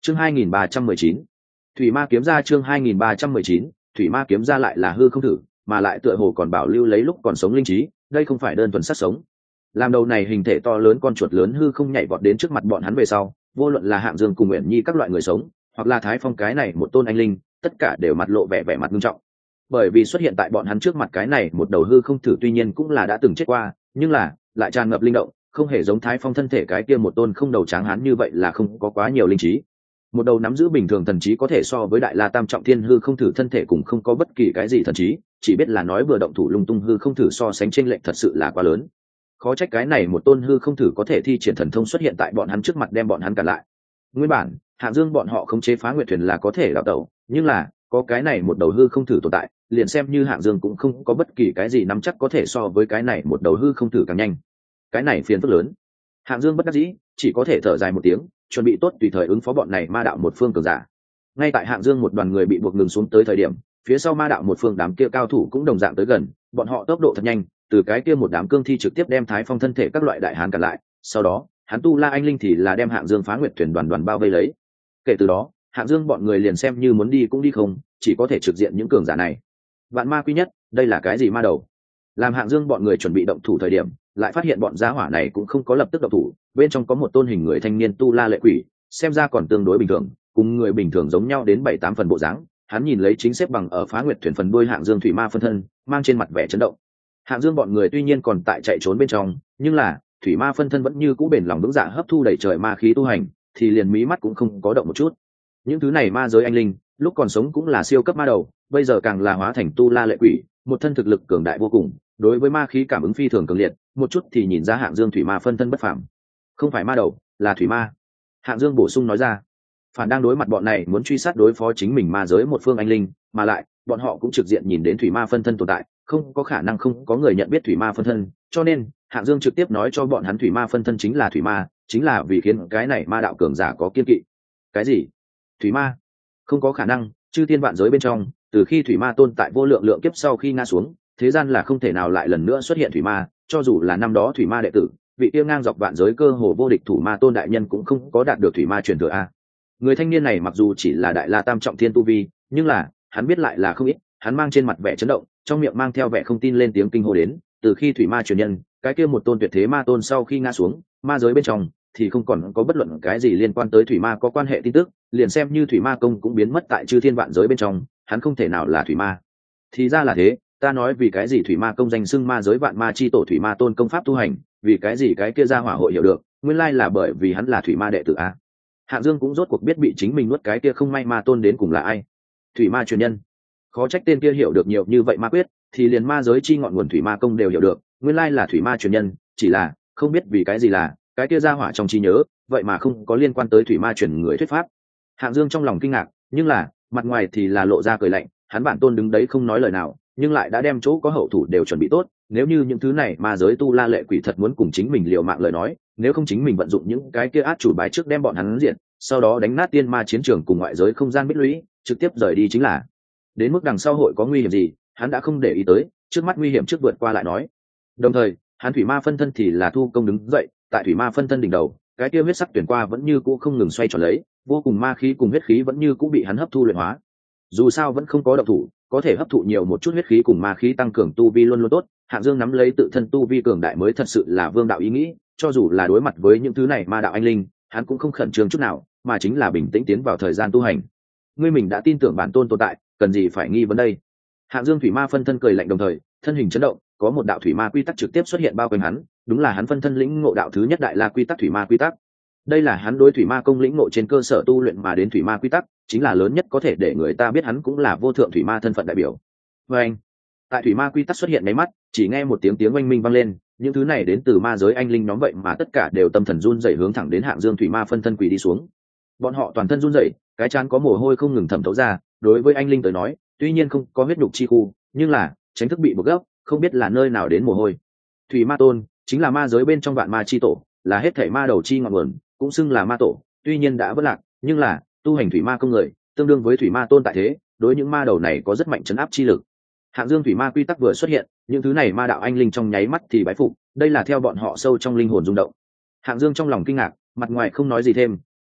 Chương 2319. Thủy ma kiếm ra. Chương 2319. Thủy ma kiếm ra lại là hư không thử, mà lại tựa hồ còn bảo lưu lấy lúc còn sống linh trí, đây không phải đơn thuần sát sống. Làm đầu này hình thể to lớn con chuột lớn hư không nhảy vọt đến trước mặt bọn hắn về sau, vô luận là Hạng Dương cùng Uyển Nhi các loại người sống, hoặc là Thái Phong cái này một tôn anh linh, tất cả đều mặt lộ vẻ mặt nghiêm trọng. Bởi vì xuất hiện tại bọn hắn trước mặt cái này một đầu hư không thử tuy nhiên cũng là đã từng chết qua, nhưng là lại tràn ngập linh động, không hề giống Thái Phong thân thể cái kia một tôn không đầu tráng hán như vậy là không có quá nhiều linh trí. Một đầu nắm giữ bình thường thần trí có thể so với Đại La Tam Trọng Thiên hư không thử thân thể cũng không có bất kỳ cái gì thần trí, chỉ biết là nói vừa động thủ lung tung hư không thử so sánh chênh lệch thật sự là quá lớn. Khó trách cái này một tôn hư không thử có thể thi triển thần thông xuất hiện tại bọn hắn trước mặt đem bọn hắn cản lại. Nguyên bản Hạng Dương bọn họ không chế phá nguyệt thuyền là có thể đào tẩu, nhưng là có cái này một đầu hư không thử tồn tại, liền xem như Hạng Dương cũng không có bất kỳ cái gì nắm chắc có thể so với cái này một đầu hư không thử càng nhanh. Cái này phiền phức lớn. Hạng Dương bất đắc dĩ, chỉ có thể thở dài một tiếng, chuẩn bị tốt tùy thời ứng phó bọn này ma đạo một phương cường giả. Ngay tại Hạng Dương một đoàn người bị buộc ngừng xuống tới thời điểm, phía sau ma đạo một phương đám kia cao thủ cũng đồng dạng tới gần, bọn họ tốc độ thật nhanh, từ cái kia một đám cương thi trực tiếp đem Thái Phong thân thể các loại đại hán cản lại, sau đó hắn tu la anh linh thì là đem Hạng Dương phá nguyệt thuyền đoàn bao vây lấy. Kể từ đó Hạng Dương bọn người liền xem như muốn đi cũng đi không, chỉ có thể trực diện những cường giả này. Vạn ma quy nhất, đây là cái gì ma đầu? Làm Hạng Dương bọn người chuẩn bị động thủ thời điểm, lại phát hiện bọn gia hỏa này cũng không có lập tức động thủ, bên trong có một tôn hình người thanh niên tu la lệ quỷ, xem ra còn tương đối bình thường, cùng người bình thường giống nhau đến 7-8 phần bộ dáng. Hắn nhìn lấy chính xếp bằng ở phá nguyệt thuyền phần đuôi Hạng Dương thủy ma phân thân, mang trên mặt vẻ chấn động. Hạng Dương bọn người tuy nhiên còn tại chạy trốn bên trong, nhưng là thủy ma phân thân vẫn như cũ bền lòng vững dạ hấp thu đầy trời ma khí tu hành, thì liền mí mắt cũng không có động một chút. Những thứ này ma giới anh linh, lúc còn sống cũng là siêu cấp ma đầu, bây giờ càng là hóa thành tu la lệ quỷ, một thân thực lực cường đại vô cùng, đối với ma khí cảm ứng phi thường cường liệt, một chút thì nhìn ra Hạng Dương thủy ma phân thân bất phàm. Không phải ma đầu, là thủy ma. Hạng Dương bổ sung nói ra. Phản đang đối mặt bọn này muốn truy sát đối phó chính mình ma giới một phương anh linh, mà lại bọn họ cũng trực diện nhìn đến thủy ma phân thân tồn tại, không có khả năng không có người nhận biết thủy ma phân thân, cho nên Hạng Dương trực tiếp nói cho bọn hắn thủy ma phân thân chính là thủy ma, chính là vì khiến cái này ma đạo cường giả có kiên kỵ. Cái gì? Thủy ma? Không có khả năng, chư thiên vạn giới bên trong, từ khi thủy ma tồn tại vô lượng lượng kiếp sau khi ngã xuống, thế gian là không thể nào lại lần nữa xuất hiện thủy ma, cho dù là năm đó thủy ma đệ tử, vị tiêu ngang dọc vạn giới cơ hồ vô địch thủ ma tôn đại nhân cũng không có đạt được thủy ma truyền thừa a. Người thanh niên này mặc dù chỉ là Đại La Tam Trọng Thiên tu vi, nhưng là hắn biết lại là không ít, hắn mang trên mặt vẻ chấn động, trong miệng mang theo vẻ không tin lên tiếng kinh hô đến, từ khi thủy ma truyền nhân, cái kia một tôn tuyệt thế ma tôn sau khi ngã xuống, ma giới bên trong thì không còn có bất luận cái gì liên quan tới thủy ma có quan hệ tin tức, liền xem như thủy ma công cũng biến mất tại chư thiên vạn giới bên trong, hắn không thể nào là thủy ma. Thì ra là thế, ta nói vì cái gì thủy ma công danh xưng ma giới vạn ma chi tổ thủy ma tôn công pháp tu hành, vì cái gì cái kia ra hỏa hội hiểu được, nguyên lai là bởi vì hắn là thủy ma đệ tử a. Hạng Dương cũng rốt cuộc biết bị chính mình nuốt cái kia không may ma tôn đến cùng là ai. Thủy ma truyền nhân. Khó trách tên kia hiểu được nhiều như vậy ma quyết, thì liền ma giới chi ngọn nguồn thủy ma công đều hiểu được, nguyên lai là thủy ma truyền nhân, chỉ là không biết vì cái gì là cái kia ra hỏa trong trí nhớ, vậy mà không có liên quan tới thủy ma truyền người thuyết pháp. Hạng Dương trong lòng kinh ngạc, nhưng là mặt ngoài thì là lộ ra cười lạnh, hắn bản tôn đứng đấy không nói lời nào, nhưng lại đã đem chỗ có hậu thủ đều chuẩn bị tốt, nếu như những thứ này ma giới tu la lệ quỷ thật muốn cùng chính mình liều mạng lời nói, nếu không chính mình vận dụng những cái kia át chủ bài trước đem bọn hắn diệt, sau đó đánh nát tiên ma chiến trường cùng ngoại giới không gian bích lũy, trực tiếp rời đi chính là. Đến mức đằng sau hội có nguy hiểm gì, hắn đã không để ý tới, trước mắt nguy hiểm trước vượt qua lại nói. Đồng thời, hắn thủy ma phân thân thì là thu công đứng dậy, tại thủy ma phân thân đỉnh đầu, cái kia huyết sắc tuyển qua vẫn như cũ không ngừng xoay tròn lấy, vô cùng ma khí cùng huyết khí vẫn như cũ bị hắn hấp thu luyện hóa. Dù sao vẫn không có động thủ, có thể hấp thụ nhiều một chút huyết khí cùng ma khí tăng cường tu vi luôn luôn tốt. Hạng Dương nắm lấy tự thân tu vi cường đại mới thật sự là vương đạo ý nghĩ, cho dù là đối mặt với những thứ này ma đạo anh linh, hắn cũng không khẩn trương chút nào, mà chính là bình tĩnh tiến vào thời gian tu hành. Ngươi mình đã tin tưởng bản tôn tồn tại, cần gì phải nghi vấn đây? Hạng Dương thủy ma phân thân cười lạnh đồng thời, thân hình chấn động, có một đạo thủy ma quy tắc trực tiếp xuất hiện bao quanh hắn, đúng là hắn phân thân lĩnh ngộ đạo thứ nhất đại la quy tắc thủy ma quy tắc. Đây là hắn đối thủy ma công lĩnh ngộ trên cơ sở tu luyện mà đến thủy ma quy tắc, chính là lớn nhất có thể để người ta biết hắn cũng là vô thượng thủy ma thân phận đại biểu. Và anh, tại thủy ma quy tắc xuất hiện mấy mắt, chỉ nghe một tiếng oanh minh vang lên, những thứ này đến từ ma giới anh linh nhóm vậy mà tất cả đều tâm thần run rẩy hướng thẳng đến Hạng Dương thủy ma phân thân quỳ đi xuống. Bọn họ toàn thân run rẩy, cái trán có mồ hôi không ngừng thẩm thấu ra, đối với anh linh tới nói, tuy nhiên không có huyết nhục chi khu, nhưng là tránh thức bị buộc gấp, không biết là nơi nào đến mồ hôi. Thủy ma tôn chính là ma giới bên trong vạn ma chi tổ, là hết thảy ma đầu chi ngọn nguồn, cũng xưng là ma tổ, tuy nhiên đã vỡ lạc, nhưng là tu hành thủy ma công người, tương đương với thủy ma tôn tại thế, đối những ma đầu này có rất mạnh trấn áp chi lực. Hạng Dương thủy ma quy tắc vừa xuất hiện, những thứ này ma đạo anh linh trong nháy mắt thì bái phục, đây là theo bọn họ sâu trong linh hồn rung động. Hạng Dương trong lòng kinh ngạc, mặt ngoài không nói gì thêm,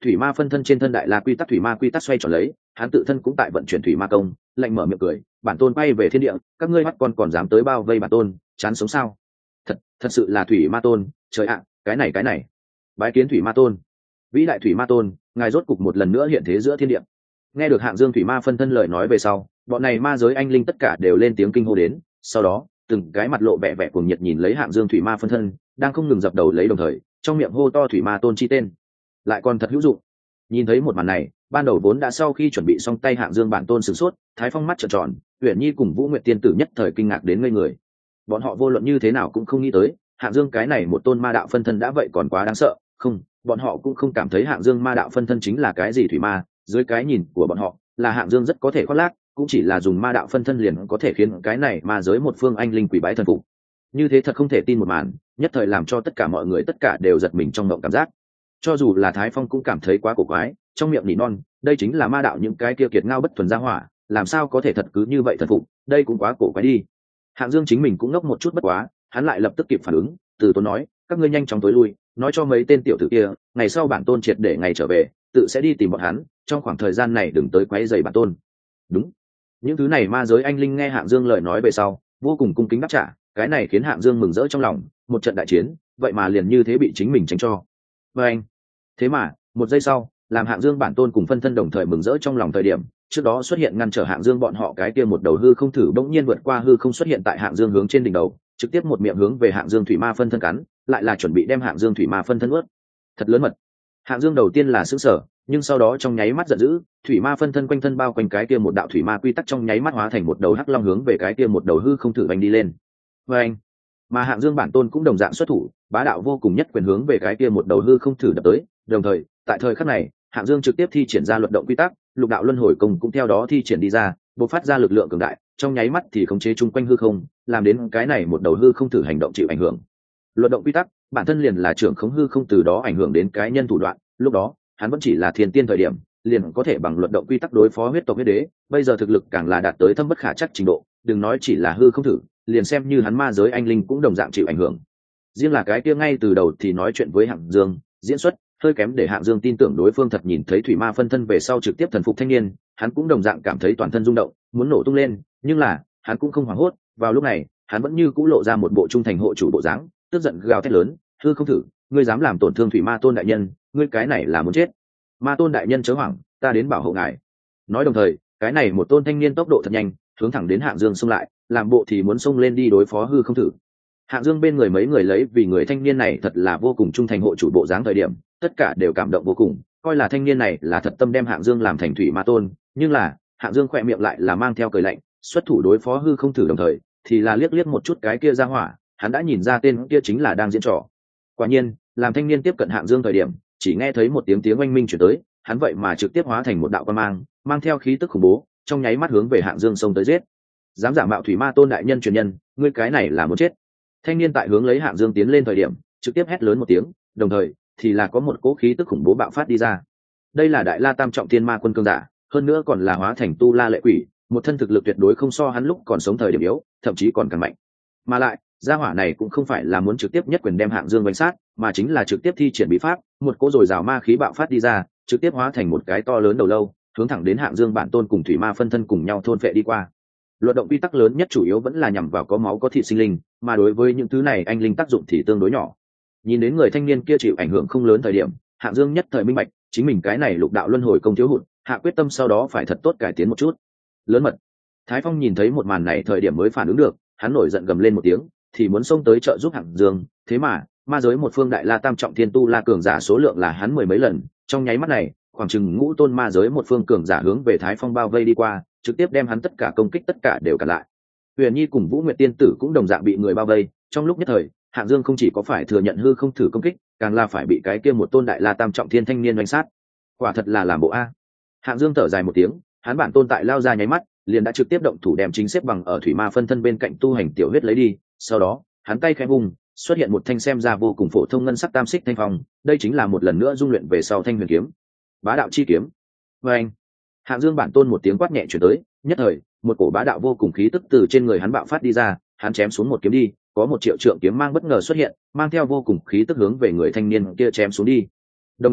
thủy ma phân thân trên thân đại la quy tắc thủy ma quy tắc xoay tròn lấy, hắn tự thân cũng tại vận chuyển thủy ma công, lạnh mở miệng cười, bản tôn bay về thiên địa, các ngươi mắt còn dám tới bao vây bản tôn, chán sống sao? Thật sự là thủy ma tôn, trời ạ, cái này, bái kiến thủy ma tôn, vĩ đại thủy ma tôn, ngài rốt cục một lần nữa hiện thế giữa thiên địa. Nghe được Hạng Dương thủy ma phân thân lời nói về sau, bọn này ma giới anh linh tất cả đều lên tiếng kinh hô đến, sau đó từng cái mặt lộ vẻ vẻ cuồng nhiệt nhìn lấy Hạng Dương thủy ma phân thân đang không ngừng dập đầu lấy, đồng thời trong miệng hô to thủy ma tôn chi tên, lại còn thật hữu dụng. Nhìn thấy một màn này, ban đầu vốn đã sau khi chuẩn bị xong tay Hạng Dương bản tôn sửng sốt, Thái Phong mắt trợn tròn, Uyển Nhi cùng Vũ Nguyệt tiên tử nhất thời kinh ngạc đến ngây người. Bọn họ vô luận như thế nào cũng không nghĩ tới, Hạng Dương cái này một tôn ma đạo phân thân đã vậy còn quá đáng sợ. Không, bọn họ cũng không cảm thấy Hạng Dương ma đạo phân thân chính là cái gì thủy ma, dưới cái nhìn của bọn họ là Hạng Dương rất có thể khoác lác, cũng chỉ là dùng ma đạo phân thân liền có thể khiến cái này ma giới một phương anh linh quỷ bái thần phục. Như thế thật không thể tin một màn, nhất thời làm cho tất cả mọi người tất cả đều giật mình trong mộng cảm giác. Cho dù là Thái Phong cũng cảm thấy quá cổ quái, trong miệng nỉ non, đây chính là ma đạo những cái kia kiệt ngao bất thuần gia hỏa, làm sao có thể thật cứ như vậy thần phục, đây cũng quá cổ quái đi. Hạng Dương chính mình cũng ngốc một chút bất quá, hắn lại lập tức kịp phản ứng, từ tốn nói, các ngươi nhanh chóng tối lui, nói cho mấy tên tiểu tử kia, ngày sau bản tôn triệt để ngày trở về, tự sẽ đi tìm bọn hắn, trong khoảng thời gian này đừng tới quấy rầy bản tôn. Đúng. Những thứ này ma giới anh linh nghe Hạng Dương lời nói về sau, vô cùng cung kính đáp trả, cái này khiến Hạng Dương mừng rỡ trong lòng, một trận đại chiến, vậy mà liền như thế bị chính mình tránh cho. Và anh, thế mà, một giây sau, làm Hạng Dương bản tôn cùng phân thân đồng thời mừng rỡ trong lòng thời điểm, trước đó xuất hiện ngăn trở Hạng Dương bọn họ cái kia một đầu hư không thử bỗng nhiên vượt qua hư không xuất hiện tại Hạng Dương hướng trên đỉnh đầu, trực tiếp một miệng hướng về Hạng Dương thủy ma phân thân cắn, lại là chuẩn bị đem Hạng Dương thủy ma phân thân ướt. Thật lớn mật. Hạng Dương đầu tiên là sửng sở, nhưng sau đó trong nháy mắt giận dữ, thủy ma phân thân quanh thân bao quanh cái kia một đạo thủy ma quy tắc trong nháy mắt hóa thành một đầu hắc long hướng về cái kia một đầu hư không thử bành đi lên. Và anh, mà Hạng Dương bản tôn cũng đồng dạng xuất thủ, bá đạo vô cùng nhất quyền hướng về cái kia một đầu hư không thử đập tới, đồng thời, tại thời khắc này, Hạng Dương trực tiếp thi triển ra luật động quy tắc, lục đạo luân hồi công cũng theo đó thi triển đi ra, bộc phát ra lực lượng cường đại, trong nháy mắt thì khống chế chung quanh hư không, làm đến cái này một đầu hư không thử hành động chịu ảnh hưởng. Luật động quy tắc, bản thân liền là trưởng khống hư không, từ đó ảnh hưởng đến cái nhân thủ đoạn, lúc đó, hắn vẫn chỉ là thiên tiên thời điểm, liền có thể bằng luật động quy tắc đối phó huyết tộc huyết đế, bây giờ thực lực càng là đạt tới thâm bất khả chắc trình độ, đừng nói chỉ là hư không thử, liền xem như hắn ma giới anh linh cũng đồng dạng chịu ảnh hưởng. Riêng là cái kia ngay từ đầu thì nói chuyện với Hạng Dương, diễn xuất hơi kém để Hạng Dương tin tưởng đối phương thật, nhìn thấy thủy ma phân thân về sau trực tiếp thần phục thanh niên, hắn cũng đồng dạng cảm thấy toàn thân rung động, muốn nổ tung lên, nhưng là, hắn cũng không hoảng hốt, vào lúc này, hắn vẫn như cũ lộ ra một bộ trung thành hộ chủ bộ dáng, tức giận gào thét lớn, hư không thử, ngươi dám làm tổn thương thủy ma tôn đại nhân, ngươi cái này là muốn chết. Ma tôn đại nhân chớ hoảng, ta đến bảo hộ ngài. Nói đồng thời, cái này một tôn thanh niên tốc độ thật nhanh, hướng thẳng đến Hạng Dương xông lại, làm bộ thì muốn xông lên đi đối phó hư không thử. Hạng Dương bên người mấy người lấy vì người thanh niên này thật là vô cùng trung thành hộ chủ bộ dáng thời điểm, tất cả đều cảm động vô cùng, coi là thanh niên này là thật tâm đem Hạng Dương làm thành thủy ma tôn, nhưng là, Hạng Dương khỏe miệng lại là mang theo cười lạnh, xuất thủ đối phó hư không thử đồng thời, thì là liếc liếc một chút cái kia ra hỏa, hắn đã nhìn ra tên kia chính là đang diễn trò. Quả nhiên, làm thanh niên tiếp cận Hạng Dương thời điểm, chỉ nghe thấy một tiếng oanh minh truyền tới, hắn vậy mà trực tiếp hóa thành một đạo quang mang theo khí tức khủng bố, trong nháy mắt hướng về Hạng Dương xông tới giết. Dám giả mạo thủy ma tôn đại nhân truyền nhân, ngươi cái này là muốn chết. Thanh niên tại hướng lấy Hạng Dương tiến lên thời điểm, trực tiếp hét lớn một tiếng, đồng thời thì là có một cỗ khí tức khủng bố bạo phát đi ra. Đây là Đại La Tam Trọng Thiên Ma Quân cường giả, hơn nữa còn là hóa thành tu la lệ quỷ, một thân thực lực tuyệt đối không so hắn lúc còn sống thời điểm yếu, thậm chí còn càng mạnh. Mà lại, gia hỏa này cũng không phải là muốn trực tiếp nhất quyền đem Hạng Dương đánh sát, mà chính là trực tiếp thi triển bí pháp, một cỗ dồi dào ma khí bạo phát đi ra, trực tiếp hóa thành một cái to lớn đầu lâu, hướng thẳng đến Hạng Dương bản tôn cùng thủy ma phân thân cùng nhau thôn phệ đi qua. Luật động quy tắc lớn nhất chủ yếu vẫn là nhằm vào có máu có thịt sinh linh, mà đối với những thứ này anh linh tác dụng thì tương đối nhỏ. Nhìn đến người thanh niên kia chịu ảnh hưởng không lớn thời điểm, Hạng Dương nhất thời minh bạch, chính mình cái này lục đạo luân hồi công thiếu hụt, hạ quyết tâm sau đó phải thật tốt cải tiến một chút. Lớn mật. Thái Phong nhìn thấy một màn này thời điểm mới phản ứng được, hắn nổi giận gầm lên một tiếng, thì muốn xông tới trợ giúp Hạng Dương, thế mà, ma giới một phương Đại La Tam Trọng Thiên tu la cường giả số lượng là hắn mười mấy lần, trong nháy mắt này, khoảng chừng ngũ tôn ma giới một phương cường giả hướng về Thái Phong bao vây đi qua, trực tiếp đem hắn tất cả công kích tất cả đều cản lại. Huyền Nhi cùng Vũ Nguyệt tiên tử cũng đồng dạng bị người bao vây, trong lúc nhất thời, Hạng Dương không chỉ có phải thừa nhận hư không thử công kích, càng là phải bị cái kia một tôn Đại La Tam Trọng Thiên thanh niên đánh sát. Quả thật là làm bộ a. Hạng Dương thở dài một tiếng, hắn bản tôn tại lao ra nháy mắt, liền đã trực tiếp động thủ đem chính xếp bằng ở thủy ma phân thân bên cạnh tu hành tiểu huyết lấy đi, sau đó, hắn tay khẽ vung, xuất hiện một thanh xem ra vô cùng phổ thông ngân sắc tam xích thanh phong, đây chính là một lần nữa dung luyện về sau thanh huyền kiếm. Bá đạo chi kiếm. Và anh, Hạng Dương bản tôn một tiếng quát nhẹ truyền tới, nhất thời, một cổ bá đạo vô cùng khí tức từ trên người hắn bạo phát đi ra, hắn chém xuống một kiếm đi, có một triệu trượng kiếm mang bất ngờ xuất hiện, mang theo vô cùng khí tức hướng về người thanh niên kia chém xuống đi. Đồng thời,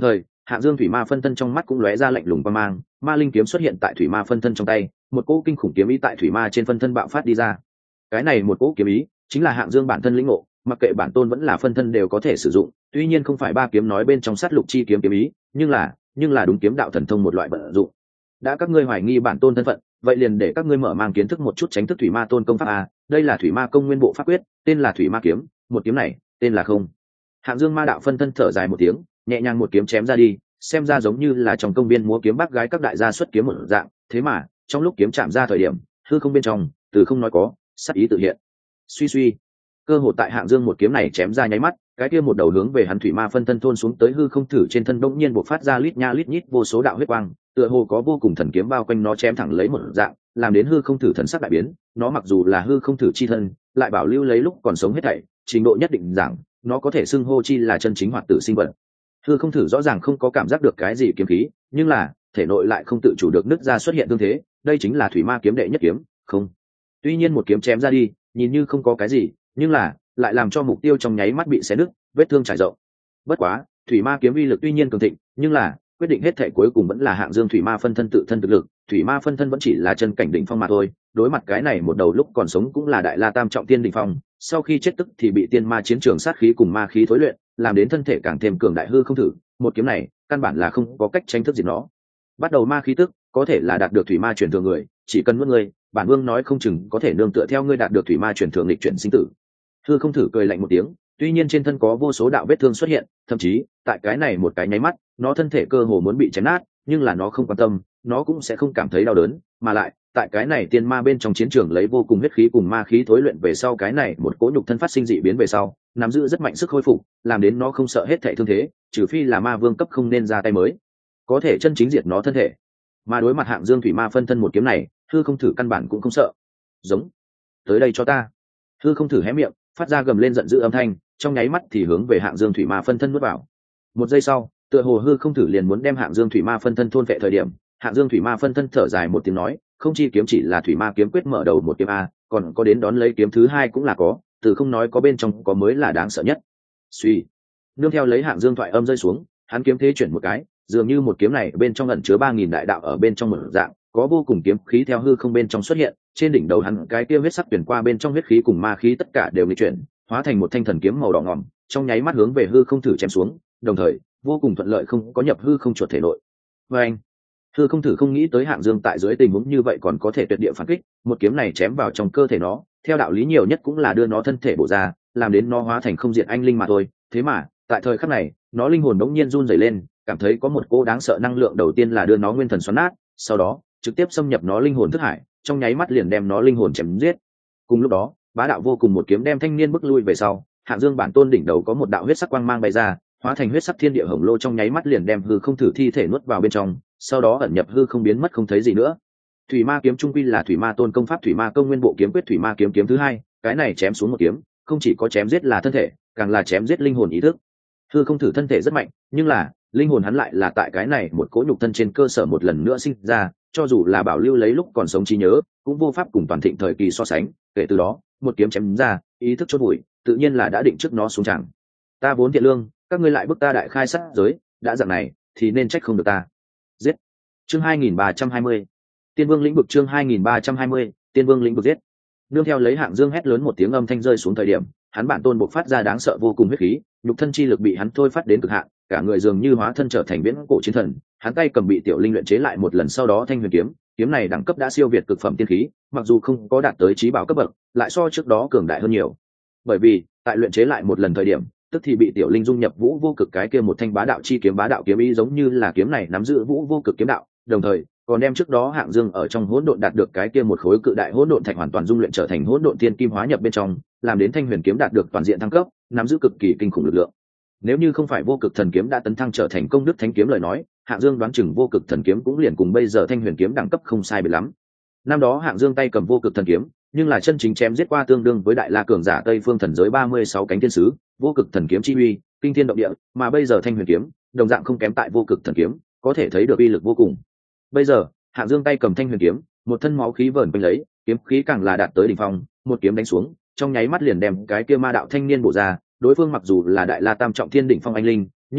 Hạng Dương thủy ma phân thân trong mắt cũng lóe ra lạnh lùng qua mang, ma linh kiếm xuất hiện tại thủy ma phân thân trong tay, một cỗ kinh khủng kiếm ý tại thủy ma trên phân thân bạo phát đi ra. Cái này một cỗ kiếm ý chính là Hạng Dương bản thân lĩnh ngộ, mặc kệ bản tôn vẫn là phân thân đều có thể sử dụng, tuy nhiên không phải ba kiếm nói bên trong sát lục chi kiếm kiếm ý, nhưng là đúng kiếm đạo thần thông một loại vận dụng. Đã các ngươi hoài nghi bản tôn thân phận, vậy liền để các ngươi mở mang kiến thức một chút tránh thức thủy ma tôn công pháp a. Đây là thủy ma công nguyên bộ pháp quyết, tên là thủy ma kiếm, một kiếm này tên là không. Hạng Dương ma đạo phân thân thở dài một tiếng, nhẹ nhàng một kiếm chém ra đi, xem ra giống như là trong công viên múa kiếm bác gái các đại gia xuất kiếm một dạng, thế mà trong lúc kiếm chạm ra thời điểm, hư không bên trong từ không nói có sát ý tự hiện. Suy suy, cơ hội tại Hạng Dương một kiếm này chém ra nháy mắt, cái kia một đầu hướng về hắn thủy ma phân thân thôn xuống tới hư không thử trên thân bỗng nhiên bộc phát ra lít nha lít nhít vô số đạo huyết quang, tựa hồ có vô cùng thần kiếm bao quanh nó chém thẳng lấy một dạng, làm đến hư không thử thần sắc đại biến. Nó mặc dù là hư không thử chi thân, lại bảo lưu lấy lúc còn sống hết thảy, trình độ nhất định rằng nó có thể xưng hô chi là chân chính hoạt tử sinh vật. Hư không thử rõ ràng không có cảm giác được cái gì kiếm khí, nhưng là thể nội lại không tự chủ được nứt ra xuất hiện tương thế, đây chính là thủy ma kiếm đệ nhất kiếm, không. Tuy nhiên một kiếm chém ra đi, nhìn như không có cái gì, nhưng là lại làm cho mục tiêu trong nháy mắt bị xé nứt, vết thương trải rộng. Bất quá, thủy ma kiếm uy lực tuy nhiên cường thịnh, nhưng là quyết định hết thể cuối cùng vẫn là Hạng Dương thủy ma phân thân tự thân thực lực, thủy ma phân thân vẫn chỉ là chân cảnh đỉnh phong mà thôi, đối mặt cái này một đầu lúc còn sống cũng là đại la tam trọng tiên đỉnh phong, sau khi chết tức thì bị tiên ma chiến trường sát khí cùng ma khí thối luyện, làm đến thân thể càng thêm cường đại hư không thử, một kiếm này căn bản là không có cách tranh thức diệt nó. Bắt đầu ma khí tức, có thể là đạt được thủy ma truyền thừa người, chỉ cần nuốt người, bản vương nói không chừng có thể nương tựa theo ngươi đạt được thủy ma truyền thừa lịch chuyển sinh tử. Hư không thử cười lạnh một tiếng, tuy nhiên trên thân có vô số đạo vết thương xuất hiện, thậm chí tại cái này một cái nháy mắt nó thân thể cơ hồ muốn bị chém nát, nhưng là nó không quan tâm, nó cũng sẽ không cảm thấy đau đớn, mà lại tại cái này tiên ma bên trong chiến trường lấy vô cùng huyết khí cùng ma khí thối luyện về sau, cái này một cỗ nhục thân phát sinh dị biến về sau, nắm giữ rất mạnh sức hồi phục, làm đến nó không sợ hết thảy thương thế, trừ phi là ma vương cấp không nên ra tay mới có thể chân chính diệt nó thân thể. Mà đối mặt Hạng Dương thủy ma phân thân một kiếm này, hư không thử căn bản cũng không sợ. Giống, tới đây cho ta. Hư không thử hé miệng, phát ra gầm lên giận dữ âm thanh, trong nháy mắt thì hướng về Hạng Dương thủy ma phân thân nuốt vào. Một giây sau, tựa hồ hư không thử liền muốn đem Hạng Dương thủy ma phân thân thôn vệ thời điểm, Hạng Dương thủy ma phân thân thở dài một tiếng nói, không chi kiếm chỉ là thủy ma kiếm quyết mở đầu một kiếm a, còn có đến đón lấy kiếm thứ hai cũng là có, từ không nói có bên trong có mới là đáng sợ nhất. Suy, nương theo lấy Hạng Dương thoại âm rơi xuống, hắn kiếm thế chuyển một cái, dường như một kiếm này bên trong ẩn chứa 3000 đại đạo ở bên trong một dạng, có vô cùng kiếm khí theo hư không bên trong xuất hiện, trên đỉnh đầu hắn cái kia huyết sắc tuyển qua bên trong huyết khí cùng ma khí tất cả đều nghịch chuyển, hóa thành một thanh thần kiếm màu đỏ ngòm, trong nháy mắt hướng về hư không thử chém xuống, đồng thời vô cùng thuận lợi không có nhập hư không chuột thể nội. Và anh, hư không thử không nghĩ tới Hạng Dương tại dưới tình huống như vậy còn có thể tuyệt địa phản kích, một kiếm này chém vào trong cơ thể nó, theo đạo lý nhiều nhất cũng là đưa nó thân thể bổ ra, làm đến nó hóa thành không diệt anh linh mà thôi, thế mà tại thời khắc này nó linh hồn đống nhiên run rẩy lên, cảm thấy có một cô đáng sợ năng lượng đầu tiên là đưa nó nguyên thần xoắn nát, sau đó trực tiếp xâm nhập nó linh hồn thức hải, trong nháy mắt liền đem nó linh hồn chém giết. Cùng lúc đó, bá đạo vô cùng một kiếm đem thanh niên bức lui về sau, Hạng Dương bản tôn đỉnh đầu có một đạo huyết sắc quang mang bay ra, hóa thành huyết sắc thiên địa hồng lô, trong nháy mắt liền đem hư không thử thi thể nuốt vào bên trong, sau đó ẩn nhập hư không biến mất không thấy gì nữa. Thủy ma kiếm trung quy là thủy ma tôn công pháp thủy ma công nguyên bộ kiếm quyết thủy ma kiếm kiếm thứ hai, cái này chém xuống một kiếm, không chỉ có chém giết là thân thể, càng là chém giết linh hồn ý thức. Hư không thử thân thể rất mạnh, nhưng là linh hồn hắn lại là tại cái này một cỗ nhục thân trên cơ sở một lần nữa sinh ra, cho dù là bảo lưu lấy lúc còn sống trí nhớ, cũng vô pháp cùng toàn thịnh thời kỳ so sánh. Kể từ đó, một kiếm chém ra, ý thức chốt bụi, tự nhiên là đã định trước nó xuống chẳng. Ta vốn thiện lương, các ngươi lại bức ta đại khai sát giới, đã dạng này thì nên trách không được ta. Giết. Chương 2320. Tiên Vương lĩnh vực chương 2320, Tiên Vương lĩnh vực giết. Nương theo lấy Hạng Dương hét lớn một tiếng âm thanh rơi xuống thời điểm, hắn bản tôn bộc phát ra đáng sợ vô cùng huyết khí, nhục thân chi lực bị hắn thôi phát đến cực hạn, cả người dường như hóa thân trở thành viễn cổ chiến thần, hắn tay cầm bị tiểu linh luyện chế lại một lần sau đó thanh huyền kiếm, kiếm này đẳng cấp đã siêu việt cực phẩm tiên khí, mặc dù không có đạt tới chí bảo cấp bậc, lại so trước đó cường đại hơn nhiều. Bởi vì, tại luyện chế lại một lần thời điểm, tức thì bị tiểu linh dung nhập vũ vô cực cái kia một thanh bá đạo chi kiếm, bá đạo kiếm ý giống như là kiếm này nắm giữ vũ vô cực kiếm đạo, đồng thời còn đem trước đó Hạng Dương ở trong hỗn độn đạt được cái kia một khối cự đại hỗn độn thạch hoàn toàn dung luyện trở thành hỗn độn tiên kim hóa nhập bên trong, làm đến thanh huyền kiếm đạt được toàn diện thăng cấp, nắm giữ cực kỳ kinh khủng lực lượng. Nếu như không phải vô cực thần kiếm đã tấn thăng trở thành công đức thánh kiếm lời nói, Hạng Dương đoán chừng vô cực thần kiếm cũng liền cùng bây giờ thanh huyền kiếm đẳng cấp không sai biệt lắm. Năm đó Hạng Dương tay cầm vô cực thần kiếm, nhưng là chân chính chém giết qua tương đương với đại la cường giả Tây Phương thần giới 36 cánh thiên sứ, vô cực thần kiếm chi uy, kinh thiên động địa, mà bây giờ thanh huyền kiếm, đồng dạng không kém tại vô cực thần kiếm, có thể thấy được uy lực vô cùng. Bây giờ, Hạng Dương tay cầm thanh huyền kiếm, một thân máu khí vờn quanh lấy, kiếm khí càng là đạt tới đỉnh phong, một kiếm đánh xuống, trong nháy mắt liền đem cái kia ma đạo thanh niên bổ ra. Đối phương mặc dù là đại la tam trọng thiên đỉnh phong anh linh, nhưng là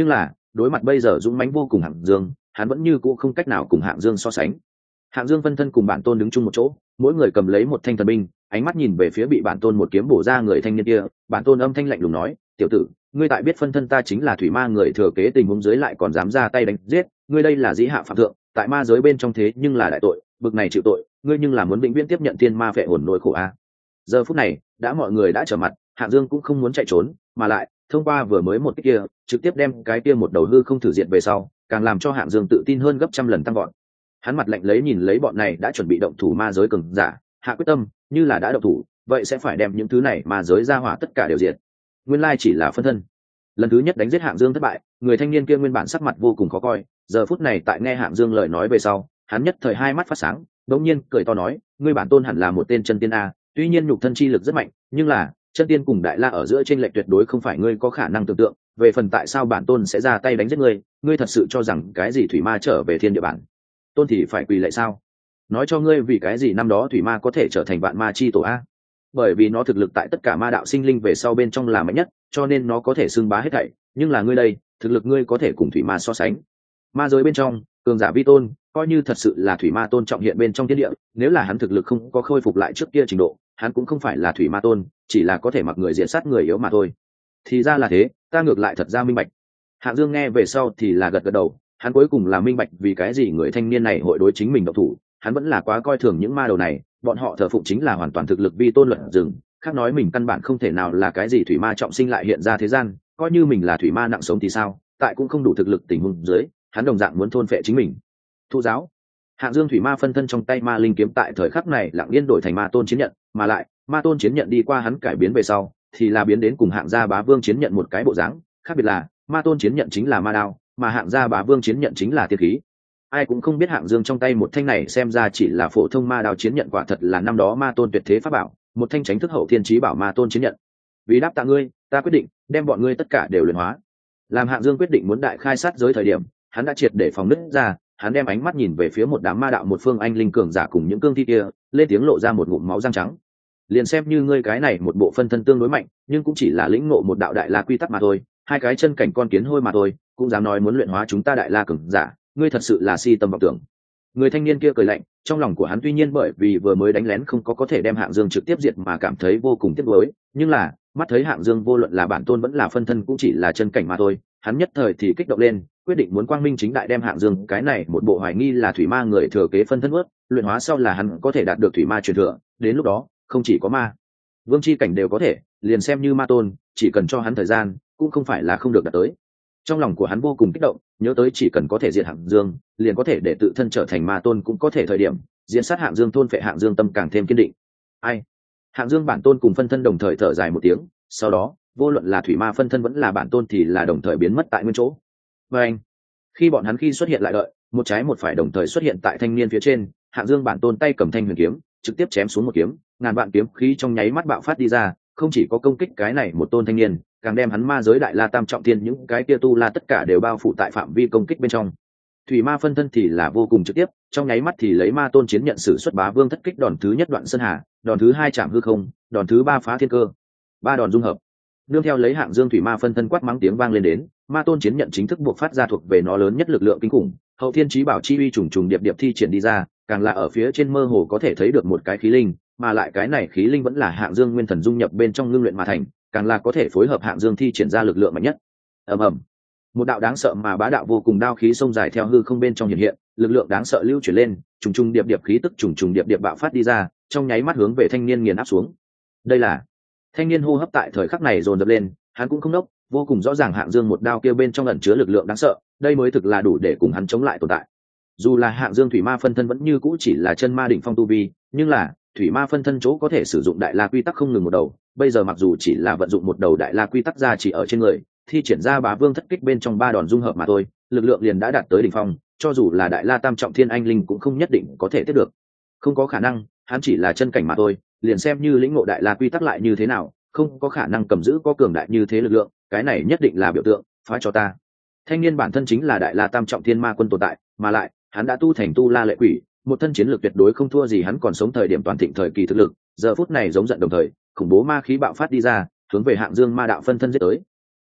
đối mặt bây giờ dũng mãnh vô cùng Hạng Dương, hắn vẫn như cũ không cách nào cùng Hạng Dương so sánh. Hạng Dương phân thân cùng bản tôn đứng chung một chỗ, mỗi người cầm lấy một thanh thần binh, ánh mắt nhìn về phía bị bản tôn một kiếm bổ ra người thanh niên kia. Bản tôn âm thanh lạnh lùng nói: tiểu tử, ngươi tại biết phân thân ta chính là thủy ma người thừa kế tình huống dưới lại còn dám ra tay đánh giết, ngươi đây là dĩ hạ phạm thượng, tại ma giới bên trong thế nhưng là đại tội, bực này chịu tội, ngươi nhưng là muốn vĩnh viễn tiếp nhận thiên ma phệ hồn nỗi khổ a. Giờ phút này, đã mọi người đã trở mặt, Hạng Dương cũng không muốn chạy trốn, mà lại thông qua vừa mới một cái kia, trực tiếp đem cái kia một đầu hư không thử diệt về sau, càng làm cho Hạng Dương tự tin hơn gấp trăm lần tăng vọt. Hắn mặt lạnh lấy nhìn lấy bọn này đã chuẩn bị động thủ ma giới cường giả, hạ quyết tâm, như là đã động thủ, vậy sẽ phải đem những thứ này ma giới ra hỏa tất cả đều diệt. Nguyên lai chỉ là phân thân. Lần thứ nhất đánh giết Hạng Dương thất bại, người thanh niên kia nguyên bản sắc mặt vô cùng khó coi, giờ phút này tại nghe Hạng Dương lời nói về sau, hắn nhất thời hai mắt phát sáng, đột nhiên cười to nói: ngươi bản tôn hẳn là một tên chân tiên a, tuy nhiên nhục thân chi lực rất mạnh, nhưng là chân tiên cùng đại la ở giữa chênh lệch tuyệt đối không phải ngươi có khả năng tưởng tượng. Về phần tại sao bản tôn sẽ ra tay đánh giết ngươi, ngươi thật sự cho rằng cái gì thủy ma trở về thiên địa bản tôn thì phải quỳ lạy sao? Nói cho ngươi vì cái gì năm đó thủy ma có thể trở thành vạn ma chi tổ a? Bởi vì nó thực lực tại tất cả ma đạo sinh linh về sau bên trong là mạnh nhất, cho nên nó có thể xưng bá hết thảy. Nhưng là ngươi đây, thực lực ngươi có thể cùng thủy ma so sánh? Ma giới bên trong cường giả vi tôn, coi như thật sự là thủy ma tôn trọng hiện bên trong thiên địa, nếu là hắn thực lực không có khôi phục lại trước kia trình độ, hắn cũng không phải là thủy ma tôn, chỉ là có thể mặc người diện sát người yếu mà thôi. Thì ra là thế, ta ngược lại thật ra minh bạch. Hạng Dương nghe về sau thì là gật gật đầu, hắn cuối cùng là minh bạch vì cái gì người thanh niên này hội đối chính mình độc thủ. Hắn vẫn là quá coi thường những ma đầu này, bọn họ thờ phụng chính là hoàn toàn thực lực vi tôn luận rừng, khác nói mình căn bản không thể nào là cái gì thủy ma trọng sinh lại hiện ra thế gian, coi như mình là thủy ma nặng sống thì sao, tại cũng không đủ thực lực tình huống dưới, hắn đồng dạng muốn thôn phệ chính mình. Thụ giáo. Hạng Dương thủy ma phân thân trong tay ma linh kiếm tại thời khắc này lặng yên đổi thành ma tôn chiến nhận, mà lại ma tôn chiến nhận đi qua hắn cải biến về sau thì là biến đến cùng Hạng gia bá vương chiến nhận một cái bộ dáng, khác biệt là ma tôn chiến nhận chính là ma đao, mà Hạng gia bá vương chiến nhận chính là tiên khí. Ai cũng không biết Hạng Dương trong tay một thanh này xem ra chỉ là phổ thông ma đao chiến nhận, quả thật là năm đó ma tôn tuyệt thế pháp bảo, một thanh tránh thức hậu thiên chí bảo ma tôn chiến nhận. Vì đáp tạ ngươi, ta quyết định đem bọn ngươi tất cả đều luyện hóa. Làm Hạng Dương quyết định muốn đại khai sát giới thời điểm, hắn đã triệt để phòng nứt ra, hắn đem ánh mắt nhìn về phía một đám ma đạo một phương anh linh cường giả cùng những cương thi kia, lên tiếng lộ ra một ngụm máu răng trắng. Liền xem như ngươi cái này một bộ phân thân tương đối mạnh, nhưng cũng chỉ là lĩnh ngộ một đạo đại la quy tắc mà thôi, hai cái chân cảnh con kiến hôi mà thôi, cũng dám nói muốn luyện hóa chúng ta đại la cường giả, ngươi thật sự là si tâm vọng tưởng. Người thanh niên kia cười lạnh, trong lòng của hắn tuy nhiên bởi vì vừa mới đánh lén không có thể đem Hạng Dương trực tiếp diệt mà cảm thấy vô cùng tiếc nuối, nhưng là mắt thấy Hạng Dương vô luận là bản tôn vẫn là phân thân cũng chỉ là chân cảnh mà thôi, hắn nhất thời thì kích động lên, quyết định muốn quang minh chính đại đem Hạng Dương cái này một bộ hoài nghi là thủy ma người thừa kế phân thân ướt luyện hóa, sau là hắn có thể đạt được thủy ma truyền thừa, đến lúc đó không chỉ có ma vương chi cảnh đều có thể, liền xem như ma tôn, chỉ cần cho hắn thời gian cũng không phải là không được đạt tới. Trong lòng của hắn vô cùng kích động, nhớ tới chỉ cần có thể diệt Hạng Dương, liền có thể để tự thân trở thành ma tôn cũng có thể thời điểm, diễn sát Hạng Dương thôn phệ Hạng Dương tâm càng thêm kiên định. Ai? Hạng Dương bản tôn cùng phân thân đồng thời thở dài một tiếng, sau đó, vô luận là thủy ma phân thân vẫn là bản tôn thì là đồng thời biến mất tại nguyên chỗ. Và anh, khi bọn hắn khi xuất hiện lại đợi, một trái một phải đồng thời xuất hiện tại thanh niên phía trên, Hạng Dương bản tôn tay cầm thanh huyền kiếm, trực tiếp chém xuống một kiếm, ngàn vạn kiếm khí trong nháy mắt bạo phát đi ra, không chỉ có công kích cái này một tôn thanh niên, càng đem hắn ma giới đại la tam trọng thiên những cái kia tu la tất cả đều bao phủ tại phạm vi công kích bên trong. Thủy ma phân thân thì là vô cùng trực tiếp, trong nháy mắt thì lấy ma tôn chiến nhận sử xuất bá vương thất kích, đòn thứ nhất đoạn sơn hà, đòn thứ hai chạm hư không, đòn thứ ba phá thiên cơ, ba đòn dung hợp. Nương theo lấy Hạng Dương thủy ma phân thân quát mắng tiếng vang lên đến, ma tôn chiến nhận chính thức buộc phát ra thuộc về nó lớn nhất lực lượng kinh khủng, hậu thiên chí bảo chi uy trùng trùng điệp điệp thi triển đi ra, càng là ở phía trên mơ hồ có thể thấy được một cái khí linh, mà lại cái này khí linh vẫn là Hạng Dương nguyên thần dung nhập bên trong ngưng luyện mà thành, càng là có thể phối hợp Hạng Dương thi triển ra lực lượng mạnh nhất. Ầm ầm, một đạo đáng sợ mà bá đạo vô cùng đao khí xông dài theo hư không bên trong hiện hiện, lực lượng đáng sợ lưu chuyển lên, trùng trùng điệp điệp khí tức trùng trùng điệp điệp bạo phát đi ra, trong nháy mắt hướng về thanh niên nghiền áp xuống. Đây là thanh niên hô hấp tại thời khắc này dồn dập lên, hắn cũng không nốc, vô cùng rõ ràng Hạng Dương một đao kia bên trong ẩn chứa lực lượng đáng sợ, đây mới thực là đủ để cùng hắn chống lại tồn tại. Dù là Hạng Dương thủy ma phân thân vẫn như cũ chỉ là chân ma đỉnh phong tu vi, nhưng là thủy ma phân thân chỗ có thể sử dụng đại la quy tắc không ngừng một đầu, bây giờ mặc dù chỉ là vận dụng một đầu đại la quy tắc ra chỉ ở trên người, thi triển ra bá vương thất kích bên trong ba đòn dung hợp mà thôi, lực lượng liền đã đạt tới đỉnh phong, cho dù là đại la tam trọng thiên anh linh cũng không nhất định có thể tiếp được. Không có khả năng, hắn chỉ là chân cảnh mà thôi, liền xem như lĩnh ngộ đại la quy tắc lại như thế nào, không có khả năng cầm giữ có cường đại như thế lực lượng, cái này nhất định là biểu tượng, phá cho ta. Thanh niên bản thân chính là đại la tam trọng thiên ma quân tồn tại, mà lại hắn đã tu thành tu la lệ quỷ, một thân chiến lược tuyệt đối không thua gì hắn còn sống thời điểm toàn thịnh thời kỳ thực lực, giờ phút này giống giận đồng thời, khủng bố ma khí bạo phát đi ra, hướng về Hạng Dương ma đạo phân thân giết tới.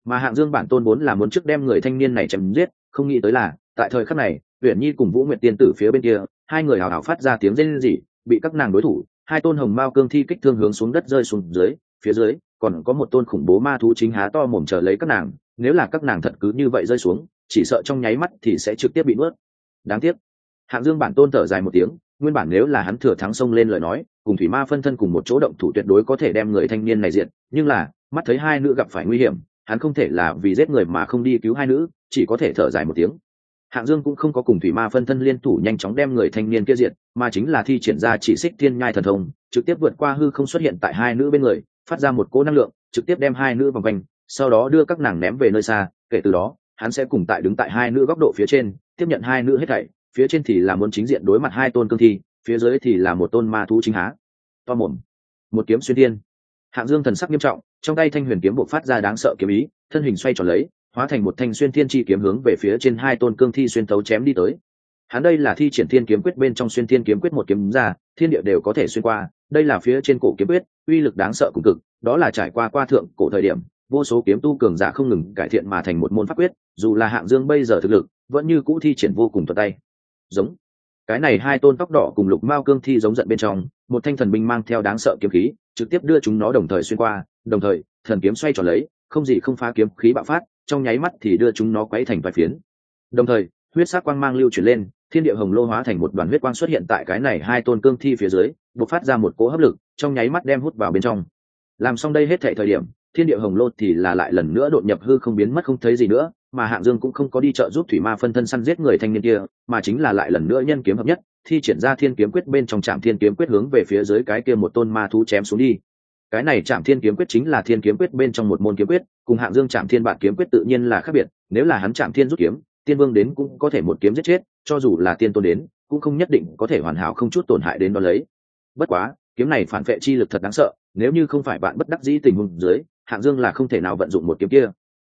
Mà Hạng Dương bản tôn vốn là muốn trước đem người thanh niên này chém giết, không nghĩ tới là tại thời khắc này Uyển Nhi cùng Vũ Nguyệt tiên tử phía bên kia, hai người hào hào phát ra tiếng rên rỉ, bị các nàng đối thủ hai tôn hồng mao cương thi kích thương hướng xuống đất rơi xuống dưới. Phía dưới còn có một tôn khủng bố ma thú chính há to mồm chờ lấy các nàng, nếu là các nàng thật cứ như vậy rơi xuống, chỉ sợ trong nháy mắt thì sẽ trực tiếp bị nuốt. Đáng tiếc. Hạng Dương bản tôn thở dài một tiếng, nguyên bản nếu là hắn thừa thắng xông lên lời nói, cùng thủy ma phân thân cùng một chỗ động thủ tuyệt đối có thể đem người thanh niên này diệt, nhưng là mắt thấy hai nữ gặp phải nguy hiểm, hắn không thể là vì giết người mà không đi cứu hai nữ, chỉ có thể thở dài một tiếng. Hạng Dương cũng không có cùng thủy ma phân thân liên thủ nhanh chóng đem người thanh niên kia diệt, mà chính là thi triển ra chỉ xích thiên nhai thần thông, trực tiếp vượt qua hư không xuất hiện tại hai nữ bên người, phát ra một cỗ năng lượng, trực tiếp đem hai nữ vòng quanh, sau đó đưa các nàng ném về nơi xa. Kể từ đó, hắn sẽ cùng tại đứng tại hai nữ góc độ phía trên, tiếp nhận hai nữ hết thảy, phía trên thì là muốn chính diện đối mặt hai tôn cương thi, phía dưới thì là một tôn ma thú chính há to mồm. Một kiếm xuyên thiên. Hạng Dương thần sắc nghiêm trọng, trong tay thanh huyền kiếm bộc phát ra đáng sợ kiếm ý, thân hình xoay tròn lấy, hóa thành một thanh xuyên thiên chi kiếm hướng về phía trên hai tôn cương thi xuyên tấu chém đi tới. Hắn đây là thi triển thiên kiếm quyết bên trong xuyên thiên kiếm quyết, một kiếm ra, thiên địa đều có thể xuyên qua, đây là phía trên cổ kiếm quyết, uy lực đáng sợ cùng cực, đó là trải qua thượng cổ thời điểm, vô số kiếm tu cường giả không ngừng cải thiện mà thành một môn pháp quyết, dù là Hạng Dương bây giờ thực lực, vẫn như cũ thi triển vô cùng thuận tay. Giống. Cái này hai tôn tóc đỏ cùng lục mao cương thi giống giận bên trong, một thanh thần binh mang theo đáng sợ kiếm khí, trực tiếp đưa chúng nó đồng thời xuyên qua, đồng thời, thần kiếm xoay tròn lấy, không gì không phá kiếm khí bạo phát, trong nháy mắt thì đưa chúng nó quấy thành vài phiến. Đồng thời, huyết sắc quang mang lưu chuyển lên, thiên địa hồng lô hóa thành một đoàn huyết quang xuất hiện tại cái này hai tôn cương thi phía dưới, bộc phát ra một cỗ hấp lực, trong nháy mắt đem hút vào bên trong. Làm xong đây hết thảy thời điểm, thiên địa hồng lô thì là lại lần nữa đột nhập hư không biến mất không thấy gì nữa, mà Hạng Dương cũng không có đi trợ giúp thủy ma phân thân săn giết người thanh niên kia, mà chính là lại lần nữa nhân kiếm hợp nhất, thi triển ra thiên kiếm quyết bên trong Trảm Thiên kiếm quyết hướng về phía dưới cái kia một tôn ma thú chém xuống đi. Cái này Trảm Thiên kiếm quyết chính là thiên kiếm quyết bên trong một môn kiếm quyết, cùng Hạng Dương Trảm Thiên bản kiếm quyết tự nhiên là khác biệt, nếu là hắn Trảm Thiên rút kiếm, tiên vương đến cũng có thể một kiếm giết chết, cho dù là tiên tôn đến, cũng không nhất định có thể hoàn hảo không chút tổn hại đến đó lấy. Bất quá, kiếm này phản vệ chi lực thật đáng sợ, nếu như không phải bạn bất đắc dĩ tình huống dưới, Hạng Dương là không thể nào vận dụng một kiếm kia.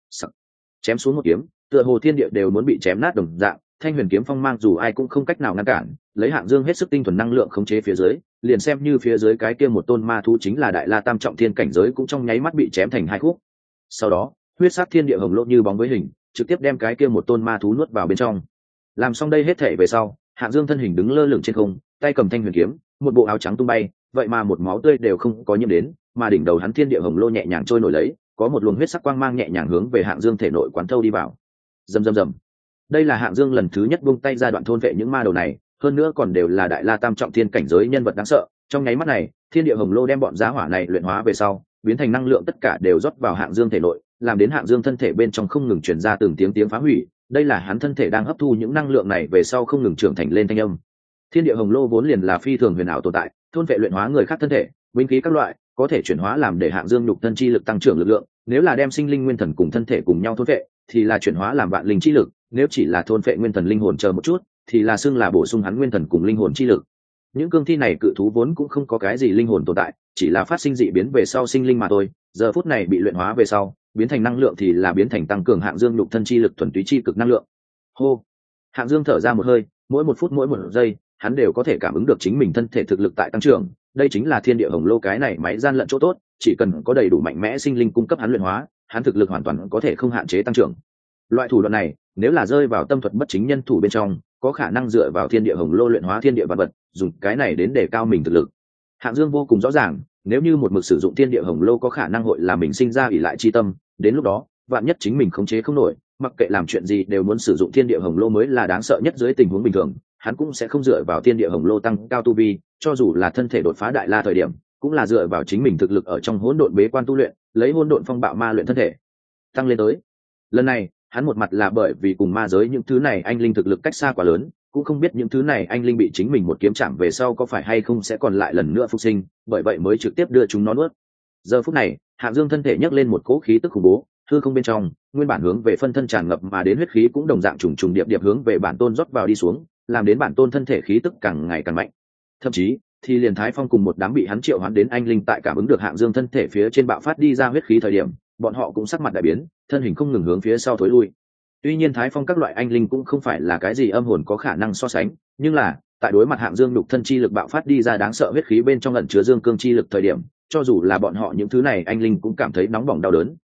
Chém xuống một kiếm, tựa hồ thiên địa đều muốn bị chém nát đồng dạng, thanh huyền kiếm phong mang dù ai cũng không cách nào ngăn cản, lấy Hạng Dương hết sức tinh thuần năng lượng khống chế phía dưới, liền xem như phía dưới cái kia một tôn ma thú chính là đại la tam trọng thiên cảnh giới cũng trong nháy mắt bị chém thành hai khúc. Sau đó, huyết sắc thiên địa hồng lộ như bóng với hình, trực tiếp đem cái kia một tôn ma thú nuốt vào bên trong. Làm xong đây hết thảy về sau, Hạng Dương thân hình đứng lơ lửng trên không, tay cầm thanh huyền kiếm, một bộ áo trắng tung bay, vậy mà một máu tươi đều không có nhiễm đến, mà đỉnh đầu hắn thiên địa hồng lô nhẹ nhàng trôi nổi lấy, có một luồng huyết sắc quang mang nhẹ nhàng hướng về Hạng Dương thể nội quán thâu đi vào. Rầm rầm rầm. Đây là Hạng Dương lần thứ nhất buông tay ra đoạn thôn vệ những ma đầu này, hơn nữa còn đều là đại la tam trọng thiên cảnh giới nhân vật đáng sợ. Trong nháy mắt này, thiên địa hồng lô đem bọn giá hỏa này luyện hóa về sau, biến thành năng lượng tất cả đều rót vào Hạng Dương thể nội, làm đến Hạng Dương thân thể bên trong không ngừng truyền ra từng tiếng phá hủy. Đây là hắn thân thể đang hấp thu những năng lượng này về sau không ngừng trưởng thành lên thanh âm. Thiên địa hồng lô vốn liền là phi thường huyền ảo tồn tại, thôn vệ luyện hóa người khác thân thể, binh khí các loại, có thể chuyển hóa làm để Hạng Dương nhục thân chi lực tăng trưởng lực lượng, nếu là đem sinh linh nguyên thần cùng thân thể cùng nhau thôn vệ, thì là chuyển hóa làm vạn linh chi lực, nếu chỉ là thôn vệ nguyên thần linh hồn chờ một chút, thì là xưng là bổ sung hắn nguyên thần cùng linh hồn chi lực. Những cương thi này cự thú vốn cũng không có cái gì linh hồn tồn tại, chỉ là phát sinh dị biến về sau sinh linh mà thôi, giờ phút này bị luyện hóa về sau, biến thành năng lượng thì là biến thành tăng cường Hạng Dương nhục thân chi lực thuần túy chi cực năng lượng. Hô. Hạng Dương thở ra một hơi, mỗi một phút mỗi một giây, hắn đều có thể cảm ứng được chính mình thân thể thực lực tại tăng trưởng, đây chính là thiên địa hồng lô cái này máy gian lận chỗ tốt, chỉ cần có đầy đủ mạnh mẽ sinh linh cung cấp hắn luyện hóa, hắn thực lực hoàn toàn có thể không hạn chế tăng trưởng. Loại thủ đoạn này, nếu là rơi vào tâm thuật bất chính nhân thủ bên trong, có khả năng dựa vào thiên địa hồng lô luyện hóa thiên địa vạn vật, dùng cái này đến để cao mình thực lực. Hạng Dương vô cùng rõ ràng, nếu như một mực sử dụng thiên địa hồng lô có khả năng hội làm mình sinh ra ỷ lại chi tâm, đến lúc đó, vạn nhất chính mình khống chế không nổi, mặc kệ làm chuyện gì đều muốn sử dụng thiên địa hồng lô mới là đáng sợ nhất dưới tình huống bình thường, hắn cũng sẽ không dựa vào thiên địa hồng lô tăng cao tu vi, cho dù là thân thể đột phá đại la thời điểm, cũng là dựa vào chính mình thực lực ở trong hỗn độn bế quan tu luyện, lấy hỗn độn phong bạo ma luyện thân thể tăng lên tới. Lần này, hắn một mặt là bởi vì cùng ma giới những thứ này anh linh thực lực cách xa quá lớn, cũng không biết những thứ này anh linh bị chính mình một kiếm chạm về sau có phải hay không sẽ còn lại lần nữa phục sinh, bởi vậy mới trực tiếp đưa chúng nó nuốt. Giờ phút này, Hạng Dương thân thể nhấc lên một cỗ khí tức khủng bố, hư không bên trong, nguyên bản hướng về phân thân tràn ngập mà đến huyết khí cũng đồng dạng trùng trùng điệp điệp hướng về bản tôn rót vào đi xuống, làm đến bản tôn thân thể khí tức càng ngày càng mạnh. Thậm chí, thì liền Thái Phong cùng một đám bị hắn triệu hoán đến anh linh tại cảm ứng được Hạng Dương thân thể phía trên bạo phát đi ra huyết khí thời điểm, bọn họ cũng sắc mặt đại biến, thân hình không ngừng hướng phía sau thối lui. Tuy nhiên Thái Phong các loại anh linh cũng không phải là cái gì âm hồn có khả năng so sánh, nhưng là tại đối mặt Hạng Dương nhục thân chi lực bạo phát đi ra đáng sợ huyết khí bên trong ẩn chứa dương cương chi lực thời điểm, cho dù là bọn họ những thứ này anh linh cũng cảm thấy nóng bỏng đau đớn,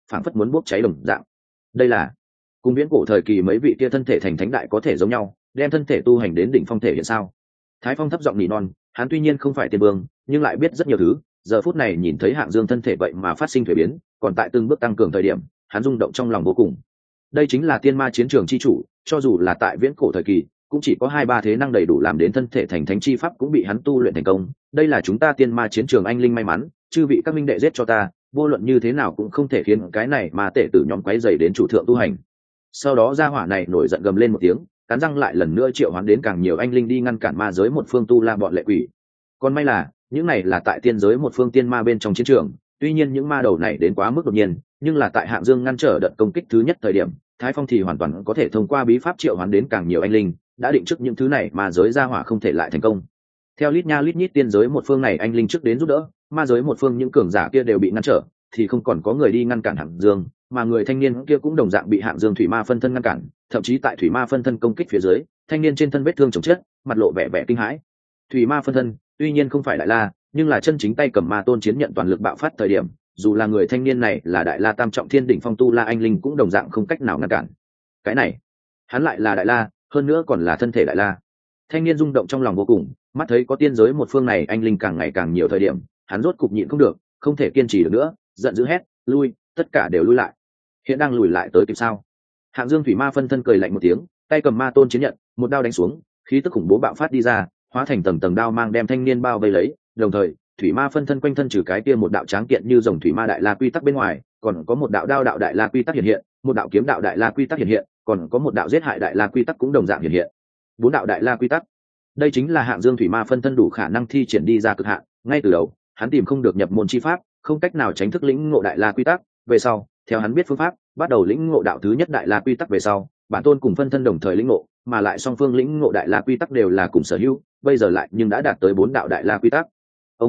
phảng phất muốn bốc cháy đồng dạng. Đây là cùng viễn cổ thời kỳ mấy vị kia thân thể thành thánh đại có thể giống nhau, đem thân thể tu hành đến đỉnh phong thể hiện sao? Thái Phong thấp giọng nỉ non, hắn tuy nhiên không phải tiên vương, nhưng lại biết rất nhiều thứ. Giờ phút này nhìn thấy Hạng Dương thân thể vậy mà phát sinh thuế biến, còn tại từng bước tăng cường thời điểm, hắn rung động trong lòng vô cùng. Đây chính là tiên ma chiến trường chi chủ, cho dù là tại viễn cổ thời kỳ, cũng chỉ có 2-3 thế năng đầy đủ làm đến thân thể thành thánh chi pháp cũng bị hắn tu luyện thành công. Đây là chúng ta tiên ma chiến trường anh linh may mắn, chư vị các minh đệ giết cho ta, vô luận như thế nào cũng không thể khiến cái này mà tệ tử nhóm quấy rầy đến chủ thượng tu hành. Sau đó gia hỏa này nổi giận gầm lên một tiếng, cắn răng lại lần nữa triệu hoán đến càng nhiều anh linh đi ngăn cản ma giới một phương tu la bọn lệ quỷ. Còn may là những này là tại tiên giới một phương tiên ma bên trong chiến trường, tuy nhiên những ma đầu này đến quá mức đột nhiên, nhưng là tại Hạng Dương ngăn trở đợt công kích thứ nhất thời điểm, Thái Phong thì hoàn toàn có thể thông qua bí pháp triệu hoán đến càng nhiều anh linh, đã định trước những thứ này mà giới gia hỏa không thể lại thành công. Theo lít nha lít nhít tiên giới một phương này anh linh trước đến giúp đỡ, ma giới một phương những cường giả kia đều bị ngăn trở, thì không còn có người đi ngăn cản Hạng Dương, mà người thanh niên kia cũng đồng dạng bị Hạng Dương thủy ma phân thân ngăn cản, thậm chí tại thủy ma phân thân công kích phía dưới, thanh niên trên thân vết thương chồng chết, mặt lộ vẻ vẻ kinh hãi. Thủy ma phân thân tuy nhiên không phải đại la, nhưng là chân chính tay cầm ma tôn chiến nhận toàn lực bạo phát thời điểm, dù là người thanh niên này là đại la tam trọng thiên đỉnh phong tu la anh linh cũng đồng dạng không cách nào ngăn cản. Cái này, hắn lại là đại la, hơn nữa còn là thân thể đại la. Thanh niên rung động trong lòng vô cùng, mắt thấy có tiên giới một phương này anh linh càng ngày càng nhiều thời điểm, hắn rốt cục nhịn không được, không thể kiên trì được nữa, giận dữ hét, lui, tất cả đều lui lại. Hiện đang lùi lại tới kịp sao? Hạng Dương thủy ma phân thân cười lạnh một tiếng, tay cầm ma tôn chiến nhận, một đao đánh xuống, khí tức khủng bố bạo phát đi ra, hóa thành tầng tầng đao mang đem thanh niên bao vây lấy, đồng thời thủy ma phân thân quanh thân trừ cái kia một đạo tráng kiện như rồng thủy ma đại la quy tắc bên ngoài, còn có một đạo đao đạo đại la quy tắc hiện hiện, một đạo kiếm đạo đại la quy tắc hiện hiện, còn có một đạo giết hại đại la quy tắc cũng đồng dạng hiện hiện. 4 đạo đại la quy tắc. Đây chính là Hạng Dương thủy ma phân thân đủ khả năng thi triển đi ra cực hạn, ngay từ đầu, hắn tìm không được nhập môn chi pháp, không cách nào tránh thức lĩnh ngộ đại la quy tắc, về sau, theo hắn biết phương pháp, bắt đầu lĩnh ngộ đạo thứ nhất đại la quy tắc về sau, bản tôn cùng phân thân đồng thời lĩnh ngộ, mà lại song phương lĩnh ngộ đại la quy tắc đều là cùng sở hữu, bây giờ lại nhưng đã đạt tới 4 đạo đại la quy tắc.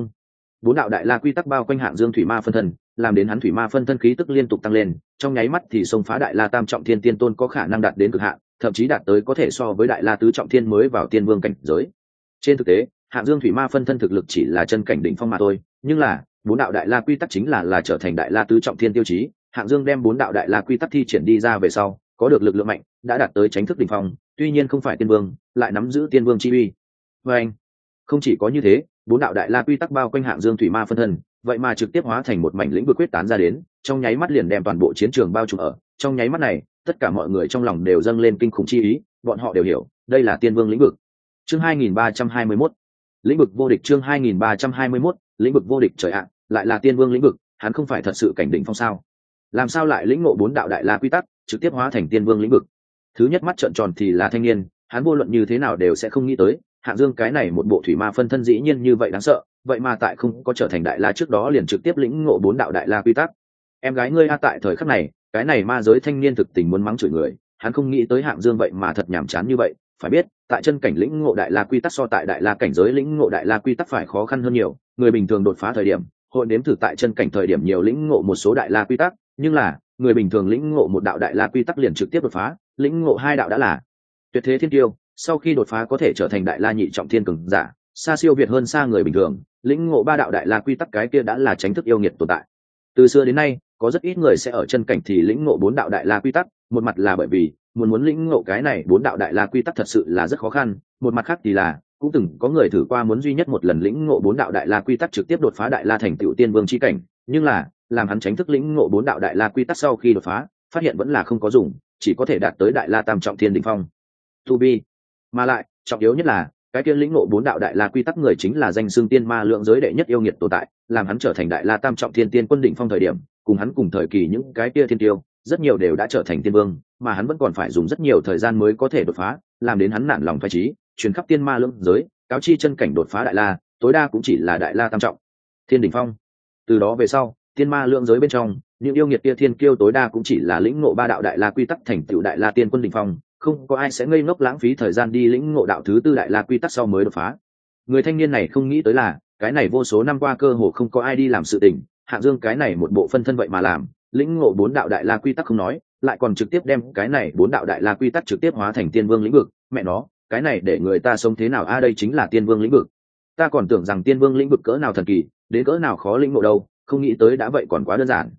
4 đạo đại la quy tắc bao quanh Hạng Dương thủy ma phân thân, làm đến hắn thủy ma phân thân khí tức liên tục tăng lên, trong nháy mắt thì xông phá đại la tam trọng thiên tiên tôn có khả năng đạt đến cực hạn, thậm chí đạt tới có thể so với đại la tứ trọng thiên mới vào tiên vương cảnh giới. Trên thực tế, Hạng Dương thủy ma phân thân thực lực chỉ là chân cảnh đỉnh phong mà thôi, nhưng là 4 đạo đại la quy tắc chính là trở thành đại la tứ trọng thiên tiêu chí. Hạng Dương đem 4 đạo đại la quy tắc thi triển đi ra về sau, có được lực lượng mạnh, đã đạt tới chánh thức đỉnh phong, tuy nhiên không phải tiên vương, lại nắm giữ tiên vương chi uy. Và anh, không chỉ có như thế, 4 đạo đại la quy tắc bao quanh Hạng Dương thủy ma phân thân, vậy mà trực tiếp hóa thành một mảnh lĩnh vực quyết tán ra đến, trong nháy mắt liền đem toàn bộ chiến trường bao trùm ở. Trong nháy mắt này, tất cả mọi người trong lòng đều dâng lên kinh khủng chi ý, bọn họ đều hiểu, đây là tiên vương lĩnh vực. Chương 2321, lĩnh vực vô địch. Chương 2321, lĩnh vực vô địch. Trời ạ, lại là tiên vương lĩnh vực, hắn không phải thật sự cảnh đỉnh phong sao? Làm sao lại lĩnh ngộ 4 đạo đại la quy tắc, trực tiếp hóa thành tiên vương lĩnh vực? Thứ nhất mắt trợn tròn thì là thanh niên, hắn vô luận như thế nào đều sẽ không nghĩ tới, Hạng Dương cái này một bộ thủy ma phân thân dĩ nhiên như vậy đáng sợ, vậy mà tại không có trở thành đại la trước đó liền trực tiếp lĩnh ngộ 4 đạo đại la quy tắc. Em gái ngươi a, tại thời khắc này, cái này ma giới thanh niên thực tình muốn mắng chửi người, hắn không nghĩ tới Hạng Dương vậy mà thật nhàm chán như vậy. Phải biết, tại chân cảnh lĩnh ngộ đại la quy tắc so tại đại la cảnh giới lĩnh ngộ đại la quy tắc phải khó khăn hơn nhiều, người bình thường đột phá thời điểm, hội nếm thử tại chân cảnh thời điểm nhiều lĩnh ngộ một số đại la quy tắc, nhưng là người bình thường lĩnh ngộ một đạo đại la quy tắc liền trực tiếp đột phá, lĩnh ngộ 2 đạo đã là tuyệt thế thiên tiêu, sau khi đột phá có thể trở thành đại la nhị trọng thiên cường giả, xa siêu việt hơn xa người bình thường, lĩnh ngộ 3 đạo đại la quy tắc cái kia đã là chính thức yêu nghiệt tồn tại. Từ xưa đến nay, có rất ít người sẽ ở chân cảnh thì lĩnh ngộ 4 đạo đại la quy tắc, một mặt là bởi vì muốn lĩnh ngộ cái này 4 đạo đại la quy tắc thật sự là rất khó khăn, một mặt khác thì là cũng từng có người thử qua muốn duy nhất một lần lĩnh ngộ 4 đạo đại la quy tắc trực tiếp đột phá đại la thành tựu tiên vương chi cảnh, nhưng là làm hắn chính thức lĩnh ngộ 4 đạo đại la quy tắc sau khi đột phá, phát hiện vẫn là không có dùng, chỉ có thể đạt tới đại la tam trọng thiên đỉnh phong. To be. Mà lại, trọng yếu nhất là cái kia lĩnh ngộ 4 đạo đại la quy tắc người chính là danh xưng tiên ma lượng giới đệ nhất yêu nghiệt tồn tại, làm hắn trở thành đại la tam trọng thiên tiên quân đỉnh phong thời điểm, cùng hắn cùng thời kỳ những cái kia thiên tiêu, rất nhiều đều đã trở thành tiên vương, mà hắn vẫn còn phải dùng rất nhiều thời gian mới có thể đột phá, làm đến hắn nản lòng phách chí, truyền khắp tiên ma lượng giới, cáo chi chân cảnh đột phá đại la, tối đa cũng chỉ là đại la tam trọng thiên đỉnh phong. Từ đó về sau, tiên ma lượng giới bên trong, những yêu nghiệt kia thiên kiêu tối đa cũng chỉ là lĩnh ngộ 3 đạo đại la quy tắc thành tựu đại la tiên quân đỉnh phong, không có ai sẽ ngây ngốc lãng phí thời gian đi lĩnh ngộ đạo thứ 4 đại la quy tắc sau mới đột phá. Người thanh niên này không nghĩ tới là, cái này vô số năm qua cơ hồ không có ai đi làm sự tình, Hạng Dương cái này một bộ phân thân vậy mà làm, lĩnh ngộ 4 đạo đại la quy tắc không nói, lại còn trực tiếp đem cái này 4 đạo đại la quy tắc trực tiếp hóa thành tiên vương lĩnh vực, mẹ nó, cái này để người ta sống thế nào a, đây chính là tiên vương lĩnh vực. Ta còn tưởng rằng tiên vương lĩnh vực cỡ nào thần kỳ, đến cỡ nào khó lĩnh ngộ đâu, không nghĩ tới đã vậy còn quá đơn giản.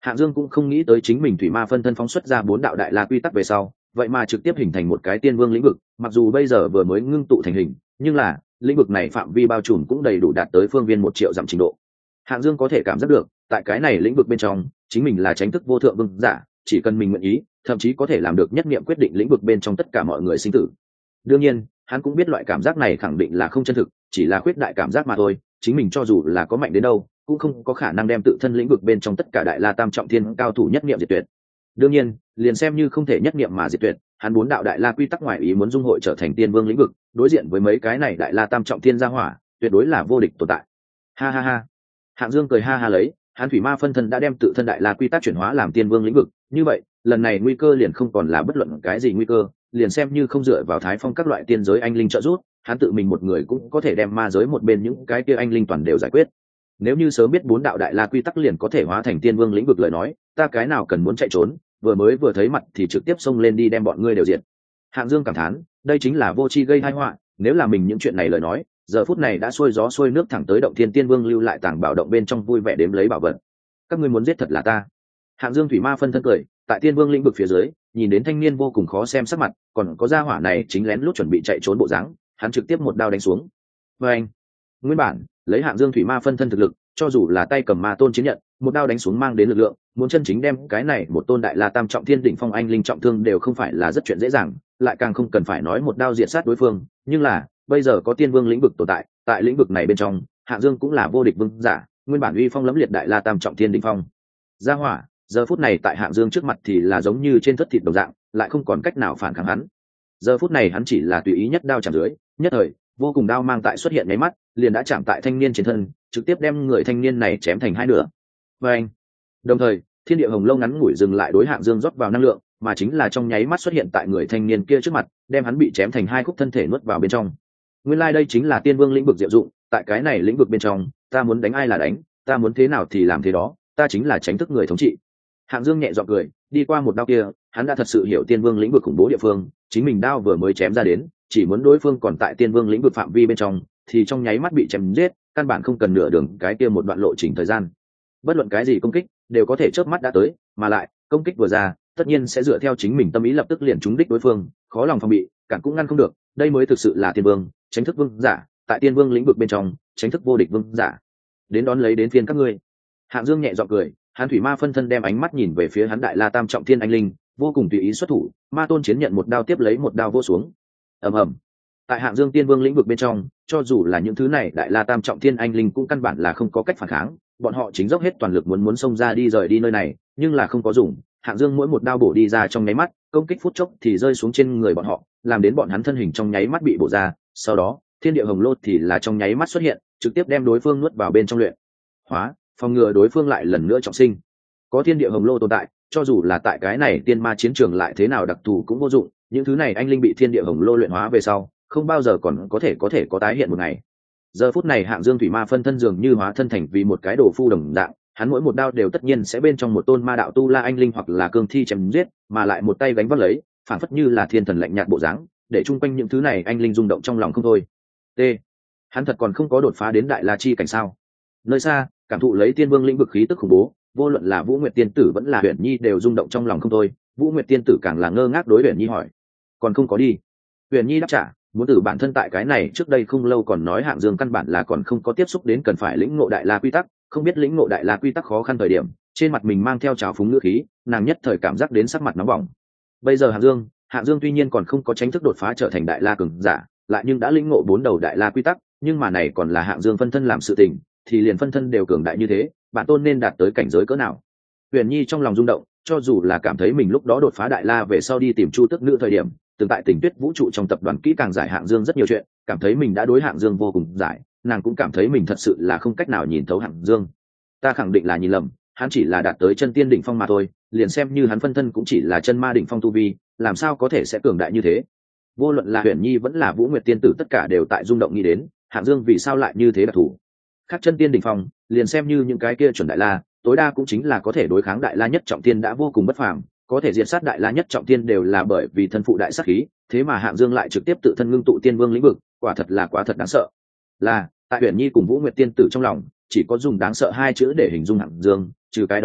Hạng Dương cũng không nghĩ tới chính mình thủy ma phân thân phóng xuất ra 4 đạo đại la quy tắc về sau, vậy mà trực tiếp hình thành một cái tiên vương lĩnh vực, mặc dù bây giờ vừa mới ngưng tụ thành hình, nhưng là lĩnh vực này phạm vi bao trùm cũng đầy đủ đạt tới phương viên 1 triệu dặm trình độ. Hạng Dương có thể cảm giác được, tại cái này lĩnh vực bên trong, chính mình là chánh thức vô thượng vương giả, chỉ cần mình nguyện ý, thậm chí có thể làm được nhất niệm quyết định lĩnh vực bên trong tất cả mọi người sinh tử. Đương nhiên, hắn cũng biết loại cảm giác này khẳng định là không chân thực, chỉ là khuyết đại cảm giác mà thôi, chính mình cho dù là có mạnh đến đâu, cũng không có khả năng đem tự thân lĩnh vực bên trong tất cả đại la tam trọng thiên cao thủ nhất niệm diệt tuyệt. Đương nhiên, liền xem như không thể nhất niệm mà diệt tuyệt, hắn 4 đạo đại la quy tắc ngoài ý muốn dung hội trở thành tiên vương lĩnh vực, đối diện với mấy cái này đại la tam trọng thiên gia hỏa, tuyệt đối là vô địch tồn tại. Ha ha ha. Hạng Dương cười ha ha lấy, hắn thủy ma phân thân đã đem tự thân đại la quy tắc chuyển hóa làm tiên vương lĩnh vực, như vậy, lần này nguy cơ liền không còn là bất luận cái gì nguy cơ, liền xem như không dựa vào Thái Phong các loại tiên giới anh linh trợ giúp, hắn tự mình một người cũng có thể đem ma giới một bên những cái kia anh linh toàn đều giải quyết. Nếu như sớm biết 4 đạo đại la quy tắc liền có thể hóa thành tiên vương lĩnh vực lời nói, ta cái nào cần muốn chạy trốn, vừa thấy mặt thì trực tiếp xông lên đi đem bọn ngươi đều diệt. Hạng Dương cảm thán, đây chính là vô tri gây tai họa, nếu là mình những chuyện này lời nói, giờ phút này đã xuôi gió xuôi nước thẳng tới động thiên tiên vương lưu lại tàng bảo động bên trong vui vẻ đếm lấy bảo vật. Các ngươi muốn giết thật là ta. Hạng Dương thủy ma phân thân cười, tại tiên vương lĩnh vực phía dưới, nhìn đến thanh niên vô cùng khó xem sắc mặt, còn có gia hỏa này chính lén lút chuẩn bị chạy trốn bộ dáng, hắn trực tiếp một đao đánh xuống. Và anh, nguyên bản lấy Hạng Dương thủy ma phân thân thực lực, cho dù là tay cầm ma tôn chiến nhận, một đao đánh xuống mang đến lực lượng, muốn chân chính đem cái này một tôn đại la tam trọng thiên đỉnh phong anh linh trọng thương đều không phải là rất chuyện dễ dàng, lại càng không cần phải nói một đao diệt sát đối phương, nhưng là bây giờ có tiên vương lĩnh vực tồn tại, tại lĩnh vực này bên trong, Hạng Dương cũng là vô địch vương giả, nguyên bản uy phong lẫm liệt đại la tam trọng thiên đỉnh phong. Gia hỏa, giờ phút này tại Hạng Dương trước mặt thì là giống như trên thất thịt đồng dạng, lại không còn cách nào phản kháng hắn. Giờ phút này hắn chỉ là tùy ý nhất đao chạm dưới, nhất thời, vô cùng đao mang tại xuất hiện mấy mắt, liền đã chạm tại thanh niên trên thân, trực tiếp đem người thanh niên này chém thành hai nửa. Và anh, đồng thời, thiên địa hồng lâu ngắn ngủi dừng lại đối Hạng Dương rót vào năng lượng, mà chính là trong nháy mắt xuất hiện tại người thanh niên kia trước mặt, đem hắn bị chém thành hai khúc thân thể nuốt vào bên trong. Nguyên lai đây chính là tiên vương lĩnh vực diệu dụng, tại cái này lĩnh vực bên trong, ta muốn đánh ai là đánh, ta muốn thế nào thì làm thế đó, ta chính là chính thức người thống trị. Hạng Dương nhẹ giọng cười, đi qua một đao kia, hắn đã thật sự hiểu tiên vương lĩnh vực khủng bố địa phương, chính mình đao vừa mới chém ra đến, chỉ muốn đối phương còn tại tiên vương lĩnh vực phạm vi bên trong, thì trong nháy mắt bị chém giết, căn bản không cần nửa đường cái kia một đoạn lộ trình thời gian. Bất luận cái gì công kích đều có thể chớp mắt đã tới, mà lại công kích vừa ra, tất nhiên sẽ dựa theo chính mình tâm ý lập tức liền trúng đích đối phương, khó lòng phòng bị, cản cũng ngăn không được, đây mới thực sự là tiên vương, chính thức vương giả, tại tiên vương lĩnh vực bên trong, chính thức vô địch vương giả. Đến đón lấy đến phiên các ngươi. Hạng Dương nhẹ giọng cười, hắn thủy ma phân thân đem ánh mắt nhìn về phía hắn đại la tam trọng thiên anh linh, vô cùng tùy ý xuất thủ, ma tôn chiến nhận một đao tiếp lấy một đao vỗ xuống. Ầm ầm. Tại Hạng Dương tiên vương lĩnh vực bên trong, cho dù là những thứ này đại la tam trọng thiên anh linh cũng căn bản là không có cách phản kháng, bọn họ chính dốc hết toàn lực muốn xông ra đi rời đi nơi này, nhưng là không có dùng. Hạng Dương mỗi một đao bổ đi ra trong nháy mắt, công kích phút chốc thì rơi xuống trên người bọn họ, làm đến bọn hắn thân hình trong nháy mắt bị bổ ra, sau đó, thiên địa hồng lô thì là trong nháy mắt xuất hiện, trực tiếp đem đối phương nuốt vào bên trong luyện hóa, phòng ngừa đối phương lại lần nữa trọng sinh. Có thiên địa hồng lô tồn tại, cho dù là tại cái này tiên ma chiến trường lại thế nào đặc thù cũng vô dụng, những thứ này anh linh bị thiên địa hồng lô luyện hóa về sau, không bao giờ còn có thể có tái hiện một ngày. Giờ phút này Hạng Dương thủy ma phân thân dường như hóa thân thành vì một cái đồ phu đồng dạng, hắn mỗi một đao đều tất nhiên sẽ bên trong một tôn ma đạo tu la anh linh hoặc là cương thi chém giết, mà lại một tay gánh vác lấy, phản phất như là thiên thần lạnh nhạt bộ dáng, để chung quanh những thứ này anh linh rung động trong lòng không thôi. T. Hắn thật còn không có đột phá đến đại la chi cảnh sao? Nơi xa, cảm thụ lấy tiên vương lĩnh vực khí tức khủng bố, vô luận là Vũ Nguyệt tiên tử vẫn là Huyền Nhi đều rung động trong lòng không thôi. Vũ Nguyệt tiên tử càng là ngơ ngác đối Huyền Nhi hỏi, còn không có đi. Huyền Nhi đáp trả, muốn từ bản thân tại cái này trước đây không lâu còn nói Hạng Dương căn bản là còn không có tiếp xúc đến cần phải lĩnh ngộ đại la quy tắc, không biết lĩnh ngộ đại la quy tắc khó khăn thời điểm, trên mặt mình mang theo trào phúng ngữ khí, nàng nhất thời cảm giác đến sắc mặt nóng bỏng. Bây giờ Hạng Dương tuy nhiên còn không có chính thức đột phá trở thành đại la cường giả, lại nhưng đã lĩnh ngộ 4 đầu đại la quy tắc, nhưng mà này còn là Hạng Dương phân thân làm sự tình, thì liền phân thân đều cường đại như thế, bản tôn nên đạt tới cảnh giới cỡ nào? Huyền Nhi trong lòng rung động, cho dù là cảm thấy mình lúc đó đột phá đại la về sau đi tìm Chu Tước Nữ thời điểm, từng tại Tình Tuyết vũ trụ trong tập đoàn kỹ càng giải Hạng Dương rất nhiều chuyện, cảm thấy mình đã đối Hạng Dương vô cùng giải, nàng cũng cảm thấy mình thật sự là không cách nào nhìn thấu Hạng Dương. Ta khẳng định là nhìn lầm, hắn chỉ là đạt tới chân tiên đỉnh phong mà thôi, liền xem như hắn phân thân cũng chỉ là chân ma đỉnh phong tu vi, làm sao có thể sẽ cường đại như thế? Vô luận là Huyền Nhi vẫn là Vũ Nguyệt tiên tử tất cả đều tại rung động nghĩ đến, Hạng Dương vì sao lại như thế đặc thù? Khác chân tiên đỉnh phong, liền xem như những cái kia chuẩn đại la, tối đa cũng chính là có thể đối kháng đại la nhất trọng tiên đã vô cùng bất phàm, có thể diệt sát đại la nhất trọng tiên đều là bởi vì thân phụ đại sát khí, thế mà Hạng Dương lại trực tiếp tự thân ngưng tụ tiên vương lĩnh vực, quả thật là quá thật đáng sợ. Là, tại Huyền Nhi cùng Vũ Nguyệt tiên tử trong lòng, chỉ có dùng đáng sợ hai chữ để hình dung Hạng Dương, trừ cái đó ra,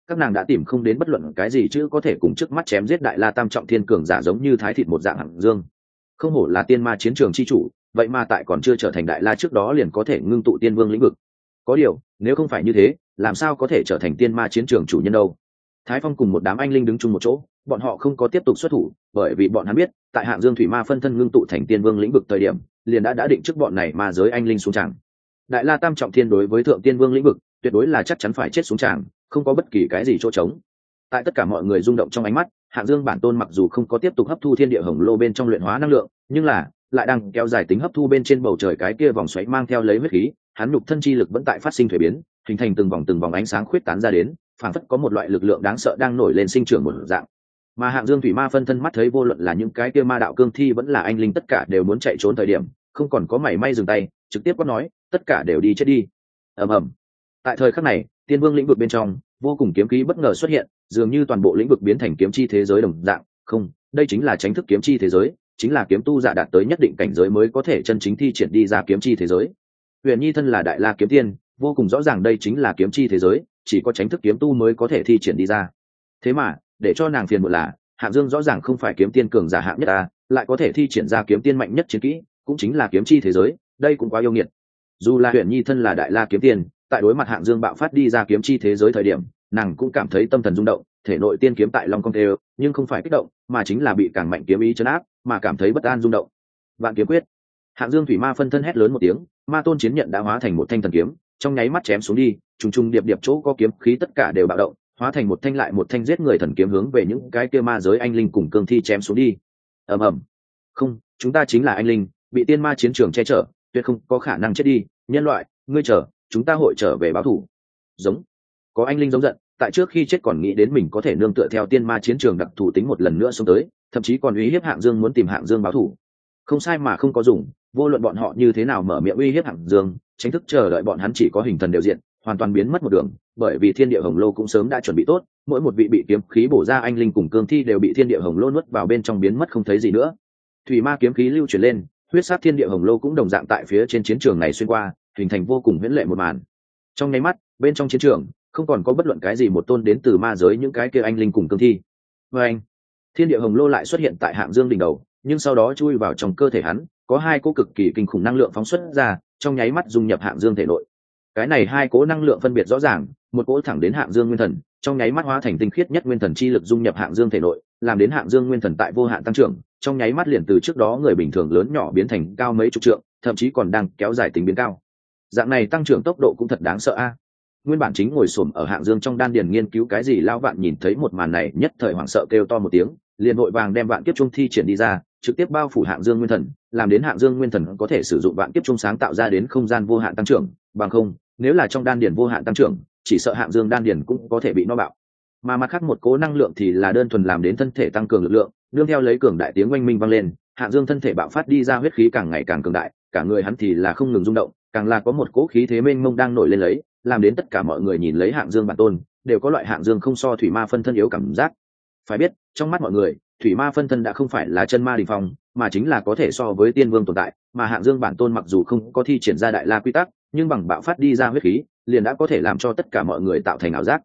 các nàng đã tìm không đến bất luận cái gì chứ có thể cùng trước mắt chém giết đại la tam trọng thiên cường giả giống như thái thịt một dạng Hạng Dương. Không hổ là tiên ma chiến trường chi chủ, vậy mà tại còn chưa trở thành đại la trước đó liền có thể ngưng tụ tiên vương lĩnh vực. Có điều nếu không phải như thế, làm sao có thể trở thành tiên ma chiến trường chủ nhân đâu? Thái Phong cùng một đám anh linh đứng chung một chỗ, bọn họ không có tiếp tục xuất thủ, bởi vì bọn hắn biết tại Hạng Dương thủy ma phân thân ngưng tụ thành tiên vương lĩnh vực thời điểm liền đã định trước bọn này ma giới anh linh xuống tràng. Đại la tam trọng thiên đối với thượng tiên vương lĩnh vực tuyệt đối là chắc chắn phải chết xuống tràng, không có bất kỳ cái gì chỗ trống. Tại tất cả mọi người rung động trong ánh mắt, Hạng Dương bản tôn mặc dù không có tiếp tục hấp thu thiên địa hồng lô bên trong luyện hóa năng lượng, nhưng là lại đang kéo dài tính hấp thu bên trên bầu trời cái kia vòng xoáy mang theo lấy huyết khí, hắn nhục thân chi lực vẫn tại phát sinh thuế biến, hình thành từng vòng ánh sáng khuyết tán ra đến, phảng phất có một loại lực lượng đáng sợ đang nổi lên sinh trưởng một dạng. Mà Hạng Dương thủy ma phân thân mắt thấy vô luận là những cái kia ma đạo cương thi vẫn là anh linh tất cả đều muốn chạy trốn thời điểm, không còn có mảy may dừng tay, trực tiếp quát nói, tất cả đều đi chết đi. Ầm ầm. Tại thời khắc này, tiên vương lĩnh vực bên trong vô cùng kiếm khí bất ngờ xuất hiện, dường như toàn bộ lĩnh vực biến thành kiếm chi thế giới đồng dạng. Không, đây chính là chính thức kiếm chi thế giới, chính là kiếm tu giả đạt tới nhất định cảnh giới mới có thể chân chính thi triển đi ra kiếm chi thế giới. Huyền Nhi thân là đại la kiếm tiên, vô cùng rõ ràng đây chính là kiếm chi thế giới, chỉ có chính thức kiếm tu mới có thể thi triển đi ra. Thế mà để cho nàng phiền muộn là Hạng Dương rõ ràng không phải kiếm tiên cường giả hạng nhất lại có thể thi triển ra kiếm tiên mạnh nhất chiến kỹ, cũng chính là kiếm chi thế giới, đây cũng quá yêu nghiệt. Dù là Huyền Nhi thân là đại la kiếm tiên, tại đối mặt Hạng Dương bạo phát đi ra kiếm chi thế giới thời điểm, nàng cũng cảm thấy tâm thần rung động, thể nội tiên kiếm tại long cong đều, nhưng không phải kích động, mà chính là bị càng mạnh kiếm ý trấn áp, mà cảm thấy bất an rung động. Vạn kiếm quyết. Hạng Dương thủy ma phân thân hét lớn một tiếng, ma tôn chiến nhận đã hóa thành một thanh thần kiếm, trong nháy mắt chém xuống đi, trùng điệp chỗ có kiếm khí tất cả đều bạo động, hóa thành một thanh lại một thanh giết người thần kiếm hướng về những cái kia ma giới anh linh cùng cương thi chém xuống đi. Ầm ầm. Không, chúng ta chính là anh linh, bị tiên ma chiến trường che chở, tuyệt không có khả năng chết đi, nhân loại, ngươi chờ, chúng ta hội trở về báo thù. Giống. Có anh linh giống giận, tại trước khi chết còn nghĩ đến mình có thể nương tựa theo tiên ma chiến trường đặc thù tính một lần nữa xuống tới, thậm chí còn uy hiếp Hạng Dương muốn tìm Hạng Dương báo thù. Không sai mà không có dùng, vô luận bọn họ như thế nào mở miệng uy hiếp Hạng Dương, chính thức chờ đợi bọn hắn chỉ có hình thần đều diện, hoàn toàn biến mất một đường, bởi vì thiên địa hồng lô cũng sớm đã chuẩn bị tốt, mỗi một vị bị kiếm khí bổ ra anh linh cùng cương thi đều bị thiên địa hồng lô nuốt vào bên trong biến mất không thấy gì nữa. Thủy ma kiếm khí lưu chuyển lên, huyết sát thiên địa hồng lô cũng đồng dạng tại phía trên chiến trường này xuyên qua, hình thành vô cùng huyễn lệ một màn. Trong nháy mắt, bên trong chiến trường không còn có bất luận cái gì một tôn đến từ ma giới những cái kia anh linh cùng cương thi. Và anh, thiên địa hồng lô lại xuất hiện tại Hạng Dương đỉnh đầu, nhưng sau đó chui vào trong cơ thể hắn, có hai cỗ cực kỳ kinh khủng năng lượng phóng xuất ra, trong nháy mắt dung nhập Hạng Dương thể nội. Cái này hai cỗ năng lượng phân biệt rõ ràng, một cỗ thẳng đến Hạng Dương nguyên thần, trong nháy mắt hóa thành tinh khiết nhất nguyên thần chi lực dung nhập Hạng Dương thể nội, làm đến Hạng Dương nguyên thần tại vô hạn tăng trưởng, trong nháy mắt liền từ trước đó người bình thường lớn nhỏ biến thành cao mấy chục trượng, thậm chí còn đang kéo dài tính biến cao. Dạng này tăng trưởng tốc độ cũng thật đáng sợ a. Nguyên bản chính ngồi xổm ở Hạng Dương trong đan điền nghiên cứu cái gì lão vạn nhìn thấy một màn này nhất thời hoảng sợ kêu to một tiếng, liền vội vàng đem vạn kiếp trung thi triển đi ra, trực tiếp bao phủ Hạng Dương nguyên thần, làm đến Hạng Dương nguyên thần có thể sử dụng vạn kiếp trung sáng tạo ra đến không gian vô hạn tăng trưởng, bằng không, nếu là trong đan điền vô hạn tăng trưởng, chỉ sợ Hạng Dương đan điền cũng có thể bị no bạo. Mà mặt khác một cố năng lượng thì là đơn thuần làm đến thân thể tăng cường lực lượng, nương theo lấy cường đại tiếng oanh minh vang lên, Hạng Dương thân thể bạo phát đi ra huyết khí càng ngày càng cường đại, cả người hắn thì là không ngừng rung động, càng là có một cỗ khí thế mênh mông đang nổi lên lấy, làm đến tất cả mọi người nhìn lấy Hạng Dương bản tôn, đều có loại Hạng Dương không so thủy ma phân thân yếu cảm giác. Phải biết, trong mắt mọi người, thủy ma phân thân đã không phải là chân ma đỉnh phong, mà chính là có thể so với tiên vương tồn tại, mà Hạng Dương bản tôn mặc dù không có thi triển ra đại la quy tắc, nhưng bằng bạo phát đi ra huyết khí, liền đã có thể làm cho tất cả mọi người tạo thành ảo giác.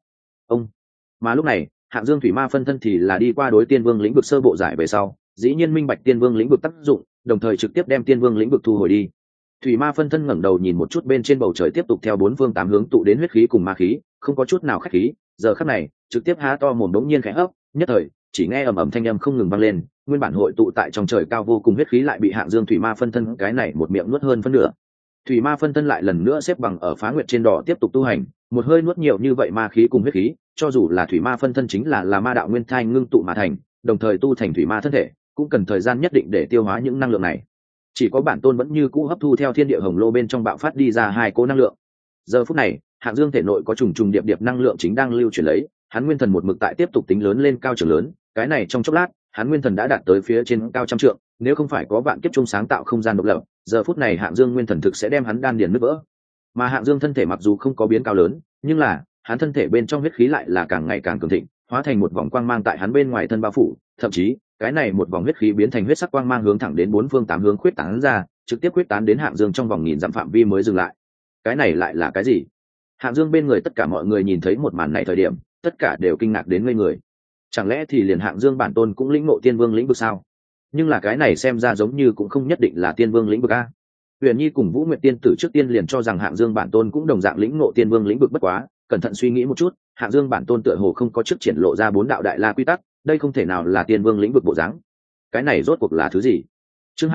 Mà lúc này, Hạng Dương thủy ma phân thân thì là đi qua đối tiên vương lĩnh vực sơ bộ giải về sau, dĩ nhiên minh bạch tiên vương lĩnh vực tác dụng, đồng thời trực tiếp đem tiên vương lĩnh vực thu hồi đi. Thủy ma phân thân ngẩng đầu nhìn một chút bên trên bầu trời, tiếp tục theo bốn phương tám hướng tụ đến huyết khí cùng ma khí, không có chút nào khách khí, giờ khắc này, trực tiếp há to mồm đống nhiên khẽ hấp, nhất thời, chỉ nghe ầm ầm thanh âm không ngừng vang lên, nguyên bản hội tụ tại trong trời cao vô cùng huyết khí lại bị Hạng Dương thủy ma phân thân cái này một miệng nuốt hơn phân nửa. Thủy ma phân thân lại lần nữa xếp bằng ở Phá Nguyệt trên đỏ tiếp tục tu hành, một hơi nuốt nhiều như vậy ma khí cùng huyết khí, cho dù là thủy ma phân thân chính là ma đạo nguyên thai ngưng tụ mà thành, đồng thời tu thành thủy ma thân thể, cũng cần thời gian nhất định để tiêu hóa những năng lượng này. Chỉ có bản tôn vẫn như cũ hấp thu theo thiên địa hồng lô bên trong bạo phát đi ra hai cỗ năng lượng. Giờ phút này, Hạng Dương thể nội có trùng điệp năng lượng chính đang lưu chuyển lấy, hắn nguyên thần một mực tại tiếp tục tính lớn lên cao trường lớn, cái này trong chốc lát, hắn nguyên thần đã đạt tới phía trên cao trăm trượng, nếu không phải có vạn kiếp trung sáng tạo không gian độc lập, giờ phút này Hạng Dương nguyên thần thực sẽ đem hắn đan điền nứt vỡ. Mà Hạng Dương thân thể mặc dù không có biến cao lớn, nhưng là hắn thân thể bên trong huyết khí lại là càng ngày càng cường thịnh, hóa thành một vòng quang mang tại hắn bên ngoài thân bao phủ, thậm chí cái này một vòng huyết khí biến thành huyết sắc quang mang hướng thẳng đến bốn phương tám hướng khuyết tán ra, trực tiếp khuyết tán đến Hạng Dương trong vòng nghìn dặm phạm vi mới dừng lại. Cái này lại là cái gì? Hạng Dương bên người tất cả mọi người nhìn thấy một màn này thời điểm, tất cả đều kinh ngạc đến ngây người. Chẳng lẽ thì liền Hạng Dương bản tôn cũng lĩnh ngộ Tiên Vương lĩnh vực sao? Nhưng là cái này xem ra giống như cũng không nhất định là Tiên Vương lĩnh vực a. Huyền Nhi cùng Vũ Nguyệt tiên tử trước tiên liền cho rằng Hạng Dương bản tôn cũng đồng dạng lĩnh ngộ Tiên Vương lĩnh vực, bất quá, cẩn thận suy nghĩ một chút, Hạng Dương bản tôn tựa hồ không có trước triển lộ ra 4 đạo đại la quy tắc, đây không thể nào là Tiên Vương lĩnh vực bộ dáng. Cái này rốt cuộc là thứ gì? Chương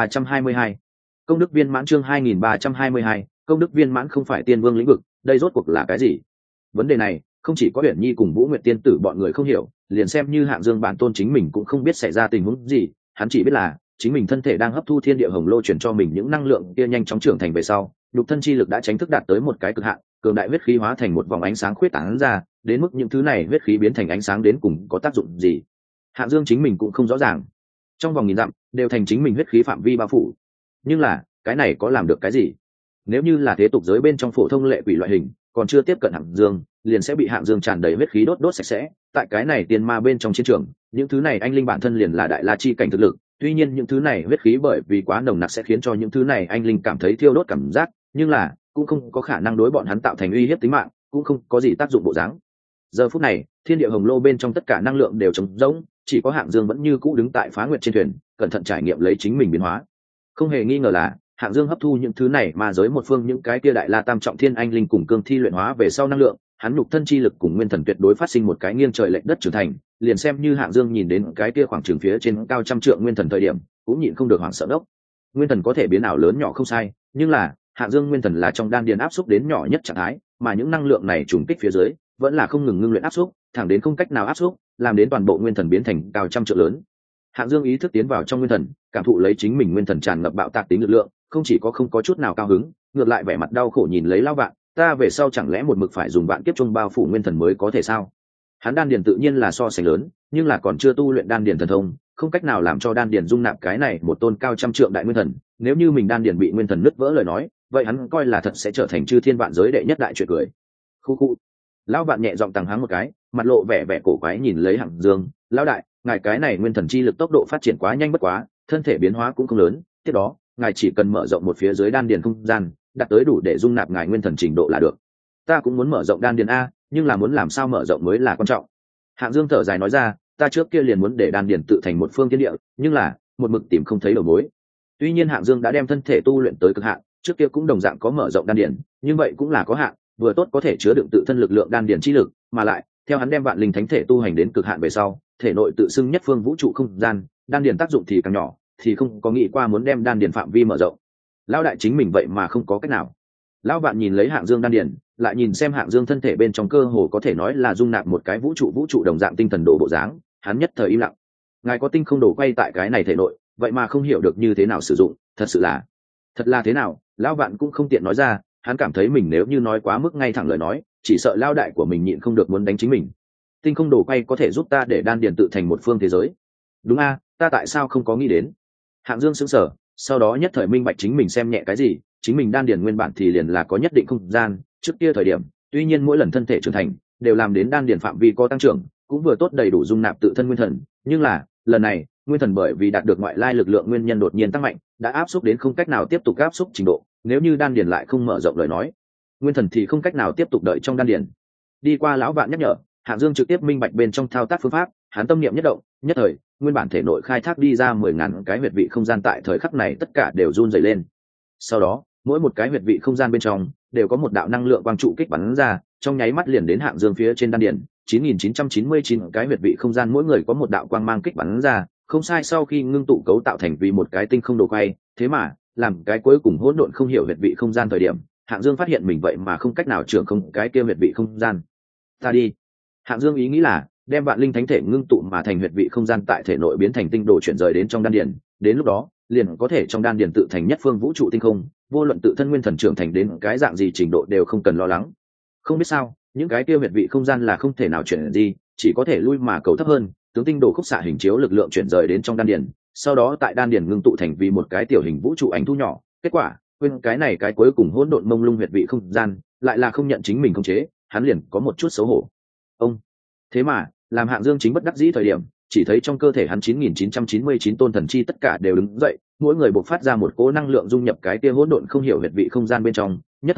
2322. Công đức viên mãn, chương 2322. Công đức viên mãn không phải Tiên Vương lĩnh vực, đây rốt cuộc là cái gì? Vấn đề này, không chỉ có Huyền Nhi cùng Vũ Nguyệt tiên tử bọn người không hiểu, liền xem như Hạng Dương bản tôn chính mình cũng không biết xảy ra tình huống gì, hắn chỉ biết là chính mình thân thể đang hấp thu thiên địa hồng lô chuyển cho mình những năng lượng kia nhanh chóng trưởng thành về sau, nhục thân chi lực đã chính thức đạt tới một cái cực hạn, cường đại huyết khí hóa thành một vòng ánh sáng khuyết tán ra, đến mức những thứ này huyết khí biến thành ánh sáng đến cùng có tác dụng gì, Hạng Dương chính mình cũng không rõ ràng. Trong vòng nghìn dặm đều thành chính mình huyết khí phạm vi bao phủ, nhưng là cái này có làm được cái gì? Nếu như là thế tục giới bên trong phổ thông lệ quỷ loại hình, còn chưa tiếp cận Hạng Dương, liền sẽ bị Hạng Dương tràn đầy huyết khí đốt sạch sẽ. Tại cái này tiên ma bên trong chiến trường, những thứ này anh linh bản thân liền là đại la chi cảnh thực lực, tuy nhiên những thứ này huyết khí bởi vì quá nồng nặc sẽ khiến cho những thứ này anh linh cảm thấy thiêu đốt cảm giác, nhưng là cũng không có khả năng đối bọn hắn tạo thành uy hiếp tính mạng, cũng không có gì tác dụng bộ dáng. Giờ phút này, thiên địa hồng lô bên trong tất cả năng lượng đều trống rỗng, chỉ có Hạng Dương vẫn như cũ đứng tại Phá Nguyệt trên thuyền, cẩn thận trải nghiệm lấy chính mình biến hóa. Không hề nghi ngờ là Hạng Dương hấp thu những thứ này mà giới một phương những cái kia đại la tam trọng thiên anh linh cùng cương thi luyện hóa về sau năng lượng, hắn nhục thân chi lực cùng nguyên thần tuyệt đối phát sinh một cái nghiêng trời lệch đất trưởng thành, liền xem như Hạng Dương nhìn đến cái kia khoảng trường phía trên cao trăm trượng nguyên thần thời điểm, cũng nhịn không được hoảng sợ đốc. Nguyên thần có thể biến ảo lớn nhỏ không sai, nhưng là Hạng Dương nguyên thần là trong đan điền áp xúc đến nhỏ nhất trạng thái, mà những năng lượng này trùng kích phía dưới, vẫn là không ngừng ngưng luyện áp xúc, thẳng đến không cách nào áp xúc, làm đến toàn bộ nguyên thần biến thành cao trăm trượng lớn. Hạng Dương ý thức tiến vào trong nguyên thần, cảm thụ lấy chính mình nguyên thần tràn ngập bạo tạc tính lực lượng, không chỉ có không có chút nào cao hứng, ngược lại vẻ mặt đau khổ nhìn lấy Lão Vạn, ta về sau chẳng lẽ một mực phải dùng vạn kiếp trung bao phủ nguyên thần mới có thể sao? Hắn đan điền tự nhiên là so sánh lớn, nhưng là còn chưa tu luyện đan điền thần thông, không cách nào làm cho đan điền dung nạp cái này một tôn cao trăm trượng đại nguyên thần, nếu như mình đan điền bị nguyên thần nứt vỡ lời nói, vậy hắn coi là thật sẽ trở thành chư thiên vạn giới đệ nhất đại chuyện cười. Khu khu. Lão Vạn nhẹ giọng tằng hắng một cái, mặt lộ vẻ vẻ cổ quái nhìn lấy Hạng Dương, lão đại, ngài cái này nguyên thần chi lực tốc độ phát triển quá nhanh bất quá, thân thể biến hóa cũng không lớn, tiếp đó, ngài chỉ cần mở rộng một phía dưới đan điền không gian, đạt tới đủ để dung nạp ngài nguyên thần trình độ là được. Ta cũng muốn mở rộng đan điền a, nhưng là muốn làm sao mở rộng mới là quan trọng. Hạng Dương thở dài nói ra, ta trước kia liền muốn để đan điền tự thành một phương thiên địa, nhưng là một mực tìm không thấy đầu mối. Tuy nhiên Hạng Dương đã đem thân thể tu luyện tới cực hạn, trước kia cũng đồng dạng có mở rộng đan điền, nhưng vậy cũng là có hạn, vừa tốt có thể chứa đựng tự thân lực lượng đan điền chi lực, mà lại, theo hắn đem vạn linh thánh thể tu hành đến cực hạn về sau, thể nội tự xưng nhất phương vũ trụ không gian, đan điền tác dụng thì càng nhỏ, thì không có nghĩ qua muốn đem đan điền phạm vi mở rộng. Lão đại chính mình vậy mà không có cách nào. Lão Vạn nhìn lấy Hạng Dương đan điền, lại nhìn xem Hạng Dương thân thể bên trong cơ hồ có thể nói là dung nạp một cái vũ trụ đồng dạng tinh thần đồ bộ dáng, hắn nhất thời im lặng. Ngài có tinh không đồ quay tại cái này thể nội, vậy mà không hiểu được như thế nào sử dụng, thật là thế nào? Lão Vạn cũng không tiện nói ra, hắn cảm thấy mình nếu như nói quá mức ngay thẳng lời nói, chỉ sợ lão đại của mình nhịn không được muốn đánh chính mình. Tinh không đồ quay có thể giúp ta để đan điền tự thành một phương thế giới. Đúng a, ta tại sao không có nghĩ đến? Hạng Dương sững sờ, sau đó nhất thời minh bạch chính mình xem nhẹ cái gì, chính mình đan điền nguyên bản thì liền là có nhất định không gian, trước kia thời điểm, tuy nhiên mỗi lần thân thể trưởng thành, đều làm đến đan điền phạm vi có tăng trưởng, cũng vừa tốt đầy đủ dung nạp tự thân nguyên thần, nhưng là, lần này, nguyên thần bởi vì đạt được ngoại lai lực lượng nguyên nhân đột nhiên tăng mạnh, đã áp xúc đến không cách nào tiếp tục áp xúc trình độ, nếu như đan điền lại không mở rộng lời nói, nguyên thần thì không cách nào tiếp tục đợi trong đan điền. Đi qua lão Vạn nhắc nhở, Hạng Dương trực tiếp minh bạch bên trong thao tác phương pháp, hắn tâm niệm nhất động, nhất thời, nguyên bản thể nội khai thác đi ra 10.000 cái huyệt vị không gian tại thời khắc này tất cả đều run rẩy lên. Sau đó, mỗi một cái huyệt vị không gian bên trong đều có một đạo năng lượng quang trụ kích bắn ra, trong nháy mắt liền đến Hạng Dương phía trên đan điền, 9.999 cái huyệt vị không gian mỗi người có một đạo quang mang kích bắn ra, không sai sau khi ngưng tụ cấu tạo thành vì một cái tinh không đồ quay, thế mà, làm cái cuối cùng hỗn độn không hiểu huyệt vị không gian thời điểm, Hạng Dương phát hiện mình vậy mà không cách nào trưởng không cái kia huyệt vị không gian. Ta đi. Hạng Dương ý nghĩ là đem vạn linh thánh thể ngưng tụ mà thành huyệt vị không gian tại thể nội biến thành tinh đồ chuyển rời đến trong đan điền, đến lúc đó, liền có thể trong đan điền tự thành nhất phương vũ trụ tinh không, vô luận tự thân nguyên thần trưởng thành đến cái dạng gì trình độ đều không cần lo lắng. Không biết sao, những cái kia huyệt vị không gian là không thể nào chuyển gì, chỉ có thể lui mà cầu thấp hơn, tướng tinh đồ khúc xạ hình chiếu lực lượng chuyển rời đến trong đan điền, sau đó tại đan điền ngưng tụ thành vì một cái tiểu hình vũ trụ ánh thu nhỏ, kết quả, quên cái này cái cuối cùng hỗn độn mông lung huyệt vị không gian, lại là không nhận chính mình khống chế, hắn liền có một chút xấu hổ. Ông thế mà làm Hạng Dương chính bất đắc dĩ thời điểm, chỉ thấy trong cơ thể hắn 9.999 tôn thần chi tất cả đều đứng dậy, mỗi người bộc phát ra một cỗ năng lượng dung nhập cái kia hỗn độn không hiểu huyệt vị không gian bên trong, nhất thời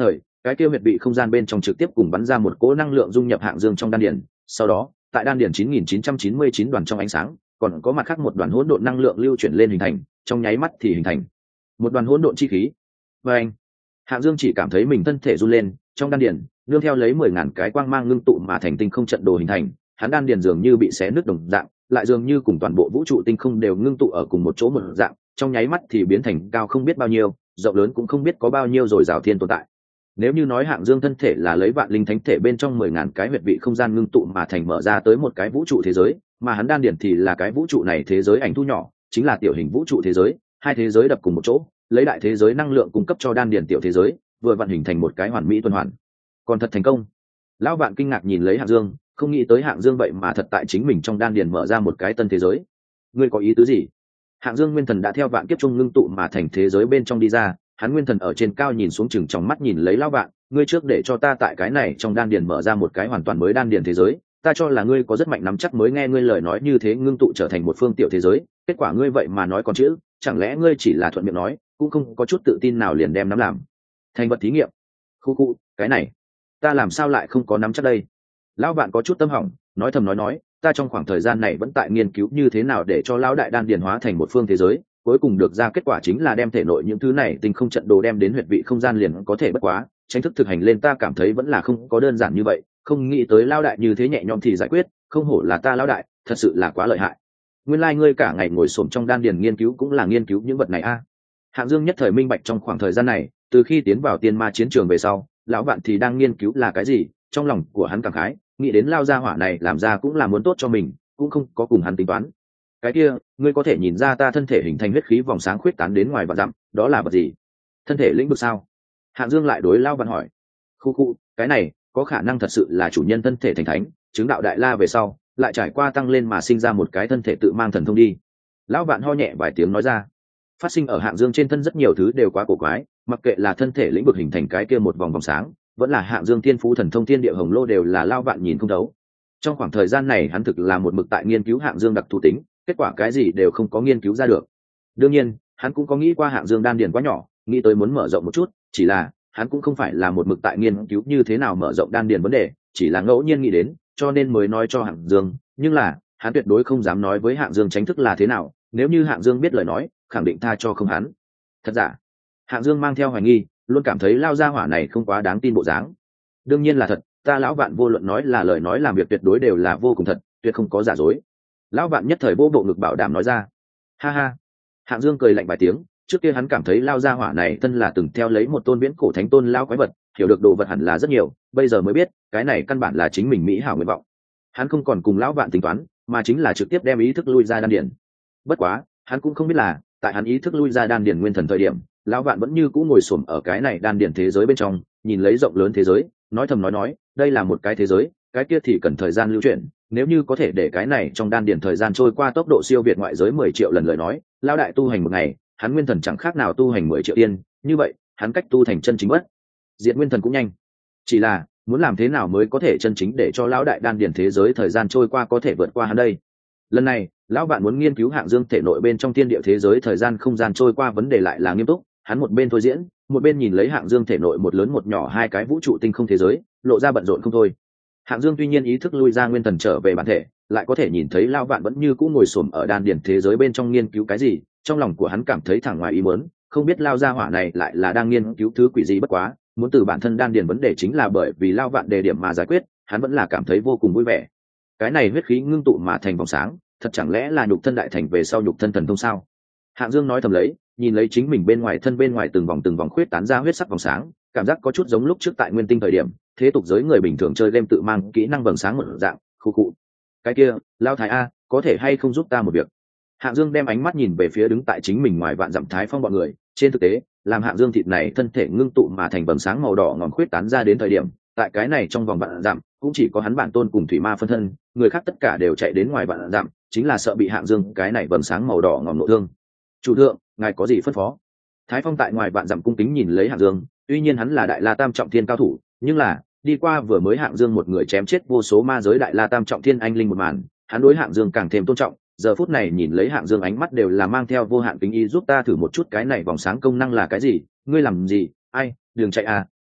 cái kia huyệt vị không gian bên trong trực tiếp cùng bắn ra một cỗ năng lượng dung nhập Hạng Dương trong đan điền. Sau đó tại đan điền 9999 đoàn trong ánh sáng còn có mặt khác một đoàn hỗn độn năng lượng lưu chuyển lên hình thành, trong nháy mắt thì hình thành một đoàn hỗn độn chi khí. Và anh, Hạng Dương chỉ cảm thấy mình thân thể run lên, trong đan điền nương theo lấy 10.000 cái quang mang ngưng tụ mà thành tinh không trận đồ hình thành, hắn đan điền dường như bị xé nứt đồng dạng, lại dường như cùng toàn bộ vũ trụ tinh không đều ngưng tụ ở cùng một chỗ một dạng, trong nháy mắt thì biến thành cao không biết bao nhiêu, rộng lớn cũng không biết có bao nhiêu rồi rào thiên tồn tại. Nếu như nói Hạng Dương thân thể là lấy vạn linh thánh thể bên trong 10.000 cái huyệt vị không gian ngưng tụ mà thành mở ra tới một cái vũ trụ thế giới, mà hắn đan điền thì là cái vũ trụ này thế giới ảnh thu nhỏ, chính là tiểu hình vũ trụ thế giới, hai thế giới đập cùng một chỗ, lấy đại thế giới năng lượng cung cấp cho đan điền tiểu thế giới, vừa vận hình thành một cái hoàn mỹ tuần hoàn. Còn thật thành công. Lão Vạn kinh ngạc nhìn lấy Hạng Dương, không nghĩ tới Hạng Dương vậy mà thật tại chính mình trong đan điền mở ra một cái tân thế giới. Ngươi có ý tứ gì? Hạng Dương nguyên thần đã theo vạn kiếp trung ngưng tụ mà thành thế giới bên trong đi ra, hắn nguyên thần ở trên cao nhìn xuống chừng trong mắt nhìn lấy Lão Vạn, ngươi trước để cho ta tại cái này trong đan điền mở ra một cái hoàn toàn mới đan điền thế giới, ta cho là ngươi có rất mạnh nắm chắc mới nghe ngươi lời nói như thế ngưng tụ trở thành một phương tiểu thế giới, kết quả ngươi vậy mà nói con chữ, chẳng lẽ ngươi chỉ là thuận miệng nói, cũng không có chút tự tin nào liền đem nắm làm thành vật thí nghiệm. Khu, cái này, ta làm sao lại không có nắm chắc đây? Lão Vạn có chút tâm hỏng, nói thầm nói, ta trong khoảng thời gian này vẫn tại nghiên cứu như thế nào để cho lão đại đan điền hóa thành một phương thế giới, cuối cùng được ra kết quả chính là đem thể nội những thứ này tinh không trận đồ đem đến huyệt vị không gian liền có thể bất quá, tranh thức thực hành lên ta cảm thấy vẫn là không có đơn giản như vậy, không nghĩ tới lão đại như thế nhẹ nhõm thì giải quyết, không hổ là ta lão đại, thật sự là quá lợi hại. Nguyên lai ngươi cả ngày ngồi xổm trong đan điền nghiên cứu cũng là nghiên cứu những vật này a. Hạng Dương nhất thời minh bạch trong khoảng thời gian này, từ khi tiến vào tiên ma chiến trường về sau, lão Vạn thì đang nghiên cứu là cái gì, trong lòng của hắn cảm khái, nghĩ đến lao gia hỏa này làm ra cũng là muốn tốt cho mình, cũng không có cùng hắn tính toán. Cái kia, ngươi có thể nhìn ra ta thân thể hình thành huyết khí vòng sáng khuyết tán đến ngoài vạn dặm, đó là vật gì? Thân thể lĩnh vực sao? Hạng Dương lại đối Lão Vạn hỏi. Khu, cái này có khả năng thật sự là chủ nhân thân thể thành thánh, chứng đạo đại la về sau, lại trải qua tăng lên mà sinh ra một cái thân thể tự mang thần thông đi. Lão Vạn ho nhẹ vài tiếng nói ra. Phát sinh ở Hạng Dương trên thân rất nhiều thứ đều quá cổ quái, mặc kệ là thân thể lĩnh vực hình thành cái kia một vòng vòng sáng, vẫn là Hạng Dương thiên phú thần thông thiên địa hồng lô đều là Lão Vạn nhìn không thấu. Trong khoảng thời gian này hắn thực là một mực tại nghiên cứu Hạng Dương đặc thù tính, kết quả cái gì đều không có nghiên cứu ra được. Đương nhiên, hắn cũng có nghĩ qua Hạng Dương đan điền quá nhỏ, nghĩ tới muốn mở rộng một chút, chỉ là hắn cũng không phải là một mực tại nghiên cứu như thế nào mở rộng đan điền vấn đề, chỉ là ngẫu nhiên nghĩ đến, cho nên mới nói cho Hạng Dương, nhưng là hắn tuyệt đối không dám nói với Hạng Dương tránh thức là thế nào, nếu như Hạng Dương biết lời nói, khẳng định tha cho không hắn. Thật giả? Hạng Dương mang theo hoài nghi, luôn cảm thấy lao gia hỏa này không quá đáng tin bộ dáng. Đương nhiên là thật, ta Lão Vạn vô luận nói là lời nói làm việc tuyệt đối đều là vô cùng thật, tuyệt không có giả dối. Lão Vạn nhất thời vô bộ ngực bảo đảm nói ra. Ha ha. Hạng Dương cười lạnh vài tiếng, trước kia hắn cảm thấy lao gia hỏa này thân là từng theo lấy một tôn viễn cổ thánh tôn lao quái vật, hiểu được đồ vật hẳn là rất nhiều, bây giờ mới biết, cái này căn bản là chính mình mỹ hảo nguyện vọng. Hắn không còn cùng Lão Vạn tính toán, mà chính là trực tiếp đem ý thức lui ra đan điền. Bất quá, hắn cũng không biết là, tại hắn ý thức lui ra đan điền nguyên thần thời điểm, Lão Vạn vẫn như cũ ngồi xổm ở cái này đan điền thế giới bên trong, nhìn lấy rộng lớn thế giới, nói thầm nói, đây là một cái thế giới, cái kia thì cần thời gian lưu chuyển, nếu như có thể để cái này trong đan điền thời gian trôi qua tốc độ siêu việt ngoại giới 10 triệu lần lời nói, lão đại tu hành một ngày, hắn nguyên thần chẳng khác nào tu hành 10 triệu tiên, như vậy, hắn cách tu thành chân chính bất diệt nguyên thần cũng nhanh. Chỉ là, muốn làm thế nào mới có thể chân chính để cho lão đại đan điền thế giới thời gian trôi qua có thể vượt qua hắn đây. Lần này, lão bạn muốn nghiên cứu Hạng Dương thể nội bên trong thiên địa thế giới thời gian không gian trôi qua vấn đề lại là nghiêm túc, hắn một bên thôi diễn, một bên nhìn lấy Hạng Dương thể nội một lớn một nhỏ hai cái vũ trụ tinh không thế giới, lộ ra bận rộn không thôi. Hạng Dương tuy nhiên ý thức lui ra nguyên thần trở về bản thể, lại có thể nhìn thấy Lão Vạn vẫn như cũ ngồi xổm ở đan điền thế giới bên trong nghiên cứu cái gì, trong lòng của hắn cảm thấy thẳng ngoài ý muốn, không biết Lão gia hỏa này lại là đang nghiên cứu thứ quỷ gì bất quá, muốn từ bản thân đan điền vấn đề chính là bởi vì Lão Vạn đề điểm mà giải quyết, hắn vẫn là cảm thấy vô cùng vui vẻ. Cái này huyết khí ngưng tụ mà thành vòng sáng, thật chẳng lẽ là nhục thân đại thành về sau nhục thân thần thông sao? Hạng Dương nói thầm lấy, nhìn lấy chính mình bên ngoài thân bên ngoài từng vòng khuyết tán ra huyết sắc vòng sáng, cảm giác có chút giống lúc trước tại Nguyên Tinh thời điểm, thế tục giới người bình thường chơi game tự mang kỹ năng vầng sáng một dạng, khu cụ. Cái kia, Lão Thái a, có thể hay không giúp ta một việc? Hạng Dương đem ánh mắt nhìn về phía đứng tại chính mình ngoài vạn dặm Thái Phong bọn người, trên thực tế, làm Hạng Dương thịt này thân thể ngưng tụ mà thành vầng sáng màu đỏ ngòm khuyết tán ra đến thời điểm, tại cái này trong vòng vạn dặm, cũng chỉ có hắn bản tôn cùng thủy ma phân thân, người khác tất cả đều chạy đến ngoài vạn dặm, chính là sợ bị Hạng Dương cái này vầng sáng màu đỏ ngòm nội thương. Chủ thượng, ngài có gì phân phó? Thái Phong tại ngoài vạn dặm cung kính nhìn lấy Hạng Dương, tuy nhiên hắn là đại la tam trọng thiên cao thủ, nhưng là đi qua vừa mới Hạng Dương một người chém chết vô số ma giới đại la tam trọng thiên anh linh một màn, hắn đối Hạng Dương càng thêm tôn trọng. Giờ phút này nhìn lấy Hạng Dương ánh mắt đều là mang theo vô hạn kính ý, giúp ta thử một chút cái này vòng sáng công năng là cái gì? Ngươi làm gì? Ai, đừng chạy à,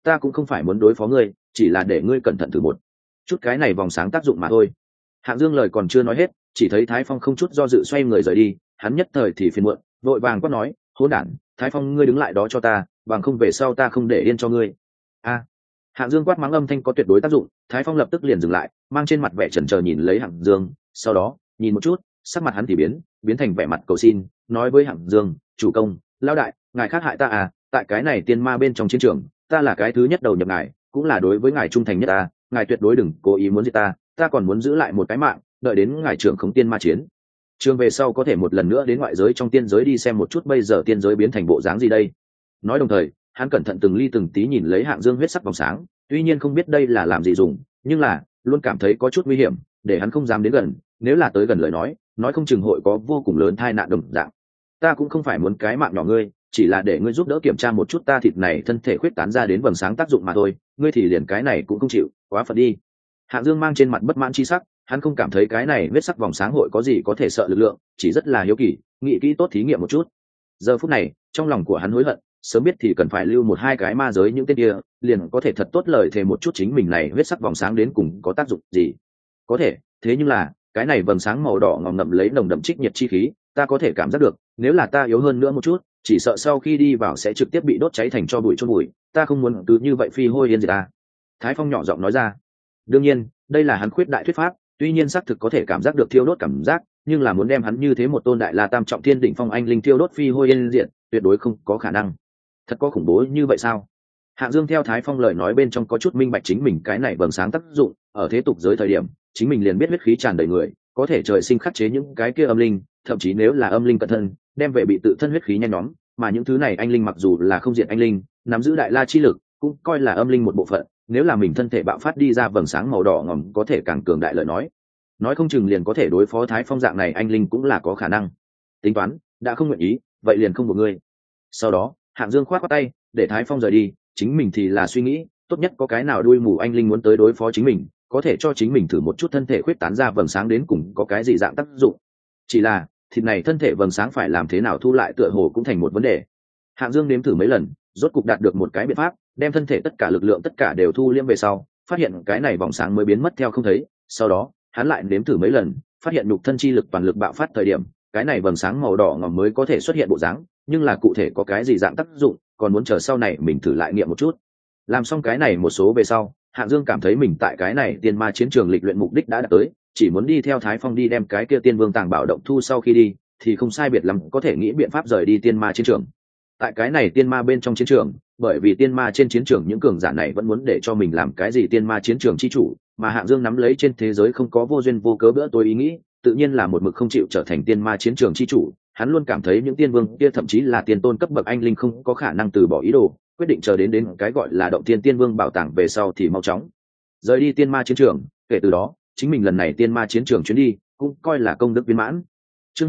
ta cũng không phải muốn đối phó ngươi, chỉ là để ngươi cẩn thận thử một chút cái này vòng sáng tác dụng mà thôi. Hạng Dương lời còn chưa nói hết, chỉ thấy Thái Phong không chút do dự xoay người rời đi, hắn nhất thời thì phiền muộn, vội vàng quát nói, hỗn đản, Thái Phong ngươi đứng lại đó cho ta, bằng không về sau ta không để yên cho ngươi. A. Hạng Dương quát mắng âm thanh có tuyệt đối tác dụng, Thái Phong lập tức liền dừng lại, mang trên mặt vẻ chần chờ nhìn lấy Hạng Dương, sau đó nhìn một chút, sắc mặt hắn thì biến thành vẻ mặt cầu xin, nói với Hạng Dương, chủ công, lão đại, ngài khác hại ta à, tại cái này tiên ma bên trong chiến trường, ta là cái thứ nhất đầu nhập ngài, cũng là đối với ngài trung thành nhất ta, ngài tuyệt đối đừng cố ý muốn giết ta, ta còn muốn giữ lại một cái mạng, đợi đến ngài trưởng khống tiên ma chiến trường về sau có thể một lần nữa đến ngoại giới trong tiên giới đi xem một chút bây giờ tiên giới biến thành bộ dáng gì đây. Nói đồng thời hắn cẩn thận từng ly từng tí nhìn lấy Hạng Dương huyết sắc vòng sáng, tuy nhiên không biết đây là làm gì dùng, nhưng là luôn cảm thấy có chút nguy hiểm, để hắn không dám đến gần, nếu là tới gần lời nói không chừng hội có vô cùng lớn tai nạn đồng dạng. Ta cũng không phải muốn cái mạng nhỏ ngươi, chỉ là để ngươi giúp đỡ kiểm tra một chút ta thịt này thân thể khuyết tán ra đến vầng sáng tác dụng mà thôi, ngươi thì liền cái này cũng không chịu, quá phận đi. Hạng Dương mang trên mặt bất mãn chi sắc, hắn không cảm thấy cái này huyết sắc vòng sáng hội có gì có thể sợ lực lượng, chỉ rất là hiếu kỳ, nghĩ kỹ tốt thí nghiệm một chút. Giờ phút này trong lòng của hắn hối hận, sớm biết thì cần phải lưu một hai cái ma giới những tên kia, liền có thể thật tốt lời thề một chút chính mình này huyết sắc vòng sáng đến cùng có tác dụng gì. Có thể, thế nhưng là cái này vầng sáng màu đỏ ngòm ngậm lấy nồng đậm trích nhiệt chi khí, ta có thể cảm giác được, nếu là ta yếu hơn nữa một chút, chỉ sợ sau khi đi vào sẽ trực tiếp bị đốt cháy thành tro bụi chôn bụi, ta không muốn cứ như vậy phi hôi yên diệt ta. Thái Phong nhỏ giọng nói ra. Đương nhiên, đây là hắn khuyết đại thuyết pháp, tuy nhiên xác thực có thể cảm giác được thiêu đốt cảm giác, nhưng là muốn đem hắn như thế một tôn đại la tam trọng thiên đỉnh phong anh linh thiêu đốt phi hôi yên diệt, tuyệt đối không có khả năng. Thật có khủng bố như vậy sao? Hạng Dương theo Thái Phong lời nói bên trong có chút minh bạch chính mình cái này vầng sáng tác dụng, ở thế tục giới thời điểm, chính mình liền biết huyết khí tràn đầy người, có thể trời sinh khắc chế những cái kia âm linh, thậm chí nếu là âm linh cận thân, đem về bị tự thân huyết khí nhanh nhóm, mà những thứ này anh linh mặc dù là không diện anh linh, nắm giữ đại la chi lực, cũng coi là âm linh một bộ phận, nếu là mình thân thể bạo phát đi ra vầng sáng màu đỏ ngòm có thể càng cường đại lợi nói không chừng liền có thể đối phó Thái Phong dạng này anh linh cũng là có khả năng. Tính toán, đã không nguyện ý, vậy liền không một ngươi. Sau đó, Hạng Dương khoát qua tay, để Thái Phong rời đi, chính mình thì là suy nghĩ, tốt nhất có cái nào đuôi mù anh linh muốn tới đối phó chính mình, có thể cho chính mình thử một chút thân thể khuyết tán ra vầng sáng đến cùng có cái gì dạng tác dụng. Chỉ là, thịt này thân thể vầng sáng phải làm thế nào thu lại tựa hồ cũng thành một vấn đề. Hạng Dương nếm thử mấy lần, rốt cục đạt được một cái biện pháp, đem thân thể tất cả lực lượng tất cả đều thu liễm về sau, phát hiện cái này vòng sáng mới biến mất theo không thấy. Sau đó, hắn lại nếm thử mấy lần, phát hiện nhục thân chi lực toàn lực bạo phát thời điểm, cái này vầng sáng màu đỏ ngòm mới có thể xuất hiện bộ dáng, nhưng là cụ thể có cái gì dạng tác dụng, còn muốn chờ sau này mình thử lại nghiệm một chút. Làm xong cái này một số về sau, Hạng Dương cảm thấy mình tại cái này tiên ma chiến trường lịch luyện mục đích đã đạt tới, chỉ muốn đi theo Thái Phong đi đem cái kia tiên vương tàng bảo động thu, sau khi đi thì không sai biệt lắm có thể nghĩ biện pháp rời đi tiên ma chiến trường. Tại cái này tiên ma bên trong chiến trường, bởi vì tiên ma trên chiến trường những cường giả này vẫn muốn để cho mình làm cái gì tiên ma chiến trường chi chủ, mà Hạng Dương nắm lấy trên thế giới không có vô duyên vô cớ bữa tối ý nghĩ, tự nhiên là một mực không chịu trở thành tiên ma chiến trường chi chủ. Hắn luôn cảm thấy những tiên vương kia thậm chí là tiên tôn cấp bậc anh linh không có khả năng từ bỏ ý đồ, quyết định chờ đến cái gọi là động tiên tiên vương bảo tàng về sau thì mau chóng rời đi tiên ma chiến trường. Kể từ đó, chính mình lần này tiên ma chiến trường chuyến đi cũng coi là công đức viên mãn. Chương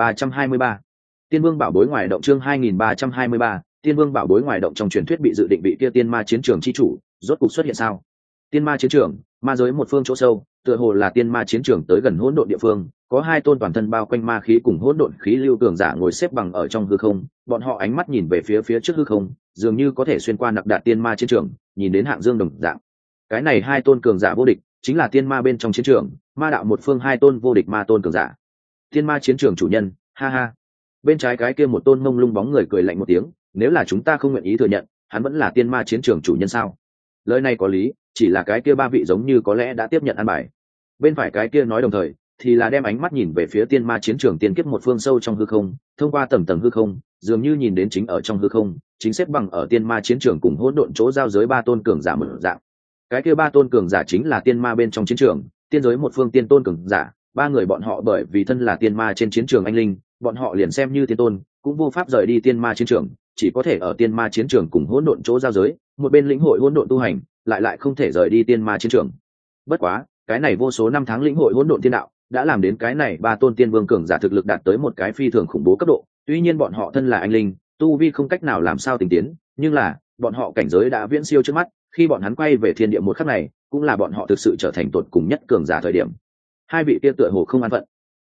2323, Tiên Vương bảo bối ngoài động. Chương 2323, Tiên Vương bảo bối ngoài động. Trong truyền thuyết bị dự định bị kia tiên ma chiến trường chi chủ, rốt cục xuất hiện sao? Tiên ma chiến trường, ma giới một phương chỗ sâu, tựa hồ là tiên ma chiến trường tới gần hỗn độn địa phương, có hai tôn toàn thân bao quanh ma khí cùng hỗn độn khí lưu cường giả ngồi xếp bằng ở trong hư không, bọn họ ánh mắt nhìn về phía trước hư không, dường như có thể xuyên qua nặc đạt tiên ma chiến trường, nhìn đến Hạng Dương đồng dạng. Cái này hai tôn cường giả vô địch, chính là tiên ma bên trong chiến trường, ma đạo một phương hai tôn vô địch ma tôn cường giả. Tiên ma chiến trường chủ nhân, ha ha. Bên trái cái kia một tôn mông lung bóng người cười lạnh một tiếng, nếu là chúng ta không nguyện ý thừa nhận, hắn vẫn là tiên ma chiến trường chủ nhân sao? Lời này có lý, chỉ là cái kia ba vị giống như có lẽ đã tiếp nhận ăn bài. Bên phải cái kia nói đồng thời thì là đem ánh mắt nhìn về phía tiên ma chiến trường tiên kiếp một phương sâu trong hư không, thông qua tầng tầng hư không, dường như nhìn đến chính ở trong hư không, chính xếp bằng ở tiên ma chiến trường cùng hỗn độn chỗ giao giới ba tôn cường giả mở dạng. Cái kia ba tôn cường giả chính là tiên ma bên trong chiến trường, tiên giới một phương tiên tôn cường giả, ba người bọn họ bởi vì thân là tiên ma trên chiến trường anh linh, bọn họ liền xem như tiên tôn, cũng vô pháp rời đi tiên ma chiến trường, chỉ có thể ở tiên ma chiến trường cùng hỗn độn chỗ giao giới, một bên lĩnh hội hỗn độn tu hành, lại không thể rời đi tiên ma chiến trường. Bất quá, cái này vô số năm tháng lĩnh hội hỗn độn tiên đạo, đã làm đến cái này ba tôn tiên vương cường giả thực lực đạt tới một cái phi thường khủng bố cấp độ. Tuy nhiên bọn họ thân là anh linh, tu vi không cách nào làm sao tinh tiến, nhưng là bọn họ cảnh giới đã viễn siêu trước mắt, khi bọn hắn quay về thiên địa một khắc này, cũng là bọn họ thực sự trở thành tột cùng nhất cường giả thời điểm. Hai vị kia tựa hồ không an phận.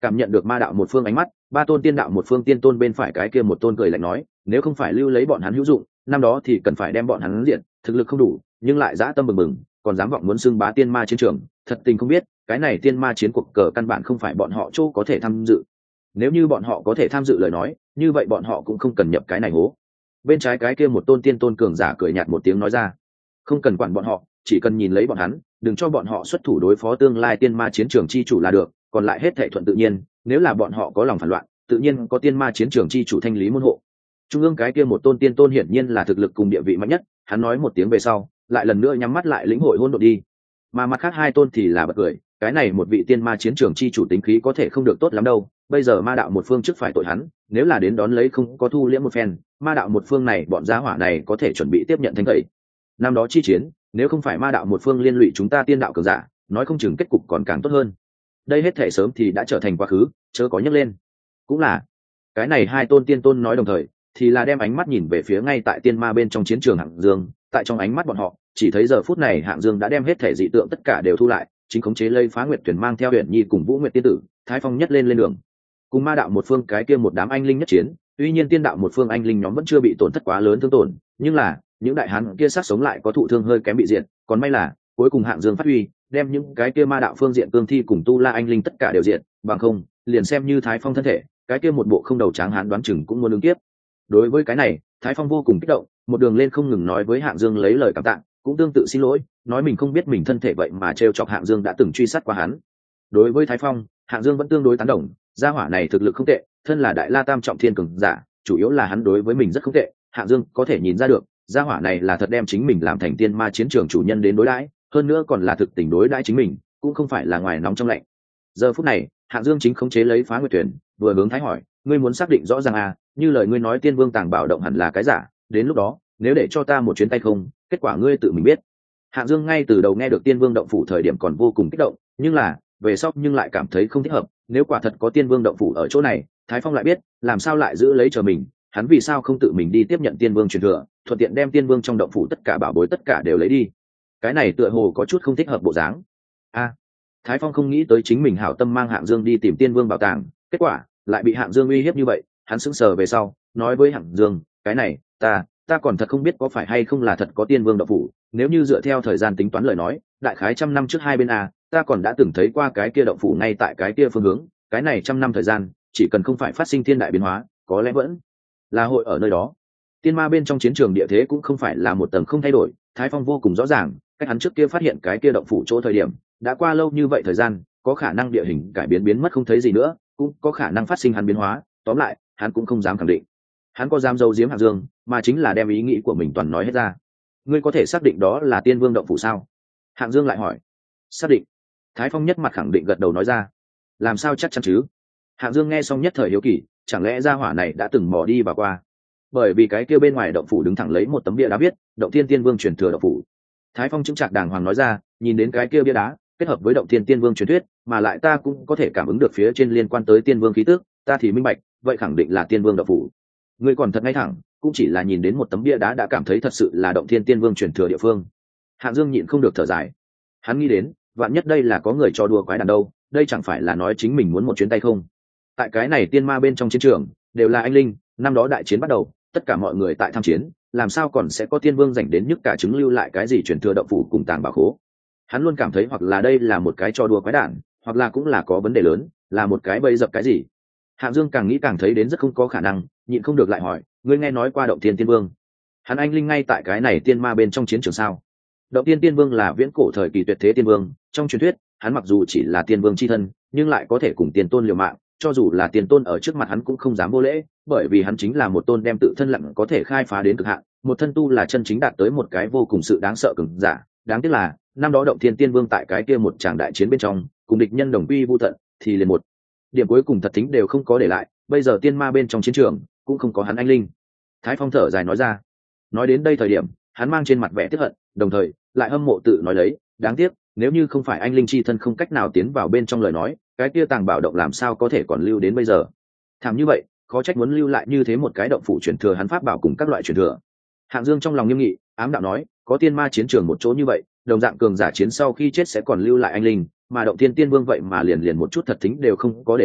Cảm nhận được ma đạo một phương ánh mắt, ba tôn tiên đạo một phương tiên tôn bên phải cái kia một tôn cười lạnh nói, nếu không phải lưu lấy bọn hắn hữu dụng, năm đó thì cần phải đem bọn hắn diện, thực lực không đủ nhưng lại dã tâm bừng bừng, còn dám vọng muốn xưng bá tiên ma chiến trường, thật tình không biết cái này tiên ma chiến cuộc cờ căn bản không phải bọn họ chỗ có thể tham dự. Nếu như bọn họ có thể tham dự lời nói, như vậy bọn họ cũng không cần nhập cái này hố. Bên trái cái kia một tôn tiên tôn cường giả cười nhạt một tiếng nói ra, không cần quản bọn họ, chỉ cần nhìn lấy bọn hắn, đừng cho bọn họ xuất thủ đối phó tương lai tiên ma chiến trường chi chủ là được, còn lại hết thảy thuận tự nhiên, nếu là bọn họ có lòng phản loạn, tự nhiên có tiên ma chiến trường chi chủ thanh lý môn hộ. Trung ương cái kia một tôn tiên tôn hiển nhiên là thực lực cùng địa vị mạnh nhất, hắn nói một tiếng về sau, lại lần nữa nhắm mắt lại lĩnh hội hỗn độn đi. Mà mặt khác hai tôn thì là bật cười, cái này một vị tiên ma chiến trường chi chủ tính khí có thể không được tốt lắm đâu, bây giờ ma đạo một phương trước phải tội hắn, nếu là đến đón lấy không có thu liễm một phen, ma đạo một phương này bọn gia hỏa này có thể chuẩn bị tiếp nhận thanh tẩy. Năm đó chi chiến, nếu không phải ma đạo một phương liên lụy chúng ta tiên đạo cường giả, nói không chừng kết cục còn càng tốt hơn. Đây hết thể sớm thì đã trở thành quá khứ, chớ có nhắc lên. Cũng là, cái này hai tôn tiên tôn nói đồng thời, thì là đem ánh mắt nhìn về phía ngay tại tiên ma bên trong chiến trường Hạng Dương, tại trong ánh mắt bọn họ, chỉ thấy giờ phút này Hạng Dương đã đem hết thể dị tượng tất cả đều thu lại, chính khống chế lây Phá Nguyệt Tuyển mang theo Huyền Nhi cùng Vũ Nguyệt tiên tử, Thái Phong nhất lên đường. Cùng ma đạo một phương cái kia một đám anh linh nhất chiến, tuy nhiên tiên đạo một phương anh linh nhóm vẫn chưa bị tổn thất quá lớn thương tổn, nhưng là những đại hán kia sát sống lại có thụ thương hơi kém bị diệt, còn may là cuối cùng Hạng Dương phát huy, đem những cái kia ma đạo phương diện cương thi cùng tu la anh linh tất cả đều diệt, bằng không, liền xem như Thái Phong thân thể, cái kia một bộ không đầu tráng hán đoán chừng cũng muốn ứng kiếp. Đối với cái này, Thái Phong vô cùng kích động, một đường lên không ngừng nói với Hạng Dương lấy lời cảm tạ, cũng tương tự xin lỗi, nói mình không biết mình thân thể vậy mà trêu chọc Hạng Dương đã từng truy sát qua hắn. Đối với Thái Phong, Hạng Dương vẫn tương đối tán đồng, gia hỏa này thực lực không tệ, thân là Đại La Tam trọng thiên cường giả, chủ yếu là hắn đối với mình rất không tệ, Hạng Dương có thể nhìn ra được, gia hỏa này là thật đem chính mình làm thành tiên ma chiến trường chủ nhân đến đối đãi, hơn nữa còn là thực tình đối đãi chính mình, cũng không phải là ngoài nóng trong lạnh. Giờ phút này, Hạng Dương chính khống chế lấy Phá Nguyệt Tuyển, vừa hướng Thái hỏi, ngươi muốn xác định rõ ràng à, như lời ngươi nói Tiên Vương Tàng Bảo Động hẳn là cái giả, đến lúc đó, nếu để cho ta một chuyến tay không, kết quả ngươi tự mình biết. Hạng Dương ngay từ đầu nghe được Tiên Vương động phủ thời điểm còn vô cùng kích động, nhưng là, về sau nhưng lại cảm thấy không thích hợp, nếu quả thật có Tiên Vương động phủ ở chỗ này, Thái Phong lại biết, làm sao lại giữ lấy chờ mình, hắn vì sao không tự mình đi tiếp nhận Tiên Vương truyền thừa, thuận tiện đem Tiên Vương trong động phủ tất cả bảo bối tất cả đều lấy đi. Cái này tựa hồ có chút không thích hợp bộ dáng. A, Thái Phong không nghĩ tới chính mình hảo tâm mang Hạng Dương đi tìm Tiên Vương bảo tàng, kết quả lại bị Hạng Dương uy hiếp như vậy, hắn sững sờ về sau, nói với Hạng Dương, cái này, ta còn thật không biết có phải hay không là thật có Tiên Vương động phủ, nếu như dựa theo thời gian tính toán lời nói, đại khái 100 năm trước hai bên ta còn đã từng thấy qua cái kia động phủ ngay tại cái kia phương hướng, cái này 100 năm thời gian, chỉ cần không phải phát sinh thiên đại biến hóa, có lẽ vẫn là hội ở nơi đó. Tiên ma bên trong chiến trường địa thế cũng không phải là một tầng không thay đổi, Thái Phong vô cùng rõ ràng, cách hắn trước kia phát hiện cái kia động phủ chỗ thời điểm, đã qua lâu như vậy thời gian, có khả năng địa hình cải biến mất không thấy gì nữa, cũng có khả năng phát sinh hắn biến hóa, tóm lại, hắn cũng không dám khẳng định. Hắn có dám giấu giếm Hạng Dương, mà chính là đem ý nghĩ của mình toàn nói hết ra. Ngươi có thể xác định đó là Tiên Vương động phủ sao? Hạng Dương lại hỏi. Xác định. Thái Phong nhất mặt khẳng định gật đầu nói ra. Làm sao chắc chắn chứ? Hạng Dương nghe xong nhất thời hiếu kỳ, chẳng lẽ gia hỏa này đã từng mò đi và qua? Bởi vì cái kia bên ngoài động phủ đứng thẳng lấy một tấm bia đá viết, Động Thiên Tiên Vương truyền thừa động phủ. Thái Phong chứng trạc đàng hoàng nói ra, nhìn đến cái kia bia đá, kết hợp với Động Thiên Tiên Vương truyền thuyết, mà lại ta cũng có thể cảm ứng được phía trên liên quan tới Tiên Vương khí tức, ta thì minh bạch, vậy khẳng định là Tiên Vương động phủ. Ngươi còn thật ngay thẳng, cũng chỉ là nhìn đến một tấm bia đá đã cảm thấy thật sự là Động Thiên Tiên Vương truyền thừa địa phương. Hạng Dương nhịn không được thở dài. Hắn nghĩ đến, vạn nhất đây là có người cho đùa quái đàn đâu, đây chẳng phải là nói chính mình muốn một chuyến tay không? Tại cái này tiên ma bên trong chiến trường, đều là anh linh, năm đó đại chiến bắt đầu, tất cả mọi người tại tham chiến, làm sao còn sẽ có Tiên Vương rảnh đến nhức cả trứng lưu lại cái gì truyền thừa động phủ cùng tàng bảo khố? Hắn luôn cảm thấy hoặc là đây là một cái cho đùa quái đản, hoặc là cũng là có vấn đề lớn, là một cái bẫy dập cái gì. Hạng Dương càng nghĩ càng thấy đến rất không có khả năng, nhịn không được lại hỏi, ngươi nghe nói qua Động Thiên Tiên Vương? Hắn anh linh ngay tại cái này tiên ma bên trong chiến trường sao? Động Thiên Tiên Vương là viễn cổ thời kỳ tuyệt thế tiên vương, trong truyền thuyết, hắn mặc dù chỉ là tiên vương chi thân, nhưng lại có thể cùng tiên tôn liều mạng, cho dù là tiên tôn ở trước mặt hắn cũng không dám vô lễ, bởi vì hắn chính là một tôn đem tự thân lặng có thể khai phá đến cực hạn, một thân tu là chân chính đạt tới một cái vô cùng sự đáng sợ cường giả. Đáng tiếc là, năm đó Động Thiên Tiên Vương tại cái kia một tràng đại chiến bên trong, cùng địch nhân đồng quy vu tận, thì liền một điểm cuối cùng thật tính đều không có để lại, bây giờ tiên ma bên trong chiến trường cũng không có hắn anh linh. Thái Phong thở dài nói ra. Nói đến đây thời điểm, hắn mang trên mặt vẻ tiếc hận, đồng thời lại hâm mộ tự nói lấy, đáng tiếc, nếu như không phải anh linh chi thân không cách nào tiến vào bên trong lời nói, cái kia tàng bảo động làm sao có thể còn lưu đến bây giờ. Thảm như vậy, khó trách muốn lưu lại như thế một cái động phủ truyền thừa hắn pháp bảo cùng các loại truyền thừa. Hạng Dương trong lòng nghiêm nghị, ám đạo nói, có tiên ma chiến trường một chỗ như vậy, đồng dạng cường giả chiến sau khi chết sẽ còn lưu lại anh linh, mà Động Thiên Tiên Vương vậy mà liền một chút thật thính đều không có để lại,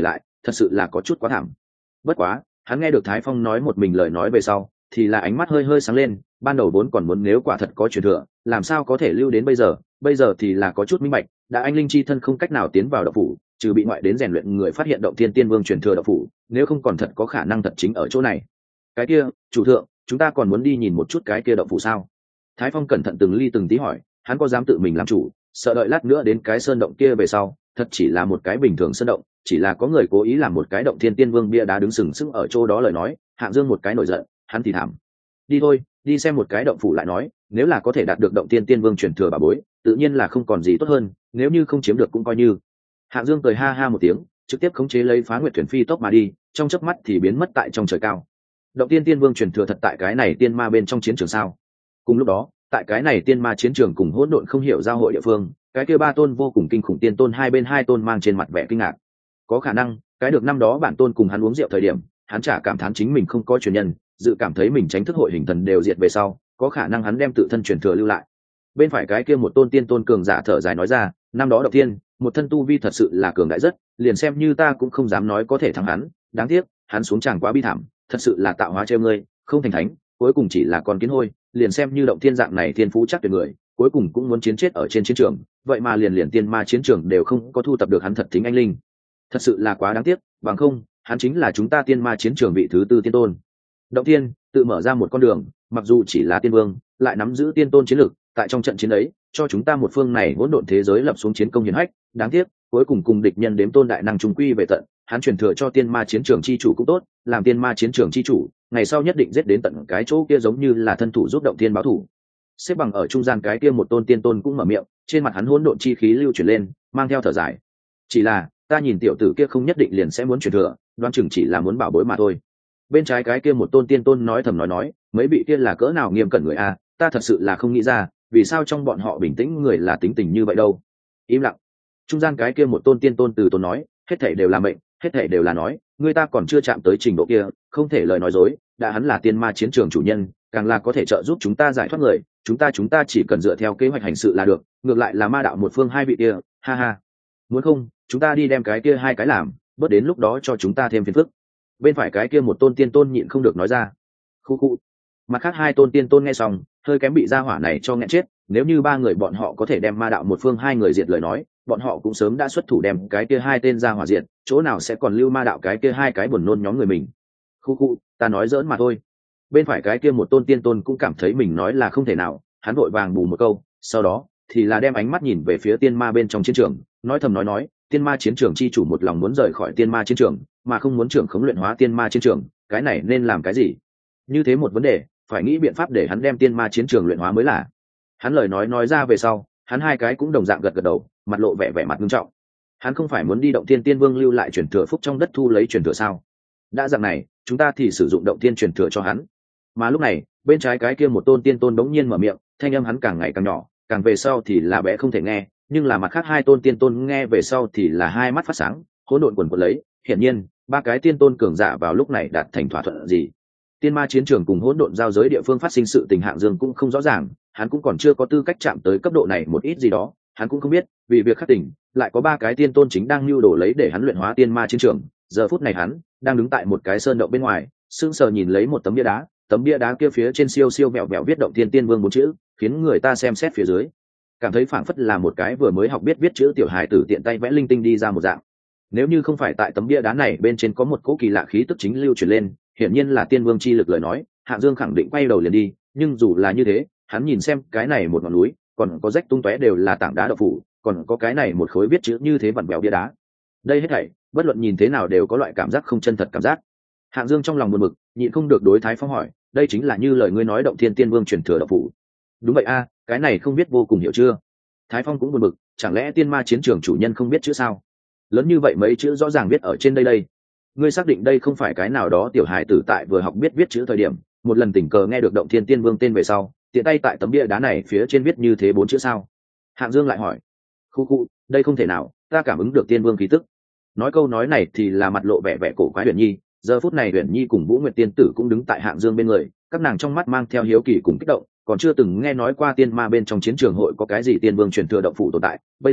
thật sự là có chút quá thảm. Bất quá hắn nghe được Thái Phong nói một mình lời nói về sau thì là ánh mắt hơi hơi sáng lên, ban đầu vốn còn muốn nếu quả thật có truyền thừa làm sao có thể lưu đến bây giờ thì là có chút minh bạch, đã anh linh chi thân không cách nào tiến vào động phủ, trừ bị ngoại đến rèn luyện người phát hiện động thiên tiên vương truyền thừa động phủ, nếu không còn thật có khả năng thật chính ở chỗ này. Cái kia chủ thượng, chúng ta còn muốn đi nhìn một chút cái kia động phủ sao? Thái Phong cẩn thận từng ly từng tí hỏi, hắn có dám tự mình làm chủ, sợ đợi lát nữa đến cái sơn động kia về sau thật chỉ là một cái bình thường sơn động, chỉ là có người cố ý làm một cái động thiên tiên vương bia đá đứng sừng sững ở chỗ đó lời nói, Hạng Dương một cái nổi giận, hắn thì thảm. Đi thôi, đi xem một cái động phủ lại nói, nếu là có thể đạt được động thiên tiên vương truyền thừa bà bối tự nhiên là không còn gì tốt hơn, nếu như không chiếm được cũng coi như. Hạng Dương cười ha ha một tiếng, trực tiếp khống chế lấy Phá Nguyệt thuyền phi tốc mà đi, trong chớp mắt thì biến mất tại trong trời cao. Động thiên tiên vương truyền thừa thật tại cái này tiên ma bên trong chiến trường sao? Cùng lúc đó, tại cái này tiên ma chiến trường cùng hỗn độn không hiểu giao hội địa phương, cái kia ba tôn vô cùng kinh khủng tiên tôn hai bên hai tôn mang trên mặt vẻ kinh ngạc. Có khả năng cái được năm đó bản tôn cùng hắn uống rượu thời điểm hắn chả cảm thán chính mình không có truyền nhân, dự cảm thấy mình tránh thức hội hình thần đều diệt về sau có khả năng hắn đem tự thân truyền thừa lưu lại. Bên phải cái kia một tôn tiên tôn cường giả thở dài nói ra, năm đó Động Thiên một thân tu vi thật sự là cường đại rất, liền xem như ta cũng không dám nói có thể thắng hắn, đáng tiếc hắn xuống tràng quá bi thảm, thật sự là tạo hóa treo ngươi không thành thánh, cuối cùng chỉ là con kiến hôi, liền xem như Động Thiên dạng này thiên phú chắc tuyệt người cuối cùng cũng muốn chiến chết ở trên chiến trường, vậy mà liền tiên ma chiến trường đều không có thu tập được hắn thật thính anh linh, thật sự là quá đáng tiếc, bằng không hắn chính là chúng ta tiên ma chiến trường vị thứ tư tiên tôn. Động Thiên tự mở ra một con đường, mặc dù chỉ là tiên vương lại nắm giữ tiên tôn chiến lực, tại trong trận chiến ấy cho chúng ta một phương này hỗn độn thế giới lập xuống chiến công hiển hách, đáng tiếc cuối cùng cùng địch nhân đếm tôn đại năng trùng quy về tận, hắn truyền thừa cho tiên ma chiến trường chi chủ cũng tốt, làm tiên ma chiến trường chi chủ ngày sau nhất định giết đến tận cái chỗ kia giống như là thân thủ giúp Động Thiên báo thủ. Xếp bằng ở trung gian cái kia một tôn tiên tôn cũng mở miệng, trên mặt hắn hỗn độn chi khí lưu chuyển lên, mang theo thở dài, chỉ là ta nhìn tiểu tử kia không nhất định liền sẽ muốn truyền thừa, đoán chừng chỉ là muốn bảo bối mà thôi. Bên trái cái kia một tôn tiên tôn nói thầm nói mấy vị kia là cỡ nào nghiêm cẩn người a, ta thật sự là không nghĩ ra vì sao trong bọn họ bình tĩnh người là tính tình như vậy đâu. Im lặng. Trung gian cái kia một tôn tiên tôn từ tốn nói, hết thảy đều là mệnh, hết thảy đều là nói, người ta còn chưa chạm tới trình độ kia, không thể lời nói dối, đã hắn là tiên ma chiến trường chủ nhân, càng là có thể trợ giúp chúng ta giải thoát người, chúng ta chỉ cần dựa theo kế hoạch hành sự là được, ngược lại là ma đạo một phương hai vị kia, ha ha. Muốn không chúng ta đi đem cái kia hai cái làm, bớt đến lúc đó cho chúng ta thêm phiền phức. Bên phải cái kia một tôn tiên tôn nhịn không được nói ra. Khu khu. Mặt khác hai tôn tiên tôn nghe xong hơi kém bị gia hỏa này cho nghẹn chết, nếu như ba người bọn họ có thể đem ma đạo một phương hai người diệt lời nói, bọn họ cũng sớm đã xuất thủ đem cái kia hai tên gia hỏa diệt, chỗ nào sẽ còn lưu ma đạo cái kia hai cái buồn nôn nhóm người mình. Khu khu, ta nói giỡn mà thôi. Bên phải cái kia một tôn tiên tôn cũng cảm thấy mình nói là không thể nào, hắn vội vàng bù một câu, sau đó thì là đem ánh mắt nhìn về phía tiên ma bên trong chiến trường, nói thầm nói tiên ma chiến trường chi chủ một lòng muốn rời khỏi tiên ma chiến trường mà không muốn trưởng khống luyện hóa tiên ma chiến trường, cái này nên làm cái gì? Như thế một vấn đề phải nghĩ biện pháp để hắn đem tiên ma chiến trường luyện hóa mới là. Hắn lời nói ra về sau, hắn hai cái cũng đồng dạng gật đầu, mặt lộ vẻ mặt nghiêm trọng. Hắn không phải muốn đi Động Thiên tiên vương lưu lại truyền thừa phúc trong đất thu lấy truyền thừa sao? Đã dạng này chúng ta thì sử dụng Động Thiên truyền thừa cho hắn. Mà lúc này bên trái cái kia một tôn tiên tôn đống nhiên mở miệng, thanh âm hắn càng ngày càng nhỏ, càng về sau thì là bé không thể nghe, nhưng là mặt khác hai tôn tiên tôn nghe về sau thì là hai mắt phát sáng, hỗn độn quần quật lấy, hiển nhiên ba cái tiên tôn cường giả vào lúc này đạt thành thỏa thuận gì. Tiên ma chiến trường cùng hỗn độn giao giới địa phương phát sinh sự tình Hạng Dương cũng không rõ ràng, hắn cũng còn chưa có tư cách chạm tới cấp độ này một ít gì đó, hắn cũng không biết vì việc khắc tỉnh lại có ba cái tiên tôn chính đang lưu đồ lấy để hắn luyện hóa tiên ma chiến trường. Giờ phút này hắn đang đứng tại một cái sơn động bên ngoài, sững sờ nhìn lấy một tấm bia đá, tấm bia đá kia phía trên siêu siêu vẹo vẹo viết Động Thiên tiên vương bốn chữ, khiến người ta xem xét phía dưới cảm thấy phảng phất là một cái vừa mới học biết viết chữ tiểu hài tử tiện tay vẽ linh tinh đi ra một dạng. Nếu như không phải tại tấm bia đá này bên trên có một cỗ kỳ lạ khí tức chính lưu truyền lên, hiển nhiên là tiên vương chi lực lời nói, Hạng Dương khẳng định quay đầu liền đi, nhưng dù là như thế hắn nhìn xem cái này một ngọn núi còn có rách tung tóe đều là tảng đá đậu phủ, còn có cái này một khối viết chữ như thế vặn vẹo bia đá, đây hết thảy bất luận nhìn thế nào đều có loại cảm giác không chân thật cảm giác. Hạng Dương trong lòng buồn bực, nhịn không được đối Thái Phong hỏi, đây chính là như lời ngươi nói Động Thiên tiên vương truyền thừa đậu phủ? Đúng vậy a, cái này không biết vô cùng hiểu chưa? Thái Phong cũng buồn bực, chẳng lẽ tiên ma chiến trường chủ nhân không biết chữ sao? Lớn như vậy mấy chữ rõ ràng viết ở trên đây, ngươi xác định đây không phải cái nào đó tiểu hài tử tại vừa học biết viết chữ thời điểm một lần tình cờ nghe được Động Thiên tiên vương tên về sau tiện tay tại tấm bia đá này phía trên viết như thế bốn chữ sao? Hạng Dương lại hỏi. Khu, đây không thể nào, ta cảm ứng được tiên vương khí tức. Nói câu nói này thì là mặt lộ vẻ cổ quái Huyền Nhi, giờ phút này Huyền Nhi cùng Vũ Nguyệt tiên tử cũng đứng tại Hạng Dương bên người, các nàng trong mắt mang theo hiếu kỳ cùng kích động, còn chưa từng nghe nói qua tiên ma bên trong chiến trường hội có cái gì tiên vương truyền thừa động phủ tồn tại, bây giờ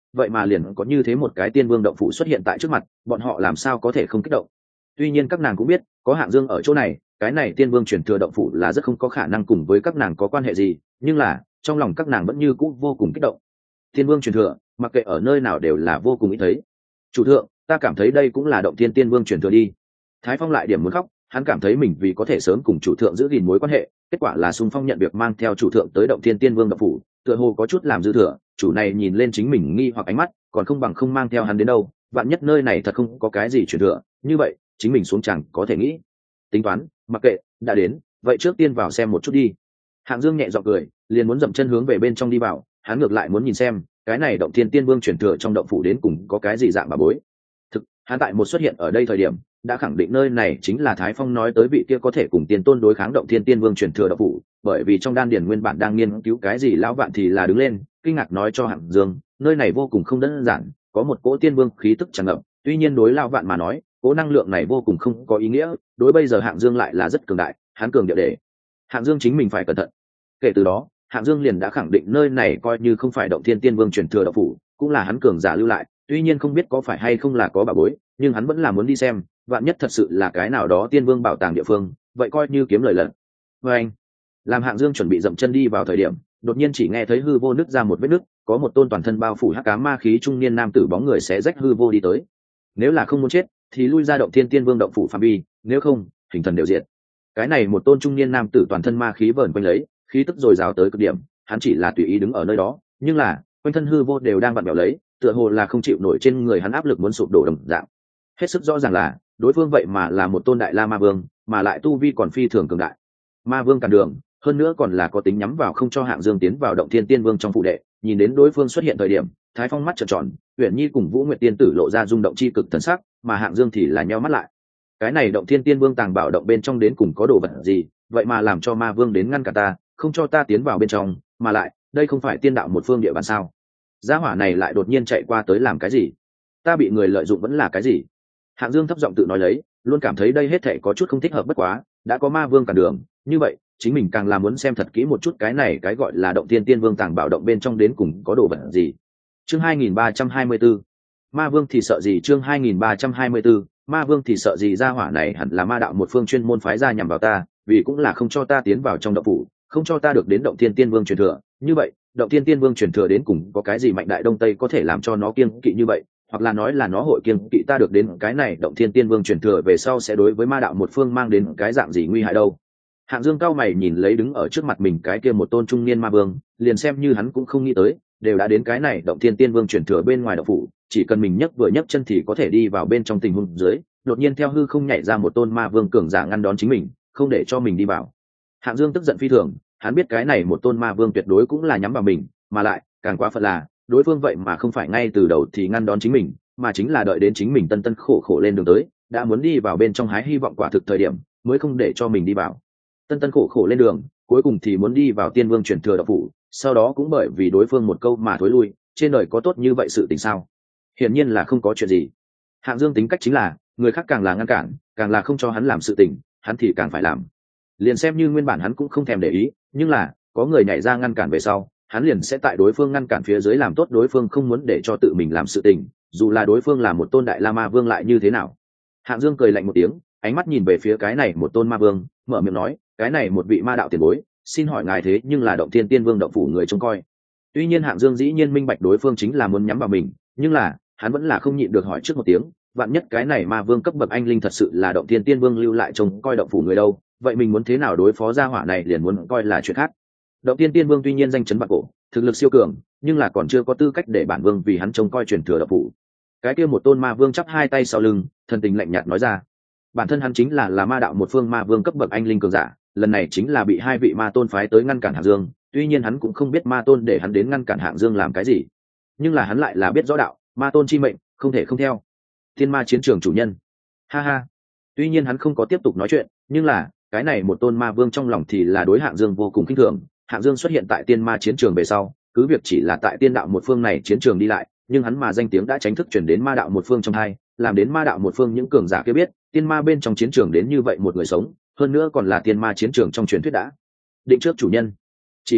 vậy mà liền có như thế một cái tiên vương động phủ xuất hiện tại trước mặt, bọn họ làm sao có thể không kích động. Tuy nhiên các nàng cũng biết có Hạng Dương ở chỗ này, cái này tiên vương truyền thừa động phủ là rất không có khả năng cùng với các nàng có quan hệ gì, nhưng là trong lòng các nàng vẫn như cũ vô cùng kích động. Tiên vương truyền thừa mặc kệ ở nơi nào đều là vô cùng ít thấy. Chủ thượng, ta cảm thấy đây cũng là động tiên tiên vương truyền thừa đi. Thái Phong lại điểm muốn khóc, hắn cảm thấy mình vì có thể sớm cùng chủ thượng giữ gìn mối quan hệ, kết quả là xung phong nhận việc mang theo chủ thượng tới động tiên tiên vương động phủ, tựa hồ có chút làm dư thừa. Chủ này nhìn lên chính mình nghi hoặc ánh mắt, còn không bằng không mang theo hắn đến đâu. Vạn nhất nơi này thật không có cái gì truyền thừa, như vậy chính mình xuống chẳng có thể nghĩ. Tính toán, mặc kệ, đã đến, vậy trước tiên vào xem một chút đi. Hạng Dương nhẹ giọng cười, liền muốn dậm chân hướng về bên trong đi vào. Hắn ngược lại muốn nhìn xem cái này động thiên tiên vương truyền thừa trong động phủ đến cùng có cái gì dạng bà bối. Thực, hắn tại một xuất hiện ở đây thời điểm đã khẳng định nơi này chính là Thái Phong nói tới vị kia có thể cùng tiên tôn đối kháng động thiên tiên vương truyền thừa động phủ, bởi vì trong đan điền nguyên bản đang nghiên cứu cái gì lão vạn thì là đứng lên kinh ngạc nói cho Hạng Dương, nơi này vô cùng không đơn giản, có một cỗ tiên vương khí tức tràn ngập, tuy nhiên đối lão vạn mà nói cỗ năng lượng này vô cùng không có ý nghĩa, đối bây giờ Hạng Dương lại là rất cường đại, hắn cường điệu để Hạng Dương chính mình phải cẩn thận. Kể từ đó Hạng Dương liền đã khẳng định nơi này coi như không phải động thiên tiên vương truyền thừa động phủ, cũng là hắn cường giả lưu lại, tuy nhiên không biết có phải hay không là có bảo bối, nhưng hắn vẫn là muốn đi xem, vạn nhất thật sự là cái nào đó tiên vương bảo tàng địa phương, vậy coi như kiếm lời lận. Và anh, làm Hạng Dương chuẩn bị dậm chân đi vào thời điểm, đột nhiên chỉ nghe thấy hư vô nứt ra một vết nứt, có một tôn toàn thân bao phủ hắc ám ma khí trung niên nam tử bóng người xé rách hư vô đi tới. Nếu là không muốn chết, thì lui ra động thiên tiên vương động phủ phạm vi, nếu không, hình thần đều diệt. Cái này một tôn trung niên nam tử toàn thân ma khí vờn quanh lấy, khí tức dồi dào tới cực điểm, hắn chỉ là tùy ý đứng ở nơi đó, nhưng là quanh thân hư vô đều đang vặn vẹo lấy, tựa hồ là không chịu nổi trên người hắn áp lực muốn sụp đổ đồng dạng. Hết sức rõ ràng là đối phương vậy mà là một tôn đại la ma vương, mà lại tu vi còn phi thường cường đại. Ma vương cản đường, hơn nữa còn là có tính nhắm vào không cho Hạng Dương tiến vào động thiên tiên vương trong phụ đệ. Nhìn đến đối phương xuất hiện thời điểm, Thái Phong mắt trợn tròn, Uyển Nhi cùng Vũ Nguyệt tiên tử lộ ra rung động chi cực thần sắc, mà Hạng Dương thì là nheo mắt lại. Cái này động thiên tiên vương tàng bảo động bên trong đến cùng có đồ vật gì, vậy mà làm cho ma vương đến ngăn cả ta, không cho ta tiến vào bên trong, mà lại đây không phải tiên đạo một phương địa bàn sao? Gia hỏa này lại đột nhiên chạy qua tới làm cái gì? Ta bị người lợi dụng vẫn là cái gì? Hạng Dương thấp giọng tự nói lấy, luôn cảm thấy đây hết thảy có chút không thích hợp bất quá, đã có ma vương cản đường, như vậy chính mình càng là muốn xem thật kỹ một chút cái này cái gọi là động thiên tiên vương tàng bảo động bên trong đến cùng có đồ vật gì. Chương 2324, ma vương thì sợ gì? Chương 2324, ma vương thì sợ gì? Gia hỏa này hẳn là ma đạo một phương chuyên môn phái ra nhằm vào ta, vì cũng là không cho ta tiến vào trong động phủ, không cho ta được đến động thiên tiên vương truyền thừa. Như vậy động thiên tiên vương truyền thừa đến cùng có cái gì mạnh đại đông tây có thể làm cho nó kiêng kỵ như vậy, hoặc là nói là nó hội kiêng kỵ ta được đến cái này động thiên tiên vương truyền thừa về sau sẽ đối với ma đạo một phương mang đến cái dạng gì nguy hại đâu. Hạng Dương cao mày nhìn lấy đứng ở trước mặt mình cái kia một tôn trung niên ma vương, liền xem như hắn cũng không nghĩ tới, đều đã đến cái này động thiên tiên vương truyền thừa bên ngoài động phủ, chỉ cần mình vừa nhấc chân thì có thể đi vào bên trong tình huống dưới, đột nhiên theo hư không nhảy ra một tôn ma vương cường giả ngăn đón chính mình, không để cho mình đi vào. Hạng Dương tức giận phi thường, hắn biết cái này một tôn ma vương tuyệt đối cũng là nhắm vào mình, mà lại càng quá phận là đối phương vậy mà không phải ngay từ đầu thì ngăn đón chính mình, mà chính là đợi đến chính mình tân tân khổ khổ lên đường tới, đã muốn đi vào bên trong hái hy vọng quả thực thời điểm mới không để cho mình đi vào. Tân tân khổ khổ lên đường, cuối cùng thì muốn đi vào tiên vương truyền thừa đạo phủ, sau đó cũng bởi vì đối phương một câu mà thối lui, trên đời có tốt như vậy sự tình sao? Hiển nhiên là không có chuyện gì. Hạng Dương tính cách chính là người khác càng là ngăn cản, càng là không cho hắn làm sự tình, hắn thì càng phải làm. Liền xem như nguyên bản hắn cũng không thèm để ý, nhưng là có người nhảy ra ngăn cản về sau, hắn liền sẽ tại đối phương ngăn cản phía dưới làm tốt đối phương không muốn để cho tự mình làm sự tình, dù là đối phương là một tôn đại la ma vương lại như thế nào. Hạng Dương cười lạnh một tiếng, ánh mắt nhìn về phía cái này một tôn ma vương, mở miệng nói, cái này một vị ma đạo tiền bối, xin hỏi ngài thế nhưng là động thiên tiên vương động phủ người trông coi. Tuy nhiên Hạng Dương dĩ nhiên minh bạch đối phương chính là muốn nhắm vào mình, nhưng là hắn vẫn là không nhịn được hỏi trước một tiếng, vạn nhất cái này ma vương cấp bậc anh linh thật sự là động thiên tiên vương lưu lại trông coi động phủ người đâu, vậy mình muốn thế nào đối phó gia hỏa này liền muốn coi là chuyện khác. Động thiên tiên vương tuy nhiên danh chấn bạc cổ, thực lực siêu cường, nhưng là còn chưa có tư cách để bản vương vì hắn trông coi truyền thừa động phủ. Cái kia một tôn ma vương chắp hai tay sau lưng, thần tình lạnh nhạt nói ra, bản thân hắn chính là ma đạo một phương ma vương cấp bậc anh linh cường giả, lần này chính là bị hai vị ma tôn phái tới ngăn cản Hạng Dương, tuy nhiên hắn cũng không biết ma tôn để hắn đến ngăn cản Hạng Dương làm cái gì, nhưng là hắn lại là biết rõ đạo, ma tôn chi mệnh không thể không theo. Thiên ma chiến trường chủ nhân, ha ha. Tuy nhiên hắn không có tiếp tục nói chuyện, nhưng là cái này một tôn ma vương trong lòng thì là đối Hạng Dương vô cùng khinh thường. Hạng Dương xuất hiện tại tiên ma chiến trường về sau, cứ việc chỉ là tại tiên đạo một phương này chiến trường đi lại, nhưng hắn mà danh tiếng đã chính thức truyền đến ma đạo một phương trong hai, làm đến ma đạo một phương những cường giả kia biết, tiên ma bên trong chiến trường đến như vậy một người sống, hơn nữa còn là tiên ma chiến trường trong truyền thuyết đã định trước chủ nhân. Chỉ là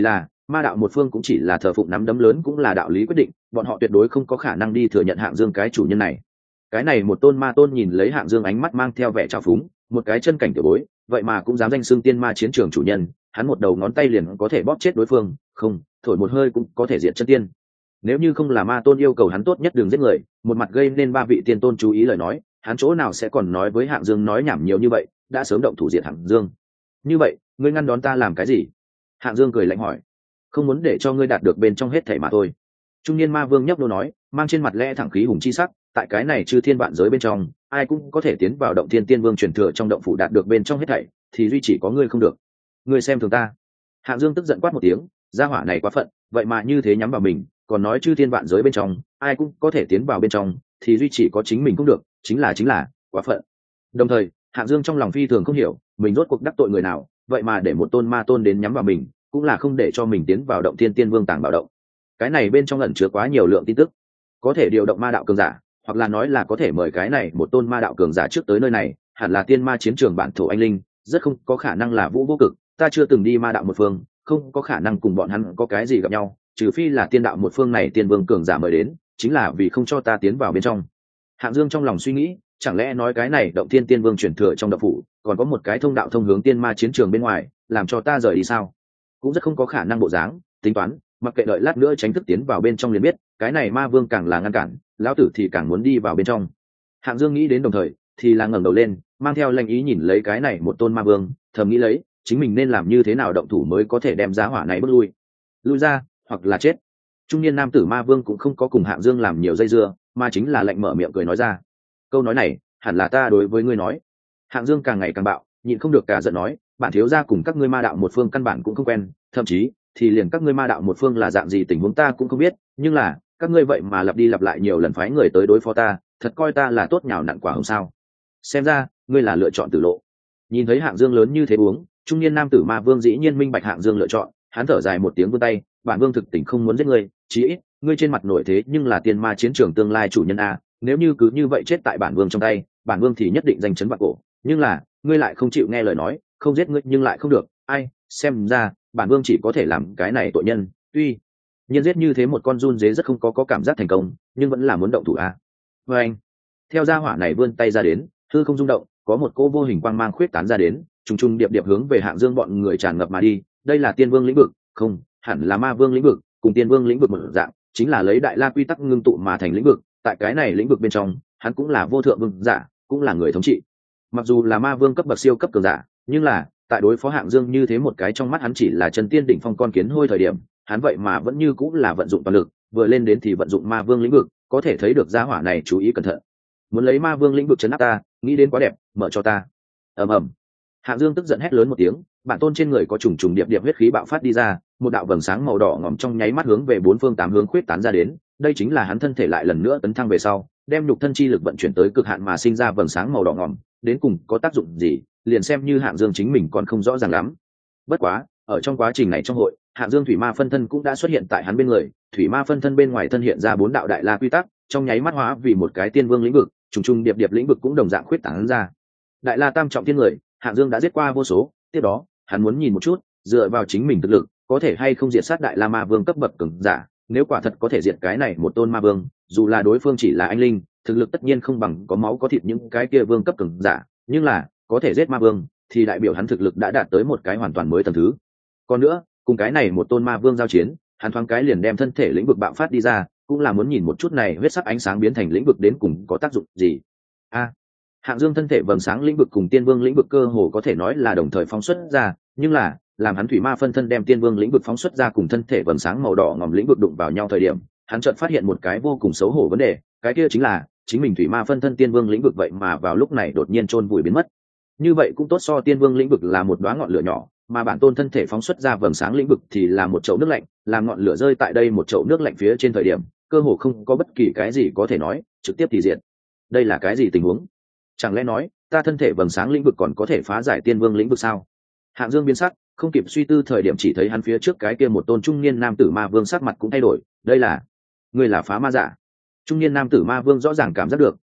ma đạo một phương cũng chỉ là thờ phụng nắm đấm lớn cũng là đạo lý quyết định, bọn họ tuyệt đối không có khả năng đi thừa nhận Hạng Dương cái chủ nhân này. Cái này một tôn ma tôn nhìn lấy Hạng Dương ánh mắt mang theo vẻ trào phúng, một cái chân cảnh tiểu bối vậy mà cũng dám danh xưng tiên ma chiến trường chủ nhân, hắn một đầu ngón tay liền có thể bóp chết đối phương, không thổi một hơi cũng có thể diệt chân tiên. Nếu như không là ma tôn yêu cầu hắn tốt nhất đừng giết người, một mặt gây nên ba vị tiên tôn chú ý lời nói, hắn chỗ nào sẽ còn nói với Hạng Dương nói nhảm nhiều như vậy, đã sớm động thủ diệt Hạng Dương. Như vậy ngươi ngăn đón ta làm cái gì? Hạng Dương cười lạnh hỏi. Không muốn để cho ngươi đạt được bên trong hết thảy mà thôi. Trung niên ma vương nhấp đô nói, mang trên mặt lẽ thẳng khí hùng chi sắc, tại cái này chư thiên vạn giới bên trong, ai cũng có thể tiến vào động thiên tiên vương truyền thừa trong động phủ đạt được bên trong hết thảy, thì duy chỉ có ngươi không được. Ngươi xem thường ta. Hạng Dương tức giận quát một tiếng, gia hỏa này quá phận, vậy mà như thế nhắm vào mình, còn nói chư thiên vạn giới bên trong, ai cũng có thể tiến vào bên trong, thì duy chỉ có chính mình không được, chính là quá phận. Đồng thời, Hạng Dương trong lòng phi thường không hiểu, mình rốt cuộc đắc tội người nào, vậy mà để một tôn ma tôn đến nhắm vào mình, cũng là không để cho mình tiến vào động thiên tiên vương tàng bảo động. Cái này bên trong ẩn chứa quá nhiều lượng tin tức, có thể điều động ma đạo cường giả, hoặc là nói là có thể mời cái này một tôn ma đạo cường giả trước tới nơi này, hẳn là tiên ma chiến trường bản thổ anh linh, rất không có khả năng là Vũ Vô Cực, ta chưa từng đi ma đạo một phương, không có khả năng cùng bọn hắn có cái gì gặp nhau, trừ phi là tiên đạo một phương này tiên vương cường giả mời đến, chính là vì không cho ta tiến vào bên trong. Hạng Dương trong lòng suy nghĩ, chẳng lẽ nói cái này động thiên tiên vương chuyển thừa trong động phủ, còn có một cái thông đạo thông hướng tiên ma chiến trường bên ngoài, làm cho ta rời đi sao? Cũng rất không có khả năng bộ dáng, tính toán, mặc kệ đợi lát nữa tránh thức tiến vào bên trong liền biết, cái này ma vương càng là ngăn cản, lão tử thì càng muốn đi vào bên trong. Hạng Dương nghĩ đến đồng thời, thì là ngẩng đầu lên, mang theo lanh ý nhìn lấy cái này một tôn ma vương, thầm nghĩ lấy, chính mình nên làm như thế nào động thủ mới có thể đem giá hỏa này bước lui ra, hoặc là chết. Trung niên nam tử ma vương cũng không có cùng Hạng Dương làm nhiều dây dưa, mà chính là lạnh mở miệng cười nói ra. Câu nói này, hẳn là ta đối với ngươi nói. Hạng Dương càng ngày càng bạo, nhịn không được cả giận nói, bản thiếu gia cùng các ngươi ma đạo một phương căn bản cũng không quen, thậm chí thì liền các ngươi ma đạo một phương là dạng gì tình huống ta cũng không biết, nhưng là các ngươi vậy mà lặp đi lặp lại nhiều lần phái người tới đối phó ta, thật coi ta là tốt nhào nặn quả hồng sao? Xem ra ngươi là lựa chọn tử lộ. Nhìn thấy Hạng Dương lớn như thế uống, trung niên nam tử ma vương dĩ nhiên minh bạch Hạng Dương lựa chọn, hắn thở dài một tiếng vươn tay, bản vương thực tình không muốn giết ngươi, chí ít ngươi trên mặt nổi thế nhưng là tiên ma chiến trường tương lai chủ nhân a, nếu như cứ như vậy chết tại bản vương trong tay, bản vương thì nhất định danh chấn vạn cổ, nhưng là ngươi lại không chịu nghe lời nói, không giết ngươi nhưng lại không được, ai, xem ra bản vương chỉ có thể làm cái này tội nhân. Tuy nhiên giết như thế một con run dế rất không có cảm giác thành công, nhưng vẫn là muốn động thủ a. Và anh theo gia hỏa này vươn tay ra đến, hư không rung động, có một cỗ vô hình quang mang khuyết tán ra đến, trùng trùng điệp điệp hướng về Hạng Dương bọn người tràn ngập mà đi. Đây là tiên vương lĩnh vực, không hẳn là ma vương lĩnh vực, cùng tiên vương lĩnh vực một dạng, chính là lấy đại la quy tắc ngưng tụ mà thành lĩnh vực. Tại cái này lĩnh vực bên trong, hắn cũng là vô thượng vương giả, cũng là người thống trị. Mặc dù là ma vương cấp bậc siêu cấp cường giả, nhưng là tại đối phó Hạng Dương như thế một cái trong mắt hắn chỉ là chân tiên đỉnh phong con kiến hôi thời điểm, hắn vậy mà vẫn như cũng là vận dụng toàn lực, vừa lên đến thì vận dụng ma vương lĩnh vực, có thể thấy được gia hỏa này chú ý cẩn thận. Muốn lấy ma vương lĩnh vực chấn áp ta, nghĩ đến quá đẹp, mở cho ta. Ầm ầm. Hạng Dương tức giận hét lớn một tiếng, bản tôn trên người có trùng trùng điệp điệp huyết khí bạo phát đi ra, một đạo vầng sáng màu đỏ ngòm trong nháy mắt hướng về bốn phương tám hướng khuyết tán ra đến, đây chính là hắn thân thể lại lần nữa tấn thăng về sau, đem nhục thân chi lực vận chuyển tới cực hạn mà sinh ra vầng sáng màu đỏ ngòm, đến cùng có tác dụng gì, liền xem như Hạng Dương chính mình còn không rõ ràng lắm. Bất quá, ở trong quá trình này trong hội, Hạng Dương thủy ma phân thân cũng đã xuất hiện tại hắn bên người, thủy ma phân thân bên ngoài thân hiện ra bốn đạo đại la quy tắc, trong nháy mắt hóa vì một cái tiên vương lĩnh vực, trùng trùng điệp điệp lĩnh vực cũng đồng dạng khuyết tán ra. Đại la tam trọng thiên người, Hạng Dương đã giết qua vô số, tiếp đó, hắn muốn nhìn một chút, dựa vào chính mình thực lực, có thể hay không diệt sát đại la ma vương cấp bậc cường giả, nếu quả thật có thể diệt cái này một tôn ma vương, dù là đối phương chỉ là anh linh, thực lực tất nhiên không bằng có máu có thịt những cái kia vương cấp cường giả, nhưng là có thể giết ma vương thì đại biểu hắn thực lực đã đạt tới một cái hoàn toàn mới tầng thứ. Còn nữa, cùng cái này một tôn ma vương giao chiến, hắn thoáng cái liền đem thân thể lĩnh vực bạo phát đi ra, cũng là muốn nhìn một chút này huyết sắc ánh sáng biến thành lĩnh vực đến cùng có tác dụng gì. Hạng Dương thân thể vầng sáng lĩnh vực cùng tiên vương lĩnh vực cơ hồ có thể nói là đồng thời phóng xuất ra, nhưng là làm hắn thủy ma phân thân đem tiên vương lĩnh vực phóng xuất ra cùng thân thể vầng sáng màu đỏ ngòm lĩnh vực đụng vào nhau thời điểm, hắn chợt phát hiện một cái vô cùng xấu hổ vấn đề, cái kia chính là chính mình thủy ma phân thân tiên vương lĩnh vực vậy mà vào lúc này đột nhiên chôn vùi biến mất. Như vậy cũng tốt so tiên vương lĩnh vực là một đóa ngọn lửa nhỏ, mà bản tôn thân thể phóng xuất ra vầng sáng lĩnh vực thì là một chậu nước lạnh, làm ngọn lửa rơi tại đây một chậu nước lạnh phía trên thời điểm, cơ hồ không có bất kỳ cái gì có thể nói, trực tiếp thì diệt. Đây là cái gì tình huống? Chẳng lẽ nói ta thân thể vầng sáng lĩnh vực còn có thể phá giải tiên vương lĩnh vực sao? Hạng Dương biến sắc, không kịp suy tư thời điểm chỉ thấy hắn phía trước cái kia một tôn trung niên nam tử ma vương sắc mặt cũng thay đổi, đây là, ngươi là phá ma giả. Trung niên nam tử ma vương rõ ràng cảm giác được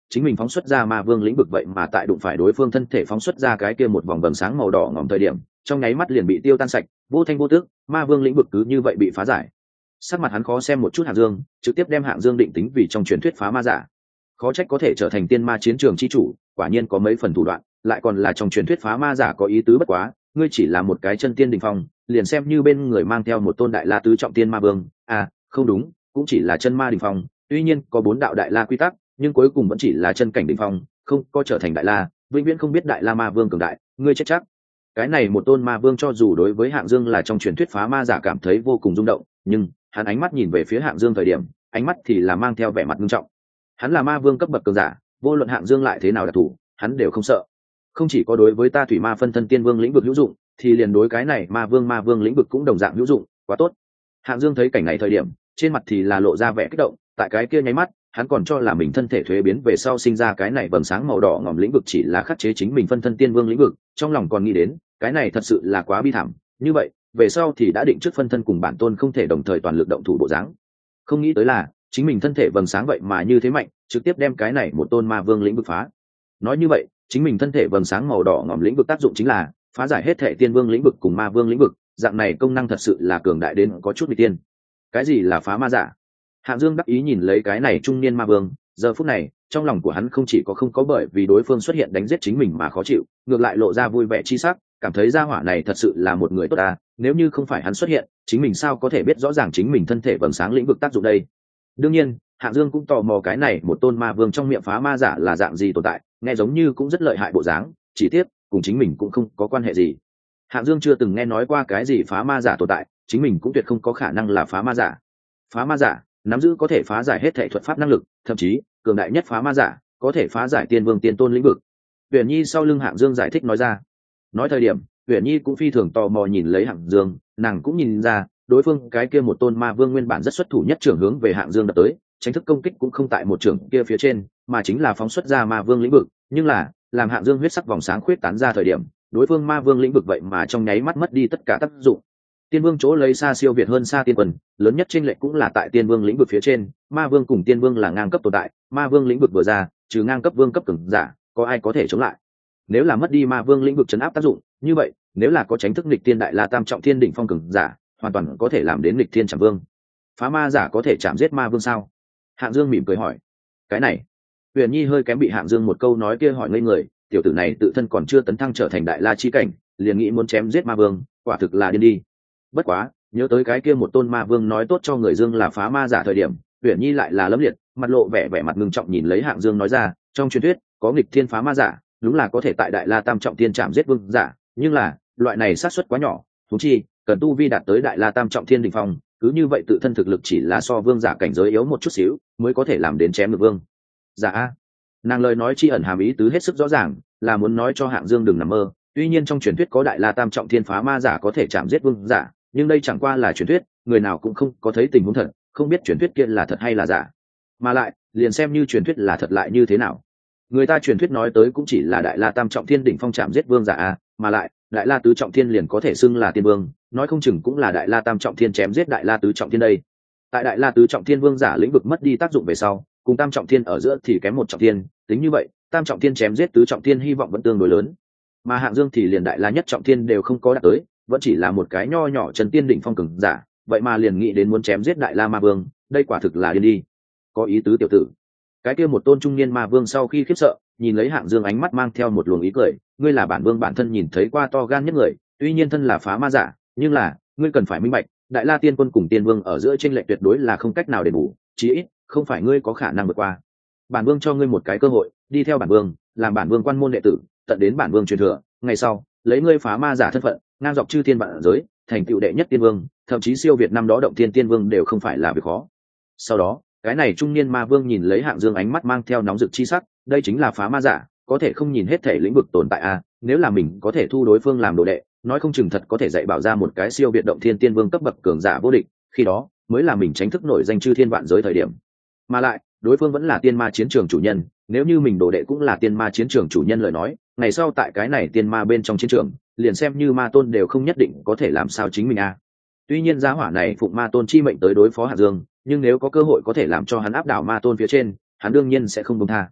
chính mình phóng xuất ra ma vương lĩnh vực vậy mà tại đụng phải đối phương thân thể phóng xuất ra cái kia một vòng vầng sáng màu đỏ ngỏm thời điểm trong nháy mắt liền bị tiêu tan sạch, vô thanh vô tước, ma vương lĩnh vực cứ như vậy bị phá giải. Sắc mặt hắn khó xem một chút Hạng Dương, trực tiếp đem Hạng Dương định tính vì trong truyền thuyết phá ma giả. Khó trách có thể trở thành tiên ma chiến trường chi chủ, quả nhiên có mấy phần thủ đoạn, lại còn là trong truyền thuyết phá ma giả có ý tứ bất quá, ngươi chỉ là một cái chân tiên đỉnh phong, liền xem như bên người mang theo một tôn đại la tứ trọng tiên ma vương, không đúng, cũng chỉ là chân ma đỉnh phong, tuy nhiên có 4 đạo đại la quy tắc, nhưng cuối cùng vẫn chỉ là chân cảnh đỉnh phong, không có trở thành đại la, vĩnh viễn không biết đại la ma vương cường đại, ngươi chết chắc. Cái này một tôn ma vương cho dù đối với Hạng Dương là trong truyền thuyết phá ma giả cảm thấy vô cùng rung động, nhưng hắn ánh mắt nhìn về phía Hạng Dương thời điểm, ánh mắt thì là mang theo vẻ mặt nghiêm trọng. Hắn là ma vương cấp bậc cường giả, vô luận Hạng Dương lại thế nào đặc thủ, hắn đều không sợ. Không chỉ có đối với ta thủy ma phân thân tiên vương lĩnh vực hữu dụng, thì liền đối cái này ma vương lĩnh vực cũng đồng dạng hữu dụng, quá tốt. Hạng Dương thấy cảnh này thời điểm, trên mặt thì là lộ ra vẻ kích động, tại cái kia nháy mắt, hắn còn cho là mình thân thể thuế biến về sau sinh ra cái này vầng sáng màu đỏ ngòm lĩnh vực chỉ là khắc chế chính mình phân thân tiên vương lĩnh vực, trong lòng còn nghĩ đến, cái này thật sự là quá bi thảm, như vậy, về sau thì đã định trước phân thân cùng bản tôn không thể đồng thời toàn lực động thủ bộ dáng. Không nghĩ tới là, chính mình thân thể vầng sáng vậy mà như thế mạnh, trực tiếp đem cái này một tôn ma vương lĩnh vực phá. Nói như vậy, chính mình thân thể vầng sáng màu đỏ ngòm lĩnh vực tác dụng chính là phá giải hết thể tiên vương lĩnh vực cùng ma vương lĩnh vực, dạng này công năng thật sự là cường đại đến có chút bị tiên. Cái gì là phá ma giả? Hạng Dương đắc ý nhìn lấy cái này trung niên ma vương, giờ phút này, trong lòng của hắn không chỉ có không có bởi vì đối phương xuất hiện đánh giết chính mình mà khó chịu, ngược lại lộ ra vui vẻ chi sắc, cảm thấy gia hỏa này thật sự là một người tốt ta, nếu như không phải hắn xuất hiện, chính mình sao có thể biết rõ ràng chính mình thân thể vầng sáng lĩnh vực tác dụng đây. Đương nhiên, Hạng Dương cũng tò mò cái này một tôn ma vương trong miệng phá ma giả là dạng gì tồn tại, nghe giống như cũng rất lợi hại bộ dáng, chỉ tiếc cùng chính mình cũng không có quan hệ gì. Hạng Dương chưa từng nghe nói qua cái gì phá ma giả tồn tại, chính mình cũng tuyệt không có khả năng là phá ma giả. Phá ma giả nắm giữ có thể phá giải hết thể thuật pháp năng lực, thậm chí cường đại nhất phá ma giả có thể phá giải tiên vương tiên tôn lĩnh vực. Uyển Nhi sau lưng Hạng Dương giải thích nói ra. Nói thời điểm, Uyển Nhi cũng phi thường tò mò nhìn lấy Hạng Dương, nàng cũng nhìn ra đối phương cái kia một tôn ma vương nguyên bản rất xuất thủ nhất trưởng hướng về Hạng Dương đập tới, tránh thức công kích cũng không tại một trưởng kia phía trên, mà chính là phóng xuất ra ma vương lĩnh vực, nhưng là làm Hạng Dương huyết sắc vòng sáng khuyết tán ra thời điểm, đối phương ma vương lĩnh vực vậy mà trong nháy mắt mất đi tất cả tác dụng. Tiên vương chỗ lấy xa siêu việt hơn xa tiên quân, lớn nhất chênh lệch cũng là tại tiên vương lĩnh vực phía trên, ma vương cùng tiên vương là ngang cấp tồn tại, ma vương lĩnh vực vừa ra, trừ ngang cấp vương cấp cường giả, có ai có thể chống lại? Nếu là mất đi ma vương lĩnh vực chấn áp tác dụng, như vậy, nếu là có tránh thức nghịch tiên đại la tam trọng thiên đỉnh phong cường giả, hoàn toàn có thể làm đến nghịch thiên chạm vương. Phá ma giả có thể chạm giết ma vương sao? Hạng Dương mỉm cười hỏi. Cái này, Huyền Nhi hơi kém bị Hạng Dương một câu nói kia hỏi ngây người, tiểu tử này tự thân còn chưa tấn thăng trở thành đại la chi cảnh, liền nghĩ muốn chém giết ma vương, quả thực là điên đi. Bất quá, nhớ tới cái kia một tôn ma vương nói tốt cho người Dương là phá ma giả thời điểm, Huyền Nhi lại là lấm liệt, mặt lộ vẻ mặt ngưng trọng nhìn lấy Hạng Dương nói ra, trong truyền thuyết, có nghịch thiên phá ma giả, đúng là có thể tại đại la tam trọng thiên chạm giết vương giả, nhưng là, loại này xác suất quá nhỏ, thú chi, cần tu vi đạt tới đại la tam trọng thiên đỉnh phong, cứ như vậy tự thân thực lực chỉ là so vương giả cảnh giới yếu một chút xíu, mới có thể làm đến chém được vương giả. Nàng lời nói chi ẩn hàm ý tứ hết sức rõ ràng, là muốn nói cho Hạng Dương đừng nằm mơ. Tuy nhiên trong truyền thuyết có đại la tam trọng thiên phá ma giả có thể chạm giết vương giả, nhưng đây chẳng qua là truyền thuyết, người nào cũng không có thấy tình huống thật, không biết truyền thuyết kia là thật hay là giả. Mà lại, liền xem như truyền thuyết là thật lại như thế nào, người ta truyền thuyết nói tới cũng chỉ là đại la tam trọng thiên đỉnh phong chạm giết vương giả mà lại đại la tứ trọng thiên liền có thể xưng là tiên vương, nói không chừng cũng là đại la tam trọng thiên chém giết đại la tứ trọng thiên đây. Tại đại la tứ trọng thiên vương giả lĩnh vực mất đi tác dụng về sau, cùng tam trọng thiên ở giữa thì kém một trọng thiên, tính như vậy tam trọng thiên chém giết tứ trọng thiên hy vọng vẫn tương đối lớn, mà Hạng Dương thì liền đại la nhất trọng thiên đều không có đạt tới, vẫn chỉ là một cái nho nhỏ trần tiên đỉnh phong cường giả, vậy mà liền nghĩ đến muốn chém giết đại la ma vương, đây quả thực là điên đi. Có ý tứ tiểu tử. Cái kia một tôn trung niên ma vương sau khi khiếp sợ, nhìn lấy Hạng Dương ánh mắt mang theo một luồng ý cười, ngươi là bản vương bản thân nhìn thấy qua to gan nhất người, tuy nhiên thân là phá ma giả, nhưng là ngươi cần phải minh bạch, đại la tiên quân cùng tiên vương ở giữa chênh lệch tuyệt đối là không cách nào đền bù, chí ít không phải ngươi có khả năng vượt qua. Bản vương cho ngươi một cái cơ hội, đi theo bản vương, làm bản vương quan môn đệ tử, tận đến bản vương truyền thừa, ngày sau lấy ngươi phá ma giả thân phận, ngang dọc chư thiên vạn giới, thành tựu đệ nhất tiên vương, thậm chí siêu việt năm đó động thiên tiên vương đều không phải là việc khó. Sau đó, cái này trung niên ma vương nhìn lấy Hạng Dương ánh mắt mang theo nóng rực chi sắc, đây chính là phá ma giả, có thể không nhìn hết thể lĩnh vực tồn tại nếu là mình có thể thu đối phương làm đồ đệ, nói không chừng thật có thể dạy bảo ra một cái siêu việt động thiên tiên vương cấp bậc cường giả vô địch, khi đó mới là mình chính thức nổi danh chư thiên vạn giới thời điểm. Mà lại, đối phương vẫn là tiên ma chiến trường chủ nhân, nếu như mình đồ đệ cũng là tiên ma chiến trường chủ nhân lời nói, ngày sau tại cái này tiên ma bên trong chiến trường, liền xem như ma tôn đều không nhất định có thể làm sao chính mình Tuy nhiên giá hỏa này phụng ma tôn chi mệnh tới đối phó Hạng Dương, nhưng nếu có cơ hội có thể làm cho hắn áp đảo ma tôn phía trên, hắn đương nhiên sẽ không buông tha.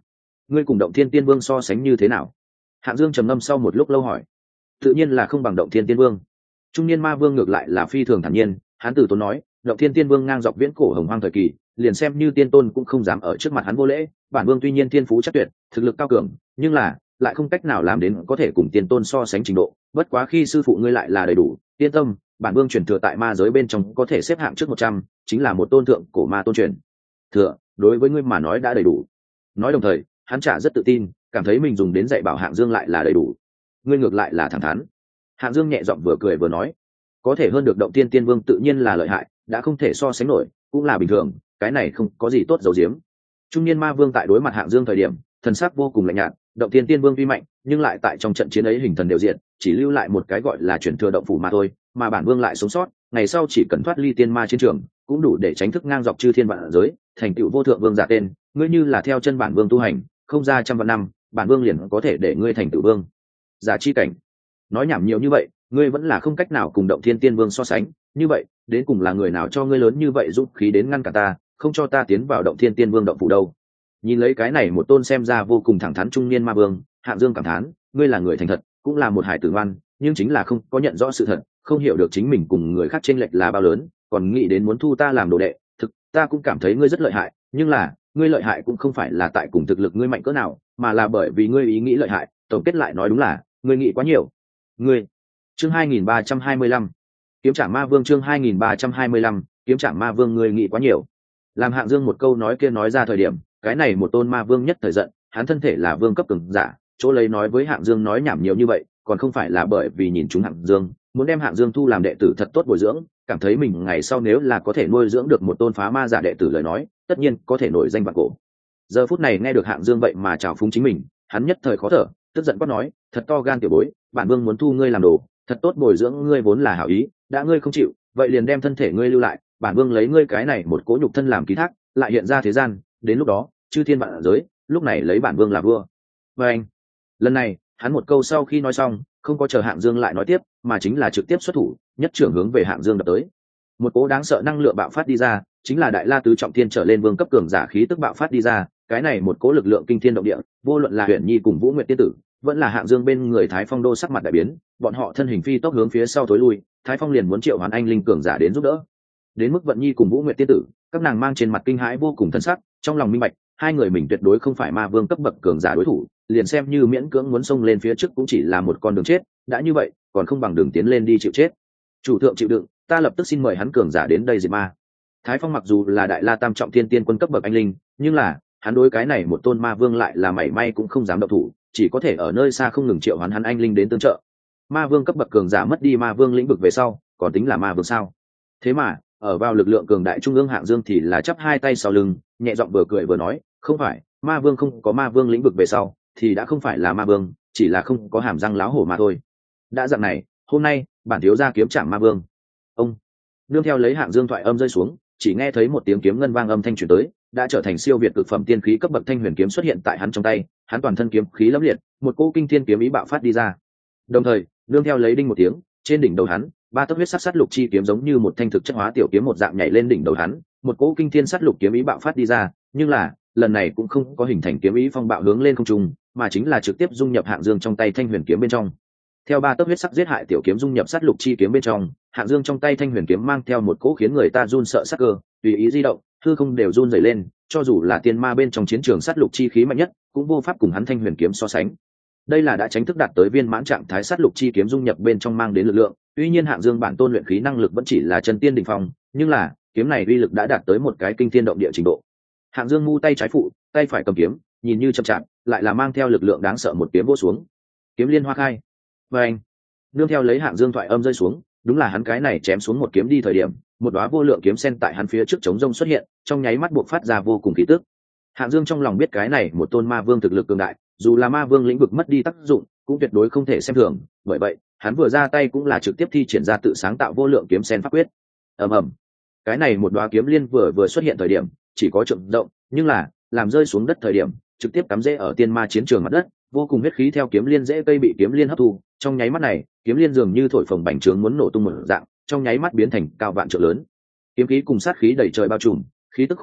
ngươi cùng Động Thiên Tiên Vương so sánh như thế nào? Hạng Dương trầm ngâm sau một lúc lâu hỏi. Tự nhiên là không bằng Động Thiên Tiên Vương. Trung niên ma vương ngược lại là phi thường thản nhiên, hắn từ tốn nói, Động Thiên Tiên Vương ngang dọc viễn cổ hồng hoang thời kỳ, liền xem như tiên tôn cũng không dám ở trước mặt hắn vô lễ. Bản vương tuy nhiên thiên phú chắc tuyệt, thực lực cao cường, nhưng là lại không cách nào làm đến có thể cùng tiên tôn so sánh trình độ. Bất quá khi sư phụ ngươi lại là đầy đủ, yên tâm, bản vương truyền thừa tại ma giới bên trong có thể xếp hạng trước 100, chính là một tôn thượng cổ ma tôn truyền thừa, đối với ngươi mà nói đã đầy đủ. Nói đồng thời, hắn trả rất tự tin, cảm thấy mình dùng đến dạy bảo Hạng Dương lại là đầy đủ. Ngươi ngược lại là thẳng thắn. Hạng Dương nhẹ giọng vừa cười vừa nói, có thể hơn được Động Thiên Tiên Vương tự nhiên là lợi hại, đã không thể so sánh nổi, cũng là bình thường, cái này không có gì tốt giấu giếm. Trung niên ma vương tại đối mặt Hạng Dương thời điểm, thần sắc vô cùng lạnh nhạt. Động Thiên Tiên Vương vi mạnh, nhưng lại tại trong trận chiến ấy hình thần đều diện, chỉ lưu lại một cái gọi là truyền thừa động phủ mà thôi, mà bản vương lại sống sót, ngày sau chỉ cần thoát ly tiên ma chiến trường, cũng đủ để tránh thức ngang dọc chư thiên vạn giới, thành tựu vô thượng vương giả tên. Ngươi như là theo chân bản vương tu hành, không ra trăm vạn năm, bản vương liền có thể để ngươi thành tựu vương giả chi cảnh. Nói nhảm nhiều như vậy, ngươi vẫn là không cách nào cùng Động Thiên Tiên Vương so sánh, như vậy, đến cùng là người nào cho ngươi lớn như vậy dũng khí đến ngăn cả ta, không cho ta tiến vào Động Thiên Tiên Vương động phủ đâu? Nhìn lấy cái này một tôn xem ra vô cùng thẳng thắn trung niên ma vương, Hạng Dương cảm thán, ngươi là người thành thật, cũng là một hải tử ngoan, nhưng chính là không có nhận rõ sự thật, không hiểu được chính mình cùng người khác chênh lệch là bao lớn, còn nghĩ đến muốn thu ta làm đồ đệ. Thực, ta cũng cảm thấy ngươi rất lợi hại, nhưng là, ngươi lợi hại cũng không phải là tại cùng thực lực ngươi mạnh cỡ nào, mà là bởi vì ngươi ý nghĩ lợi hại. Tổng kết lại nói đúng là, ngươi nghĩ quá nhiều. Ngươi. Chương 2325. Kiếm Trảm Ma Vương chương 2325, Kiếm Trảm Ma Vương ngươi nghĩ quá nhiều. Làm Hạng Dương một câu nói kia nói ra thời điểm, cái này một tôn ma vương nhất thời giận, hắn thân thể là vương cấp cường giả, chỗ lấy nói với Hạng Dương nói nhảm nhiều như vậy, còn không phải là bởi vì nhìn chúng Hạng Dương, muốn đem Hạng Dương thu làm đệ tử thật tốt bồi dưỡng, cảm thấy mình ngày sau nếu là có thể nuôi dưỡng được một tôn phá ma giả đệ tử lời nói, tất nhiên có thể nổi danh vạn cổ. Giờ phút này nghe được Hạng Dương vậy mà chào phúng chính mình, hắn nhất thời khó thở, tức giận quát nói, thật to gan tiểu bối, bản vương muốn thu ngươi làm đồ, thật tốt bồi dưỡng ngươi vốn là hảo ý, đã ngươi không chịu, vậy liền đem thân thể ngươi lưu lại, bản vương lấy ngươi cái này một cỗ nhục thân làm ký thác, lại hiện ra thế gian, đến lúc đó, chư thiên vạn giới, lúc này lấy bản vương là vua. Và anh, lần này, hắn một câu sau khi nói xong, không có chờ Hạng Dương lại nói tiếp, mà chính là trực tiếp xuất thủ, nhất trưởng hướng về Hạng Dương đập tới. Một cỗ đáng sợ năng lượng bạo phát đi ra, chính là Đại La tứ trọng thiên trở lên vương cấp cường giả khí tức bạo phát đi ra, cái này một cỗ lực lượng kinh thiên động địa, vô luận là Huyền Nhi cùng Vũ Nguyệt tiên tử, vẫn là Hạng Dương bên người Thái Phong đô sắc mặt đại biến, bọn họ thân hình phi tốc hướng phía sau tối lui, Thái Phong liền muốn triệu hoán anh linh cường giả đến giúp đỡ. Đến mức Vận Nhi cùng Vũ Nguyệt tiên tử, các nàng mang trên mặt kinh hãi vô cùng thân sắc, trong lòng minh bạch, hai người mình tuyệt đối không phải ma vương cấp bậc cường giả đối thủ, liền xem như miễn cưỡng muốn xông lên phía trước cũng chỉ là một con đường chết, đã như vậy, còn không bằng đường tiến lên đi chịu chết. Chủ thượng chịu đựng, ta lập tức xin mời hắn cường giả đến đây diệt ma. Thái Phong mặc dù là Đại La tam trọng thiên tiên quân cấp bậc anh linh, nhưng là, hắn đối cái này một tôn ma vương lại là mảy may cũng không dám động thủ, chỉ có thể ở nơi xa không ngừng triệu hoán hắn anh linh đến tương trợ. Ma vương cấp bậc cường giả mất đi ma vương lĩnh vực về sau, còn tính là ma vương sao? Thế mà, ở vào lực lượng cường đại trung ương Hạng Dương thì là chắp hai tay sau lưng, nhẹ giọng vừa cười vừa nói, không phải, ma vương không có ma vương lĩnh vực về sau, thì đã không phải là ma vương, chỉ là không có hàm răng láo hổ mà thôi. Đã dạng này, hôm nay, bản thiếu gia kiếm Trảm Ma Vương. Ông. Nương theo lấy Hạng Dương thoại âm rơi xuống, chỉ nghe thấy một tiếng kiếm ngân vang âm thanh truyền tới, đã trở thành siêu việt cực phẩm tiên khí cấp bậc thanh huyền kiếm xuất hiện tại hắn trong tay, hắn toàn thân kiếm khí lẫm liệt, một cỗ kinh thiên kiếm ý bạo phát đi ra. Đồng thời, nương theo lấy đinh một tiếng, trên đỉnh đầu hắn, ba tấc huyết sắc sắt lục chi kiếm giống như một thanh thực chất hóa tiểu kiếm một dạng nhảy lên đỉnh đầu hắn, một cỗ kinh thiên sắt lục kiếm ý bạo phát đi ra, nhưng là, lần này cũng không có hình thành kiếm ý phong bạo hướng lên không trung, mà chính là trực tiếp dung nhập Hạng Dương trong tay thanh huyền kiếm bên trong. Theo ba tấc huyết sắc giết hại tiểu kiếm dung nhập sắt lục chi kiếm bên trong, Hạng Dương trong tay thanh huyền kiếm mang theo một cỗ khiến người ta run sợ sắc cơ, tùy ý di động, hư không đều run rẩy lên, cho dù là tiên ma bên trong chiến trường sắt lục chi khí mạnh nhất, cũng vô pháp cùng hắn thanh huyền kiếm so sánh. Đây là đã tránh thức đạt tới viên mãn trạng thái sắt lục chi kiếm dung nhập bên trong mang đến lực lượng, tuy nhiên Hạng Dương bản tôn luyện khí năng lực vẫn chỉ là chân tiên đỉnh phong, nhưng là kiếm này uy lực đã đạt tới một cái kinh thiên động địa trình độ. Hạng Dương mu tay trái phụ, tay phải cầm kiếm, nhìn như chậm chạp, lại là mang theo lực lượng đáng sợ một kiếm vỗ xuống. Kiếm liên hoa khai. Và anh, nương theo lấy Hạng Dương thoại âm rơi xuống, đúng là hắn cái này chém xuống một kiếm đi thời điểm, một đóa vô lượng kiếm sen tại hắn phía trước chống rông xuất hiện, trong nháy mắt buộc phát ra vô cùng khí tức. Hạng Dương trong lòng biết cái này một tôn ma vương thực lực cường đại, dù là ma vương lĩnh vực mất đi tác dụng, cũng tuyệt đối không thể xem thường, bởi vậy, hắn vừa ra tay cũng là trực tiếp thi triển ra tự sáng tạo vô lượng kiếm sen pháp quyết. Ầm ầm. Cái này một đóa kiếm liên vừa xuất hiện thời điểm, chỉ có trượng rộng, nhưng là, làm rơi xuống đất thời điểm, trực tiếp cắm rễ ở tiên ma chiến trường mặt đất, vô cùng huyết khí theo kiếm liên rễ cây bị kiếm liên hấp thu, trong nháy mắt này, kiếm liên dường như thổi phồng bành trướng muốn nổ tung một dạng, trong nháy mắt biến thành cao vạn trượng lớn. Kiếm khí cùng sát khí đầy trời bao trùm, khí tức khủng bố,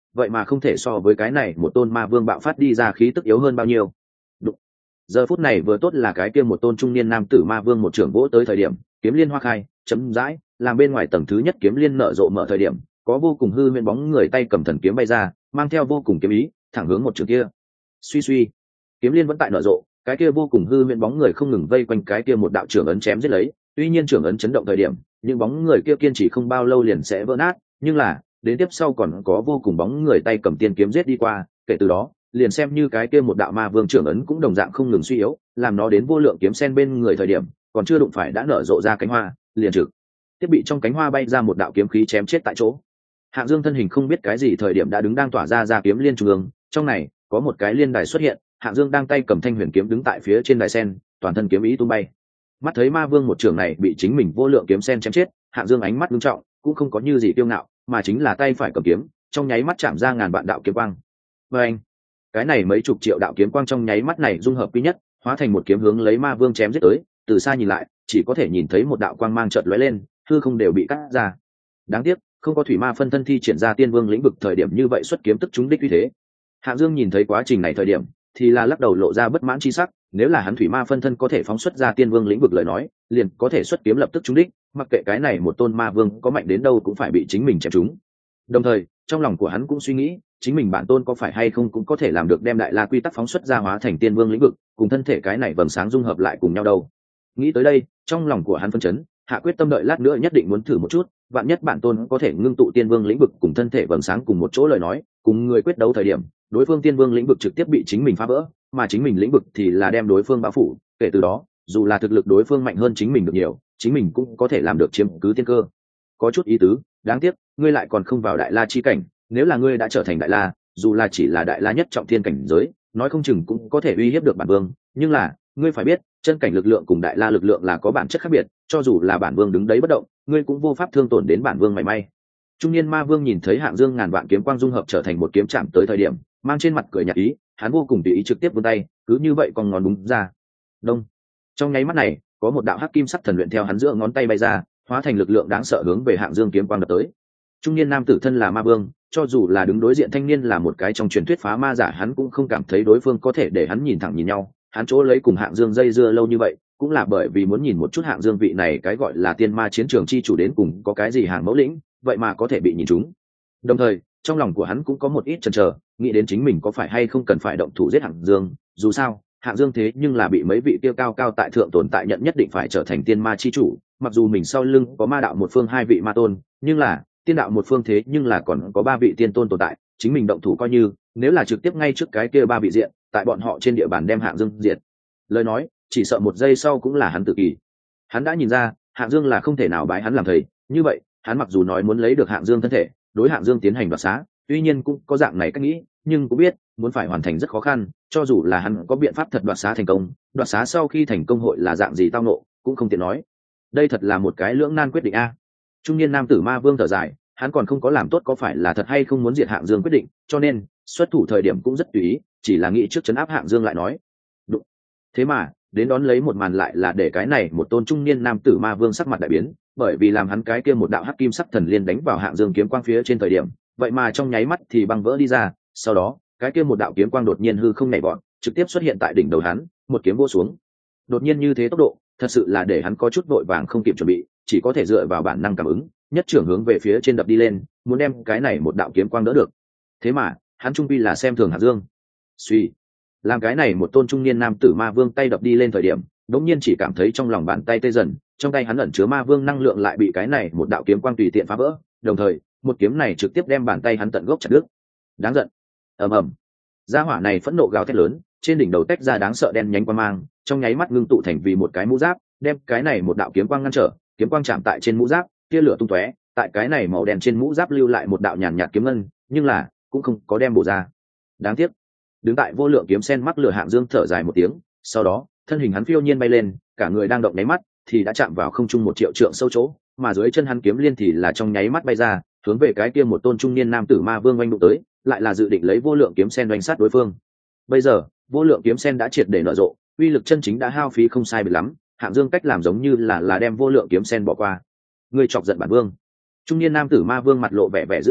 vậy mà không thể so với cái này một tôn ma vương bạo phát đi ra khí tức yếu hơn bao nhiêu. Đụng. Giờ phút này vừa tốt là cái kia một tôn trung niên nam tử ma vương một trưởng vỗ tới thời điểm, kiếm liên hoa khai chấm dãi, làm bên ngoài tầng thứ nhất kiếm liên nở rộ mở thời điểm, có vô cùng hư huyễn bóng người tay cầm thần kiếm bay ra, mang theo vô cùng kiếm ý, thẳng hướng một trường kia. Suy suy, kiếm liên vẫn tại nở rộ, cái kia vô cùng hư huyễn bóng người không ngừng vây quanh cái kia một đạo trưởng ấn chém giết lấy. Tuy nhiên trưởng ấn chấn động thời điểm, những bóng người kia kiên trì không bao lâu liền sẽ vỡ nát, nhưng là đến tiếp sau còn có vô cùng bóng người tay cầm tiên kiếm giết đi qua, kể từ đó liền xem như cái kia một đạo ma vương trưởng ấn cũng đồng dạng không ngừng suy yếu, làm nó đến vô lượng kiếm sen bên người thời điểm còn chưa đụng phải đã nở rộ ra cánh hoa, liền trực tiếp bị trong cánh hoa bay ra một đạo kiếm khí chém chết tại chỗ. Hạng Dương thân hình không biết cái gì thời điểm đã đứng đang tỏa ra kiếm liên trung ương, trong này có một cái liên đài xuất hiện, Hạng Dương đang tay cầm thanh huyền kiếm đứng tại phía trên đài sen, toàn thân kiếm ý tung bay. Mắt thấy ma vương một trường này bị chính mình vô lượng kiếm sen chém chết, Hạng Dương ánh mắt nghiêm trọng, cũng không có như gì kiêu ngạo, mà chính là tay phải cầm kiếm, trong nháy mắt chạm ra ngàn vạn đạo kiếm quang. Và anh, cái này mấy chục triệu đạo kiếm quang trong nháy mắt này dung hợp quy nhất, hóa thành một kiếm hướng lấy ma vương chém giết tới. Từ xa nhìn lại, chỉ có thể nhìn thấy một đạo quang mang chợt lóe lên, hư không đều bị cắt ra. Đáng tiếc, không có thủy ma phân thân thi triển ra tiên vương lĩnh vực thời điểm như vậy xuất kiếm tức trúng đích như thế. Hạng Dương nhìn thấy quá trình này thời điểm, thì là lắc đầu lộ ra bất mãn chi sắc. Nếu là hắn thủy ma phân thân có thể phóng xuất ra tiên vương lĩnh vực lời nói, liền có thể xuất kiếm lập tức trúng đích, mặc kệ cái này một tôn ma vương có mạnh đến đâu cũng phải bị chính mình chém trúng. Đồng thời, trong lòng của hắn cũng suy nghĩ, chính mình bản tôn có phải hay không cũng có thể làm được đem đại la quy tắc phóng xuất ra hóa thành tiên vương lĩnh vực, cùng thân thể cái này vầng sáng dung hợp lại cùng nhau đâu. Nghĩ tới đây, trong lòng của hắn phân chấn, hạ quyết tâm đợi lát nữa nhất định muốn thử một chút, vạn nhất bản tôn có thể ngưng tụ tiên vương lĩnh vực cùng thân thể vầng sáng cùng một chỗ lời nói, cùng người quyết đấu thời điểm, đối phương tiên vương lĩnh vực trực tiếp bị chính mình phá vỡ, mà chính mình lĩnh vực thì là đem đối phương bao phủ, kể từ đó, dù là thực lực đối phương mạnh hơn chính mình được nhiều, chính mình cũng có thể làm được chiếm cứ tiên cơ. Có chút ý tứ, đáng tiếc, ngươi lại còn không vào đại la chi cảnh, nếu là ngươi đã trở thành đại la, dù là chỉ là đại la nhất trọng thiên cảnh giới, nói không chừng cũng có thể uy hiếp được bản vương, nhưng là, ngươi phải biết, chân cảnh lực lượng cùng đại la lực lượng là có bản chất khác biệt, cho dù là bản vương đứng đấy bất động, ngươi cũng vô pháp thương tổn đến bản vương mảy may. Trung niên ma vương nhìn thấy Hạng Dương ngàn vạn kiếm quang dung hợp trở thành một kiếm chạm tới thời điểm, mang trên mặt cười nhạt ý, hắn vô cùng tùy ý trực tiếp vươn tay, cứ như vậy còn ngón đúng ra. Đông. Trong nháy mắt này, có một đạo hắc kim sắc thần luyện theo hắn giữa ngón tay bay ra, hóa thành lực lượng đáng sợ hướng về Hạng Dương kiếm quang đập tới. Trung niên nam tử thân là ma vương, cho dù là đứng đối diện thanh niên là một cái trong truyền thuyết phá ma giả, hắn cũng không cảm thấy đối phương có thể để hắn nhìn thẳng nhìn nhau. Hắn chỗ lấy cùng Hạng Dương dây dưa lâu như vậy, cũng là bởi vì muốn nhìn một chút Hạng Dương vị này cái gọi là tiên ma chiến trường chi chủ đến cùng có cái gì hàng mẫu lĩnh, vậy mà có thể bị nhìn trúng. Đồng thời, trong lòng của hắn cũng có một ít chần chờ, nghĩ đến chính mình có phải hay không cần phải động thủ giết Hạng Dương, dù sao, Hạng Dương thế nhưng là bị mấy vị kia cao cao tại thượng tồn tại nhận nhất định phải trở thành tiên ma chi chủ, mặc dù mình sau lưng có ma đạo một phương hai vị ma tôn, nhưng là tiên đạo một phương thế nhưng là còn có ba vị tiên tôn tồn tại, chính mình động thủ coi như, nếu là trực tiếp ngay trước cái kia ba vị diện, tại bọn họ trên địa bàn đem Hạng Dương diệt. Lời nói, chỉ sợ một giây sau cũng là hắn tự kỷ. Hắn đã nhìn ra, Hạng Dương là không thể nào bái hắn làm thầy, như vậy, hắn mặc dù nói muốn lấy được Hạng Dương thân thể, đối Hạng Dương tiến hành đoạt xá, tuy nhiên cũng có dạng này cách nghĩ, nhưng cũng biết, muốn phải hoàn thành rất khó khăn, cho dù là hắn có biện pháp thật đoạt xá thành công, đoạt xá sau khi thành công hội là dạng gì tao nộ, cũng không tiện nói. Đây thật là một cái lưỡng nan quyết định a. Trung niên nam tử ma vương thở dài, hắn còn không có làm tốt có phải là thật hay không muốn diệt Hạng Dương quyết định, cho nên xuất thủ thời điểm cũng rất tùy ý, chỉ là nghĩ trước trấn áp Hạng Dương lại nói. Đúng. Thế mà, đến đón lấy một màn lại là để cái này một tôn trung niên nam tử ma vương sắc mặt đại biến, bởi vì làm hắn cái kia một đạo hắc kim sắc thần liên đánh vào Hạng Dương kiếm quang phía trên thời điểm, vậy mà trong nháy mắt thì băng vỡ đi ra, sau đó, cái kia một đạo kiếm quang đột nhiên hư không nhảy vọt, trực tiếp xuất hiện tại đỉnh đầu hắn, một kiếm vô xuống. Đột nhiên như thế tốc độ, thật sự là để hắn có chút vội vàng không kịp chuẩn bị, chỉ có thể dựa vào bản năng cảm ứng, nhất trưởng hướng về phía trên đập đi lên, muốn đem cái này một đạo kiếm quang đỡ được. Thế mà, hắn trung quy là xem thường Hạng Dương. Suy, làm cái này một tôn trung niên nam tử ma vương tay đập đi lên thời điểm, đột nhiên chỉ cảm thấy trong lòng bàn tay tê dần, trong tay hắn ẩn chứa ma vương năng lượng lại bị cái này một đạo kiếm quang tùy tiện phá vỡ, đồng thời, một kiếm này trực tiếp đem bàn tay hắn tận gốc chặt đứt. Đáng giận. Ầm ầm. Gia hỏa này phẫn nộ gào thét lớn, trên đỉnh đầu tách ra đáng sợ đen nhánh quang mang, trong nháy mắt ngưng tụ thành vì một cái mũ giáp, đem cái này một đạo kiếm quang ngăn trở, kiếm quang chạm tại trên mũ giáp, tia lửa tung tóe, tại cái này màu đen trên mũ giáp lưu lại một đạo nhàn nhạt kiếm ngân, nhưng là cũng không có đem bổ ra. Đáng tiếc. Đứng tại vô lượng kiếm sen mắc lửa Hạng Dương thở dài một tiếng, sau đó, thân hình hắn phiêu nhiên bay lên, cả người đang động nháy mắt thì đã chạm vào không trung 1 triệu trượng sâu chỗ, mà dưới chân hắn kiếm liên thì là trong nháy mắt bay ra, hướng về cái kia một tôn trung niên nam tử ma vương oanh đụng tới, lại là dự định lấy vô lượng kiếm sen oanh sát đối phương. Bây giờ, vô lượng kiếm sen đã triệt để nở rộ, uy lực chân chính đã hao phí không sai biệt lắm, Hạng Dương cách làm giống như là đem vô lượng kiếm sen bỏ qua. Người chọc giận bản vương. Trung niên nam tử ma vương mặt lộ vẻ vẻ dữ tợn,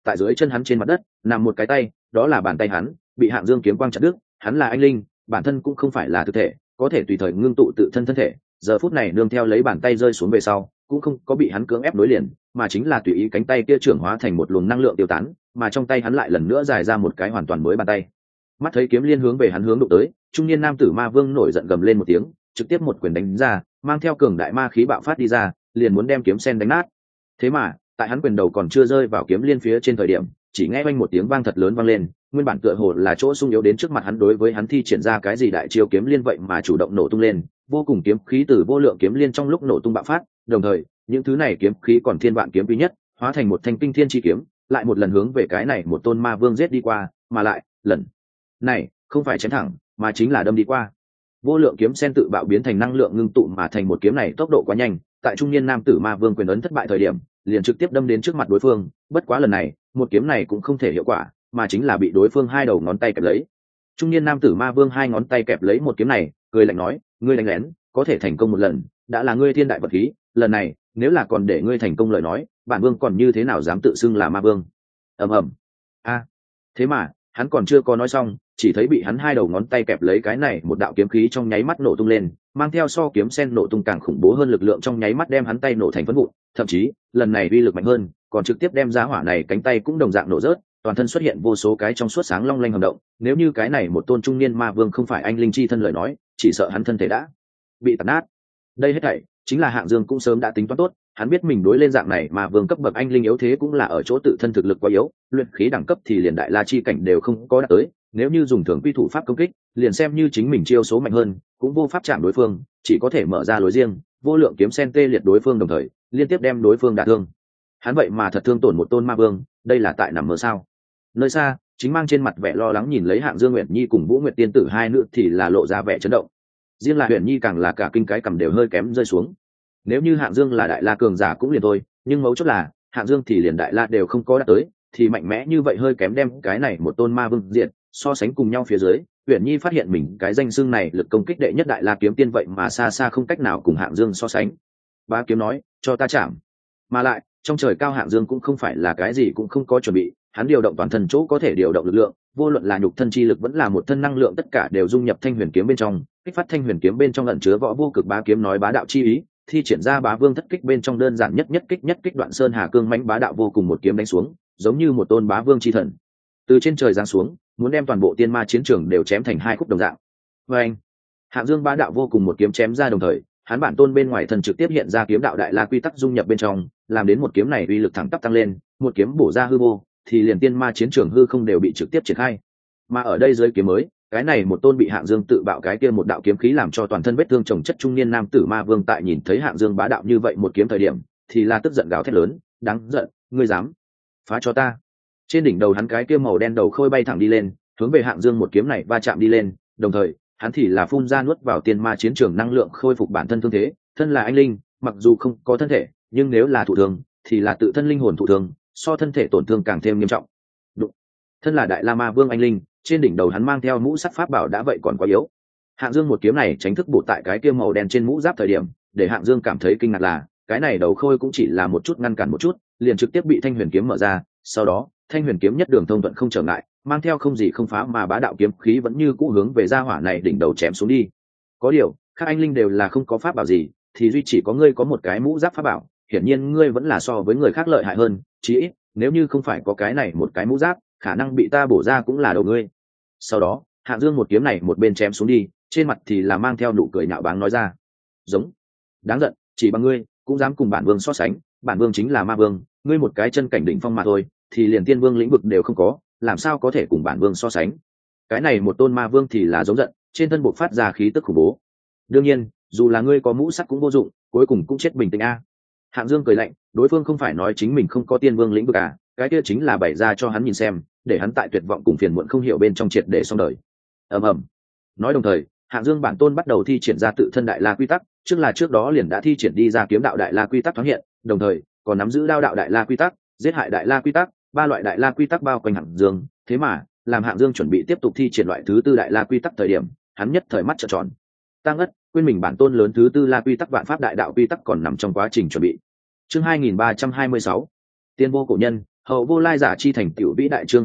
tại dưới chân hắn trên mặt đất nằm một cái tay, đó là bàn tay hắn bị Hạng Dương kiếm quang chặt đứt. Hắn là anh linh, bản thân cũng không phải là thực thể, có thể tùy thời ngưng tụ tự thân thân thể. Giờ phút này nương theo lấy bàn tay rơi xuống về sau, cũng không có bị hắn cưỡng ép nối liền, mà chính là tùy ý cánh tay kia trưởng hóa thành một luồng năng lượng tiêu tán, mà trong tay hắn lại lần nữa dài ra một cái hoàn toàn mới bàn tay. Mắt thấy kiếm liên hướng về hắn hướng đụng tới, trung niên nam tử ma vương nổi giận gầm lên một tiếng, trực tiếp một quyền đánh ra, mang theo cường đại ma khí bạo phát đi ra, liền muốn đem kiếm sen đánh nát. Thế mà tại hắn quyền đầu còn chưa rơi vào kiếm liên phía trên thời điểm, chỉ nghe oanh một tiếng vang thật lớn vang lên, nguyên bản tựa hồ là chỗ sung yếu đến trước mặt hắn đối với hắn thi triển ra cái gì đại chiêu kiếm liên vậy mà chủ động nổ tung lên, vô cùng kiếm khí từ vô lượng kiếm liên trong lúc nổ tung bạo phát, đồng thời những thứ này kiếm khí còn thiên vạn kiếm quý nhất, hóa thành một thanh kinh thiên chi kiếm, lại một lần hướng về cái này một tôn ma vương giết đi qua, mà lại lần này không phải chém thẳng mà chính là đâm đi qua. Vô lượng kiếm sen tự bạo biến thành năng lượng ngưng tụ mà thành một kiếm này tốc độ quá nhanh, tại trung niên nam tử ma vương quyền ấn thất bại thời điểm liền trực tiếp đâm đến trước mặt đối phương. Bất quá lần này một kiếm này cũng không thể hiệu quả, mà chính là bị đối phương hai đầu ngón tay kẹp lấy. Trung niên nam tử ma vương hai ngón tay kẹp lấy một kiếm này, cười lạnh nói, ngươi đánh lén có thể thành công một lần đã là ngươi thiên đại vật khí, lần này nếu là còn để ngươi thành công lời nói, bản vương còn như thế nào dám tự xưng là ma vương. Ầm ầm. A. Thế mà hắn còn chưa có nói xong, chỉ thấy bị hắn hai đầu ngón tay kẹp lấy cái này một đạo kiếm khí trong nháy mắt nổ tung lên, mang theo so kiếm sen nổ tung càng khủng bố hơn lực lượng trong nháy mắt đem hắn tay nổ thành phấn vụn, thậm chí lần này uy lực mạnh hơn, còn trực tiếp đem giá hỏa này cánh tay cũng đồng dạng nổ rớt, toàn thân xuất hiện vô số cái trong suốt sáng long lanh hầm động. Nếu như cái này một tôn trung niên ma vương không phải anh linh chi thân lời nói, chỉ sợ hắn thân thể đã bị tàn nát. Đây hết thảy chính là Hạng Dương cũng sớm đã tính toán tốt, hắn biết mình đối lên dạng này mà vương cấp bậc anh linh yếu thế cũng là ở chỗ tự thân thực lực quá yếu, luyện khí đẳng cấp thì liền đại la chi cảnh đều không có đạt tới, nếu như dùng thường quy thủ pháp công kích, liền xem như chính mình chiêu số mạnh hơn, cũng vô pháp chạm đối phương, chỉ có thể mở ra lối riêng, vô lượng kiếm sen tê liệt đối phương đồng thời liên tiếp đem đối phương đả thương. Hắn vậy mà thật thương tổn một tôn ma vương, đây là tại nằm mơ sao? Nơi xa, chính mang trên mặt vẻ lo lắng nhìn lấy Hạng Dương Uyển Nhi cùng Vũ Nguyệt tiên tử hai nữ thì là lộ ra vẻ chấn động. Riêng là Uyển Nhi càng là cả kinh cái cầm đều hơi kém rơi xuống. Nếu như Hạng Dương là đại la cường giả cũng liền thôi, nhưng mấu chốt là Hạng Dương thì liền đại la đều không có đạt tới, thì mạnh mẽ như vậy hơi kém đem cái này một tôn ma vương diện so sánh cùng nhau phía dưới. Uyển Nhi phát hiện mình cái danh xưng này lực công kích đệ nhất đại la kiếm tiên vậy mà xa xa không cách nào cùng Hạng Dương so sánh. Bá kiếm nói, cho ta chạm. Mà lại trong trời cao Hạng Dương cũng không phải là cái gì cũng không có chuẩn bị, hắn điều động toàn thân chỗ có thể điều động lực lượng, vô luận là nhục thân chi lực vẫn là một thân năng lượng tất cả đều dung nhập thanh huyền kiếm bên trong, kích phát thanh huyền kiếm bên trong ẩn chứa võ vô cực bá kiếm nói bá đạo chi ý, thi triển ra bá vương thất kích bên trong đơn giản nhất nhất kích đoạn sơn hà cương mãnh bá đạo vô cùng một kiếm đánh xuống, giống như một tôn bá vương chi thần từ trên trời giáng xuống, muốn đem toàn bộ tiên ma chiến trường đều chém thành hai khúc đồng dạng. Và anh, Hạng Dương bá đạo vô cùng một kiếm chém ra đồng thời, hắn bản tôn bên ngoài thần trực tiếp hiện ra kiếm đạo đại la quy tắc dung nhập bên trong, làm đến một kiếm này uy lực thẳng tắp tăng lên, một kiếm bổ ra hư vô, thì liền tiên ma chiến trường hư không đều bị trực tiếp triển khai. Mà ở đây dưới kiếm mới, cái này một tôn bị Hạng Dương tự bạo cái kia một đạo kiếm khí làm cho toàn thân vết thương chồng chất trung niên nam tử ma vương tại nhìn thấy Hạng Dương bá đạo như vậy một kiếm thời điểm, thì là tức giận gào thét lớn, đáng giận, ngươi dám phá cho ta. Trên đỉnh đầu hắn cái kia màu đen đầu khôi bay thẳng đi lên, hướng về Hạng Dương một kiếm này va chạm đi lên, đồng thời hắn thì là phun ra nuốt vào tiên ma chiến trường năng lượng khôi phục bản thân thương thế, thân là anh linh, mặc dù không có thân thể, nhưng nếu là thụ thương thì là tự thân linh hồn thụ thương, so thân thể tổn thương càng thêm nghiêm trọng. Đúng. Thân là đại la ma vương anh linh, trên đỉnh đầu hắn mang theo mũ sắt pháp bảo đã vậy còn quá yếu. Hạng Dương một kiếm này tránh thức bổ tại cái kia màu đen trên mũ giáp thời điểm, để Hạng Dương cảm thấy kinh ngạc là, cái này đầu khôi cũng chỉ là một chút ngăn cản một chút, liền trực tiếp bị thanh huyền kiếm mở ra, sau đó, thanh huyền kiếm nhất đường thông thuận không trở ngại, mang theo không gì không phá mà bá đạo kiếm khí vẫn như cũ hướng về gia hỏa này đỉnh đầu chém xuống đi. Có điều, các anh linh đều là không có pháp bảo gì, thì duy chỉ có ngươi có một cái mũ giáp pháp bảo, hiển nhiên ngươi vẫn là so với người khác lợi hại hơn, chí ít, nếu như không phải có cái này một cái mũ giáp, khả năng bị ta bổ ra cũng là đầu ngươi. Sau đó, Hạng Dương một kiếm này một bên chém xuống đi, trên mặt thì là mang theo nụ cười nhạo báng nói ra, giống, đáng giận, chỉ bằng ngươi cũng dám cùng bản vương so sánh, bản vương chính là ma vương, ngươi một cái chân cảnh đỉnh phong mà thôi, thì liền tiên vương lĩnh vực đều không có, làm sao có thể cùng bản vương so sánh. Cái này một tôn ma vương thì là giống giận, trên thân bộc phát ra khí tức khủng bố. Đương nhiên, dù là ngươi có mũ sắt cũng vô dụng, cuối cùng cũng chết bình tĩnh a. Hạng Dương cười lạnh, đối phương không phải nói chính mình không có tiên vương lĩnh vực à, cái kia chính là bày ra cho hắn nhìn xem, để hắn tại tuyệt vọng cùng phiền muộn không hiểu bên trong triệt để xong đời. Ầm ầm. Nói đồng thời, Hạng Dương bản tôn bắt đầu thi triển ra tự thân đại la quy tắc, trước đó liền đã thi triển đi ra kiếm đạo đại la quy tắc thoáng hiện, đồng thời còn nắm giữ đao đạo đại la quy tắc, giết hại đại la quy tắc, ba loại đại la quy tắc bao quanh Hạng Dương. Thế mà, làm Hạng Dương chuẩn bị tiếp tục thi triển loại thứ tư đại la quy tắc thời điểm, hắn nhất thời mắt trợn tròn. Tăng ất, quên mình bản tôn lớn thứ tư la quy tắc vạn pháp đại đạo quy tắc còn nằm trong quá trình chuẩn bị. Chương 2326, tiên vô cổ nhân, Hậu vô lai giả chi thành tựu vĩ đại chương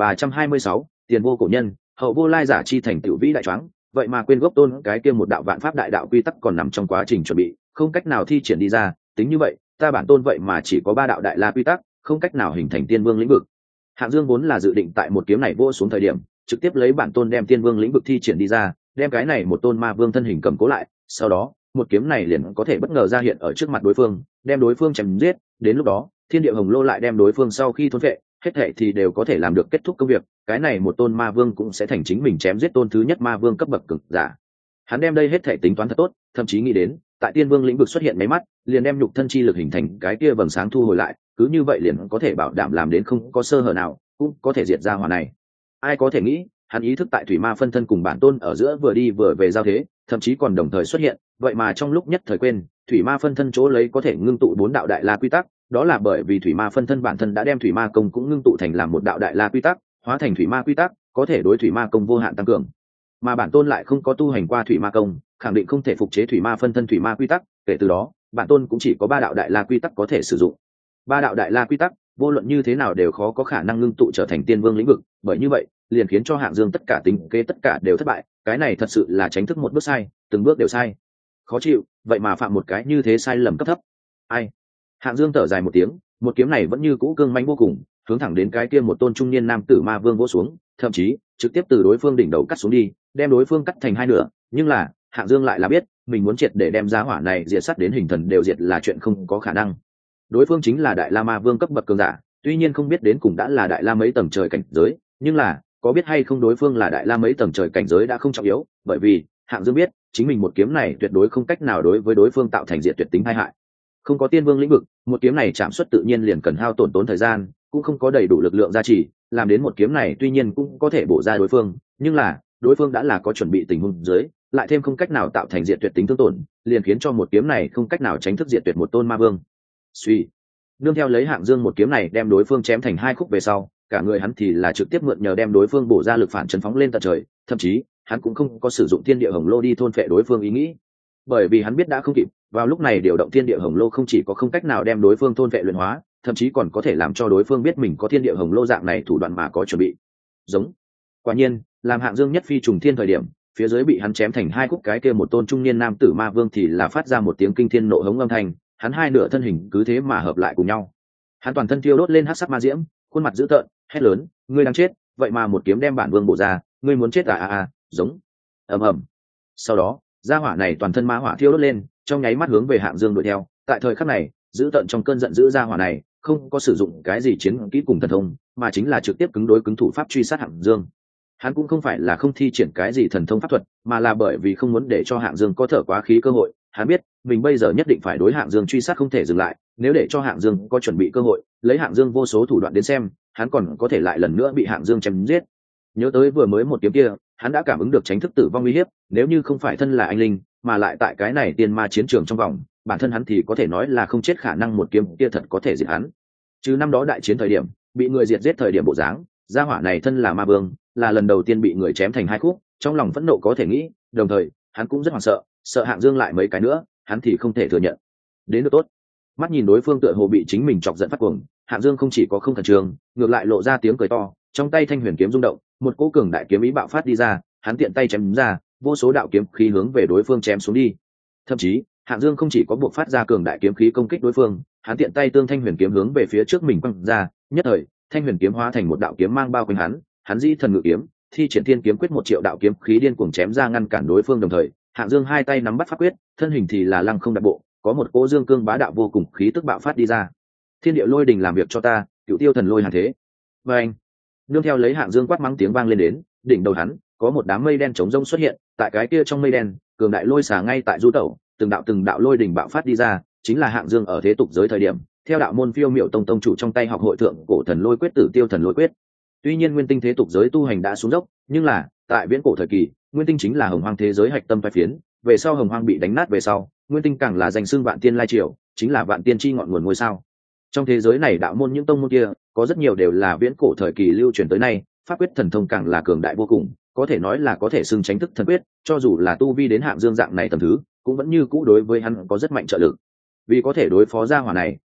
2326, tiền vô cổ nhân, hậu vô lai giả chi thành tựu vĩ đại choáng, vậy mà quên gốc tôn cái kia một đạo vạn pháp đại đạo quy tắc còn nằm trong quá trình chuẩn bị, không cách nào thi triển đi ra, tính như vậy, ta bản tôn vậy mà chỉ có 3 đạo đại la quy tắc, không cách nào hình thành tiên vương lĩnh vực. Hạng Dương vốn là dự định tại một kiếm này vô xuống thời điểm, trực tiếp lấy bản tôn đem tiên vương lĩnh vực thi triển đi ra, đem cái này một tôn ma vương thân hình cầm cố lại, sau đó, một kiếm này liền có thể bất ngờ ra hiện ở trước mặt đối phương, đem đối phương chém giết, đến lúc đó, thiên địa hồng lô lại đem đối phương sau khi thôn vệ, hết thảy thì đều có thể làm được kết thúc công việc, cái này một tôn ma vương cũng sẽ thành chính mình chém giết tôn thứ nhất ma vương cấp bậc cực giả. Hắn đem đây hết thảy tính toán thật tốt, thậm chí nghĩ đến, tại tiên vương lĩnh vực xuất hiện mấy mắt, liền đem nhục thân chi lực hình thành cái kia vầng sáng thu hồi lại, cứ như vậy liền có thể bảo đảm làm đến không có sơ hở nào, cũng có thể diệt ra hỏa này. Ai có thể nghĩ, hắn ý thức tại thủy ma phân thân cùng bản tôn ở giữa vừa đi vừa về giao thế, thậm chí còn đồng thời xuất hiện, vậy mà trong lúc nhất thời quên, thủy ma phân thân chỗ lấy có thể ngưng tụ 4 đạo đại la quy tắc, đó là bởi vì thủy ma phân thân bản thân đã đem thủy ma công cũng ngưng tụ thành làm một đạo đại la quy tắc, hóa thành thủy ma quy tắc, có thể đối thủy ma công vô hạn tăng cường. Mà bản tôn lại không có tu hành qua thủy ma công, khẳng định không thể phục chế thủy ma phân thân thủy ma quy tắc, kể từ đó, bản tôn cũng chỉ có 3 đạo đại la quy tắc có thể sử dụng. 3 đạo đại la quy tắc, vô luận như thế nào đều khó có khả năng ngưng tụ trở thành tiên vương lĩnh vực, bởi như vậy, liền khiến cho Hạng Dương tất cả tính kế tất cả đều thất bại, cái này thật sự là tránh thức một bước sai, từng bước đều sai. Khó chịu, vậy mà phạm một cái như thế sai lầm cấp thấp. Ai? Hạng Dương thở dài một tiếng, một kiếm này vẫn như cũ cương mãnh vô cùng, hướng thẳng đến cái kia một tôn trung niên nam tử ma vương vỗ xuống, thậm chí trực tiếp từ đối phương đỉnh đầu cắt xuống đi, đem đối phương cắt thành 2 nửa, nhưng là, Hạng Dương lại là biết, mình muốn triệt để đem giá hỏa này diệt sát đến hình thần đều diệt là chuyện không có khả năng. Đối phương chính là đại la ma vương cấp bậc cường giả, tuy nhiên không biết đến cùng đã là đại la mấy tầng trời cảnh giới, nhưng là có biết hay không đối phương là đại la mấy tầng trời cảnh giới đã không trọng yếu, bởi vì Hạng Dương biết chính mình một kiếm này tuyệt đối không cách nào đối với đối phương tạo thành diệt tuyệt tính tai hại. Không có tiên vương lĩnh vực, một kiếm này chạm xuất tự nhiên liền cần hao tổn tốn thời gian, cũng không có đầy đủ lực lượng gia trì, làm đến một kiếm này tuy nhiên cũng có thể bổ ra đối phương, nhưng là đối phương đã là có chuẩn bị tình huống dưới, lại thêm không cách nào tạo thành diệt tuyệt tính thương tổn, liền khiến cho một kiếm này không cách nào tránh thức diệt tuyệt một tôn ma vương. Suy, nương theo lấy Hạng Dương một kiếm này đem đối phương chém thành 2 khúc về sau, cả người hắn thì là trực tiếp mượn nhờ đem đối phương bổ ra lực phản chấn phóng lên tận trời, thậm chí hắn cũng không có sử dụng thiên địa hồng lô đi thôn phệ đối phương ý nghĩ, bởi vì hắn biết đã không kịp, vào lúc này điều động thiên địa hồng lô không chỉ có không cách nào đem đối phương thôn phệ luyện hóa, thậm chí còn có thể làm cho đối phương biết mình có thiên địa hồng lô dạng này thủ đoạn mà có chuẩn bị. Giống. Quả nhiên, làm Hạng Dương nhất phi trùng thiên thời điểm, phía dưới bị hắn chém thành 2 khúc cái kia một tôn trung niên nam tử ma vương thì là phát ra một tiếng kinh thiên nộ hống âm thanh, hắn 2 nửa thân hình cứ thế mà hợp lại cùng nhau. Hắn toàn thân thiêu đốt lên hắc sắc ma diễm, khuôn mặt dữ tợn, hét lớn, ngươi đang chết, vậy mà một kiếm đem bản vương bổ ra, ngươi muốn chết à? Giống. Ầm ầm. Sau đó, gia hỏa này toàn thân ma hỏa thiêu đốt lên, trong nháy mắt hướng về Hạng Dương đuổi theo, tại thời khắc này, dữ tợn trong cơn giận dữ gia hỏa này, không có sử dụng cái gì chiến kỹ cùng thần thông, mà chính là trực tiếp cứng đối cứng thủ pháp truy sát Hạng Dương. Hắn cũng không phải là không thi triển cái gì thần thông pháp thuật, mà là bởi vì không muốn để cho Hạng Dương có thở quá khí cơ hội, hắn biết, mình bây giờ nhất định phải đối Hạng Dương truy sát không thể dừng lại, nếu để cho Hạng Dương có chuẩn bị cơ hội, lấy Hạng Dương vô số thủ đoạn đến xem, hắn còn có thể lại lần nữa bị Hạng Dương chém giết. Nhớ tới vừa mới một kiếm kia, hắn đã cảm ứng được tránh thức tử vong uy hiếp, nếu như không phải thân là anh linh, mà lại tại cái này tiên ma chiến trường trong vòng, bản thân hắn thì có thể nói là không chết khả năng một kiếm kia thật có thể diệt hắn. Chứ năm đó đại chiến thời điểm, bị người diệt giết thời điểm bộ dáng, gia hỏa này thân là ma vương, là lần đầu tiên bị người chém thành 2 khúc, trong lòng phẫn nộ có thể nghĩ, đồng thời, hắn cũng rất hoảng sợ, sợ Hạng Dương lại mấy cái nữa, hắn thì không thể thừa nhận. Đến được tốt. Mắt nhìn đối phương tựa hồ bị chính mình chọc giận phát cuồng, Hạng Dương không chỉ có không khẩn trương, ngược lại lộ ra tiếng cười to, trong tay thanh huyền kiếm rung động, một cỗ cường đại kiếm ý bạo phát đi ra, hắn tiện tay chém ra, vô số đạo kiếm khí hướng về đối phương chém xuống đi. Thậm chí, Hạng Dương không chỉ có buộc phát ra cường đại kiếm khí công kích đối phương, hắn tiện tay tương thanh huyền kiếm hướng về phía trước mình quăng ra, nhất thời, thanh huyền kiếm hóa thành một đạo kiếm mang bao quanh hắn dĩ thần ngự kiếm, thi triển thiên kiếm quyết 1 triệu đạo kiếm khí điên cuồng chém ra ngăn cản đối phương, đồng thời, Hạng Dương 2 tay nắm bắt pháp quyết, thân hình thì là lăng không đạp bộ, có một cỗ dương cương bá đạo vô cùng khí tức bạo phát đi ra. Thiên địa lôi đình làm việc cho ta, cửu tiêu thần lôi hàng thế. Và anh, nương theo lấy Hạng Dương quát mắng tiếng vang lên đến, đỉnh đầu hắn có một đám mây đen trống rông xuất hiện, tại cái kia trong mây đen, cường đại lôi xả ngay tại du tẩu, từng đạo lôi đình bạo phát đi ra, chính là Hạng Dương ở thế tục giới thời điểm, theo đạo môn Phiêu Miểu Tông tông chủ trong tay học hội thượng cổ thần lôi quyết Tử Tiêu thần lôi quyết. Tuy nhiên nguyên tinh thế tục giới tu hành đã xuống dốc, nhưng là tại viễn cổ thời kỳ, nguyên tinh chính là hồng hoang thế giới hạch tâm phái phiến, về sau hồng hoang bị đánh nát về sau, nguyên tinh càng là danh xưng vạn tiên lai triều, chính là vạn tiên chi ngọn nguồn ngôi sao. Trong thế giới này đạo môn những tông môn kia, có rất nhiều đều là viễn cổ thời kỳ lưu truyền tới nay, pháp quyết thần thông càng là cường đại vô cùng, có thể nói là có thể xưng tránh thức thần quyết, cho dù là tu vi đến Hạng Dương dạng này tầm thứ, cũng vẫn như cũ đối với hắn có rất mạnh trợ lực. Vì có thể đối phó gia hỏa này,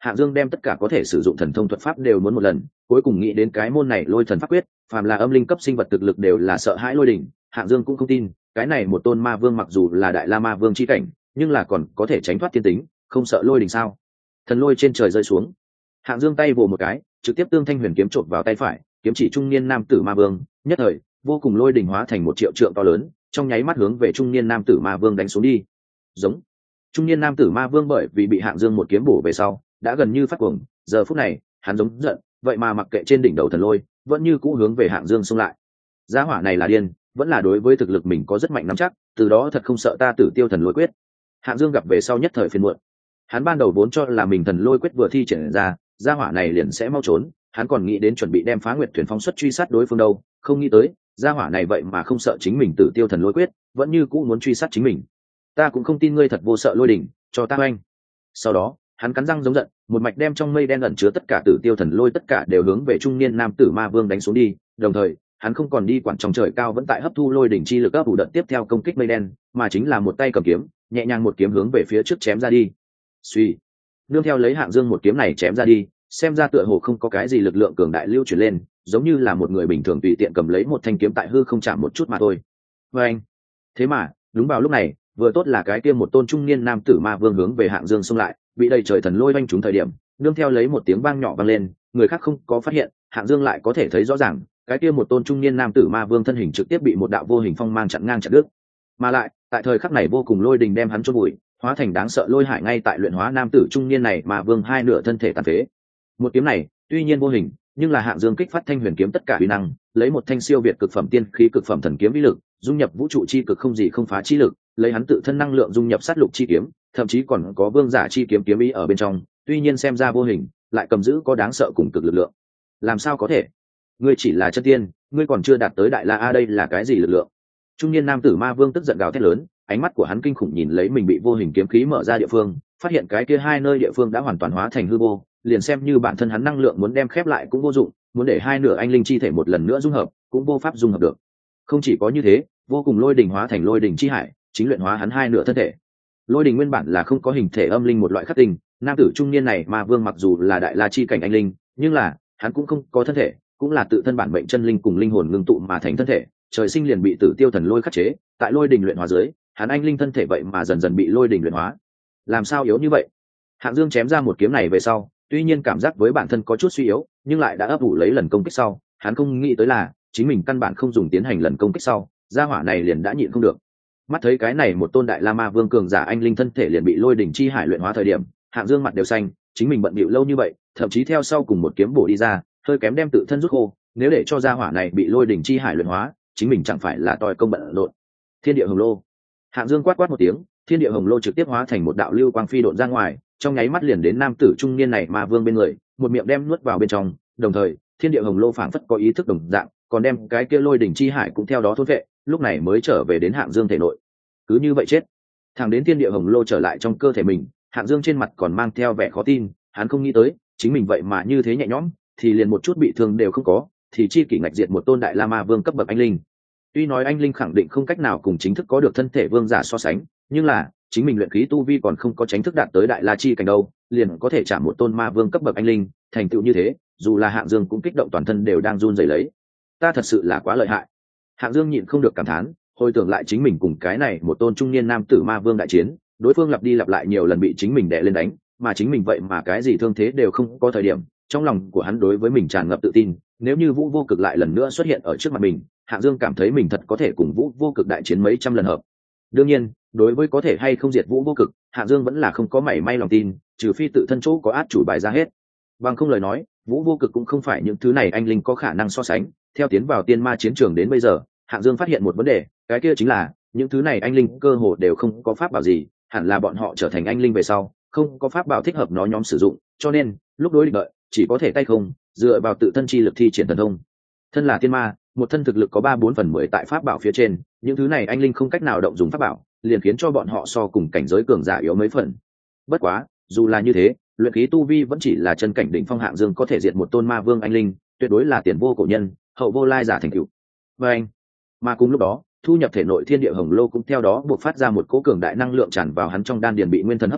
Hạng Dương đem tất cả có thể sử dụng thần thông thuật pháp đều muốn một lần, cuối cùng nghĩ đến cái môn này lôi thần pháp quyết, phàm là âm linh cấp sinh vật thực lực đều là sợ hãi lôi đỉnh. Hạng Dương cũng không tin, cái này một tôn ma vương mặc dù là đại la ma vương chi cảnh, nhưng là còn có thể tránh thoát thiên tính, không sợ lôi đỉnh sao? Thần lôi trên trời rơi xuống. Hạng Dương tay vồ một cái, trực tiếp tương thanh huyền kiếm chộp vào tay phải, kiếm chỉ trung niên nam tử ma vương, nhất thời, vô cùng lôi đỉnh hóa thành một triệu trượng to lớn, trong nháy mắt hướng về trung niên nam tử ma vương đánh xuống đi. Giống. Trung niên nam tử ma vương bởi vì bị Hạng Dương một kiếm bổ về sau, đã gần như phát cuồng, giờ phút này, hắn giống giận, vậy mà mặc kệ trên đỉnh đầu thần lôi, vẫn như cũ hướng về Hạng Dương xông lại. Gia hỏa này là điên, vẫn là đối với thực lực mình có rất mạnh nắm chắc, từ đó thật không sợ ta Tử Tiêu thần lôi quyết. Hạng Dương gặp về sau nhất thời phiền muộn. Hắn ban đầu vốn cho là mình thần lôi quyết vừa thi triển ra, gia hỏa này liền sẽ mau trốn, hắn còn nghĩ đến chuẩn bị đem Phá Nguyệt thuyền phóng xuất truy sát đối phương đâu, không nghĩ tới, gia hỏa này vậy mà không sợ chính mình Tử Tiêu thần lôi quyết, vẫn như cũ muốn truy sát chính mình. Ta cũng không tin ngươi thật vô sợ lôi đỉnh, cho ta oanh. Sau đó, hắn cắn răng giống giận, một mạch đem trong mây đen ẩn chứa tất cả Tử Tiêu thần lôi tất cả đều hướng về trung niên nam tử ma vương đánh xuống đi, đồng thời, hắn không còn đi quản trong trời cao vẫn tại hấp thu lôi đỉnh chi lực ấp ủ đợt tiếp theo công kích mây đen, mà chính là một tay cầm kiếm, nhẹ nhàng một kiếm hướng về phía trước chém ra đi. Suy, nương theo lấy Hạng Dương một kiếm này chém ra đi, xem ra tựa hồ không có cái gì lực lượng cường đại lưu chuyển lên, giống như là một người bình thường tùy tiện cầm lấy một thanh kiếm tại hư không chạm một chút mà thôi. Anh, thế mà đúng vào lúc này, vừa tốt là cái kia một tôn trung niên nam tử ma vương hướng về Hạng Dương xông lại, bị đầy trời thần lôi vanh trúng thời điểm, nương theo lấy một tiếng vang nhỏ vang lên, người khác không có phát hiện, Hạng Dương lại có thể thấy rõ ràng, cái kia một tôn trung niên nam tử ma vương thân hình trực tiếp bị một đạo vô hình phong mang chặn ngang chặt đứt. Mà lại, tại thời khắc này vô cùng lôi đình đem hắn chôn vùi, hóa thành đáng sợ lôi hải ngay tại luyện hóa nam tử trung niên này mà vương hai nửa thân thể tàn phế. Một kiếm này, tuy nhiên vô hình, nhưng là Hạng Dương kích phát thanh huyền kiếm tất cả uy năng, lấy một thanh siêu việt cực phẩm tiên khí cực phẩm thần kiếm uy lực, dung nhập vũ trụ chi cực không gì không phá chi lực, lấy hắn tự thân năng lượng dung nhập sát lục chi kiếm, thậm chí còn có vương giả chi kiếm kiếm ý ở bên trong, tuy nhiên xem ra vô hình, lại cầm giữ có đáng sợ cùng cực lực lượng. Làm sao có thể? Ngươi chỉ là chân tiên, ngươi còn chưa đạt tới đại la a, đây là cái gì lực lượng? Trung niên nam tử ma vương tức giận gào thét lớn, ánh mắt của hắn kinh khủng nhìn lấy mình bị vô hình kiếm khí mở ra địa phương, phát hiện cái kia hai nơi địa phương đã hoàn toàn hóa thành hư vô, liền xem như bản thân hắn năng lượng muốn đem khép lại cũng vô dụng, muốn để hai nửa anh linh chi thể một lần nữa dung hợp, cũng vô pháp dung hợp được. Không chỉ có như thế, vô cùng lôi đỉnh hóa thành lôi đỉnh chi hải, chính luyện hóa hắn hai nửa thân thể. Lôi đỉnh nguyên bản là không có hình thể âm linh một loại khắc tinh, nam tử trung niên này ma vương mặc dù là đại la chi cảnh anh linh, nhưng là hắn cũng không có thân thể, cũng là tự thân bản mệnh chân linh cùng linh hồn ngưng tụ mà thành thân thể, trời sinh liền bị Tử Tiêu thần lôi khắc chế, tại lôi đỉnh luyện hóa dưới, hắn anh linh thân thể vậy mà dần dần bị lôi đỉnh luyện hóa. Làm sao yếu như vậy? Hạng Dương chém ra một kiếm này về sau, tuy nhiên cảm giác với bản thân có chút suy yếu, nhưng lại đã ấp ủ lấy lần công kích sau, hắn không nghĩ tới là chính mình căn bản không dùng tiến hành lần công kích sau, gia hỏa này liền đã nhịn không được. Mắt thấy cái này một tôn đại la ma vương cường giả anh linh thân thể liền bị lôi đỉnh chi hải luyện hóa thời điểm, Hạng Dương mặt đều xanh, chính mình bận bịu lâu như vậy, thậm chí theo sau cùng một kiếm bổ đi ra, hơi kém đem tự thân rút khô, nếu để cho gia hỏa này bị lôi đỉnh chi hải luyện hóa, chính mình chẳng phải là toi công bận rộn. Thiên địa hồng lô. Hạng Dương quát quát một tiếng, thiên địa hồng lô trực tiếp hóa thành một đạo lưu quang phi độn ra ngoài, trong nháy mắt liền đến nam tử trung niên này ma vương bên người, một miệng đem nuốt vào bên trong, đồng thời, thiên địa hồng lô phảng phất có ý thức đồng dạng, còn đem cái kia lôi đỉnh chi hải cũng theo đó thôn vệ, lúc này mới trở về đến Hạng Dương thể nội. Cứ như vậy chết. Thẳng đến thiên địa hồng lô trở lại trong cơ thể mình, Hạng Dương trên mặt còn mang theo vẻ khó tin, hắn không nghĩ tới, chính mình vậy mà như thế nhẹ nhõm, thì liền một chút bị thương đều không có, thì chi kỷ ngạch diệt một tôn đại la ma vương cấp bậc anh linh. Tuy nói anh linh khẳng định không cách nào cùng chính thức có được thân thể vương giả so sánh, nhưng là chính mình luyện khí tu vi còn không có chính thức đạt tới đại la chi cảnh đâu, liền có thể chạm một tôn ma vương cấp bậc anh linh, thành tựu như thế, dù là Hạng Dương cũng kích động toàn thân đều đang run rẩy lấy. Ta thật sự là quá lợi hại. Hạng Dương nhịn không được cảm thán, hồi tưởng lại chính mình cùng cái này một tôn trung niên nam tử ma vương đại chiến, đối phương lặp đi lặp lại nhiều lần bị chính mình đè lên đánh, mà chính mình vậy mà cái gì thương thế đều không có thời điểm, trong lòng của hắn đối với mình tràn ngập tự tin, nếu như Vũ Vô Cực lại lần nữa xuất hiện ở trước mặt mình, Hạng Dương cảm thấy mình thật có thể cùng Vũ Vô Cực đại chiến mấy trăm lần hợp. Đương nhiên, đối với có thể hay không diệt Vũ Vô Cực, Hạng Dương vẫn là không có mảy may lòng tin, trừ phi tự thân chỗ có át chủ bài ra hết. Bằng không lời nói, Vũ Vô Cực cũng không phải những thứ này anh linh có khả năng so sánh. Theo tiến vào tiên ma chiến trường đến bây giờ, Hạng Dương phát hiện một vấn đề, cái kia chính là những thứ này anh linh cơ hồ đều không có pháp bảo gì, hẳn là bọn họ trở thành anh linh về sau, không có pháp bảo thích hợp nó nhóm sử dụng, cho nên lúc đối địch đợi, chỉ có thể tay không, dựa vào tự thân chi lực thi triển thần thông. Thân là tiên ma, một thân thực lực có 3/4/10 tại pháp bảo phía trên, những thứ này anh linh không cách nào động dùng pháp bảo, liền khiến cho bọn họ so cùng cảnh giới cường giả yếu mấy phần. Bất quá, dù là như thế, luyện khí tu vi vẫn chỉ là chân cảnh đỉnh phong. Hạng Dương có thể diệt một tôn ma vương anh linh, tuyệt đối là tiền vô cổ nhân, hậu vô lai giả thành tựu. Và anh, mà cùng lúc đó, thu nhập thể nội thiên địa hồng lô cũng theo đó buộc phát ra một cỗ cường đại năng lượng tràn vào hắn trong đan điền bị nguyên thần hấp thu,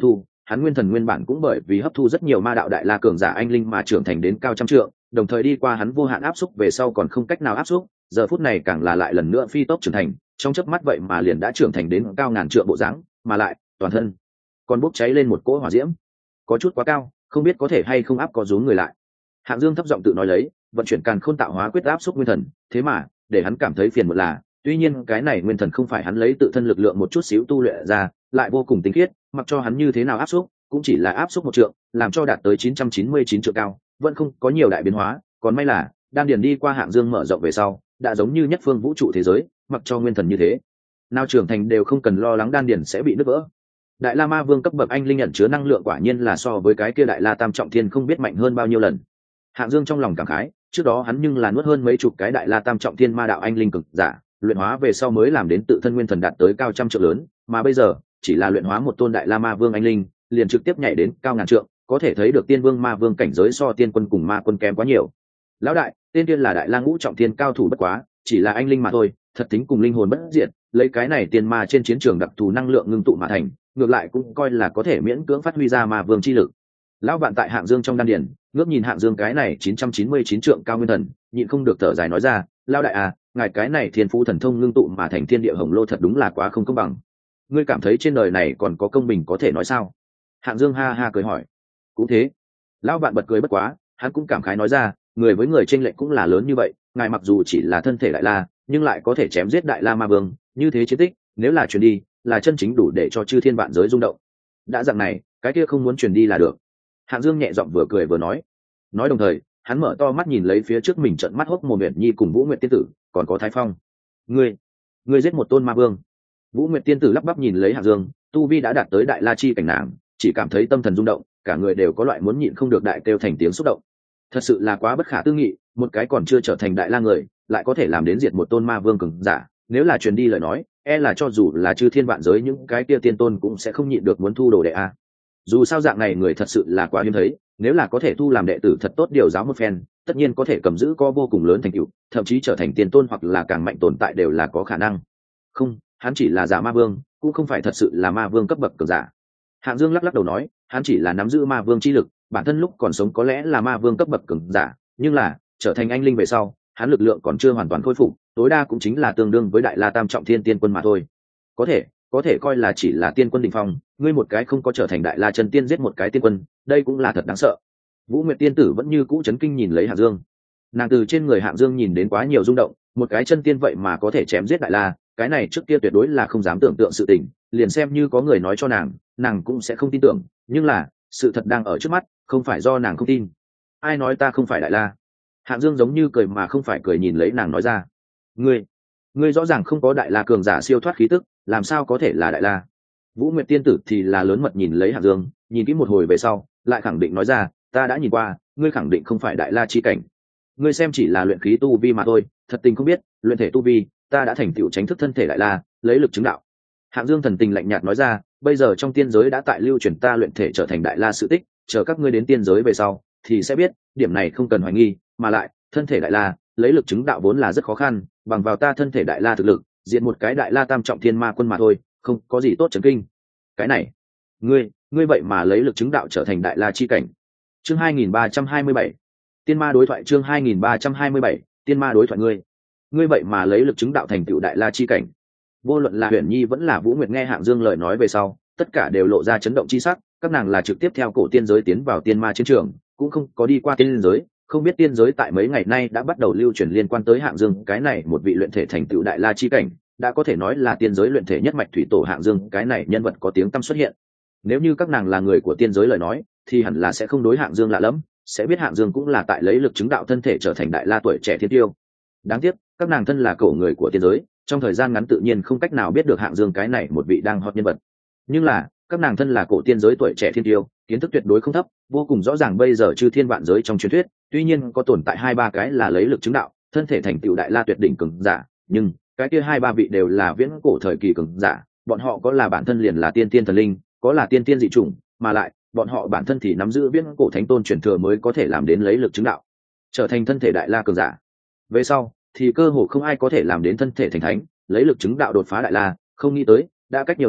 hắn nguyên thần nguyên bản cũng bởi vì hấp thu rất nhiều ma đạo đại la cường giả anh linh mà trưởng thành đến cao trăm trượng, đồng thời đi qua hắn vô hạn áp xúc về sau còn không cách nào áp xúc, giờ phút này càng là lại lần nữa phi tốc trưởng thành, trong chớp mắt vậy mà liền đã trưởng thành đến cao ngàn trượng bộ dáng, mà lại toàn thân còn bốc cháy lên một cỗ hỏa diễm, có chút quá cao, không biết có thể hay không áp có rúm người lại. Hạng Dương thấp giọng tự nói lấy, vận chuyển càn khôn tạo hóa quyết áp xúc nguyên thần, thế mà để hắn cảm thấy phiền một là, tuy nhiên cái này nguyên thần không phải hắn lấy tự thân lực lượng một chút xíu tu luyện ra, lại vô cùng tinh khiết, mặc cho hắn như thế nào áp xúc, cũng chỉ là áp xúc một trượng, làm cho đạt tới 999 trượng cao, vẫn không có nhiều đại biến hóa, còn may là đan điền đi qua Hạng Dương mở rộng về sau, đã giống như nhất phương vũ trụ thế giới, mặc cho nguyên thần như thế, nào trưởng thành đều không cần lo lắng đan điền sẽ bị nứt vỡ. Đại La Ma Vương cấp bậc anh linh nhận chứa năng lượng quả nhiên là so với cái kia Đại La Tam Trọng Thiên không biết mạnh hơn bao nhiêu lần. Hạng Dương trong lòng cảm khái, trước đó hắn nhưng là nuốt hơn mấy chục cái Đại La Tam Trọng Thiên ma đạo anh linh cực giả, luyện hóa về sau mới làm đến tự thân nguyên thần đạt tới cao trăm trượng lớn, mà bây giờ chỉ là luyện hóa một tôn Đại La Ma Vương anh linh, liền trực tiếp nhảy đến cao ngàn trượng, có thể thấy được Tiên Vương Ma Vương cảnh giới so Tiên Quân cùng Ma Quân kém quá nhiều. Lão đại, tên tiên là Đại La Ngũ Trọng Thiên cao thủ bất quá, chỉ là anh linh mà thôi, thật tính cùng linh hồn bất diệt, lấy cái này tiên ma trên chiến trường đặc thù năng lượng ngưng tụ mà thành, ngược lại cũng coi là có thể miễn cưỡng phát huy ra Ma Vương chi lực. Lão vạn tại Hạng Dương trong đan điền, ngước nhìn Hạng Dương cái này 999 trượng cao nguyên thần, nhịn không được thở dài nói ra, lão đại à, ngài cái này thiên phú thần thông ngưng tụ mà thành thiên địa hồng lô thật đúng là quá không công bằng. Ngươi cảm thấy trên đời này còn có công bình có thể nói sao? Hạng Dương ha ha cười hỏi. Cũng thế. Lão vạn bật cười bất quá, hắn cũng cảm khái nói ra, người với người chênh lệch cũng là lớn như vậy, ngài mặc dù chỉ là thân thể đại la, nhưng lại có thể chém giết Đại La Ma Vương, như thế chiến tích, nếu là truyền đi, là chân chính đủ để cho chư thiên vạn giới rung động. Đã dạng này, cái kia không muốn truyền đi là được. Hạng Dương nhẹ giọng vừa cười vừa nói đồng thời hắn mở to mắt nhìn lấy phía trước mình, trợn mắt hốc mồm. Uyển Nhi cùng Vũ Nguyệt tiên tử, còn có Thái Phong. Ngươi giết một tôn ma vương. Vũ Nguyệt tiên tử lắp bắp nhìn lấy Hạng Dương, tu vi đã đạt tới đại la chi cảnh, nàng chỉ cảm thấy tâm thần rung động, cả người đều có loại muốn nhịn không được đại kêu thành tiếng xúc động. Thật sự là quá bất khả tư nghị, một cái còn chưa trở thành đại la người, lại có thể làm đến diệt một tôn ma vương cường giả, nếu là truyền đi lời nói, e là cho dù là chư thiên vạn giới những cái kia tiên tôn cũng sẽ không nhịn được muốn thu đồ đệ a. Dù sao dạng này người thật sự là quá hiếm thấy, nếu là có thể thu làm đệ tử thật tốt điều giáo một phen, tất nhiên có thể cầm giữ có vô cùng lớn thành tựu, thậm chí trở thành tiên tôn hoặc là càng mạnh tồn tại đều là có khả năng. Không, hắn chỉ là giả ma vương, cũng không phải thật sự là ma vương cấp bậc cường giả. Hạng Dương lắc lắc đầu nói, hắn chỉ là nắm giữ ma vương chi lực, bản thân lúc còn sống có lẽ là ma vương cấp bậc cường giả, nhưng là trở thành anh linh về sau, hắn lực lượng còn chưa hoàn toàn khôi phục, tối đa cũng chính là tương đương với Đại La Tam Trọng Thiên tiên quân mà thôi. Có thể coi là chỉ là tiên quân đỉnh phong, ngươi một cái không có trở thành đại la chân tiên giết một cái tiên quân, đây cũng là thật đáng sợ. Vũ Nguyệt tiên tử vẫn như cũ chấn kinh nhìn lấy Hạng Dương, nàng từ trên người Hạng Dương nhìn đến quá nhiều rung động, một cái chân tiên vậy mà có thể chém giết đại la, cái này trước kia tuyệt đối là không dám tưởng tượng sự tình, liền xem như có người nói cho nàng cũng sẽ không tin tưởng, nhưng là sự thật đang ở trước mắt, không phải do nàng không tin. Ai nói ta không phải đại la? Hạng Dương giống như cười mà không phải cười nhìn lấy nàng nói ra, ngươi rõ ràng không có đại la cường giả siêu thoát khí tức, làm sao có thể là đại la? Vũ Nguyệt tiên tử thì là lớn mật nhìn lấy Hạng Dương, nhìn kỹ một hồi về sau lại khẳng định nói ra, ta đã nhìn qua, ngươi khẳng định không phải đại la chi cảnh, ngươi xem chỉ là luyện khí tu vi mà thôi, thật tình không biết luyện thể tu vi, ta đã thành tựu tránh thức thân thể đại la, lấy lực chứng đạo. Hạng Dương thần tình lạnh nhạt nói ra, bây giờ trong tiên giới đã tại lưu truyền ta luyện thể trở thành đại la sự tích, chờ các ngươi đến tiên giới về sau thì sẽ biết, điểm này không cần hoài nghi, mà lại thân thể đại la lấy lực chứng đạo vốn là rất khó khăn, bằng vào ta thân thể đại la thực lực diện một cái Đại La Tam Trọng Thiên ma quân mà thôi, không có gì tốt chấn kinh. Cái này, ngươi vậy mà lấy lực chứng đạo trở thành đại la chi cảnh. Chương 2327, tiên ma đối thoại. Chương 2327, tiên ma đối thoại. Ngươi vậy mà lấy lực chứng đạo thành tựu đại la chi cảnh. Vô luận là Uyển Nhi vẫn là Vũ Nguyệt nghe Hạng Dương lời nói về sau, tất cả đều lộ ra chấn động chi sắc, các nàng là trực tiếp theo cổ tiên giới tiến vào tiên ma chiến trường, cũng không có đi qua tiên giới, không biết tiên giới tại mấy ngày nay đã bắt đầu lưu truyền liên quan tới Hạng Dương cái này một vị luyện thể thành tựu đại la chi cảnh, đã có thể nói là tiên giới luyện thể nhất mạch thủy tổ Hạng Dương cái này nhân vật có tiếng tăm xuất hiện. Nếu như các nàng là người của tiên giới lời nói, thì hẳn là sẽ không đối Hạng Dương lạ lẫm, sẽ biết Hạng Dương cũng là tại lấy lực chứng đạo thân thể trở thành đại la tuổi trẻ thiên tiêu. Đáng tiếc, các nàng thân là cổ người của tiên giới, trong thời gian ngắn tự nhiên không cách nào biết được Hạng Dương cái này một vị đang hot nhân vật. Nhưng là, các nàng thân là cổ tiên giới tuổi trẻ thiên tiêu, kiến thức tuyệt đối không thấp, vô cùng rõ ràng bây giờ chư thiên vạn giới trong truyền thuyết, tuy nhiên có tồn tại 2-3 cái là lấy lực chứng đạo, thân thể thành tựu đại la tuyệt đỉnh cường giả, nhưng cái kia 2-3 vị đều là viễn cổ thời kỳ cường giả, bọn họ có là bản thân liền là tiên tiên thần linh, có là tiên tiên dị chủng, mà lại bọn họ bản thân thì nắm giữ viễn cổ thánh tôn truyền thừa mới có thể làm đến lấy lực chứng đạo, trở thành thân thể đại la cường giả. Về sau thì cơ hồ không ai có thể làm đến thân thể thành thánh, lấy lực chứng đạo đột phá đại la, không nghĩ tới đã cách nhiều năm,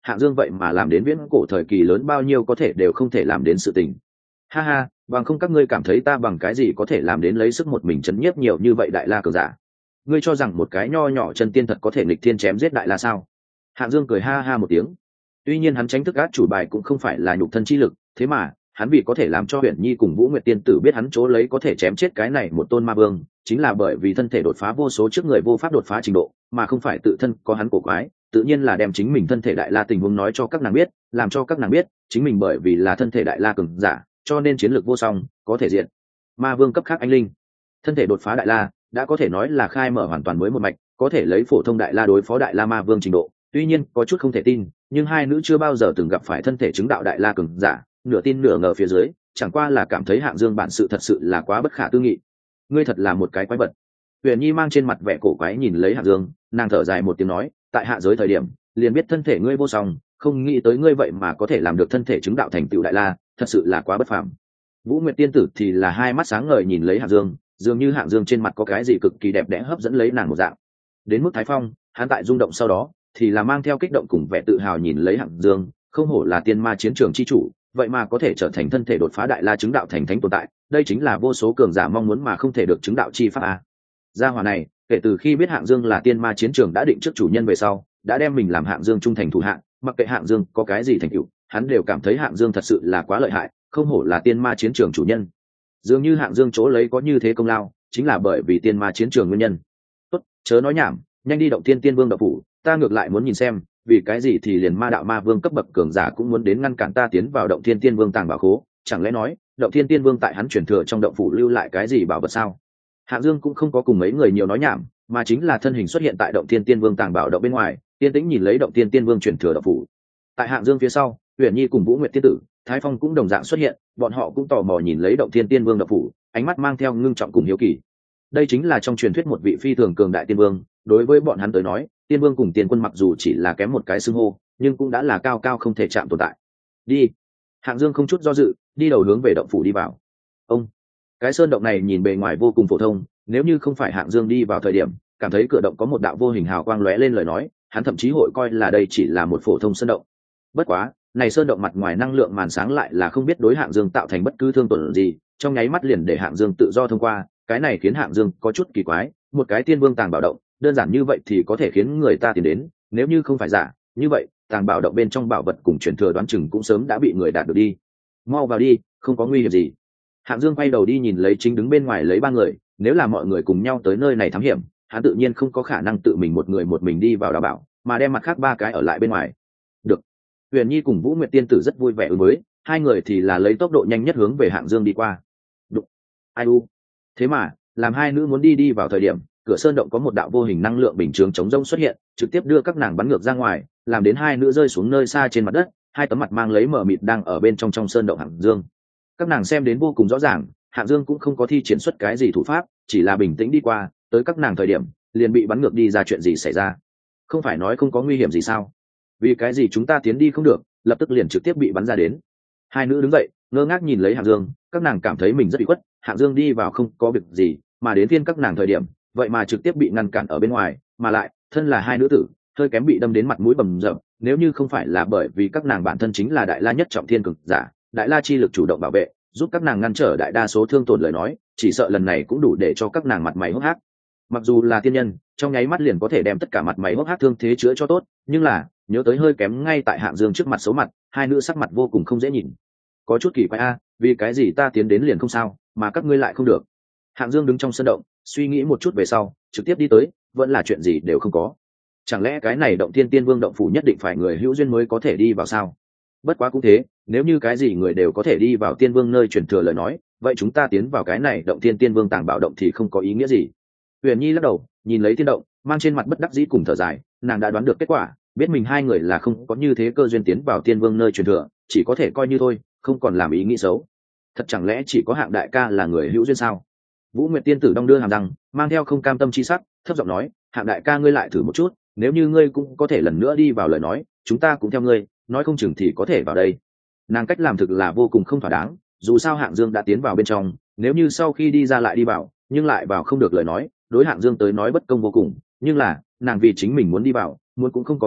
Hạng Dương vậy mà làm đến viễn cổ thời kỳ lớn bao nhiêu có thể đều không thể làm đến sự tình. Ha ha, bằng không các ngươi cảm thấy ta bằng cái gì có thể làm đến lấy sức một mình chấn nhiếp nhiều như vậy đại la cường giả? Ngươi cho rằng một cái nho nhỏ chân tiên thật có thể nghịch thiên chém giết đại la sao? Hạng Dương cười ha ha một tiếng. Tuy nhiên hắn tránh thức át chủ bài cũng không phải là nhục thân chi lực, thế mà hắn vì có thể làm cho Huyền Nhi cùng Vũ Nguyệt tiên tử biết hắn chỗ lấy có thể chém chết cái này một tôn ma vương, chính là bởi vì thân thể đột phá vô số trước người vô pháp đột phá trình độ, mà không phải tự thân có hắn cổ quái, tự nhiên là đem chính mình thân thể đại la tình huống nói cho các nàng biết, làm cho các nàng biết, chính mình bởi vì là thân thể đại la cường giả, cho nên chiến lược vô song, có thể diện ma vương cấp khác anh linh. Thân thể đột phá đại la, đã có thể nói là khai mở hoàn toàn mới một mạch, có thể lấy phổ thông đại la đối phó đại la ma vương trình độ. Tuy nhiên có chút không thể tin, nhưng hai nữ chưa bao giờ từng gặp phải thân thể chứng đạo đại la cường giả, nửa tin nửa ngờ phía dưới, chẳng qua là cảm thấy Hạng Dương bản sự thật sự là quá bất khả tư nghị. Ngươi thật là một cái quái vật. Huyền Nhi mang trên mặt vẻ cổ quái nhìn lấy Hạng Dương, nàng thở dài một tiếng nói, tại hạ giới thời điểm, liền biết thân thể ngươi vô song, không nghĩ tới ngươi vậy mà có thể làm được thân thể chứng đạo thành tựu đại la, thật sự là quá bất phàm. Vũ Nguyệt tiên tử thì là hai mắt sáng ngời nhìn lấy Hạng Dương, dường như Hạng Dương trên mặt có cái gì cực kỳ đẹp đẽ hấp dẫn lấy nàng một dạng. Đến mức Thái Phong, hắn tại rung động sau đó, thì là mang theo kích động cùng vẻ tự hào nhìn lấy Hạng Dương, không hổ là tiên ma chiến trường chi chủ, vậy mà có thể trở thành thân thể đột phá đại la chứng đạo thành thánh tồn tại, đây chính là vô số cường giả mong muốn mà không thể được chứng đạo chi pháp a. Gia hỏa này, kể từ khi biết Hạng Dương là tiên ma chiến trường đã định trước chủ nhân về sau, đã đem mình làm Hạng Dương trung thành thủ hạ, mặc kệ Hạng Dương có cái gì thành tựu, hắn đều cảm thấy Hạng Dương thật sự là quá lợi hại, không hổ là tiên ma chiến trường chủ nhân. Dường như Hạng Dương chỗ lấy có như thế công lao, chính là bởi vì tiên ma chiến trường nguyên nhân. Tốt, chớ nói nhảm, nhanh đi động Thiên Tiên Vương đạo phủ, ta ngược lại muốn nhìn xem, vì cái gì thì liền ma đạo ma vương cấp bậc cường giả cũng muốn đến ngăn cản ta tiến vào động Thiên Tiên Vương tàng bảo khố, chẳng lẽ nói, động Thiên Tiên Vương tại hắn truyền thừa trong động phủ lưu lại cái gì bảo vật sao? Hạng Dương cũng không có cùng mấy người nhiều nói nhảm, mà chính là thân hình xuất hiện tại động Thiên Tiên Vương tàng bảo động bên ngoài, tiên tĩnh nhìn lấy động Thiên Tiên Vương truyền thừa động phủ. Tại Hạng Dương phía sau, Huyền Nhi cùng Vũ Nguyệt tiên tử, Thái Phong cũng đồng dạng xuất hiện, bọn họ cũng tò mò nhìn lấy động Thiên Tiên Vương động phủ, ánh mắt mang theo ngưng trọng cùng hiếu kỳ. Đây chính là trong truyền thuyết một vị phi thường cường đại tiên vương, đối với bọn hắn tới nói, tiên vương cùng tiên quân mặc dù chỉ là kém một cái xưng hô, nhưng cũng đã là cao cao không thể chạm tồn tại. Đi. Hạng Dương không chút do dự, đi đầu hướng về động phủ đi vào. Ông, cái sơn động này nhìn bề ngoài vô cùng phổ thông, nếu như không phải Hạng Dương đi vào thời điểm, cảm thấy cửa động có một đạo vô hình hào quang lóe lên lời nói, hắn thậm chí hội coi là đây chỉ là một phổ thông sơn động. Bất quá, này sơn động mặt ngoài năng lượng màn sáng lại là không biết đối Hạng Dương tạo thành bất cứ thương tổn gì, trong nháy mắt liền để Hạng Dương tự do thông qua, cái này khiến Hạng Dương có chút kỳ quái, một cái tiên vương tàng bảo động, đơn giản như vậy thì có thể khiến người ta tiến đến, nếu như không phải giả, như vậy, tàng bảo động bên trong bảo vật cùng truyền thừa đoán chừng cũng sớm đã bị người đạt được đi. Mau vào đi, không có nguy hiểm gì. Hạng Dương quay đầu đi nhìn lấy chính đứng bên ngoài lấy ba người, nếu là mọi người cùng nhau tới nơi này thám hiểm, hắn tự nhiên không có khả năng tự mình một mình đi vào đào bảo, mà đem mặt khác ba cái ở lại bên ngoài. Được. Huyền Nhi cùng Vũ Nguyệt tiên tử rất vui vẻ ứng với, hai người thì là lấy tốc độ nhanh nhất hướng về Hạng Dương đi qua. Đụng. Ai u. Thế mà, làm hai nữ muốn đi vào thời điểm, cửa sơn động có một đạo vô hình năng lượng bình chướng chống rông xuất hiện, trực tiếp đưa các nàng bắn ngược ra ngoài, làm đến hai nữ rơi xuống nơi xa trên mặt đất, hai tấm mặt mang lấy mờ mịt đang ở bên trong sơn động Hạng Dương. Các nàng xem đến vô cùng rõ ràng, Hạng Dương cũng không có thi triển xuất cái gì thủ pháp, chỉ là bình tĩnh đi qua, tới các nàng thời điểm, liền bị bắn ngược đi ra. Chuyện gì xảy ra? Không phải nói không có nguy hiểm gì sao? Vì cái gì chúng ta tiến đi không được, lập tức liền trực tiếp bị bắn ra đến? Hai nữ đứng dậy, ngơ ngác nhìn lấy Hạng Dương, các nàng cảm thấy mình rất bị khuất, Hạng Dương đi vào không có việc gì, mà đến phiên các nàng thời điểm, vậy mà trực tiếp bị ngăn cản ở bên ngoài, mà lại, thân là hai nữ tử, hơi kém bị đâm đến mặt mũi bầm dập, nếu như không phải là bởi vì các nàng bản thân chính là đại la nhất trọng thiên cường giả, đại la chi lực chủ động bảo vệ, giúp các nàng ngăn trở đại đa số thương tổn lời nói, chỉ sợ lần này cũng đủ để cho các nàng mặt mày hốc hác. Mặc dù là tiên nhân, trong nháy mắt liền có thể đem tất cả mặt mày hốc hác thương thế chữa cho tốt, nhưng là, nhớ tới hơi kém ngay tại Hạng Dương trước mặt xấu mặt, hai nữ sắc mặt vô cùng không dễ nhìn. Có chút kỳ quái a, vì cái gì ta tiến đến liền không sao, mà các ngươi lại không được? Hạng Dương đứng trong sân động, suy nghĩ một chút về sau, trực tiếp đi tới, vẫn là chuyện gì đều không có. Chẳng lẽ cái này động Thiên Tiên Vương động phủ nhất định phải người hữu duyên mới có thể đi vào sao? Bất quá cũng thế, nếu như cái gì người đều có thể đi vào Tiên Vương nơi truyền thừa lời nói, vậy chúng ta tiến vào cái này động Thiên Tiên Vương tàng bảo động thì không có ý nghĩa gì. Huyền Nhi lắc đầu, nhìn lấy thiên động, mang trên mặt bất đắc dĩ cùng thở dài, nàng đã đoán được kết quả, biết mình hai người là không có như thế cơ duyên tiến vào Tiên Vương nơi truyền thừa, chỉ có thể coi như thôi, không còn làm ý nghĩ xấu. Thật chẳng lẽ chỉ có Hạng đại ca là người hữu duyên sao? Vũ Nguyệt tiên tử đong đưa hàm răng, mang theo không cam tâm chi sắc, thấp giọng nói, Hạng đại ca ngươi lại thử một chút, nếu như ngươi cũng có thể lần nữa đi vào lời nói, chúng ta cũng theo ngươi, nói không chừng thì có thể vào đây. Nàng cách làm thực là vô cùng không thỏa đáng, dù sao Hạng Dương đã tiến vào bên trong, nếu như sau khi đi ra lại đi vào, nhưng lại vào không được lời nói, đối Hạng Dương tới nói bất công vô cùng, nhưng là, nàng vì chính mình muốn đi vào, muốn cũng không có nghĩ,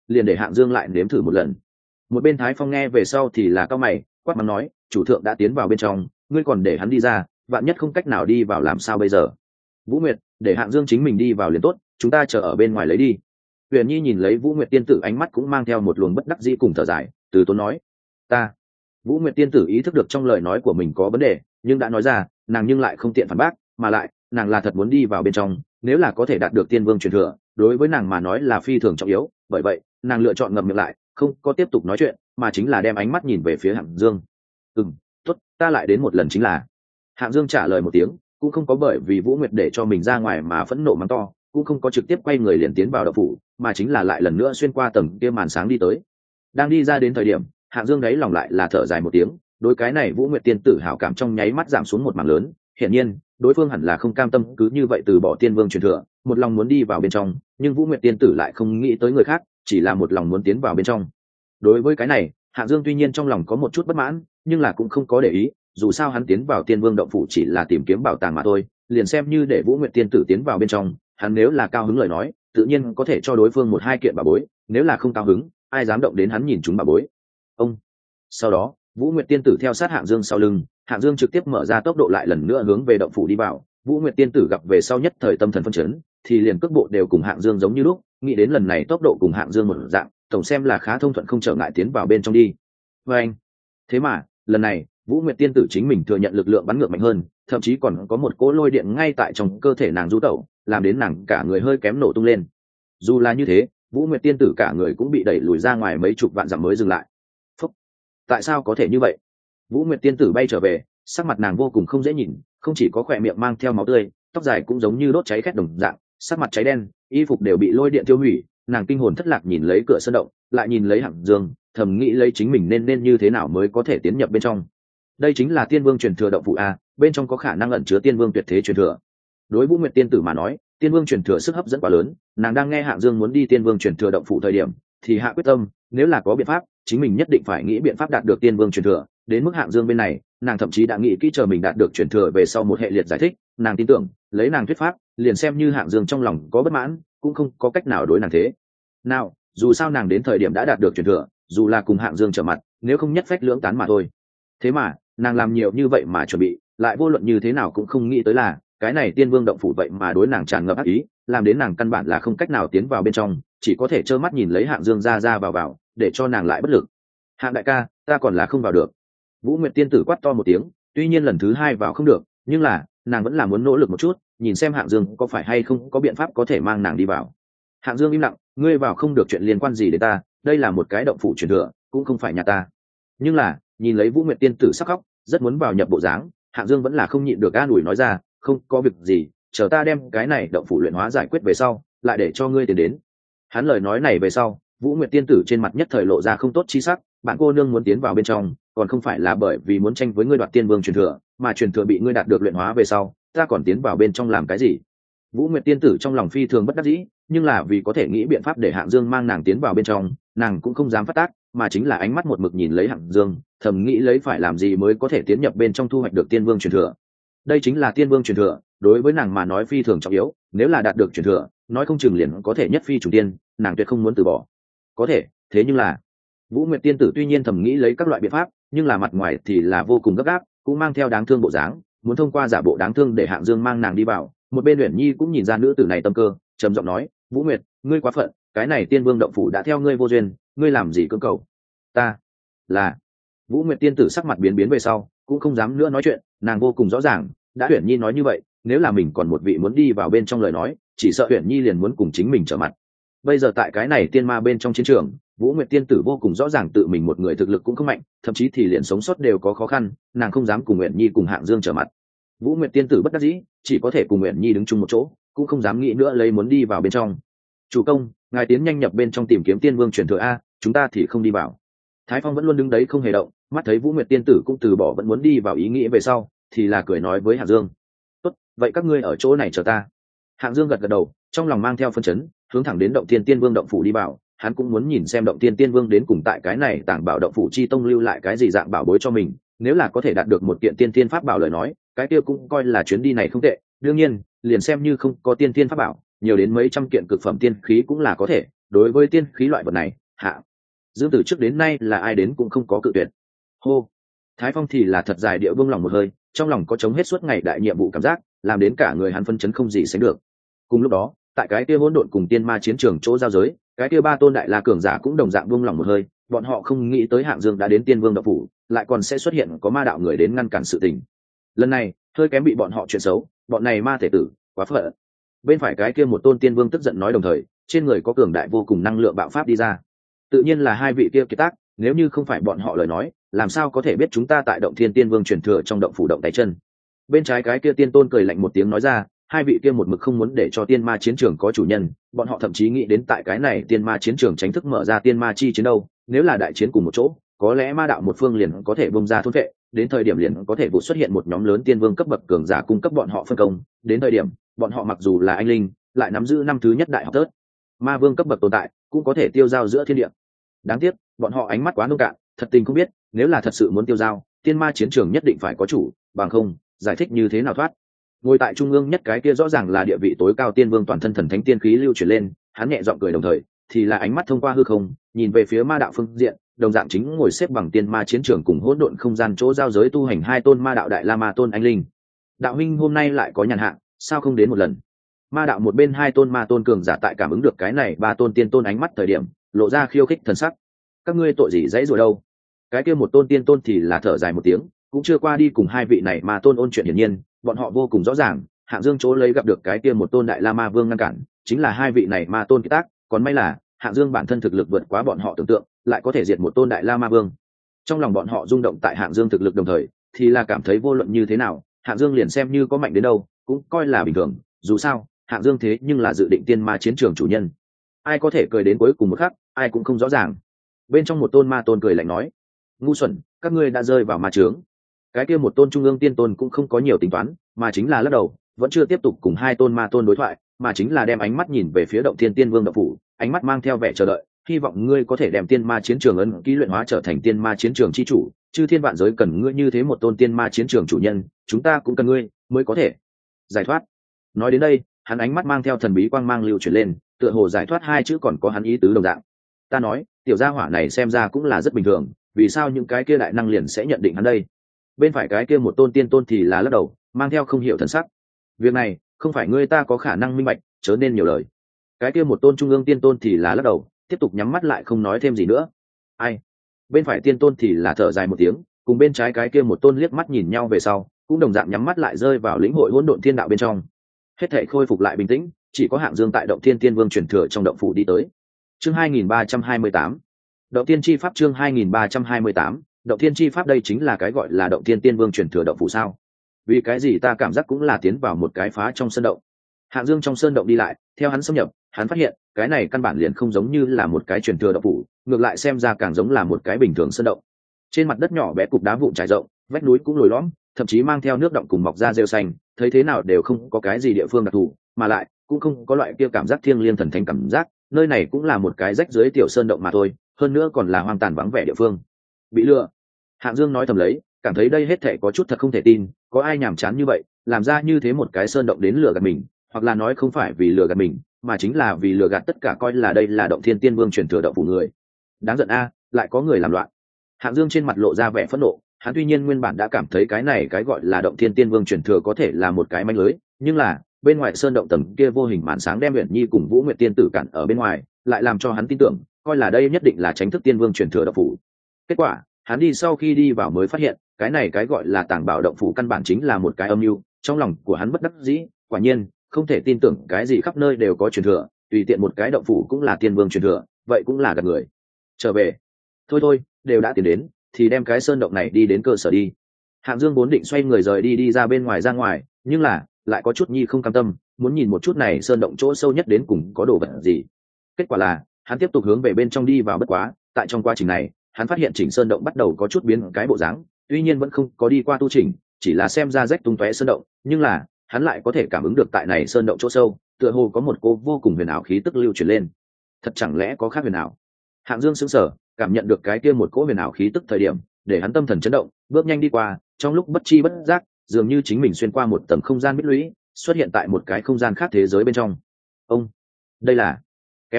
liền để Hạng Dương lại nếm thử một lần. Một bên Thái Phong nghe về sau thì là cao mày, quát mắng nói, chủ thượng đã tiến vào bên trong, ngươi còn để hắn đi ra, vạn nhất không cách nào đi vào làm sao bây giờ? Vũ Nguyệt, để Hạng Dương chính mình đi vào liền tốt, chúng ta chờ ở bên ngoài lấy đi. Huyền Nhi nhìn lấy Vũ Nguyệt tiên tử, ánh mắt cũng mang theo một luồng bất đắc dĩ cùng thở dài, từ tốn nói, ta. Vũ Nguyệt tiên tử ý thức được trong lời nói của mình có vấn đề, nhưng đã nói ra, nàng nhưng lại không tiện phản bác, mà lại, nàng là thật muốn đi vào bên trong, nếu là có thể đạt được tiên vương truyền thừa, đối với nàng mà nói là phi thường trọng yếu, bởi vậy, nàng lựa chọn ngậm miệng lại, không có tiếp tục nói chuyện, mà chính là đem ánh mắt nhìn về phía Hạng Dương. Tốt, ta lại đến một lần chính là. Hạng Dương trả lời một tiếng, cũng không có bởi vì Vũ Nguyệt để cho mình ra ngoài mà phẫn nộ mắng to, cũng không có trực tiếp quay người liền tiến vào động phủ, mà chính là lại lần nữa xuyên qua tầng kia màn sáng đi tới. Đang đi ra đến thời điểm, Hạng Dương đáy lòng lại là thở dài một tiếng, đối cái này Vũ Nguyệt tiên tử hảo cảm trong nháy mắt giảm xuống một mảng lớn, hiển nhiên, đối phương hẳn là không cam tâm cứ như vậy từ bỏ tiên vương truyền thừa, một lòng muốn đi vào bên trong, nhưng Vũ Nguyệt tiên tử lại không nghĩ tới người khác, chỉ là một lòng muốn tiến vào bên trong. Đối với cái này, Hạng Dương tuy nhiên trong lòng có một chút bất mãn, nhưng là cũng không có để ý, dù sao hắn tiến vào tiên vương động phủ chỉ là tìm kiếm bảo tàng mà thôi, liền xem như để Vũ Nguyệt tiên tử tiến vào bên trong, hắn nếu là cao hứng lời nói, tự nhiên có thể cho đối phương một hai kiện bảo bối, nếu là không cao hứng, ai dám động đến hắn nhìn chúng bảo bối. Ông. Sau đó, Vũ Nguyệt tiên tử theo sát Hạng Dương sau lưng, Hạng Dương trực tiếp mở ra tốc độ lại lần nữa hướng về động phủ đi vào. Vũ Nguyệt tiên tử gặp về sau nhất thời tâm thần phân chấn, thì liền cước bộ đều cùng Hạng Dương giống như lúc, nghĩ đến lần này tốc độ cùng Hạng Dương một dạng, tổng xem là khá thông thuận không trở ngại tiến vào bên trong đi. Và anh. Thế mà, lần này, Vũ Nguyệt tiên tử chính mình thừa nhận lực lượng bắn ngược mạnh hơn, thậm chí còn có một cỗ lôi điện ngay tại trong cơ thể nàng du tẩu, làm đến nàng cả người hơi kém nổ tung lên. Dù là như thế, Vũ Nguyệt tiên tử cả người cũng bị đẩy lùi ra ngoài mấy chục vạn dặm mới dừng lại. Phúc. Tại sao có thể như vậy? Vũ Nguyệt tiên tử bay trở về, sắc mặt nàng vô cùng không dễ nhìn, không chỉ có khỏe miệng mang theo máu tươi, tóc dài cũng giống như đốt cháy khét đồng dạng, sắc mặt cháy đen, y phục đều bị lôi điện tiêu hủy. Nàng kinh hồn thất lạc nhìn lấy cửa sân động, lại nhìn lấy Hạng Dương, thầm nghĩ lấy chính mình nên như thế nào mới có thể tiến nhập bên trong. Đây chính là tiên vương truyền thừa động phủ a, bên trong có khả năng ẩn chứa tiên vương tuyệt thế truyền thừa. Đối Vũ Nguyệt tiên tử mà nói, tiên vương truyền thừa sức hấp dẫn quá lớn, nàng đang nghe Hạng Dương muốn đi tiên vương truyền thừa động phủ thời điểm, thì hạ quyết tâm, nếu là có biện pháp, chính mình nhất định phải nghĩ biện pháp đạt được tiên vương truyền thừa. Đến mức Hạng Dương bên này, nàng thậm chí đã nghĩ kỹ chờ mình đạt được truyền thừa về sau một hệ liệt giải thích, nàng tin tưởng, lấy nàng thuyết pháp, liền xem như Hạng Dương trong lòng có bất mãn, cũng không có cách nào đối nàng thế nào, dù sao nàng đến thời điểm đã đạt được truyền thừa, dù là cùng Hạng Dương trở mặt, nếu không nhất phách lưỡng tán mà thôi. Thế mà, nàng làm nhiều như vậy mà chuẩn bị, lại vô luận như thế nào cũng không nghĩ tới là cái này tiên vương động phủ vậy mà đối nàng tràn ngập ác ý, làm đến nàng căn bản là không cách nào tiến vào bên trong, chỉ có thể trơ mắt nhìn lấy Hạng Dương ra vào, để cho nàng lại bất lực. Hạng đại ca, ta còn là không vào được. Vũ Nguyệt tiên tử quát to một tiếng, tuy nhiên lần thứ hai vào không được, nhưng là nàng vẫn là muốn nỗ lực một chút, nhìn xem Hạng Dương có phải hay không có biện pháp có thể mang nàng đi vào. Hạng Dương im lặng, ngươi vào không được chuyện liên quan gì đến ta, đây là một cái động phủ truyền thừa, cũng không phải nhà ta. Nhưng là nhìn lấy Vũ Nguyệt tiên tử sắc khóc, rất muốn vào nhập bộ dáng, Hạng Dương vẫn là không nhịn được an ủi nói ra, không có việc gì, chờ ta đem cái này động phủ luyện hóa giải quyết về sau, lại để cho ngươi tiến đến. Hắn lời nói này về sau, Vũ Nguyệt tiên tử trên mặt nhất thời lộ ra không tốt chi sắc, bạn cô nương muốn tiến vào bên trong, còn không phải là bởi vì muốn tranh với ngươi đoạt tiên vương truyền thừa, mà truyền thừa bị ngươi đạt được luyện hóa về sau, ta còn tiến vào bên trong làm cái gì? Vũ Nguyệt tiên tử trong lòng phi thường bất đắc dĩ, nhưng là vì có thể nghĩ biện pháp để Hạng Dương mang nàng tiến vào bên trong, nàng cũng không dám phát tác, mà chính là ánh mắt một mực nhìn lấy Hạng Dương, thầm nghĩ lấy phải làm gì mới có thể tiến nhập bên trong thu hoạch được tiên vương truyền thừa. Đây chính là tiên vương truyền thừa, đối với nàng mà nói phi thường trọng yếu, nếu là đạt được truyền thừa, nói không chừng liền có thể nhất phi trùng tiên, nàng tuyệt không muốn từ bỏ. Có thể, thế nhưng là Vũ Nguyệt tiên tử tuy nhiên thầm nghĩ lấy các loại biện pháp, nhưng là mặt ngoài thì là vô cùng gấp gáp, cũng mang theo đáng thương bộ dáng, muốn thông qua giả bộ đáng thương để Hạng Dương mang nàng đi vào. Một bên Uyển Nhi cũng nhìn ra nữ tử này tâm cơ, trầm giọng nói, Vũ Nguyệt, ngươi quá phận, cái này tiên vương động phủ đã theo ngươi vô duyên, ngươi làm gì cưỡng cầu? Ta là Vũ Nguyệt tiên tử sắc mặt biến biến về sau, cũng không dám nữa nói chuyện, nàng vô cùng rõ ràng, đã Uyển Nhi nói như vậy, nếu là mình còn một vị muốn đi vào bên trong lời nói, chỉ sợ Uyển Nhi liền muốn cùng chính mình trở mặt. Bây giờ tại cái này tiên ma bên trong chiến trường, Vũ Nguyệt tiên tử vô cùng rõ ràng tự mình một người thực lực cũng không mạnh, thậm chí thì liền sống sót đều có khó khăn, nàng không dám cùng Uyển Nhi cùng Hạng Dương trở mặt. Vũ Nguyệt tiên tử bất đắc dĩ, chỉ có thể cùng Uyển Nhi đứng chung một chỗ, cũng không dám nghĩ nữa lấy muốn đi vào bên trong. Chủ công, ngài tiến nhanh nhập bên trong tìm kiếm tiên vương truyền thừa a, chúng ta thì không đi vào. Thái Phong vẫn luôn đứng đấy không hề động, mắt thấy Vũ Nguyệt tiên tử cũng từ bỏ vẫn muốn đi vào ý nghĩ về sau, thì là cười nói với Hạng Dương, tốt, vậy các ngươi ở chỗ này chờ ta. Hạng Dương gật gật đầu, trong lòng mang theo phân chấn, hướng thẳng đến động Thiên Tiên Vương động phủ đi vào. Hắn cũng muốn nhìn xem động Thiên Tiên Vương đến cùng tại cái này tàng bảo động phủ chi tông lưu lại cái gì dạng bảo bối cho mình, nếu là có thể đạt được một kiện tiên tiên pháp bảo lời nói, cái kia cũng coi là chuyến đi này không tệ. Đương nhiên, liền xem như không có tiên tiên pháp bảo, nhiều đến mấy trăm kiện cực phẩm tiên khí cũng là có thể, đối với tiên khí loại vật này, hạ dương từ trước đến nay là ai đến cũng không có cự tuyệt. Hô, Thái Phong thì là thật dài địa buông lòng một hơi, trong lòng có chống hết suốt ngày đại nhiệm vụ cảm giác, làm đến cả người hắn phân chấn không gì sánh được. Cùng lúc đó, tại cái kia hỗn độn cùng tiên ma chiến trường chỗ giao giới, cái kia ba tôn đại la cường giả cũng đồng dạng buông lòng một hơi, bọn họ không nghĩ tới Hạng Dương đã đến Tiên Vương đạo phủ, lại còn sẽ xuất hiện có ma đạo người đến ngăn cản sự tình. Lần này, hơi kém bị bọn họ chuyện xấu, bọn này ma thể tử, quá phận. Bên phải cái kia một tôn Tiên Vương tức giận nói đồng thời, trên người có cường đại vô cùng năng lượng bạo phát đi ra. Tự nhiên là hai vị kia kiệt tác, nếu như không phải bọn họ lời nói, làm sao có thể biết chúng ta tại động Thiên Tiên Vương truyền thừa trong động phủ động tay chân. Bên trái cái kia tiên tôn cười lạnh một tiếng nói ra, hai vị kia một mực không muốn để cho tiên ma chiến trường có chủ nhân, bọn họ thậm chí nghĩ đến tại cái này tiên ma chiến trường tránh thức mở ra tiên ma chi chiến đâu, nếu là đại chiến cùng một chỗ, có lẽ ma đạo một phương liền có thể bung ra thôn vệ, đến thời điểm liền có thể vụ xuất hiện một nhóm lớn tiên vương cấp bậc cường giả cung cấp bọn họ phân công, đến thời điểm, bọn họ mặc dù là anh linh, lại nắm giữ năm thứ nhất đại học tớt, ma vương cấp bậc tồn tại, cũng có thể tiêu dao giữa thiên địa. Đáng tiếc, bọn họ ánh mắt quá nông cạn, thật tình không biết, nếu là thật sự muốn tiêu dao, tiên ma chiến trường nhất định phải có chủ, bằng không, giải thích như thế nào thoát. Ngồi tại trung ương nhất cái kia rõ ràng là địa vị tối cao tiên vương toàn thân thần thánh tiên khí lưu chuyển lên, hắn nhẹ giọng cười đồng thời, thì là ánh mắt thông qua hư không, nhìn về phía ma đạo phương diện, đồng dạng chính ngồi xếp bằng tiên ma chiến trường cùng hỗn độn không gian chỗ giao giới tu hành hai tôn ma đạo đại la ma tôn anh linh. Đạo huynh hôm nay lại có nhàn hạ, sao không đến một lần? Ma đạo một bên hai tôn ma tôn cường giả tại cảm ứng được cái này ba tôn tiên tôn ánh mắt thời điểm, lộ ra khiêu khích thần sắc. Các ngươi tội gì dãy rồi đâu? Cái kia một tôn tiên tôn thì là thở dài một tiếng, cũng chưa qua đi cùng hai vị này ma tôn ôn chuyện hiển nhiên, bọn họ vô cùng rõ ràng, Hạng Dương chỗ lấy gặp được cái kia một tôn đại la ma vương ngăn cản, chính là hai vị này ma tôn ký tác, còn may là Hạng Dương bản thân thực lực vượt quá bọn họ tưởng tượng, lại có thể diệt một tôn đại la ma vương. Trong lòng bọn họ rung động tại Hạng Dương thực lực đồng thời, thì là cảm thấy vô luận như thế nào, Hạng Dương liền xem như có mạnh đến đâu, cũng coi là bình thường, dù sao, Hạng Dương thế nhưng là dự định tiên ma chiến trường chủ nhân. Ai có thể cười đến cuối cùng một khắc, ai cũng không rõ ràng. Bên trong một tôn ma tôn cười lạnh nói: "Ngu xuẩn, các ngươi đã rơi vào ma chướng." Cái kia một tôn trung ương tiên tôn cũng không có nhiều tính toán, mà chính là lắc đầu, vẫn chưa tiếp tục cùng hai tôn ma tôn đối thoại, mà chính là đem ánh mắt nhìn về phía động thiên tiên vương động phủ, ánh mắt mang theo vẻ chờ đợi, hy vọng ngươi có thể đem tiên ma chiến trường ấn ký luyện hóa trở thành tiên ma chiến trường chi chủ, chư thiên vạn giới cần ngươi như thế một tôn tiên ma chiến trường chủ nhân, chúng ta cũng cần ngươi mới có thể giải thoát. Nói đến đây, hắn ánh mắt mang theo thần bí quang mang lưu chuyển lên, tựa hồ giải thoát hai chữ còn có hắn ý tứ đồng dạng. Ta nói, tiểu gia hỏa này xem ra cũng là rất bình thường, vì sao những cái kia đại năng liền sẽ nhận định hắn đây? Bên phải cái kia một tôn tiên tôn thì là lắc đầu, mang theo không hiểu thần sắc. Việc này không phải ngươi ta có khả năng minh bạch, chớ nên nhiều lời. Cái kia một tôn trung ương tiên tôn thì là lắc đầu, tiếp tục nhắm mắt lại không nói thêm gì nữa. Ai? Bên phải tiên tôn thì là thở dài một tiếng, cùng bên trái cái kia một tôn liếc mắt nhìn nhau về sau, cũng đồng dạng nhắm mắt lại rơi vào lĩnh hội hỗn độn thiên đạo bên trong. Hết thảy khôi phục lại bình tĩnh, chỉ có Hạng Dương tại động thiên tiên vương truyền thừa trong động phủ đi tới. Chương 2328. Động thiên chi pháp chương 2328. Động thiên chi pháp đây chính là cái gọi là động thiên tiên vương truyền thừa động phủ sao? Vì cái gì ta cảm giác cũng là tiến vào một cái phá trong sơn động. Hạng Dương trong sơn động đi lại, theo hắn xâm nhập, hắn phát hiện cái này căn bản liền không giống như là một cái truyền thừa động phủ, ngược lại xem ra càng giống là một cái bình thường sơn động. Trên mặt đất nhỏ bé cục đá vụn trải rộng, vách núi cũng lồi lõm, thậm chí mang theo nước động cùng mọc ra rêu xanh, thấy thế nào đều không có cái gì địa phương đặc thù, mà lại cũng không có loại kia cảm giác thiêng liêng thần thánh cảm giác, nơi này cũng là một cái rách dưới tiểu sơn động mà thôi, hơn nữa còn là hoang tàn vắng vẻ địa phương. Bị lừa. Hạng Dương nói thầm lấy, cảm thấy đây hết thảy có chút thật không thể tin, có ai nhàm chán như vậy, làm ra như thế một cái sơn động đến lừa gạt mình, hoặc là nói không phải vì lừa gạt mình, mà chính là vì lừa gạt tất cả coi là đây là động thiên tiên vương truyền thừa động phủ người. Đáng giận a, lại có người làm loạn. Hạng Dương trên mặt lộ ra vẻ phẫn nộ, hắn tuy nhiên nguyên bản đã cảm thấy cái này cái gọi là động thiên tiên vương truyền thừa có thể là một cái manh lưới, nhưng là bên ngoài sơn động tầng kia vô hình màn sáng đem Uyển Nhi cùng Vũ Nguyệt tiên tử cản ở bên ngoài, lại làm cho hắn tin tưởng, coi là đây nhất định là chính thức tiên vương truyền thừa động phủ. Kết quả, hắn đi sau khi đi vào mới phát hiện, cái này cái gọi là tàng bảo động phủ căn bản chính là một cái âm mưu, trong lòng của hắn bất đắc dĩ, quả nhiên, không thể tin tưởng cái gì khắp nơi đều có truyền thừa, tùy tiện một cái động phủ cũng là tiên vương truyền thừa, vậy cũng là gạt người. Trở về. Thôi, đều đã tiến đến, thì đem cái sơn động này đi đến cơ sở đi. Hạng Dương vốn định xoay người rời đi ra bên ngoài ra ngoài, nhưng là lại có chút nhi không cam tâm, muốn nhìn một chút này sơn động chỗ sâu nhất đến cùng có đồ vật gì. Kết quả là, hắn tiếp tục hướng về bên trong đi vào, bất quá, tại trong quá trình này, hắn phát hiện chỉnh sơn động bắt đầu có chút biến cái bộ dáng, tuy nhiên vẫn không có đi qua tu chỉnh, chỉ là xem ra rách tung tóe sơn động, nhưng là hắn lại có thể cảm ứng được tại này sơn động chỗ sâu, tựa hồ có một cô vô cùng huyền ảo khí tức lưu truyền lên. Thật chẳng lẽ có khác huyền ảo? Hạng Dương sững sờ, cảm nhận được cái kia một cỗ huyền ảo khí tức thời điểm, để hắn tâm thần chấn động, bước nhanh đi qua, trong lúc bất chi bất giác, dường như chính mình xuyên qua một tầng không gian bích lũy, xuất hiện tại một cái không gian khác thế giới bên trong. Ông, đây là... Kém một bước,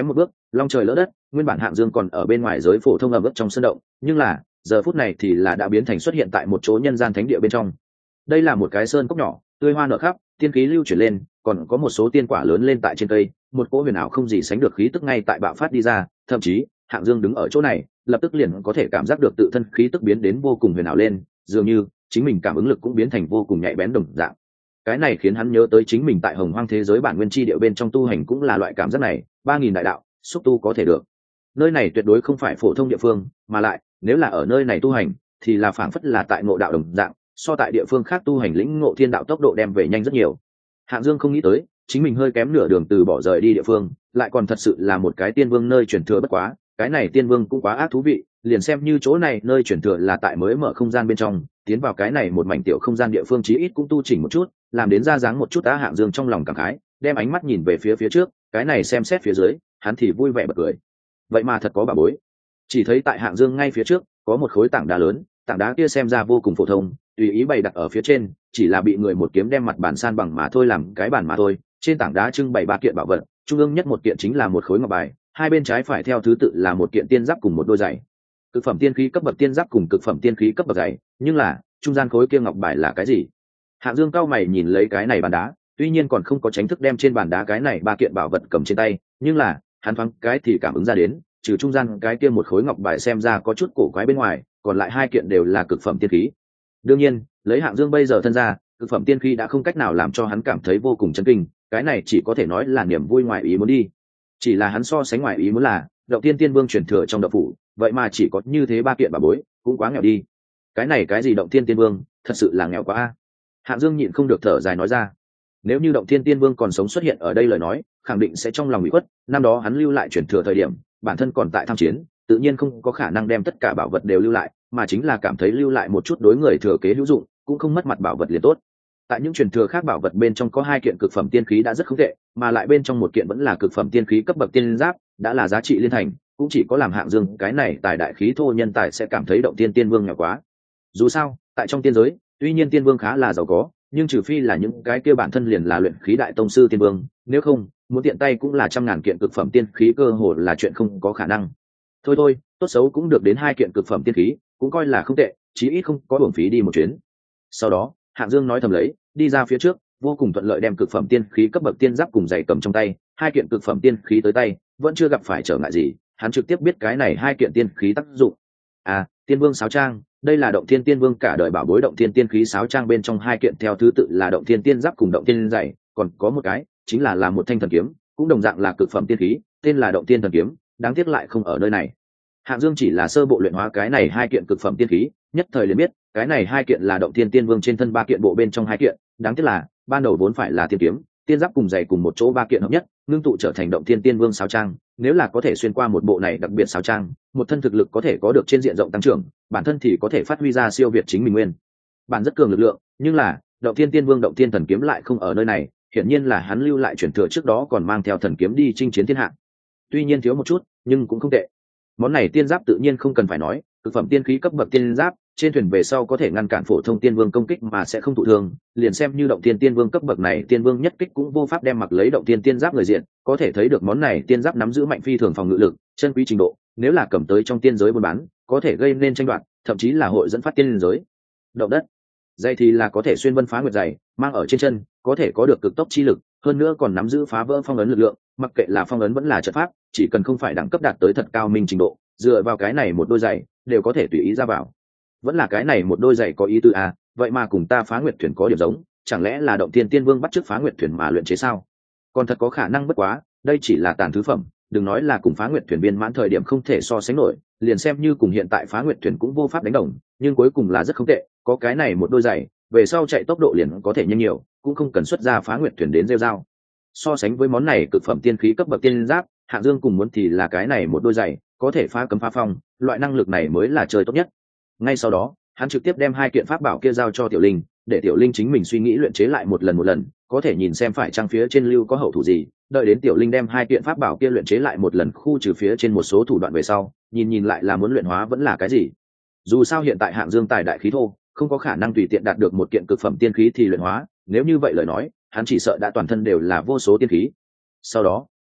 long trời lỡ đất, nguyên bản Hạng Dương còn ở bên ngoài giới phổ thông ẩm ướt trong sân động, nhưng là giờ phút này thì là đã biến thành xuất hiện tại một chỗ nhân gian thánh địa bên trong. Đây là một cái sơn cốc nhỏ, tươi hoa nở khắp, tiên khí lưu chuyển lên, còn có một số tiên quả lớn lên tại trên cây, một cỗ huyền ảo không gì sánh được khí tức ngay tại bạo phát đi ra, thậm chí Hạng Dương đứng ở chỗ này, lập tức liền có thể cảm giác được tự thân khí tức biến đến vô cùng huyền ảo lên, dường như chính mình cảm ứng lực cũng biến thành vô cùng nhạy bén đồng dạng. Cái này khiến hắn nhớ tới chính mình tại Hồng Hoang thế giới bản nguyên chi địa bên trong tu hành cũng là loại cảm giác này, 3000 đại đạo, xúc tu có thể được. Nơi này tuyệt đối không phải phổ thông địa phương, mà lại, nếu là ở nơi này tu hành, thì là phảng phất là tại ngộ đạo đồng dạng, so tại địa phương khác tu hành lĩnh ngộ thiên đạo tốc độ đem về nhanh rất nhiều. Hạng Dương không nghĩ tới, chính mình hơi kém nửa đường từ bỏ rời đi địa phương, lại còn thật sự là một cái tiên vương nơi truyền thừa bất quá, cái này tiên vương cũng quá ác thú vị, liền xem như chỗ này nơi truyền thừa là tại mới mở không gian bên trong, tiến vào cái này một mảnh tiểu không gian địa phương chí ít cũng tu chỉnh một chút, làm đến ra dáng một chút. Hạng Dương trong lòng cảm khái, đem ánh mắt nhìn về phía trước, cái này xem xét phía dưới, hắn thì vui vẻ bật cười. Vậy mà thật có bà bối. Chỉ thấy tại Hạng Dương ngay phía trước có một khối tảng đá lớn, tảng đá kia xem ra vô cùng phổ thông, tùy ý bày đặt ở phía trên, chỉ là bị người một kiếm đem mặt bàn san bằng mà thôi, làm cái bàn mà thôi. Trên tảng đá trưng bày 3 kiện bảo vật, trung ương nhất một kiện chính là một khối ngọc bài, hai bên trái phải theo thứ tự là một kiện tiên giáp cùng một đôi giày. Cực phẩm tiên khí cấp bậc tiên giáp cùng cực phẩm tiên khí cấp bậc giày, nhưng là trung gian khối kia ngọc bài là cái gì? Hạng Dương cao mày nhìn lấy cái này bàn đá, tuy nhiên còn không có tránh thức đem trên bàn đá cái này 3 kiện bảo vật cầm trên tay, nhưng là hắn thoáng cái thì cảm ứng ra đến, trừ trung gian cái kia một khối ngọc bài xem ra có chút cổ quái bên ngoài, còn lại 2 kiện đều là cực phẩm tiên khí. Đương nhiên, lấy Hạng Dương bây giờ thân ra, cực phẩm tiên khí đã không cách nào làm cho hắn cảm thấy vô cùng chấn kinh, cái này chỉ có thể nói là niềm vui ngoài ý muốn đi. Chỉ là hắn so sánh ngoài ý muốn là, Động Tiên Tiên Vương truyền thừa trong động phủ, vậy mà chỉ có như thế 3 kiện bảo bối, cũng quá nghèo đi. Cái này cái gì Động Tiên Tiên Vương, thật sự là nghèo quá a. Hạng Dương nhịn không được thở dài nói ra. Nếu như Động Tiên Tiên Vương còn sống xuất hiện ở đây lời nói, khẳng định sẽ trong lòng ủy khuất, năm đó hắn lưu lại truyền thừa thời điểm, bản thân còn tại tham chiến, tự nhiên không có khả năng đem tất cả bảo vật đều lưu lại, mà chính là cảm thấy lưu lại một chút đối người thừa kế hữu dụng, cũng không mất mặt bảo vật liền tốt. Tại những truyền thừa khác bảo vật bên trong có 2 kiện cực phẩm tiên khí đã rất không tệ, mà lại bên trong một kiện vẫn là cực phẩm tiên khí cấp bậc tiên giáp, đã là giá trị liên thành, cũng chỉ có làm Hạng Dương cái này tài đại khí thô nhân tài sẽ cảm thấy Động Tiên Tiên Vương nhỏ quá. Dù sao, tại trong tiên giới, tuy nhiên tiên vương khá là giàu có, nhưng trừ phi là những cái kia bản thân liền là luyện khí đại tông sư tiên vương, nếu không, muốn tiện tay cũng là trăm ngàn kiện cực phẩm tiên khí cơ hồ là chuyện không có khả năng. Thôi, tốt xấu cũng được đến 2 kiện cực phẩm tiên khí, cũng coi là không tệ, chí ít không có uổng phí đi một chuyến. Sau đó, Hạng Dương nói thầm lấy, đi ra phía trước, vô cùng thuận lợi đem cực phẩm tiên khí cấp bậc tiên giáp cùng giày cầm trong tay, 2 kiện cực phẩm tiên khí tới tay, vẫn chưa gặp phải trở ngại gì, hắn trực tiếp biết cái này 2 kiện tiên khí tác dụng. Tiên vương sáo trang, đây là Động Thiên Tiên Vương cả đời bảo bối Động Thiên tiên khí sáo trang bên trong 2 kiện theo thứ tự là Động Thiên tiên giáp cùng Động Thiên giày, còn có một cái chính là một thanh thần kiếm, cũng đồng dạng là cực phẩm tiên khí, tên là Động Thiên thần kiếm, đáng tiếc lại không ở nơi này. Hạng Dương chỉ là sơ bộ luyện hóa cái này 2 kiện cực phẩm tiên khí, nhất thời liền biết, cái này 2 kiện là Động Thiên Tiên Vương trên thân 3 kiện bộ bên trong 2 kiện, đáng tiếc là ban đầu vốn phải là tiên kiếm, tiên giáp cùng giày cùng một chỗ 3 kiện hợp nhất, ngưng tụ trở thành Động Thiên Tiên Vương sáo trang, nếu là có thể xuyên qua một bộ này đặc biệt sáo trang, một thân thực lực có thể có được trên diện rộng tăng trưởng, bản thân thì có thể phát huy ra siêu việt chính mình nguyên bản rất cường lực lượng, nhưng là Động Thiên Tiên Vương Động Thiên thần kiếm lại không ở nơi này, hiển nhiên là hắn lưu lại truyền thừa trước đó còn mang theo thần kiếm đi chinh chiến thiên hạ. Tuy nhiên thiếu một chút, nhưng cũng không tệ. Món này tiên giáp tự nhiên không cần phải nói, cực phẩm tiên khí cấp bậc tiên giáp, trên thuyền về sau có thể ngăn cản phổ thông tiên vương công kích mà sẽ không thụ thương, liền xem như Động Thiên Tiên Vương cấp bậc này tiên vương nhất kích cũng vô pháp đem mặc lấy Động Thiên tiên giáp người diện, có thể thấy được món này tiên giáp nắm giữ mạnh phi thường phòng ngự lực, chân quý trình độ, nếu là cầm tới trong tiên giới buôn bán, có thể gây nên tranh đoạt, thậm chí là hội dẫn phát tiên giới. Động đất. Dây thì là có thể xuyên vân phá nguyệt dày, mang ở trên chân, có thể có được cực tốc chi lực, hơn nữa còn nắm giữ phá vỡ phong ấn lực lượng, mặc kệ là phong ấn vẫn là trận pháp, chỉ cần không phải đẳng cấp đạt tới thật cao minh trình độ, dựa vào cái này một đôi giày đều có thể tùy ý ra vào. Vẫn là cái này một đôi giày có ý tư à, vậy mà cùng ta phá nguyệt thuyền có điểm giống, chẳng lẽ là Động Thiên Tiên Vương bắt chước phá nguyệt thuyền mà luyện chế sao? Còn thật có khả năng, bất quá đây chỉ là tàn thứ phẩm, đừng nói là cùng phá nguyệt thuyền viên mãn thời điểm không thể so sánh nổi, liền xem như cùng hiện tại phá nguyệt thuyền cũng vô pháp đánh đồng, nhưng cuối cùng là rất không tệ, có cái này một đôi giày, về sau chạy tốc độ liền có thể nhanh nhiều, cũng không cần xuất ra phá nguyệt thuyền đến rêu dao. So sánh với món này cực phẩm tiên khí cấp bậc tiên giáp, Hạng Dương cùng muốn thì là cái này một đôi giày, có thể phá cấm phá phong, loại năng lực này mới là chơi tốt nhất. Ngay sau đó, hắn trực tiếp đem 2 kiện pháp bảo kia giao cho Tiểu Linh, để Tiểu Linh chính mình suy nghĩ luyện chế lại một lần, có thể nhìn xem phải trang phía trên lưu có hậu thủ gì, đợi đến Tiểu Linh đem 2 kiện pháp bảo kia luyện chế lại một lần, khu trừ phía trên một số thủ đoạn về sau, nhìn lại là muốn luyện hóa vẫn là cái gì. Dù sao hiện tại Hạng Dương tài đại khí thô, không có khả năng tùy tiện đạt được một kiện cực phẩm tiên khí thì luyện hóa, nếu như vậy lời nói, hắn chỉ sợ đã toàn thân đều là vô số tiên khí. Sau đó,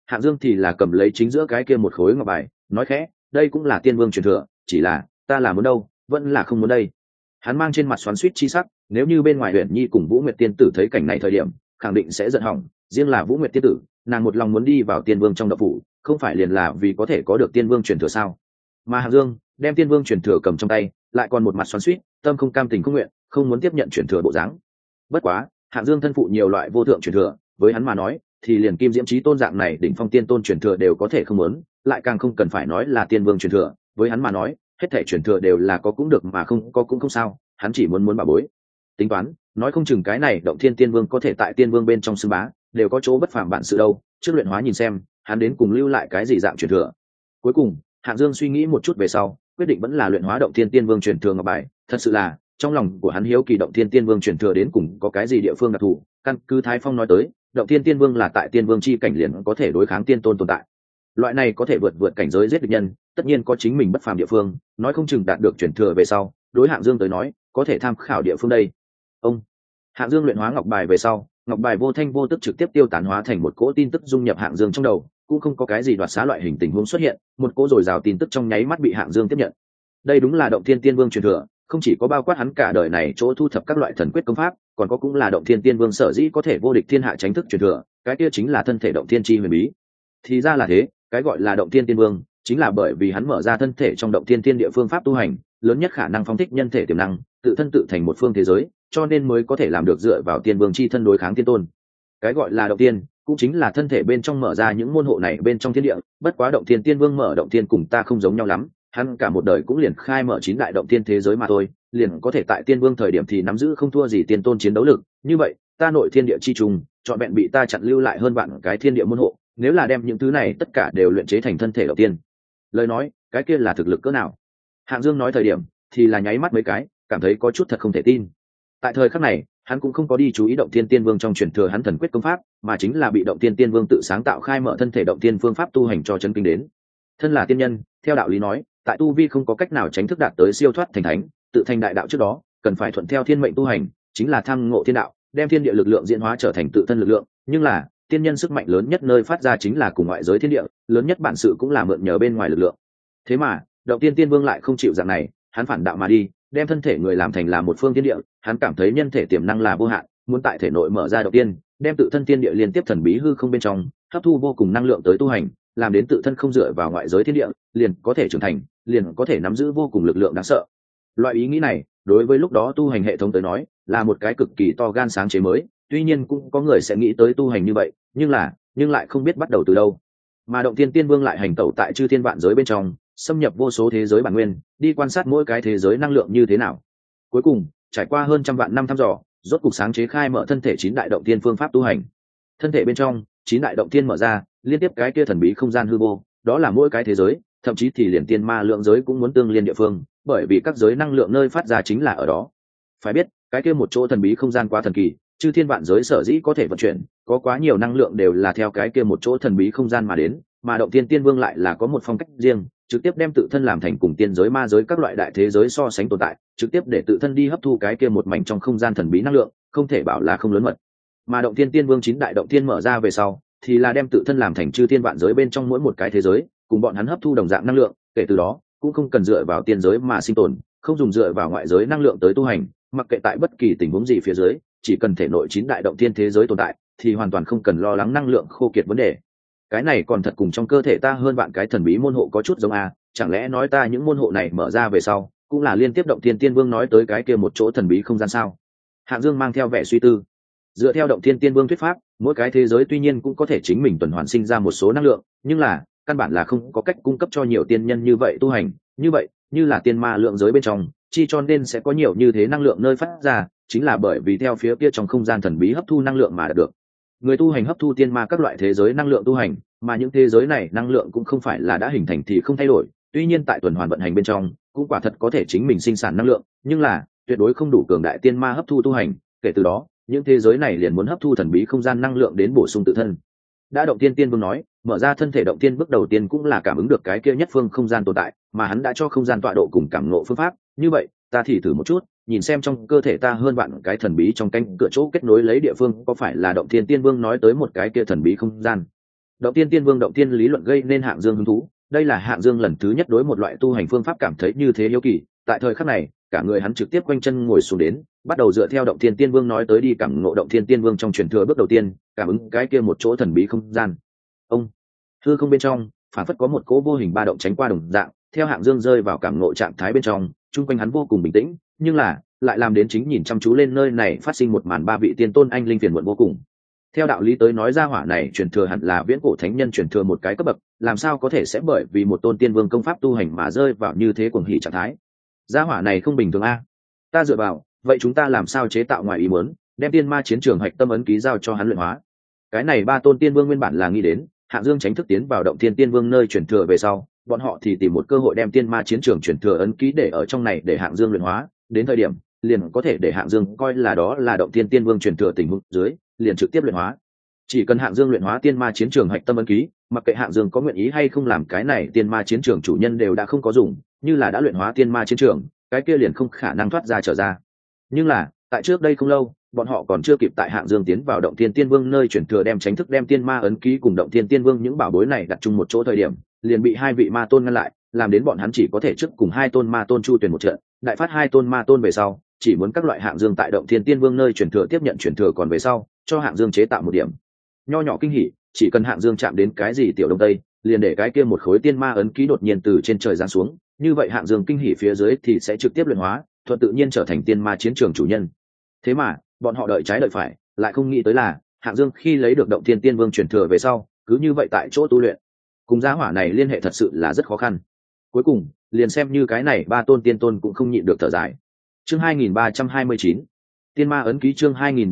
Hạng Dương thì là cầm lấy chính giữa cái kia một khối ngọc bài, nói khẽ, đây cũng là tiên vương truyền thừa, chỉ là ta là muốn đâu, vẫn là không muốn đây. Hắn mang trên mặt xoắn xuýt chi sắc, nếu như bên ngoài Huyền Nhi cùng Vũ Nguyệt tiên tử thấy cảnh này thời điểm, khẳng định sẽ giận hỏng, riêng là Vũ Nguyệt tiên tử, nàng một lòng muốn đi vào tiên vương trong động phủ, không phải liền là vì có thể có được tiên vương truyền thừa sao? Mà Hạng Dương đem tiên vương truyền thừa cầm trong tay, lại còn một mặt xoắn xuýt, tâm không cam tình không nguyện, không muốn tiếp nhận truyền thừa bộ dáng. Bất quá, Hạng Dương thân phụ nhiều loại vô thượng truyền thừa, với hắn mà nói, thì liền Kim Diễm Chí Tôn dạng này đỉnh phong tiên tôn truyền thừa đều có thể không muốn, lại càng không cần phải nói là tiên vương truyền thừa, với hắn mà nói, hết thảy truyền thừa đều là có cũng được mà không có cũng không sao, hắn chỉ muốn bảo bối. Tính toán, nói không chừng cái này Động Thiên Tiên Vương có thể tại tiên vương bên trong xưng bá, đều có chỗ bất phàm bản sự đâu, trước luyện hóa nhìn xem, hắn đến cùng lưu lại cái gì dạng truyền thừa. Cuối cùng, Hạng Dương suy nghĩ một chút về sau, quyết định vẫn là luyện hóa Động Thiên Tiên Vương truyền thừa ngọc bài, thật sự là, trong lòng của hắn hiếu kỳ Động Thiên Tiên Vương truyền thừa đến cùng có cái gì địa phương đặc thù, căn cứ Thái Phong nói tới, Động Thiên Tiên Vương là tại tiên vương chi cảnh liền có thể đối kháng tiên tôn tồn tại. Loại này có thể vượt cảnh giới giết địch nhân, tất nhiên có chính mình bất phàm địa phương, nói không chừng đạt được truyền thừa về sau, đối Hạng Dương tới nói, có thể tham khảo địa phương đây. Ông Hạng Dương luyện hóa ngọc bài về sau, ngọc bài vô thanh vô tức trực tiếp tiêu tán hóa thành một cỗ tin tức dung nhập Hạng Dương trong đầu, cũng không có cái gì đoạt xá loại hình tình huống xuất hiện, một cỗ dồi dào tin tức trong nháy mắt bị Hạng Dương tiếp nhận. Đây đúng là Động Thiên Tiên Vương truyền thừa, không chỉ có bao quát hắn cả đời này chỗ thu thập các loại thần quyết công pháp, còn có cũng là Động Thiên Tiên Vương sở dĩ có thể vô địch thiên hạ tránh thức truyền thừa, cái kia chính là thân thể Động Thiên chi huyền bí. Thì ra là thế, cái gọi là Động Thiên Tiên Vương, chính là bởi vì hắn mở ra thân thể trong Động Thiên Tiên địa phương pháp tu hành, lớn nhất khả năng phóng thích nhân thể tiềm năng, tự thân tự thành một phương thế giới, cho nên mới có thể làm được dựa vào Tiên Vương chi thân đối kháng tiên tôn. Cái gọi là Động Thiên, cũng chính là thân thể bên trong mở ra những môn hộ này bên trong thiên địa, bất quá Động Thiên Tiên Vương mở Động Thiên cùng ta không giống nhau lắm, hắn cả một đời cũng liền khai mở 9 đại động thiên thế giới mà thôi, liền có thể tại tiên vương thời điểm thì nắm giữ không thua gì tiên tôn chiến đấu lực, như vậy, ta nội thiên địa chi trùng, chọn vẹn bị ta chặn lưu lại hơn bạn cái thiên địa môn hộ, nếu là đem những thứ này tất cả đều luyện chế thành thân thể đầu tiên. Lời nói, cái kia là thực lực cỡ nào? Hạng Dương nói thời điểm thì là nháy mắt mấy cái, cảm thấy có chút thật không thể tin. Tại thời khắc này, hắn cũng không có đi chú ý Động Thiên Tiên Vương trong truyền thừa hắn thần quyết công pháp, mà chính là bị Động Thiên Tiên Vương tự sáng tạo khai mở thân thể động tiên phương pháp tu hành cho chấn kinh đến. Thân là tiên nhân, theo đạo lý nói, tại tu vi không có cách nào tránh thức đạt tới siêu thoát thành thánh, tự thành đại đạo trước đó, cần phải thuận theo thiên mệnh tu hành, chính là tham ngộ thiên đạo, đem thiên địa lực lượng diễn hóa trở thành tự thân lực lượng, nhưng là, tiên nhân sức mạnh lớn nhất nơi phát ra chính là cùng ngoại giới thiên địa, lớn nhất bản sự cũng là mượn nhờ bên ngoài lực lượng. Thế mà, Động Tiên Tiên Vương lại không chịu dạng này, hắn phản đạo mà đi, đem thân thể người làm thành là một phương thiên địa, hắn cảm thấy nhân thể tiềm năng là vô hạn, muốn tại thể nội mở ra động tiên, đem tự thân thiên địa liên tiếp thần bí hư không bên trong, hấp thu vô cùng năng lượng tới tu hành, làm đến tự thân không dựa vào ngoại giới thiên địa, liền có thể trưởng thành, liền có thể nắm giữ vô cùng lực lượng đáng sợ. Loại ý nghĩ này, đối với lúc đó tu hành hệ thống tới nói, là một cái cực kỳ to gan sáng chế mới, tuy nhiên cũng có người sẽ nghĩ tới tu hành như vậy, nhưng lại không biết bắt đầu từ đâu. Mà Động Tiên Tiên Vương lại hành tẩu tại chư thiên vạn giới bên trong, xâm nhập vô số thế giới bản nguyên, đi quan sát mỗi cái thế giới năng lượng như thế nào. Cuối cùng, trải qua hơn trăm vạn năm thăm dò, rốt cục sáng chế khai mở thân thể 9 đại động tiên phương pháp tu hành. Thân thể bên trong, 9 đại động tiên mở ra, liên tiếp cái kia thần bí không gian hư vô, đó là mỗi cái thế giới, thậm chí thì liền tiên ma lượng giới cũng muốn tương liên địa phương, bởi vì các giới năng lượng nơi phát ra chính là ở đó. Phải biết, cái kia một chỗ thần bí không gian quá thần kỳ, chư thiên vạn giới sở dĩ có thể vận chuyển, có quá nhiều năng lượng đều là theo cái kia một chỗ thần bí không gian mà đến, mà Động Tiên Tiên Vương lại là có một phong cách riêng, trực tiếp đem tự thân làm thành cùng tiên giới ma giới các loại đại thế giới so sánh tồn tại, trực tiếp để tự thân đi hấp thu cái kia một mảnh trong không gian thần bí năng lượng, không thể bảo là không lớn mật. Mà Động Tiên Tiên Vương 9 đại động tiên mở ra về sau, thì là đem tự thân làm thành chư thiên vạn giới bên trong mỗi một cái thế giới, cùng bọn hắn hấp thu đồng dạng năng lượng, kể từ đó, cũng không cần dựa vào tiên giới mà sinh tồn, không dùng dựa vào ngoại giới năng lượng tới tu hành, mặc kệ tại bất kỳ tình huống gì phía dưới, chỉ cần thể nội 9 đại động tiên thế giới tồn tại, thì hoàn toàn không cần lo lắng năng lượng khô kiệt vấn đề. Cái này còn thật cùng trong cơ thể ta hơn bạn cái thần bí môn hộ có chút giống à, chẳng lẽ nói ta những môn hộ này mở ra về sau, cũng là liên tiếp Động Tiên Tiên Vương nói tới cái kia một chỗ thần bí không gian sao? Hạng Dương mang theo vẻ suy tư. Dựa theo Động Tiên Tiên Vương thuyết pháp, mỗi cái thế giới tuy nhiên cũng có thể chính mình tuần hoàn sinh ra một số năng lượng, nhưng là căn bản là không có cách cung cấp cho nhiều tiên nhân như vậy tu hành, như vậy, như là tiên ma lượng giới bên trong, chi cho nên sẽ có nhiều như thế năng lượng nơi phát ra, chính là bởi vì theo phía kia trong không gian thần bí hấp thu năng lượng mà đạt được. Người tu hành hấp thu tiên ma các loại thế giới năng lượng tu hành, mà những thế giới này năng lượng cũng không phải là đã hình thành thì không thay đổi, tuy nhiên tại tuần hoàn vận hành bên trong cũng quả thật có thể chính mình sinh sản năng lượng, nhưng là tuyệt đối không đủ cường đại tiên ma hấp thu tu hành, kể từ đó những thế giới này liền muốn hấp thu thần bí không gian năng lượng đến bổ sung tự thân. Đã Động Tiên Tiên Vương nói, mở ra thân thể động tiên bước đầu tiên cũng là cảm ứng được cái kia nhất phương không gian tồn tại, mà hắn đã cho không gian tọa độ cùng cảm ngộ phương pháp, như vậy ta thì thử một chút, nhìn xem trong cơ thể ta hơn bạn cái thần bí trong cánh cửa chỗ kết nối lấy địa phương có phải là Động Thiên Tiên Vương nói tới một cái kia thần bí không gian. động tiên tiên vương động tiên lý luận gây nên Hạng Dương hứng thú. Đây là Hạng Dương lần thứ nhất đối một loại tu hành phương pháp cảm thấy như thế hiếu kỳ. Tại thời khắc này, cả người hắn trực tiếp quanh chân ngồi xuống đến, bắt đầu dựa theo động thiên tiên vương nói tới đi cảm ngộ động thiên tiên vương trong truyền thừa bước đầu tiên, cảm ứng cái kia một chỗ thần bí không gian. Ông hư không bên trong phản phất có một cỗ vô hình ba động tránh qua đồng dạng, theo Hạng Dương rơi vào cảm ngộ trạng thái bên trong, chung quanh hắn vô cùng bình tĩnh, nhưng là lại làm đến chính nhìn chăm chú lên nơi này phát sinh một màn ba vị tiên tôn anh linh phiền muộn vô cùng. Theo đạo lý tới nói ra hỏa này truyền thừa hẳn là viễn cổ thánh nhân truyền thừa một cái cấp bậc, làm sao có thể sẽ bởi vì một tôn tiên vương công pháp tu hành mà rơi vào như thế cuồng hỉ trạng thái. Gia hỏa này không bình thường a. Ta dựa vào, vậy chúng ta làm sao chế tạo ngoài ý muốn, đem tiên ma chiến trường hạch tâm ấn ký giao cho hắn luyện hóa. Cái này ba tôn tiên vương nguyên bản là nghĩ đến Hạng Dương tránh thức tiến vào động thiên tiên vương nơi truyền thừa về sau, bọn họ thì tìm một cơ hội đem tiên ma chiến trường truyền thừa ấn ký để ở trong này để Hạng Dương luyện hóa, đến thời điểm liền có thể để Hạng Dương coi là đó là động thiên tiên vương truyền thừa tình huống dưới, liền trực tiếp luyện hóa. Chỉ cần Hạng Dương luyện hóa tiên ma chiến trường hạch tâm ấn ký, mặc kệ Hạng Dương có nguyện ý hay không làm cái này tiên ma chiến trường chủ nhân đều đã không có dùng, như là đã luyện hóa tiên ma chiến trường, cái kia liền không khả năng thoát ra trở ra. Nhưng là, tại trước đây không lâu, bọn họ còn chưa kịp tại Hạng Dương tiến vào động thiên tiên vương nơi chuyển thừa đem tránh thức đem tiên ma ấn ký cùng động thiên tiên vương những bảo bối này đặt chung một chỗ thời điểm, liền bị hai vị ma tôn ngăn lại, làm đến bọn hắn chỉ có thể trước cùng hai tôn ma tôn chu tuyển một trận, đại phát hai tôn ma tôn về sau, chỉ muốn các loại Hạng Dương tại động thiên tiên vương nơi chuyển thừa tiếp nhận chuyển thừa, còn về sau cho Hạng Dương chế tạo một điểm nho nhỏ kinh hỉ, chỉ cần Hạng Dương chạm đến cái gì tiểu đông tây, liền để cái kia một khối tiên ma ấn ký đột nhiên từ trên trời giáng xuống, như vậy Hạng Dương kinh hỉ phía dưới thì sẽ trực tiếp luyện hóa, thuận tự nhiên trở thành tiên ma chiến trường chủ nhân. Thế mà bọn họ đợi trái đợi phải, lại không nghĩ tới là Hạng Dương khi lấy được động thiên tiên vương truyền thừa về sau, cứ như vậy tại chỗ tu luyện, cùng gia hỏa này liên hệ thật sự là rất khó khăn. Cuối cùng liền xem như cái này ba tôn tiên tôn cũng không nhịn được thở dài. Chương 2329 tiên ma ấn ký. Chương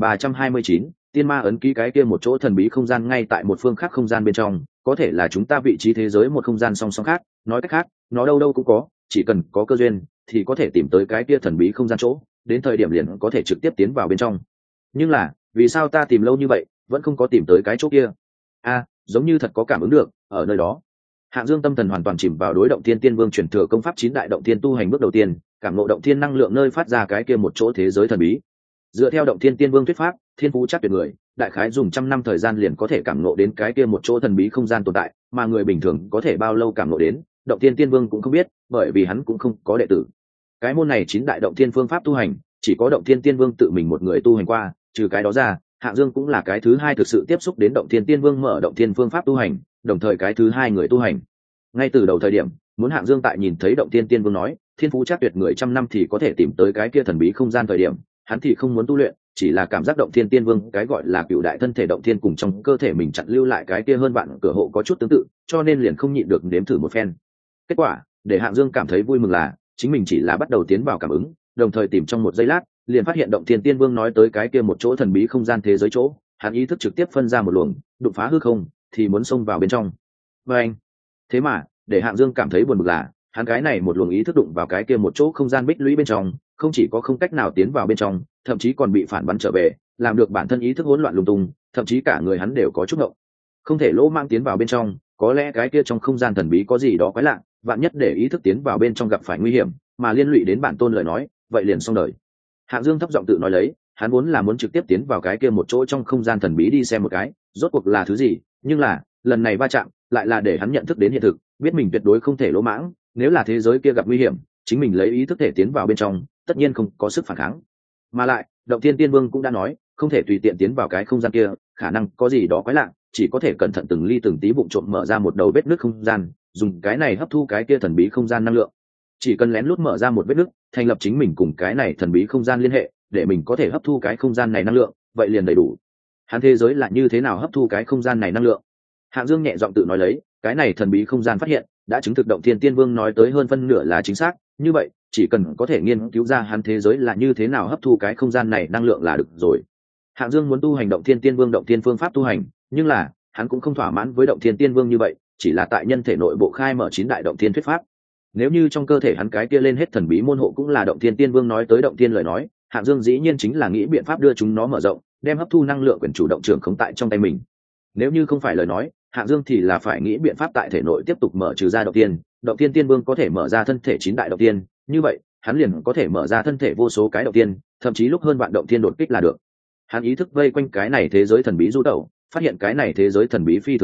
2329 tiên ma ấn ký. Cái kia một chỗ thần bí không gian ngay tại một phương khác không gian bên trong, có thể là chúng ta vị trí thế giới một không gian song song khác, nói cách khác nó đâu đâu cũng có, chỉ cần có cơ duyên thì có thể tìm tới cái kia thần bí không gian chỗ, đến thời điểm liền có thể trực tiếp tiến vào bên trong. Nhưng là vì sao ta tìm lâu như vậy vẫn không có tìm tới cái chỗ kia? Giống như thật có cảm ứng được ở nơi đó. Hạng Dương tâm thần hoàn toàn chìm vào đối động thiên tiên vương truyền thừa công pháp 9 đại động thiên tu hành bước đầu tiên, cảm ngộ động thiên năng lượng nơi phát ra cái kia một chỗ thế giới thần bí. Dựa theo động thiên tiên vương thuyết pháp, thiên phú chắc tuyệt người, đại khái dùng 100 năm thời gian liền có thể cảm ngộ đến cái kia một chỗ thần bí không gian tồn tại, mà người bình thường có thể bao lâu cảm ngộ đến, động thiên tiên vương cũng không biết, bởi vì hắn cũng không có đệ tử. Cái môn này 9 đại động thiên phương pháp tu hành, chỉ có động thiên tiên vương tự mình một người tu hành qua, trừ cái đó ra, Hạng Dương cũng là cái thứ hai thực sự tiếp xúc đến động thiên tiên vương mở động thiên phương pháp tu hành, đồng thời cái thứ hai người tu hành. Ngay từ đầu thời điểm, muốn Hạng Dương tại nhìn thấy động thiên tiên vương nói thiên phú chắc tuyệt người 100 năm thì có thể tìm tới cái kia thần bí không gian thời điểm, hắn thì không muốn tu luyện, chỉ là cảm giác động thiên tiên vương cái gọi là cựu đại thân thể động thiên cùng trong cơ thể mình chặn lưu lại cái kia hơn vạn cửa hộ có chút tương tự, cho nên liền không nhịn được nếm thử một phen. Kết quả để Hạng Dương cảm thấy vui mừng là chính mình chỉ là bắt đầu tiến vào cảm ứng, đồng thời tìm trong một giây lát liền phát hiện động thiên tiên vương nói tới cái kia một chỗ thần bí không gian thế giới chỗ, hắn ý thức trực tiếp phân ra một luồng đụng phá hư không thì muốn xông vào bên trong. Và anh thế mà để Hạng Dương cảm thấy buồn bực là hắn cái này một luồng ý thức đụng vào cái kia một chỗ không gian bích lũy bên trong, không chỉ có không cách nào tiến vào bên trong, thậm chí còn bị phản bắn trở về, làm được bản thân ý thức hỗn loạn lung tung, thậm chí cả người hắn đều có chút ngộng. Không thể lỗ mang tiến vào bên trong, có lẽ cái kia trong không gian thần bí có gì đó quái lạ, vạn nhất để ý thức tiến vào bên trong gặp phải nguy hiểm, mà liên lụy đến bản tôn lời nói, vậy liền xong đời. Hạng Dương thấp giọng tự nói lấy, hắn vốn là muốn trực tiếp tiến vào cái kia một chỗ trong không gian thần bí đi xem một cái, rốt cuộc là thứ gì, nhưng là lần này va chạm lại là để hắn nhận thức đến hiện thực, biết mình tuyệt đối không thể lỗ mãng, nếu là thế giới kia gặp nguy hiểm, chính mình lấy ý thức thể tiến vào bên trong, tất nhiên không có sức phản kháng. Mà lại, động thiên tiên vương cũng đã nói, không thể tùy tiện tiến vào cái không gian kia, khả năng có gì đó quái lạ, chỉ có thể cẩn thận từng ly từng tí vụng trộm mở ra một đầu vết nứt không gian, dùng cái này hấp thu cái kia thần bí không gian năng lượng. Chỉ cần lén lút mở ra một vết nứt, thành lập chính mình cùng cái này thần bí không gian liên hệ, để mình có thể hấp thu cái không gian này năng lượng, vậy liền đầy đủ. Hắn thế giới là như thế nào hấp thu cái không gian này năng lượng? Hạng Dương nhẹ giọng tự nói lấy, cái này thần bí không gian phát hiện đã chứng thực động thiên tiên vương nói tới hơn phân nửa là chính xác, như vậy chỉ cần có thể nghiên cứu ra hắn thế giới là như thế nào hấp thu cái không gian này năng lượng là được rồi. Hạng Dương muốn tu hành động thiên tiên vương động thiên phương pháp tu hành, nhưng là hắn cũng không thỏa mãn với động thiên tiên vương như vậy, chỉ là tại nhân thể nội bộ khai mở 9 đại động thiên thuyết pháp. Nếu như trong cơ thể hắn cái kia lên hết thần bí môn hộ cũng là động thiên tiên vương nói tới động thiên lời nói, Hạng Dương dĩ nhiên chính là nghĩ biện pháp đưa chúng nó mở rộng, đem hấp thu năng lượng quyền chủ động trưởng khống tại trong tay mình. Nếu như không phải lời nói, Hạng Dương thì là phải nghĩ biện pháp tại thể nội tiếp tục mở trừ ra động thiên tiên vương có thể mở ra thân thể 9 đại động thiên, như vậy hắn liền có thể mở ra thân thể vô số cái động thiên, thậm chí lúc hơn vạn động thiên đột kích là được. Hắn ý thức vây quanh cái này thế giới thần bí du tẩu, phát hiện cái này thế giới thần bí phi thường lớn,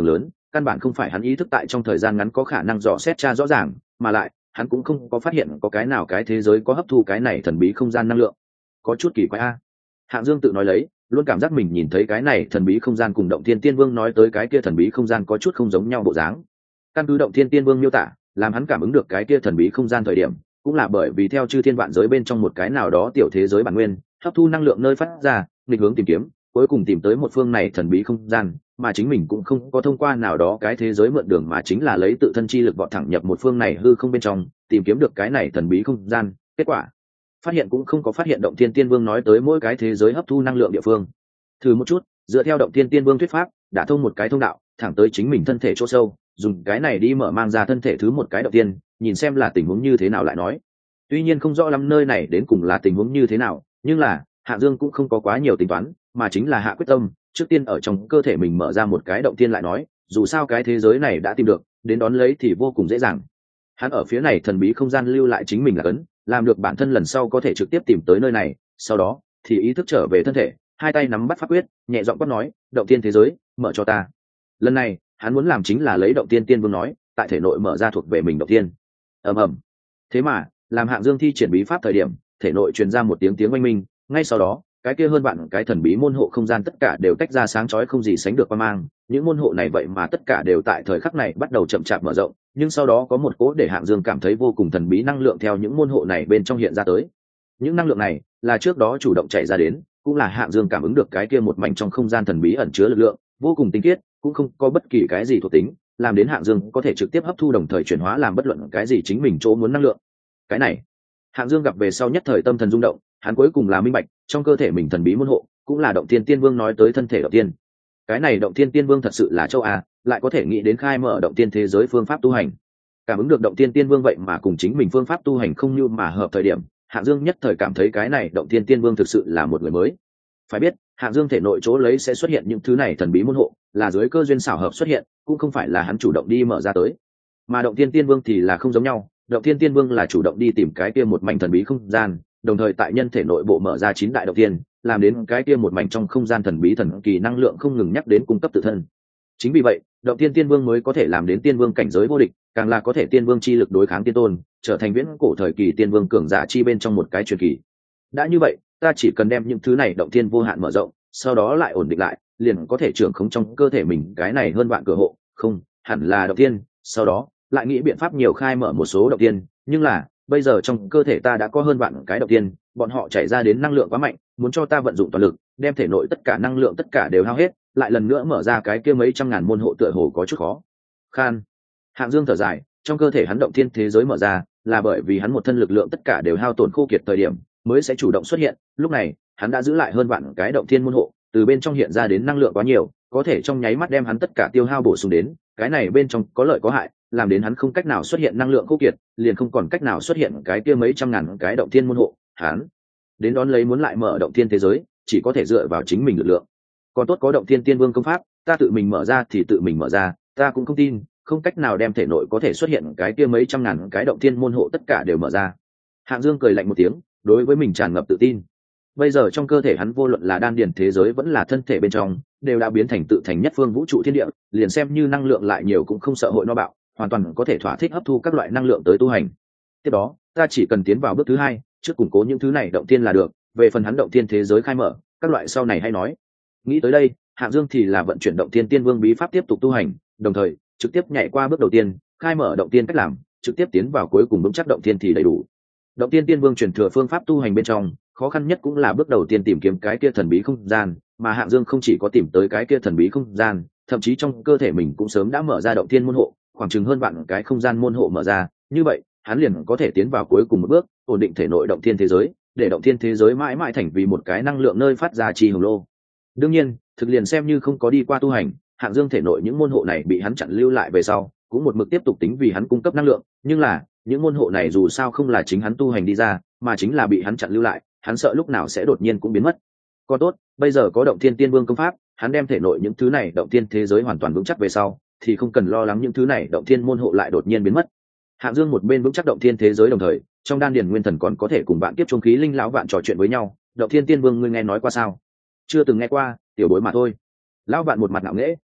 căn bản không phải hắn ý thức tại trong thời gian ngắn có khả năng dò xét tra rõ ràng, mà lại hắn cũng không có phát hiện có cái nào cái thế giới có hấp thu cái này thần bí không gian năng lượng. Có chút kỳ quái a. Hạng Dương tự nói lấy, luôn cảm giác mình nhìn thấy cái này thần bí không gian cùng Động Thiên Tiên Vương nói tới cái kia thần bí không gian có chút không giống nhau bộ dáng. Căn cứ Động Thiên Tiên Vương miêu tả, làm hắn cảm ứng được cái kia thần bí không gian thời điểm, cũng là bởi vì theo chư thiên vạn giới bên trong một cái nào đó tiểu thế giới bản nguyên, hấp thu năng lượng nơi phát ra, nghịch hướng tìm kiếm, cuối cùng tìm tới một phương này thần bí không gian, mà chính mình cũng không có thông qua nào đó cái thế giới mượn đường, mà chính là lấy tự thân chi lực vọt thẳng nhập một phương này hư không bên trong, tìm kiếm được cái này thần bí không gian. Kết quả phát hiện cũng không có phát hiện Động Thiên Tiên Vương nói tới mỗi cái thế giới hấp thu năng lượng địa phương. Thử một chút, dựa theo Động Thiên Tiên Vương thuyết pháp, đã thông một cái thông đạo thẳng tới chính mình thân thể chỗ sâu, dùng cái này đi mở mang ra thân thể thứ một cái đầu tiên, nhìn xem là tình huống như thế nào lại nói. Tuy nhiên không rõ lắm nơi này đến cùng là tình huống như thế nào, nhưng là Hạ Dương cũng không có quá nhiều tính toán, mà chính là hạ quyết tâm, trước tiên ở trong cơ thể mình mở ra một cái động tiên lại nói, dù sao cái thế giới này đã tìm được, đến đón lấy thì vô cùng dễ dàng. Hắn ở phía này thần bí không gian lưu lại chính mình là cấn, làm được bản thân lần sau có thể trực tiếp tìm tới nơi này, sau đó thì ý thức trở về thân thể, hai tay nắm bắt pháp quyết, nhẹ giọng quát nói, động tiên thế giới, mở cho ta. Lần này hắn muốn làm chính là lấy động tiên tiên vương nói, tại thể nội mở ra thuộc về mình động tiên. ầm ầm. Thế mà làm Hạng Dương thi triển bí pháp thời điểm, thể nội truyền ra một tiếng tiếng oanh minh, ngay sau đó cái kia hơn bạn cái thần bí môn hộ không gian tất cả đều tách ra sáng chói không gì sánh được qua mang, những môn hộ này vậy mà tất cả đều tại thời khắc này bắt đầu chậm chạp mở rộng, nhưng sau đó có một cỗ để Hạng Dương cảm thấy vô cùng thần bí năng lượng theo những môn hộ này bên trong hiện ra tới. Những năng lượng này là trước đó chủ động chạy ra đến, cũng là Hạng Dương cảm ứng được cái kia một mảnh trong không gian thần bí ẩn chứa lực lượng vô cùng tinh khiết, cũng không có bất kỳ cái gì thuộc tính, làm đến Hạng Dương có thể trực tiếp hấp thu đồng thời chuyển hóa làm bất luận cái gì chính mình chỗ muốn năng lượng. Cái này Hạng Dương gặp về sau nhất thời tâm thần rung động, hắn cuối cùng là minh bạch, trong cơ thể mình thần bí môn hộ cũng là Động Thiên Tiên Vương nói tới thân thể đầu tiên. Cái này Động Thiên Tiên Vương thật sự là châu A, lại có thể nghĩ đến khai mở động tiên thế giới phương pháp tu hành. Cảm ứng được Động Thiên Tiên Vương vậy mà cùng chính mình phương pháp tu hành không như mà hợp thời điểm, Hạng Dương nhất thời cảm thấy cái này Động Thiên Tiên Vương thực sự là một người mới. Phải biết, Hạng Dương thể nội chỗ lấy sẽ xuất hiện những thứ này thần bí môn hộ, là dưới cơ duyên xảo hợp xuất hiện, cũng không phải là hắn chủ động đi mở ra tới. Mà Động Thiên Tiên Vương thì là không giống nhau, Động Thiên Tiên Vương là chủ động đi tìm cái kia một mảnh thần bí không gian, đồng thời tại nhân thể nội bộ mở ra 9 đại động tiên, làm đến cái kia một mảnh trong không gian thần bí thần kỳ năng lượng không ngừng nhắc đến cung cấp tự thân. Chính vì vậy, Động Thiên Tiên Vương mới có thể làm đến tiên vương cảnh giới vô địch, càng là có thể tiên vương chi lực đối kháng tiên tôn, trở thành viễn cổ thời kỳ tiên vương cường giả chi bên trong một cái truyền kỳ. Đã như vậy, ta chỉ cần đem những thứ này động thiên vô hạn mở rộng, sau đó lại ổn định lại, liền có thể trưởng khống trong cơ thể mình cái này hơn vạn cửa hộ, không, hẳn là động thiên, sau đó lại nghĩ biện pháp nhiều khai mở một số động thiên, nhưng là bây giờ trong cơ thể ta đã có hơn vạn cái động thiên, bọn họ chảy ra đến năng lượng quá mạnh, muốn cho ta vận dụng toàn lực, đem thể nội tất cả năng lượng tất cả đều hao hết, lại lần nữa mở ra cái kia mấy trăm ngàn môn hộ tựa hồ có chút khó khan. Hạng Dương thở dài, trong cơ thể hắn động thiên thế giới mở ra, là bởi vì hắn một thân lực lượng tất cả đều hao tổn khô kiệt thời điểm mới sẽ chủ động xuất hiện, lúc này hắn đã giữ lại hơn vạn cái động thiên môn hộ, từ bên trong hiện ra đến năng lượng quá nhiều, có thể trong nháy mắt đem hắn tất cả tiêu hao bổ sung đến, cái này bên trong có lợi có hại, làm đến hắn không cách nào xuất hiện năng lượng khô kiệt, liền không còn cách nào xuất hiện cái kia mấy trăm ngàn cái động thiên môn hộ, hắn đến đón lấy muốn lại mở động thiên thế giới, chỉ có thể dựa vào chính mình lực lượng. Còn tốt có động thiên tiên vương công pháp, ta tự mình mở ra thì tự mình mở ra, ta cũng không tin không cách nào đem thể nội có thể xuất hiện cái kia mấy trăm ngàn cái động thiên môn hộ tất cả đều mở ra. Hạng Dương cười lạnh một tiếng, đối với mình tràn ngập tự tin. Bây giờ trong cơ thể hắn vô luận là đan điền thế giới vẫn là thân thể bên trong, đều đã biến thành tự thành nhất phương vũ trụ thiên địa, liền xem như năng lượng lại nhiều cũng không sợ hội no bạo, hoàn toàn có thể thỏa thích hấp thu các loại năng lượng tới tu hành. Tiếp đó, ta chỉ cần tiến vào bước thứ hai, trước củng cố những thứ này động thiên là được, về phần hắn động thiên thế giới khai mở, các loại sau này hay nói. Nghĩ tới đây, Hạng Dương thì là vận chuyển động thiên tiên vương bí pháp tiếp tục tu hành, đồng thời trực tiếp nhảy qua bước đầu tiên, khai mở động thiên cách làm, trực tiếp tiến vào cuối cùng vững chắc động thiên thì đầy đủ. Động thiên tiên vương truyền thừa phương pháp tu hành bên trong, khó khăn nhất cũng là bước đầu tiên tìm kiếm cái kia thần bí không gian, mà Hạng Dương không chỉ có tìm tới cái kia thần bí không gian, thậm chí trong cơ thể mình cũng sớm đã mở ra động thiên môn hộ, khoảng chừng hơn vạn cái không gian môn hộ mở ra, như vậy, hắn liền có thể tiến vào cuối cùng một bước, ổn định thể nội động thiên thế giới, để động thiên thế giới mãi mãi thành vì một cái năng lượng nơi phát ra chi hồng lô. Đương nhiên, thực liền xem như không có đi qua tu hành, Hạng Dương thể nội những môn hộ này bị hắn chặn lưu lại về sau, cũng một mực tiếp tục tính vì hắn cung cấp năng lượng, nhưng là, những môn hộ này dù sao không là chính hắn tu hành đi ra, mà chính là bị hắn chặn lưu lại, hắn sợ lúc nào sẽ đột nhiên cũng biến mất. Còn tốt, bây giờ có động thiên tiên vương công pháp, hắn đem thể nội những thứ này động thiên thế giới hoàn toàn vững chắc về sau, thì không cần lo lắng những thứ này động thiên môn hộ lại đột nhiên biến mất. Hạng Dương một bên vững chắc động thiên thế giới đồng thời, trong đan điền nguyên thần còn có thể cùng bạn kiếp trung khí linh lão vạn trò chuyện với nhau. Động thiên tiên vương ngươi nghe nói qua sao? Chưa từng nghe qua, tiểu bối mà thôi. Lão vạn một mặt ngạo nghễ,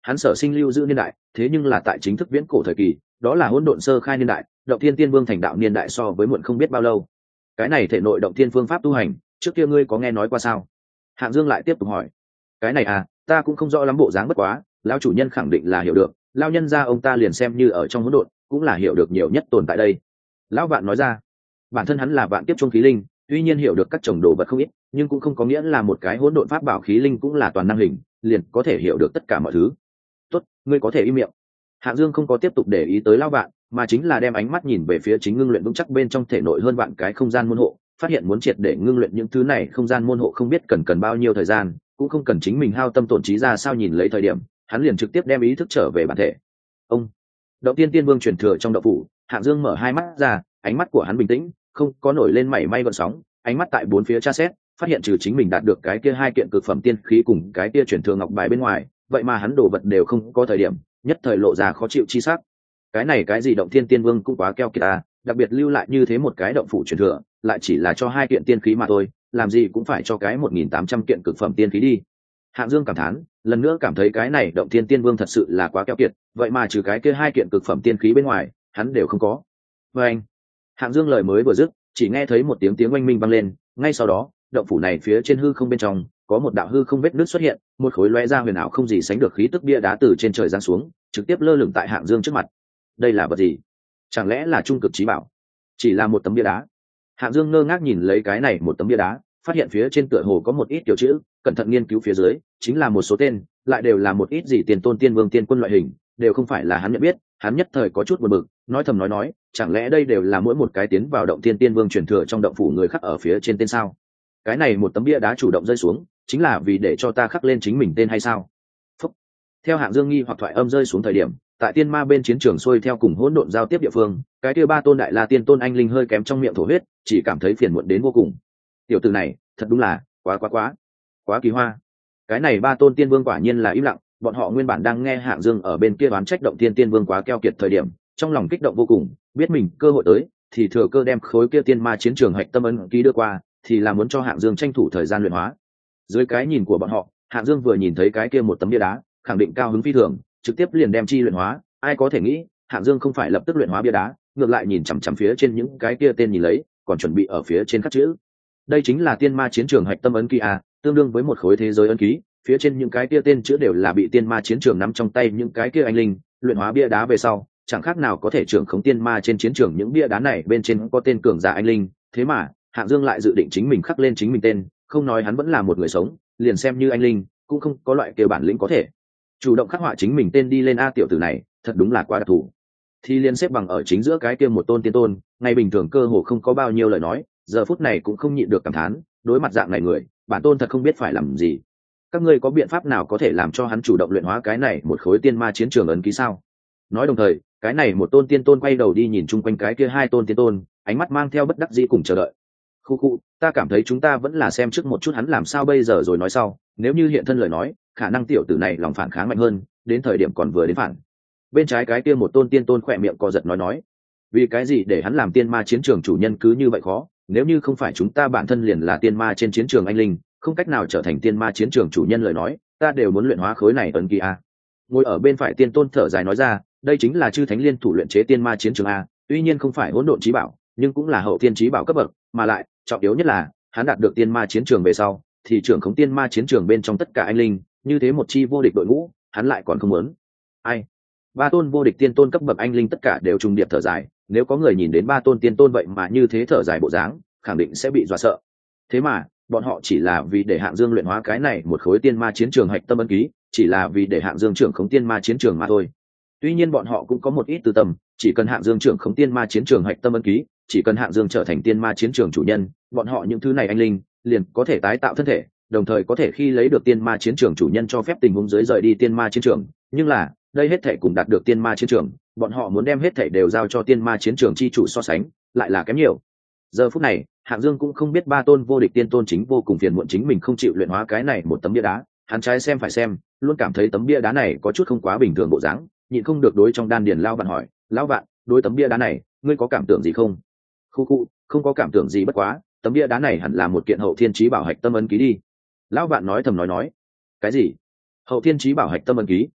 hắn sở sinh lưu giữ niên đại thế nhưng là tại chính thức viễn cổ thời kỳ, đó là hỗn độn sơ khai niên đại, động thiên tiên vương thành đạo niên đại so với muộn không biết bao lâu. Cái này thể nội động thiên phương pháp tu hành, trước kia ngươi có nghe nói qua sao? Hạng Dương lại tiếp tục hỏi. Cái này à, ta cũng không rõ lắm, bộ dáng bất quá lão chủ nhân khẳng định là hiểu được, lão nhân gia ông ta liền xem như ở trong hỗn độn cũng là hiểu được nhiều nhất tồn tại đây. Lão Vạn nói ra. Bản thân hắn là vạn kiếp trung khí linh, tuy nhiên hiểu được các chủng đồ vật không ít, nhưng cũng không có nghĩa là một cái hỗn độn pháp bảo khí linh cũng là toàn năng hình liền có thể hiểu được tất cả mọi thứ. Tốt, ngươi có thể im miệng. Hạng Dương không có tiếp tục để ý tới Lão Vạn, mà chính là đem ánh mắt nhìn về phía chính ngưng luyện vững chắc bên trong thể nội hơn vạn cái không gian môn hộ, phát hiện muốn triệt để ngưng luyện những thứ này không gian môn hộ không biết cần bao nhiêu thời gian, cũng không cần chính mình hao tâm tổn trí ra sao, nhìn lấy thời điểm hắn liền trực tiếp đem ý thức trở về bản thể. Ông động tiên tiên vương truyền thừa trong động phủ, Hạng Dương mở hai mắt ra, ánh mắt của hắn bình tĩnh, không có nổi lên mảy may gợn sóng, ánh mắt tại bốn phía tra xét, phát hiện trừ chính mình đạt được cái kia hai kiện cực phẩm tiên khí cùng cái kia truyền thừa ngọc bài bên ngoài, vậy mà hắn đồ vật đều không có, thời điểm nhất thời lộ ra khó chịu chi sắc. Cái này cái gì động thiên tiên vương cũng quá keo kiệt à, đặc biệt lưu lại như thế một cái động phủ truyền thừa, lại chỉ là cho hai kiện tiên khí mà thôi, làm gì cũng phải cho cái 1.800 kiện cực phẩm tiên khí đi. Hạng Dương cảm thán, lần nữa cảm thấy cái này động thiên tiên vương thật sự là quá keo kiệt, vậy mà trừ cái kia hai kiện cực phẩm tiên khí bên ngoài, hắn đều không có. Và anh, Hạng Dương lời mới vừa dứt, chỉ nghe thấy một tiếng oanh minh vang lên, ngay sau đó, động phủ này phía trên hư không bên trong, có một đạo hư không vết nứt xuất hiện, một khối lóe ra huyền ảo không gì sánh được khí tức bia đá từ trên trời giáng xuống, trực tiếp lơ lửng tại Hạng Dương trước mặt. Đây là vật gì? Chẳng lẽ là trung cực chí bảo? Chỉ là một tấm bia đá. Hạng Dương ngơ ngác nhìn lấy cái này một tấm bia đá, phát hiện phía trên tựa hồ có một ít kiểu chữ, cẩn thận nghiên cứu phía dưới, chính là một số tên, lại đều là một ít gì tiền tôn tiên vương tiên quân loại hình, đều không phải là hắn nhận biết. Hắn nhất thời có chút buồn bực, nói thầm nói, chẳng lẽ đây đều là mỗi một cái tiến vào động thiên tiên vương truyền thừa trong động phủ người khắc ở phía trên tên sao? Cái này một tấm bia đá chủ động rơi xuống, chính là vì để cho ta khắc lên chính mình tên hay sao? Phúc. Theo Hạng Dương nghi hoặc thoại âm rơi xuống thời điểm, tại tiên ma bên chiến trường xuôi theo cùng hỗn độn giao tiếp địa phương, cái kia ba tôn đại la tiên tôn anh linh hơi kém trong miệng thổ huyết, chỉ cảm thấy phiền muộn đến vô cùng. Tiểu tử này thật đúng là quá kỳ hoa. Cái này ba tôn tiên vương quả nhiên là im lặng, bọn họ nguyên bản đang nghe Hạng Dương ở bên kia đoán trách động thiên tiên vương quá keo kiệt thời điểm, trong lòng kích động vô cùng, biết mình cơ hội tới thì thừa cơ đem khối kia tiên ma chiến trường hạch tâm ấn ký đưa qua, thì là muốn cho Hạng Dương tranh thủ thời gian luyện hóa. Dưới cái nhìn của bọn họ, Hạng Dương vừa nhìn thấy cái kia một tấm bia đá, khẳng định cao hứng phi thường, trực tiếp liền đem chi luyện hóa. Ai có thể nghĩ Hạng Dương không phải lập tức luyện hóa bia đá, ngược lại nhìn chằm chằm phía trên những cái kia tên nhìn lấy, còn chuẩn bị ở phía trên khắc chữ. Đây chính là tiên ma chiến trường hạch tâm ấn ký à, tương đương với một khối thế giới ấn ký, phía trên những cái kia tên chữ đều là bị tiên ma chiến trường nắm trong tay những cái kia anh linh. Luyện hóa bia đá về sau, chẳng khác nào có thể trưởng khống tiên ma trên chiến trường. Những bia đá này bên trên có tên cường giả anh linh, thế mà Hạng Dương lại dự định chính mình khắc lên chính mình tên, không nói hắn vẫn là một người sống, liền xem như anh linh cũng không có loại kia bản lĩnh có thể chủ động khắc họa chính mình tên đi lên. A, tiểu tử này thật đúng là quá đặc thù. Thì liên xếp bằng ở chính giữa cái kia một tôn tiên tôn, ngày bình thường cơ hồ không có bao nhiêu lời nói, giờ phút này cũng không nhịn được cảm thán, đối mặt dạng này người, bản tôn thật không biết phải làm gì. Các ngươi có biện pháp nào có thể làm cho hắn chủ động luyện hóa cái này một khối tiên ma chiến trường ấn ký sao? Nói đồng thời, cái này một tôn tiên tôn quay đầu đi nhìn chung quanh cái kia hai tôn tiên tôn, ánh mắt mang theo bất đắc dĩ cùng chờ đợi. Khu, ta cảm thấy chúng ta vẫn là xem trước một chút hắn làm sao bây giờ rồi nói sau, nếu như hiện thân lời nói, khả năng tiểu tử này lòng phản kháng mạnh hơn, đến thời điểm còn vừa đến phản. Bên trái cái kia một tôn tiên tôn khỏe miệng co giật nói, vì cái gì để hắn làm tiên ma chiến trường chủ nhân cứ như vậy khó, nếu như không phải chúng ta bản thân liền là tiên ma trên chiến trường anh linh, không cách nào trở thành tiên ma chiến trường chủ nhân lời nói, ta đều muốn luyện hóa khối này ấn ký a. Ngồi ở bên phải tiên tôn thở dài nói ra, đây chính là chư thánh liên thủ luyện chế tiên ma chiến trường a, tuy nhiên không phải hỗn độn chí bảo, nhưng cũng là hậu thiên chí bảo cấp bậc, mà lại trọng yếu nhất là hắn đạt được tiên ma chiến trường về sau thì trưởng khống tiên ma chiến trường bên trong tất cả anh linh, như thế một chi vô địch đội ngũ hắn lại còn không muốn. Ai? Ba tôn vô địch tiên tôn cấp bậc anh linh tất cả đều trùng điệp thở dài, nếu có người nhìn đến ba tôn tiên tôn vậy mà như thế thở dài bộ dáng, khẳng định sẽ bị dọa sợ. Thế mà bọn họ chỉ là vì để Hạng Dương luyện hóa cái này một khối tiên ma chiến trường hạch tâm ấn ký, chỉ là vì để Hạng Dương trưởng khống tiên ma chiến trường mà thôi. Tuy nhiên bọn họ cũng có một ít tư tâm, chỉ cần Hạng Dương trưởng khống tiên ma chiến trường hạch tâm ấn ký, chỉ cần Hạng Dương trở thành tiên ma chiến trường chủ nhân, bọn họ những thứ này anh linh liền có thể tái tạo thân thể, đồng thời có thể khi lấy được tiên ma chiến trường chủ nhân cho phép tình huống dưới rời đi tiên ma chiến trường. Nhưng là đây hết thể cùng đạt được tiên ma chiến trường, bọn họ muốn đem hết thể đều giao cho tiên ma chiến trường chi chủ so sánh, lại là kém nhiều. Giờ phút này Hạng Dương cũng không biết ba tôn vô địch tiên tôn chính vô cùng phiền muộn chính mình không chịu luyện hóa cái này một tấm bia đá, hắn trái xem phải xem, luôn cảm thấy tấm bia đá này có chút không quá bình thường bộ dáng, nhịn không được đối trong đan điền Lão Vạn hỏi, Lão Vạn, đối tấm bia đá này ngươi có cảm tưởng gì không? Khu, không có cảm tưởng gì, bất quá tấm bia đá này hẳn là một kiện hậu thiên chí bảo hạch tâm ấn ký đi. Lão Vạn nói thầm nói, cái gì? Hậu thiên chí bảo hạch tâm ấn ký?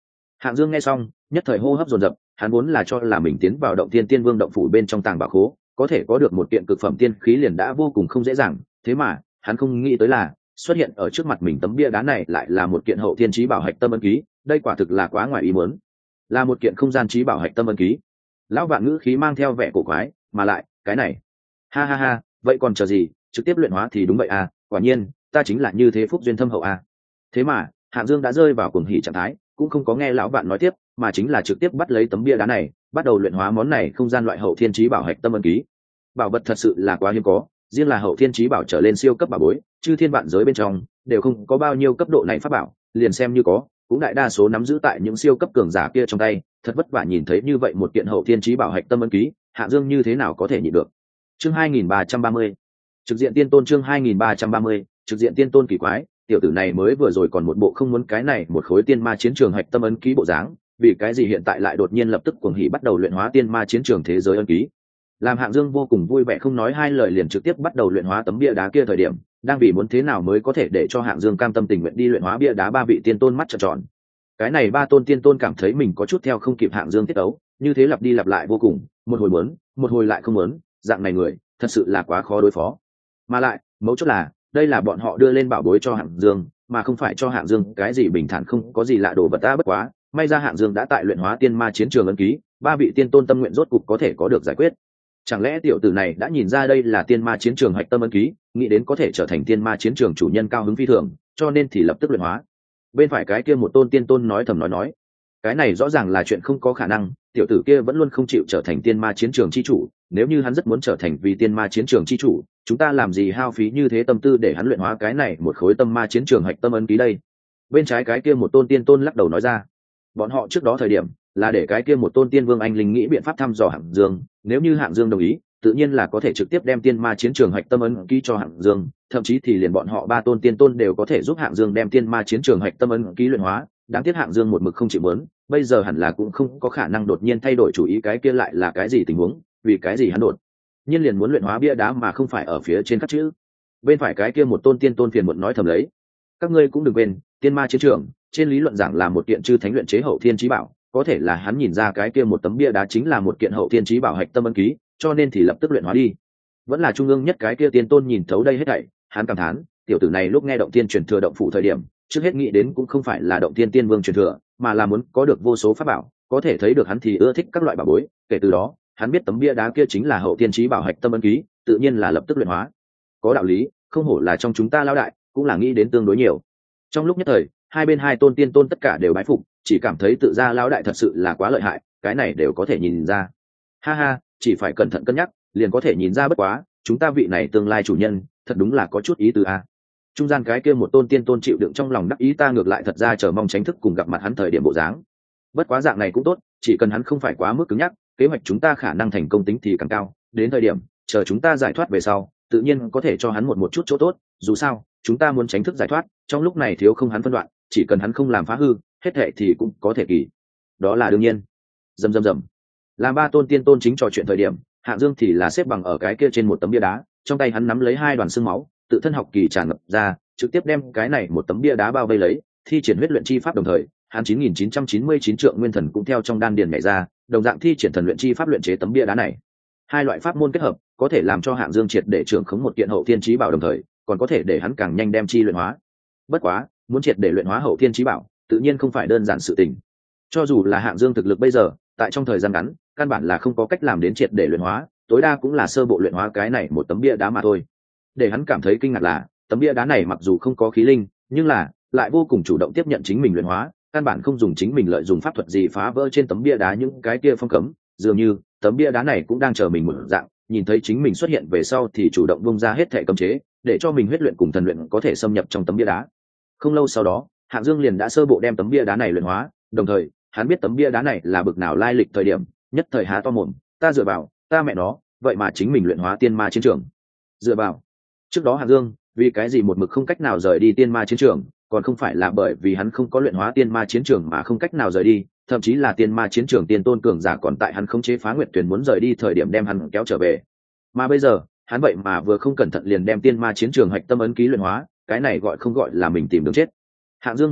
Hạng Dương nghe xong nhất thời hô hấp dồn dập, hắn vốn là cho là mình tiến vào động tiên tiên vương động phủ bên trong tàng bảo khố có thể có được một kiện cực phẩm tiên khí liền đã vô cùng không dễ dàng, thế mà hắn không nghĩ tới là xuất hiện ở trước mặt mình tấm bia đá này lại là một kiện hậu thiên chí bảo hạch tâm ấn ký, đây quả thực là quá ngoài ý muốn. Là một kiện không gian chí bảo hạch tâm ấn ký. Lão Vạn ngữ khí mang theo vẻ cổ quái, mà lại cái này ha ha ha, vậy còn chờ gì, trực tiếp luyện hóa thì đúng vậy à, quả nhiên ta chính là như thế phúc duyên thâm hậu à. Thế mà Hạng Dương đã rơi vào cuồng hỉ trạng thái, cũng không có nghe lão Vạn nói tiếp, mà chính là trực tiếp bắt lấy tấm bia đá này, bắt đầu luyện hóa món này không gian loại hậu thiên chí bảo hạch tâm ấn ký. Bảo vật thật sự là quá hiếm có, riêng là hậu thiên chí bảo trở lên siêu cấp bảo bối, chư thiên vạn giới bên trong đều không có bao nhiêu cấp độ này pháp bảo, liền xem như có, cũng đại đa số nắm giữ tại những siêu cấp cường giả kia trong tay. Thật vất vả nhìn thấy như vậy một kiện hậu thiên chí bảo hạch tâm ấn ký, Hạng Dương như thế nào có thể nhịn được. Chương 2330, trực diện tiên tôn. Chương 2330, trực diện tiên tôn. Kỳ quái, tiểu tử này mới vừa rồi còn một bộ không muốn cái này một khối tiên ma chiến trường hạch tâm ấn ký bộ dáng, vì cái gì hiện tại lại đột nhiên lập tức cuồng hỉ bắt đầu luyện hóa tiên ma chiến trường thế giới ấn ký. Làm Hạng Dương vô cùng vui vẻ không nói hai lời liền trực tiếp bắt đầu luyện hóa tấm bia đá kia thời điểm, đang vì muốn thế nào mới có thể để cho Hạng Dương cam tâm tình nguyện đi luyện hóa bia đá ba vị tiên tôn mắt trợn tròn. Cái này ba tôn tiên tôn cảm thấy mình có chút theo không kịp Hạng Dương tiết ấu, như thế lặp đi lặp lại vô cùng, một hồi muốn, một hồi lại không muốn, dạng này người thật sự là quá khó đối phó. Mà lại mấu chốt là đây là bọn họ đưa lên bảo bối cho Hạng Dương, mà không phải cho Hạng Dương cái gì bình thản không có gì lạ đồ vật ta. Bất quá may ra Hạng Dương đã tại luyện hóa tiên ma chiến trường ấn ký, ba vị tiên tôn tâm nguyện rốt cục có thể có được giải quyết. Chẳng lẽ tiểu tử này đã nhìn ra đây là tiên ma chiến trường hạch tâm ấn ký, nghĩ đến có thể trở thành tiên ma chiến trường chủ nhân cao hứng phi thường, cho nên thì lập tức luyện hóa. Bên phải cái kia một tôn tiên tôn nói thầm nói cái này rõ ràng là chuyện không có khả năng, tiểu tử kia vẫn luôn không chịu trở thành tiên ma chiến trường chi chủ, nếu như hắn rất muốn trở thành vì tiên ma chiến trường chi chủ, chúng ta làm gì hao phí như thế tâm tư để hắn luyện hóa cái này một khối tâm ma chiến trường hạch tâm ấn ký đây. Bên trái cái kia một tôn tiên tôn lắc đầu nói ra, bọn họ trước đó thời điểm là để cái kia một tôn tiên vương anh linh nghĩ biện pháp thăm dò Hạng Dương, nếu như Hạng Dương đồng ý tự nhiên là có thể trực tiếp đem tiên ma chiến trường hạch tâm ấn ký cho Hạng Dương, thậm chí thì liền bọn họ ba tôn tiên tôn đều có thể giúp Hạng Dương đem tiên ma chiến trường hạch tâm ấn ký luyện hóa. Đáng tiếc Hạng Dương một mực không chịu muốn, bây giờ hẳn là cũng không có khả năng đột nhiên thay đổi chủ ý. Cái kia lại là cái gì tình huống, vì cái gì hắn đột nhiên liền muốn luyện hóa bia đá mà không phải ở phía trên các chữ. Bên phải cái kia một tôn tiên tôn phiền muộn nói thầm lấy, các ngươi cũng đừng quên tiên ma chiến trường trên lý luận giảng là một kiện chư thánh luyện chế hậu thiên chí bảo, có thể là hắn nhìn ra cái kia một tấm bia đá chính là một kiện hậu thiên chí bảo hạch tâm ấn ký, cho nên thì lập tức luyện hóa đi. Vẫn là trung ương nhất cái kia tiên tôn nhìn thấu đây hết thảy, hắn cảm thán, tiểu tử này lúc nghe động tiên truyền thừa động phủ thời điểm, trước hết nghĩ đến cũng không phải là động tiên tiên vương truyền thừa, mà là muốn có được vô số pháp bảo, có thể thấy được hắn thì ưa thích các loại bảo bối, kể từ đó, hắn biết tấm bia đá kia chính là hậu thiên chí bảo hạch tâm ấn ký, tự nhiên là lập tức luyện hóa. Có đạo lý, không hổ là trong chúng ta lão đại, cũng là nghĩ đến tương đối nhiều. Trong lúc nhất thời, hai bên hai tôn tiên tôn tất cả đều bái phục, chỉ cảm thấy tự ra lão đại thật sự là quá lợi hại, cái này đều có thể nhìn ra. Ha ha, chỉ phải cẩn thận cân nhắc, liền có thể nhìn ra. Bất quá, chúng ta vị này tương lai chủ nhân, thật đúng là có chút ý tứ a. Trung gian cái kia một tôn tiên tôn chịu đựng trong lòng đắc ý, ta ngược lại thật ra chờ mong tránh thức cùng gặp mặt hắn thời điểm bộ dáng. Bất quá dạng này cũng tốt, chỉ cần hắn không phải quá mức cứng nhắc, kế hoạch chúng ta khả năng thành công tính thì càng cao. Đến thời điểm chờ chúng ta giải thoát về sau, tự nhiên có thể cho hắn một chút chỗ tốt. Dù sao, chúng ta muốn tránh thức giải thoát, trong lúc này thiếu không hắn phân đoạn, chỉ cần hắn không làm phá hư, hết thệ thì cũng có thể kỳ. Đó là đương nhiên. Rầm rầm rầm. Làm ba tôn tiên tôn chính trò chuyện thời điểm, Hạng Dương thì là xếp bằng ở cái kia trên một tấm bia đá, trong tay hắn nắm lấy hai đoàn xương máu, tự thân học kỳ tràn ngập ra, trực tiếp đem cái này một tấm bia đá bao vây lấy, thi triển huyết luyện chi pháp đồng thời, hắn 9999 trượng nguyên thần cũng theo trong đan điền nhảy ra, đồng dạng thi triển thần luyện chi pháp luyện chế tấm bia đá này. Hai loại pháp môn kết hợp, có thể làm cho Hạng Dương triệt để trưởng khống một kiện hậu thiên chí bảo, đồng thời còn có thể để hắn càng nhanh đem chi luyện hóa. Bất quá, muốn triệt để luyện hóa hậu thiên chí bảo, tự nhiên không phải đơn giản sự tình. Cho dù là Hạng Dương thực lực bây giờ, tại trong thời gian ngắn, căn bản là không có cách làm đến triệt để luyện hóa, tối đa cũng là sơ bộ luyện hóa cái này một tấm bia đá mà thôi. Để hắn cảm thấy kinh ngạc là, tấm bia đá này mặc dù không có khí linh, nhưng là lại vô cùng chủ động tiếp nhận chính mình luyện hóa, căn bản không dùng chính mình lợi dụng pháp thuật gì phá vỡ trên tấm bia đá những cái kia phong cấm, dường như tấm bia đá này cũng đang chờ mình mở dạng, nhìn thấy chính mình xuất hiện về sau thì chủ động bung ra hết thảy cấm chế, để cho mình huyết luyện cùng thần luyện có thể xâm nhập trong tấm bia đá. Không lâu sau đó, Hạng Dương liền đã sơ bộ đem tấm bia đá này luyện hóa, đồng thời hắn biết tấm bia đá này là bực nào lai lịch thời điểm, nhất thời há to mồm, ta dựa vào, ta mẹ nó, vậy mà chính mình luyện hóa tiên ma chiến trường. Dựa vào. Trước đó Hạng Dương, vì cái gì một mực không cách nào rời đi tiên ma chiến trường, còn không phải là bởi vì hắn không có luyện hóa tiên ma chiến trường mà không cách nào rời đi, thậm chí là tiên ma chiến trường tiên tôn cường giả còn tại hắn khống chế Phá Nguyệt Tuyền muốn rời đi thời điểm đem hắn kéo trở về. Mà bây giờ, hắn vậy mà vừa không cẩn thận liền đem tiên ma chiến trường hạch tâm ấn ký luyện hóa, cái này gọi không gọi là mình tìm đường chết. Hạng Dương muốn khóc,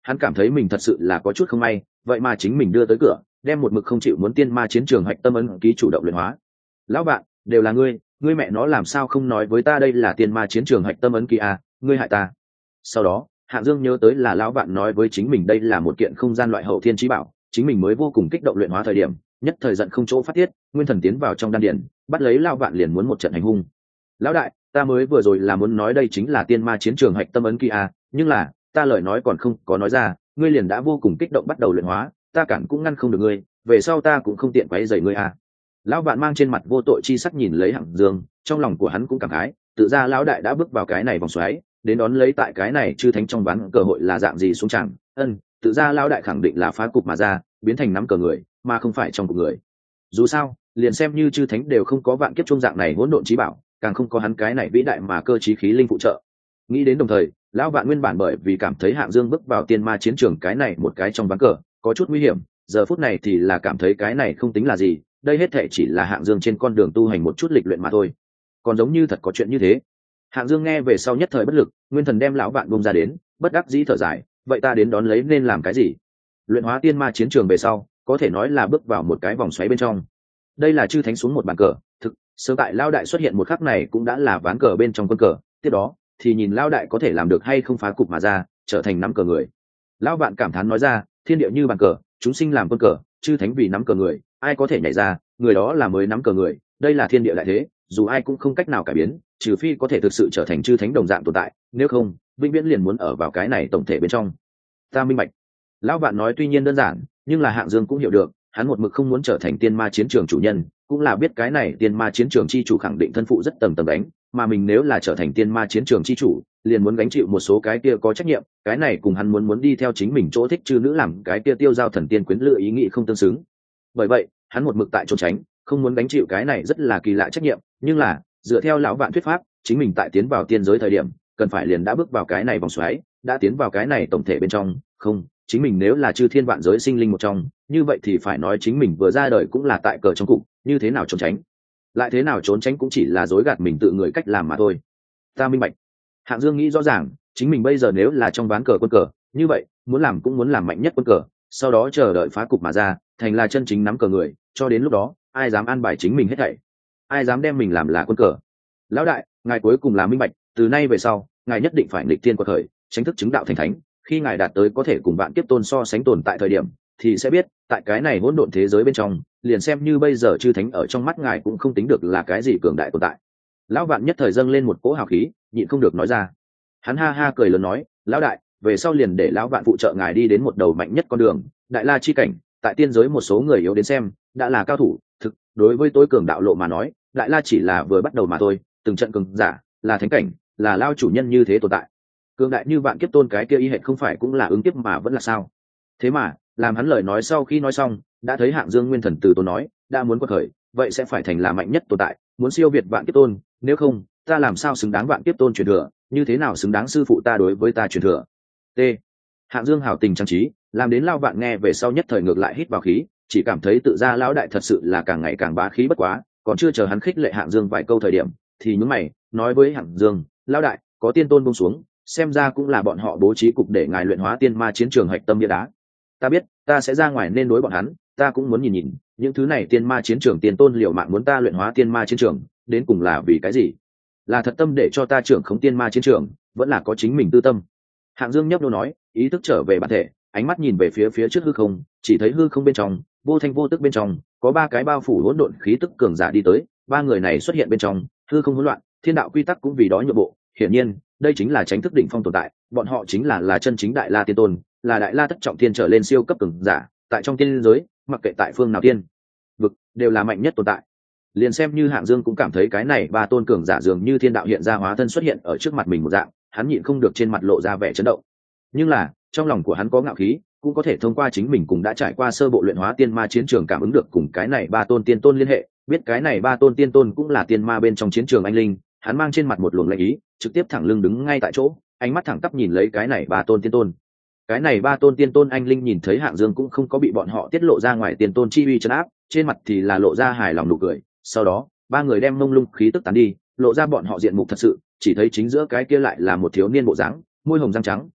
hắn cảm thấy mình thật sự là có chút không may, vậy mà chính mình đưa tới cửa đem một mực không chịu muốn tiên ma chiến trường hạch tâm ấn ký chủ động luyện hóa. Lão bạn, đều là ngươi mẹ nó làm sao không nói với ta đây là tiên ma chiến trường hạch tâm ấn ký à, ngươi hại ta. Sau đó Hạng Dương nhớ tới là lão bạn nói với chính mình đây là một kiện không gian loại hậu thiên chí bảo, chính mình mới vô cùng kích động luyện hóa thời điểm, nhất thời giận không chỗ phát tiết, nguyên thần tiến vào trong đan điền, bắt lấy lão bạn liền muốn một trận hành hung. Lão đại, ta mới vừa rồi là muốn nói đây chính là tiên ma chiến trường hạch tâm ấn ký à, nhưng là ta lời nói còn không có nói ra, ngươi liền đã vô cùng kích động bắt đầu luyện hóa, ta cản cũng ngăn không được ngươi, về sau ta cũng không tiện quấy rầy ngươi à. Lão bạn mang trên mặt vô tội chi sắc nhìn lấy Hạng Dương, trong lòng của hắn cũng cảm khái, tự ra lão đại đã bước vào cái này vòng xoáy, đến đón lấy tại cái này chư thánh trong ván cơ hội là dạng gì xuống chẳng. Tự ra lão đại khẳng định là phá cục mà ra, biến thành nắm cờ người mà không phải trong cục người. Dù sao liền xem như chư thánh đều không có vạn kiếp trung dạng này hỗn độn chí bảo, càng không có hắn cái này vĩ đại mà cơ chí khí linh phụ trợ. Nghĩ đến đồng thời, lão vạn nguyên bản bởi vì cảm thấy Hạng Dương bước vào tiên ma chiến trường cái này một cái trong ván cờ có chút nguy hiểm, giờ phút này thì là cảm thấy cái này không tính là gì, đây hết thệ chỉ là Hạng Dương trên con đường tu hành một chút lịch luyện mà thôi. Còn giống như thật có chuyện như thế. Hạng Dương nghe về sau nhất thời bất lực, nguyên thần đem lão vạn bông ra đến, bất đắc dĩ thở dài, vậy ta đến đón lấy nên làm cái gì? Luyện hóa tiên ma chiến trường về sau, có thể nói là bước vào một cái vòng xoáy bên trong. Đây là chư thánh xuống một bàn cờ, thực sớm tại lão đại xuất hiện một khắc này cũng đã là ván cờ bên trong quân cờ, tiếp đó thì nhìn lão đại có thể làm được hay không phá cục mà ra, trở thành nắm cờ người. Lão vạn cảm thán nói ra, thiên địa như bàn cờ, chúng sinh làm quân cờ, chư thánh vì nắm cờ người, ai có thể nhảy ra, người đó là mới nắm cờ người, đây là thiên địa lại thế, dù ai cũng không cách nào cải biến, trừ phi có thể thực sự trở thành chư thánh đồng dạng tồn tại, nếu không vĩnh viễn liền muốn ở vào cái này tổng thể bên trong. Ta minh bạch. Lão vạn nói tuy nhiên đơn giản, nhưng là Hạng Dương cũng hiểu được, hắn một mực không muốn trở thành tiên ma chiến trường chủ nhân, cũng là biết cái này tiên ma chiến trường chi chủ khẳng định thân phụ rất tầng tầng đánh, mà mình nếu là trở thành tiên ma chiến trường chi chủ, liền muốn gánh chịu một số cái kia có trách nhiệm, cái này cùng hắn muốn đi theo chính mình chỗ thích chư nữ làm cái kia tiêu giao thần tiên quyến lựa ý nghĩ không tương xứng. Bởi vậy, hắn một mực tại trốn tránh, không muốn gánh chịu cái này rất là kỳ lạ trách nhiệm, nhưng là dựa theo lão vạn thuyết pháp, chính mình tại tiến vào tiên giới thời điểm, cần phải liền đã bước vào cái này vòng xoáy, đã tiến vào cái này tổng thể bên trong, không, chính mình nếu là chư thiên vạn giới sinh linh một trong, như vậy thì phải nói chính mình vừa ra đời cũng là tại cờ trong cục, như thế nào trốn tránh? Lại thế nào trốn tránh cũng chỉ là dối gạt mình tự người cách làm mà thôi. Ta minh bạch. Hạng Dương nghĩ rõ ràng, chính mình bây giờ nếu là trong ván cờ quân cờ, như vậy, muốn làm cũng muốn làm mạnh nhất quân cờ, sau đó chờ đợi phá cục mà ra, thành là chân chính nắm cờ người, cho đến lúc đó, ai dám an bài chính mình hết thảy? Ai dám đem mình làm là quân cờ? Lão đại, ngài cuối cùng là minh bạch, từ nay về sau, ngài nhất định phải nghịch thiên quật khởi, tránh thức chứng đạo thành thánh, khi ngài đạt tới có thể cùng vạn kiếp tôn so sánh tồn tại thời điểm, thì sẽ biết, tại cái này hỗn độn thế giới bên trong, liền xem như bây giờ chư thánh ở trong mắt ngài cũng không tính được là cái gì cường đại tồn tại. Lão vạn nhất thời dâng lên một cỗ hào khí, nhịn không được nói ra. Hắn ha ha cười lớn nói, lão đại, về sau liền để lão vạn phụ trợ ngài đi đến một đầu mạnh nhất con đường, đại la chi cảnh, tại tiên giới một số người yếu đến xem, đã là cao thủ, thực, đối với tối cường đạo lộ mà nói, đại la chỉ là vừa bắt đầu mà thôi, từng trận cường giả, là thánh cảnh, là lao chủ nhân như thế tồn tại. Cường đại như vạn kiếp tôn cái kia y hệt không phải cũng là ứng kiếp mà vẫn là sao? Thế mà, làm hắn lời nói sau khi nói xong, đã thấy Hạng Dương nguyên thần từ tốn nói, đã muốn quật khởi, vậy sẽ phải thành là mạnh nhất tồn tại, muốn siêu việt vạn kiếp tôn, nếu không, ta làm sao xứng đáng vạn kiếp tôn truyền thừa, như thế nào xứng đáng sư phụ ta đối với ta truyền thừa. T. Hạng Dương hảo tình trang trí, làm đến lao vạn nghe về sau nhất thời ngược lại hít vào khí, chỉ cảm thấy tự ra lão đại thật sự là càng ngày càng bá khí bất quá, còn chưa chờ hắn khích lệ Hạng Dương vài câu thời điểm, thì nhướng mày, nói với Hạng Dương, lão đại, có tiên tôn buông xuống, xem ra cũng là bọn họ bố trí cục để ngài luyện hóa tiên ma chiến trường hạch tâm bia đá. Ta biết, ta sẽ ra ngoài nên đối bọn hắn, ta cũng muốn nhìn nhìn, những thứ này tiên ma chiến trường tiên tôn liều mạng muốn ta luyện hóa tiên ma chiến trường, đến cùng là vì cái gì? Là thật tâm để cho ta trưởng khống tiên ma chiến trường, vẫn là có chính mình tư tâm. Hạng Dương nhấp nhô nói, ý thức trở về bản thể, ánh mắt nhìn về phía trước hư không, chỉ thấy hư không bên trong, vô thanh vô tức bên trong, có ba cái bao phủ hỗn độn khí tức cường giả đi tới, ba người này xuất hiện bên trong, hư không hỗn loạn, thiên đạo quy tắc cũng vì đó nhượng bộ, hiển nhiên, đây chính là chánh thức đỉnh phong tồn tại, bọn họ chính là chân chính đại la tiên tôn, là đại la thất trọng thiên trở lên siêu cấp cường giả, tại trong tiên giới, mặc kệ tại phương nào tiên vực, đều là mạnh nhất tồn tại. Liền xem như Hạng Dương cũng cảm thấy cái này ba tôn cường giả dường như thiên đạo hiện ra hóa thân xuất hiện ở trước mặt mình một dạng, hắn nhịn không được trên mặt lộ ra vẻ chấn động. Nhưng là, trong lòng của hắn có ngạo khí, cũng có thể thông qua chính mình cũng đã trải qua sơ bộ luyện hóa tiên ma chiến trường cảm ứng được cùng cái này ba tôn tiên tôn liên hệ, biết cái này ba tôn tiên tôn cũng là tiên ma bên trong chiến trường anh linh, hắn mang trên mặt một luồng lạnh ý, trực tiếp thẳng lưng đứng ngay tại chỗ, ánh mắt thẳng tắp nhìn lấy cái này ba tôn tiên tôn. Cái này ba tôn tiên tôn anh linh nhìn thấy Hạng Dương cũng không có bị bọn họ tiết lộ ra ngoài tiên tôn chi uy trấn áp, trên mặt thì là lộ ra hài lòng nụ cười. Sau đó, ba người đem mông lung khí tức tán đi, lộ ra bọn họ diện mục thật sự, chỉ thấy chính giữa cái kia lại là một thiếu niên bộ dáng, môi hồng răng trắng,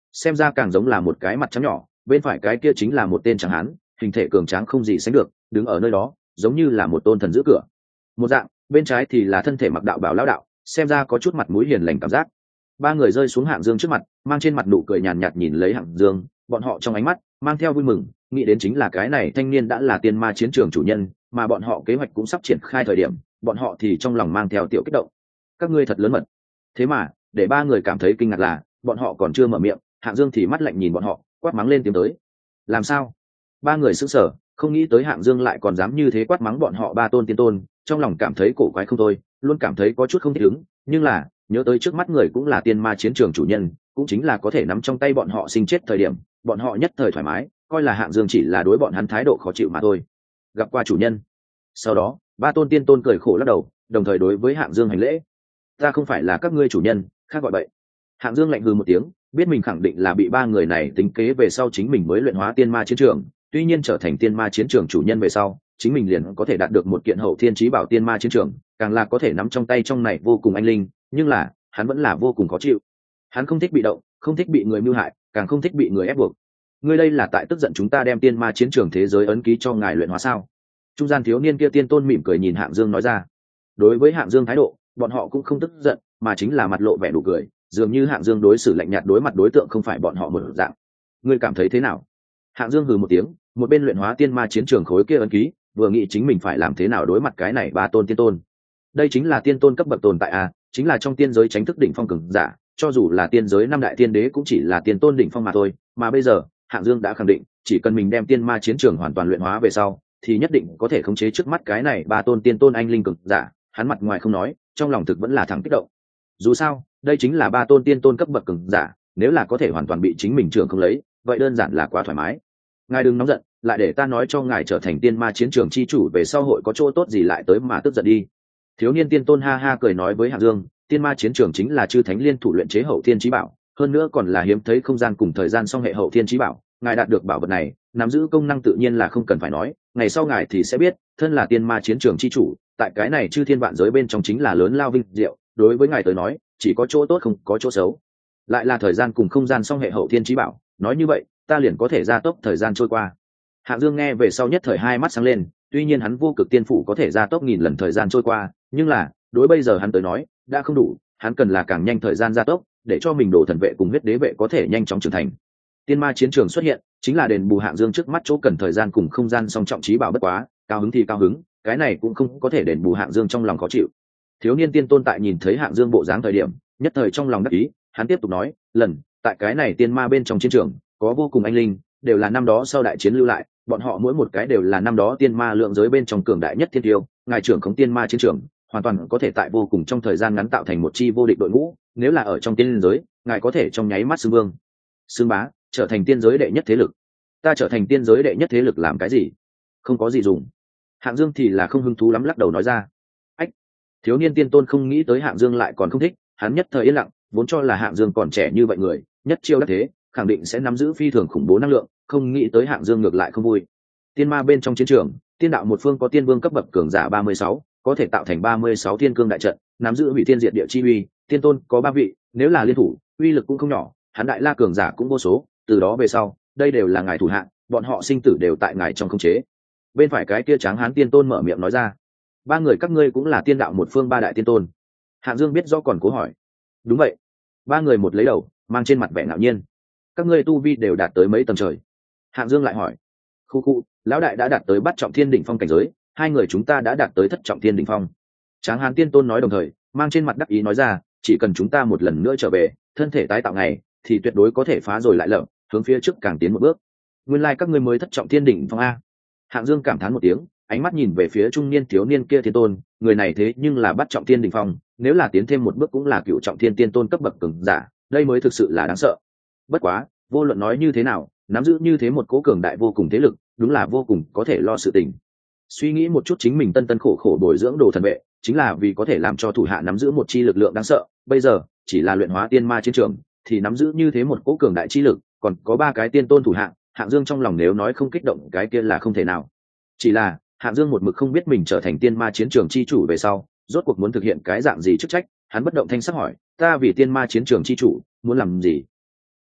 xem ra càng giống là một cái mặt trắng nhỏ, bên phải cái kia chính là một tên tráng hán, hình thể cường tráng không gì sánh được, đứng ở nơi đó giống như là một tôn thần giữ cửa một dạng. Bên trái thì là thân thể mặc đạo bào lão đạo, xem ra có chút mặt mũi hiền lành cảm giác. Ba người rơi xuống Hạng Dương trước mặt, mang trên mặt nụ cười nhàn nhạt nhìn lấy Hạng Dương, bọn họ trong ánh mắt mang theo vui mừng, nghĩ đến chính là cái này thanh niên đã là tiên ma chiến trường chủ nhân, mà bọn họ kế hoạch cũng sắp triển khai thời điểm, bọn họ thì trong lòng mang theo tiểu kích động. Các ngươi thật lớn mật. Thế mà để ba người cảm thấy kinh ngạc là bọn họ còn chưa mở miệng, Hạng Dương thì mắt lạnh nhìn bọn họ, quát mắng lên tiếng tới. Làm sao? Ba người sững sờ, không nghĩ tới Hạng Dương lại còn dám như thế quát mắng bọn họ ba tôn tiên tôn, trong lòng cảm thấy cổ quái không thôi, luôn cảm thấy có chút không thích ứng, nhưng là nhớ tới trước mắt người cũng là tiên ma chiến trường chủ nhân, cũng chính là có thể nắm trong tay bọn họ sinh chết thời điểm, bọn họ nhất thời thoải mái, coi là Hạng Dương chỉ là đối bọn hắn thái độ khó chịu mà thôi. Gặp qua chủ nhân. Sau đó ba tôn tiên tôn cười khổ lắc đầu, đồng thời đối với Hạng Dương hành lễ. Ta không phải là các ngươi chủ nhân, khác gọi bậy. Hạng Dương lạnh hừ một tiếng, biết mình khẳng định là bị ba người này tính kế về sau chính mình mới luyện hóa tiên ma chiến trường, tuy nhiên trở thành tiên ma chiến trường chủ nhân về sau chính mình liền có thể đạt được một kiện hậu thiên chí bảo tiên ma chiến trường, càng là có thể nắm trong tay trong này vô cùng anh linh, nhưng là hắn vẫn là vô cùng khó chịu. Hắn không thích bị động, không thích bị người mưu hại, càng không thích bị người ép buộc. Ngươi đây là tại tức giận chúng ta đem tiên ma chiến trường thế giới ấn ký cho ngài luyện hóa sao? Trung gian thiếu niên kia tiên tôn mỉm cười nhìn Hạng Dương nói ra. Đối với Hạng Dương thái độ, bọn họ cũng không tức giận, mà chính là mặt lộ vẻ nụ cười, dường như Hạng Dương đối xử lạnh nhạt đối mặt đối tượng không phải bọn họ một dạng. Ngươi cảm thấy thế nào? Hạng Dương hừ một tiếng, một bên luyện hóa tiên ma chiến trường khối kia ấn ký, vừa nghĩ chính mình phải làm thế nào đối mặt cái này ba tôn tiên tôn. Đây chính là tiên tôn cấp bậc tồn tại à, chính là trong tiên giới chính thức đỉnh phong cường giả, cho dù là tiên giới năm đại tiên đế cũng chỉ là tiên tôn đỉnh phong mà thôi, mà bây giờ Hạng Dương đã khẳng định, chỉ cần mình đem tiên ma chiến trường hoàn toàn luyện hóa về sau, thì nhất định có thể khống chế trước mắt cái này ba tôn tiên tôn anh linh cường giả. Hắn mặt ngoài không nói, trong lòng thực vẫn là thẳng kích động. Dù sao, đây chính là ba tôn tiên tôn cấp bậc cường giả, nếu là có thể hoàn toàn bị chính mình trưởng không lấy, vậy đơn giản là quá thoải mái. Ngài đừng nóng giận, lại để ta nói cho ngài trở thành tiên ma chiến trường chi chủ về sau hội có chỗ tốt gì lại tới mà tức giận đi. Thiếu niên tiên tôn ha ha cười nói với Hạng Dương, tiên ma chiến trường chính là chư thánh liên thủ luyện chế hậu thiên chí bảo, hơn nữa còn là hiếm thấy không gian cùng thời gian song hệ hậu thiên chí bảo. Ngài đạt được bảo vật này, nắm giữ công năng tự nhiên là không cần phải nói, ngày sau ngài thì sẽ biết, thân là tiên ma chiến trường chi chủ, tại cái này chư thiên vạn giới bên trong chính là lớn lao vinh diệu, đối với ngài tới nói, chỉ có chỗ tốt không có chỗ xấu. Lại là thời gian cùng không gian song hệ hậu thiên chí bảo, nói như vậy, ta liền có thể gia tốc thời gian trôi qua. Hạng Dương nghe về sau nhất thời hai mắt sáng lên, tuy nhiên hắn vô cực tiên phủ có thể gia tốc nghìn lần thời gian trôi qua, nhưng là đối bây giờ hắn tới nói đã không đủ, hắn cần là càng nhanh thời gian gia tốc, để cho mình đồ thần vệ cùng huyết đế vệ có thể nhanh chóng trưởng thành. Tiên ma chiến trường xuất hiện, chính là đền bù Hạng Dương trước mắt chỗ cần thời gian cùng không gian song trọng chí bảo bất quá, cao hứng thì cao hứng, cái này cũng không có thể đền bù Hạng Dương trong lòng khó chịu. Thiếu niên tiên tôn tại nhìn thấy Hạng Dương bộ dáng thời điểm, nhất thời trong lòng đắc ý, hắn tiếp tục nói, lần tại cái này tiên ma bên trong chiến trường có vô cùng anh linh, đều là năm đó sau đại chiến lưu lại, bọn họ mỗi một cái đều là năm đó tiên ma lượng giới bên trong cường đại nhất thiên tiêu, ngài trưởng khống tiên ma chiến trường, hoàn toàn có thể tại vô cùng trong thời gian ngắn tạo thành một chi vô địch đội ngũ, nếu là ở trong tiên giới, ngài có thể trong nháy mắt xưng vương, xưng bá, trở thành tiên giới đệ nhất thế lực. Ta trở thành tiên giới đệ nhất thế lực làm cái gì? Không có gì dùng. Hạng Dương thì là không hứng thú lắm lắc đầu nói ra. Ách. Thiếu niên tiên tôn không nghĩ tới Hạng Dương lại còn không thích, hắn nhất thời yên lặng, vốn cho là Hạng Dương còn trẻ như vậy người, nhất chiêu đắc thế, khẳng định sẽ nắm giữ phi thường khủng bố năng lượng, không nghĩ tới Hạng Dương ngược lại không vui. Tiên ma bên trong chiến trường, tiên đạo một phương có tiên vương cấp bậc cường giả 36, có thể tạo thành 36 thiên cương đại trận, nắm giữ hủy thiên diệt địa chi uy, tiên tôn có 3 vị, nếu là liên thủ, uy lực cũng không nhỏ, hắn đại la cường giả cũng vô số, từ đó về sau, đây đều là ngài thủ hạ, bọn họ sinh tử đều tại ngài trong khống chế. Bên phải cái kia tráng hán tiên tôn mở miệng nói ra, ba người các ngươi cũng là tiên đạo một phương ba đại tiên tôn. Hạng Dương biết rõ còn cố hỏi. Đúng vậy. Ba người một lấy đầu, mang trên mặt vẻ ngạo nhiên. Các ngươi tu vi đều đạt tới mấy tầng trời? Hạng Dương lại hỏi. Khu, lão đại đã đạt tới bát trọng thiên đỉnh phong cảnh giới, hai người chúng ta đã đạt tới thất trọng thiên đỉnh phong. Tráng hán tiên tôn nói đồng thời, mang trên mặt đắc ý nói ra, chỉ cần chúng ta một lần nữa trở về, thân thể tái tạo ngày, thì tuyệt đối có thể phá rồi lại lợm, hướng phía trước càng tiến một bước. Nguyên lai các ngươi mới thất trọng thiên đỉnh phong a. Hạng Dương cảm thán một tiếng, ánh mắt nhìn về phía trung niên thiếu niên kia thiên tôn, người này thế nhưng là bát trọng thiên đỉnh phong, nếu là tiến thêm một bước cũng là cựu trọng thiên tiên tôn cấp bậc cường giả, đây mới thực sự là đáng sợ. Bất quá, vô luận nói như thế nào, nắm giữ như thế một cố cường đại vô cùng thế lực, đúng là vô cùng có thể lo sự tình. Suy nghĩ một chút chính mình tân tân khổ khổ bồi dưỡng đồ thần vệ, chính là vì có thể làm cho thủ hạ nắm giữ một chi lực lượng đáng sợ, bây giờ chỉ là luyện hóa tiên ma chiến trường, thì nắm giữ như thế một cố cường đại chi lực, còn có 3 cái tiên tôn thủ hạ, Hạng Dương trong lòng nếu nói không kích động cái kia là không thể nào. Chỉ là Hạng Dương một mực không biết mình trở thành tiên ma chiến trường chi chủ về sau, rốt cuộc muốn thực hiện cái dạng gì chức trách, hắn bất động thanh sắc hỏi, ta vì tiên ma chiến trường chi chủ, muốn làm gì?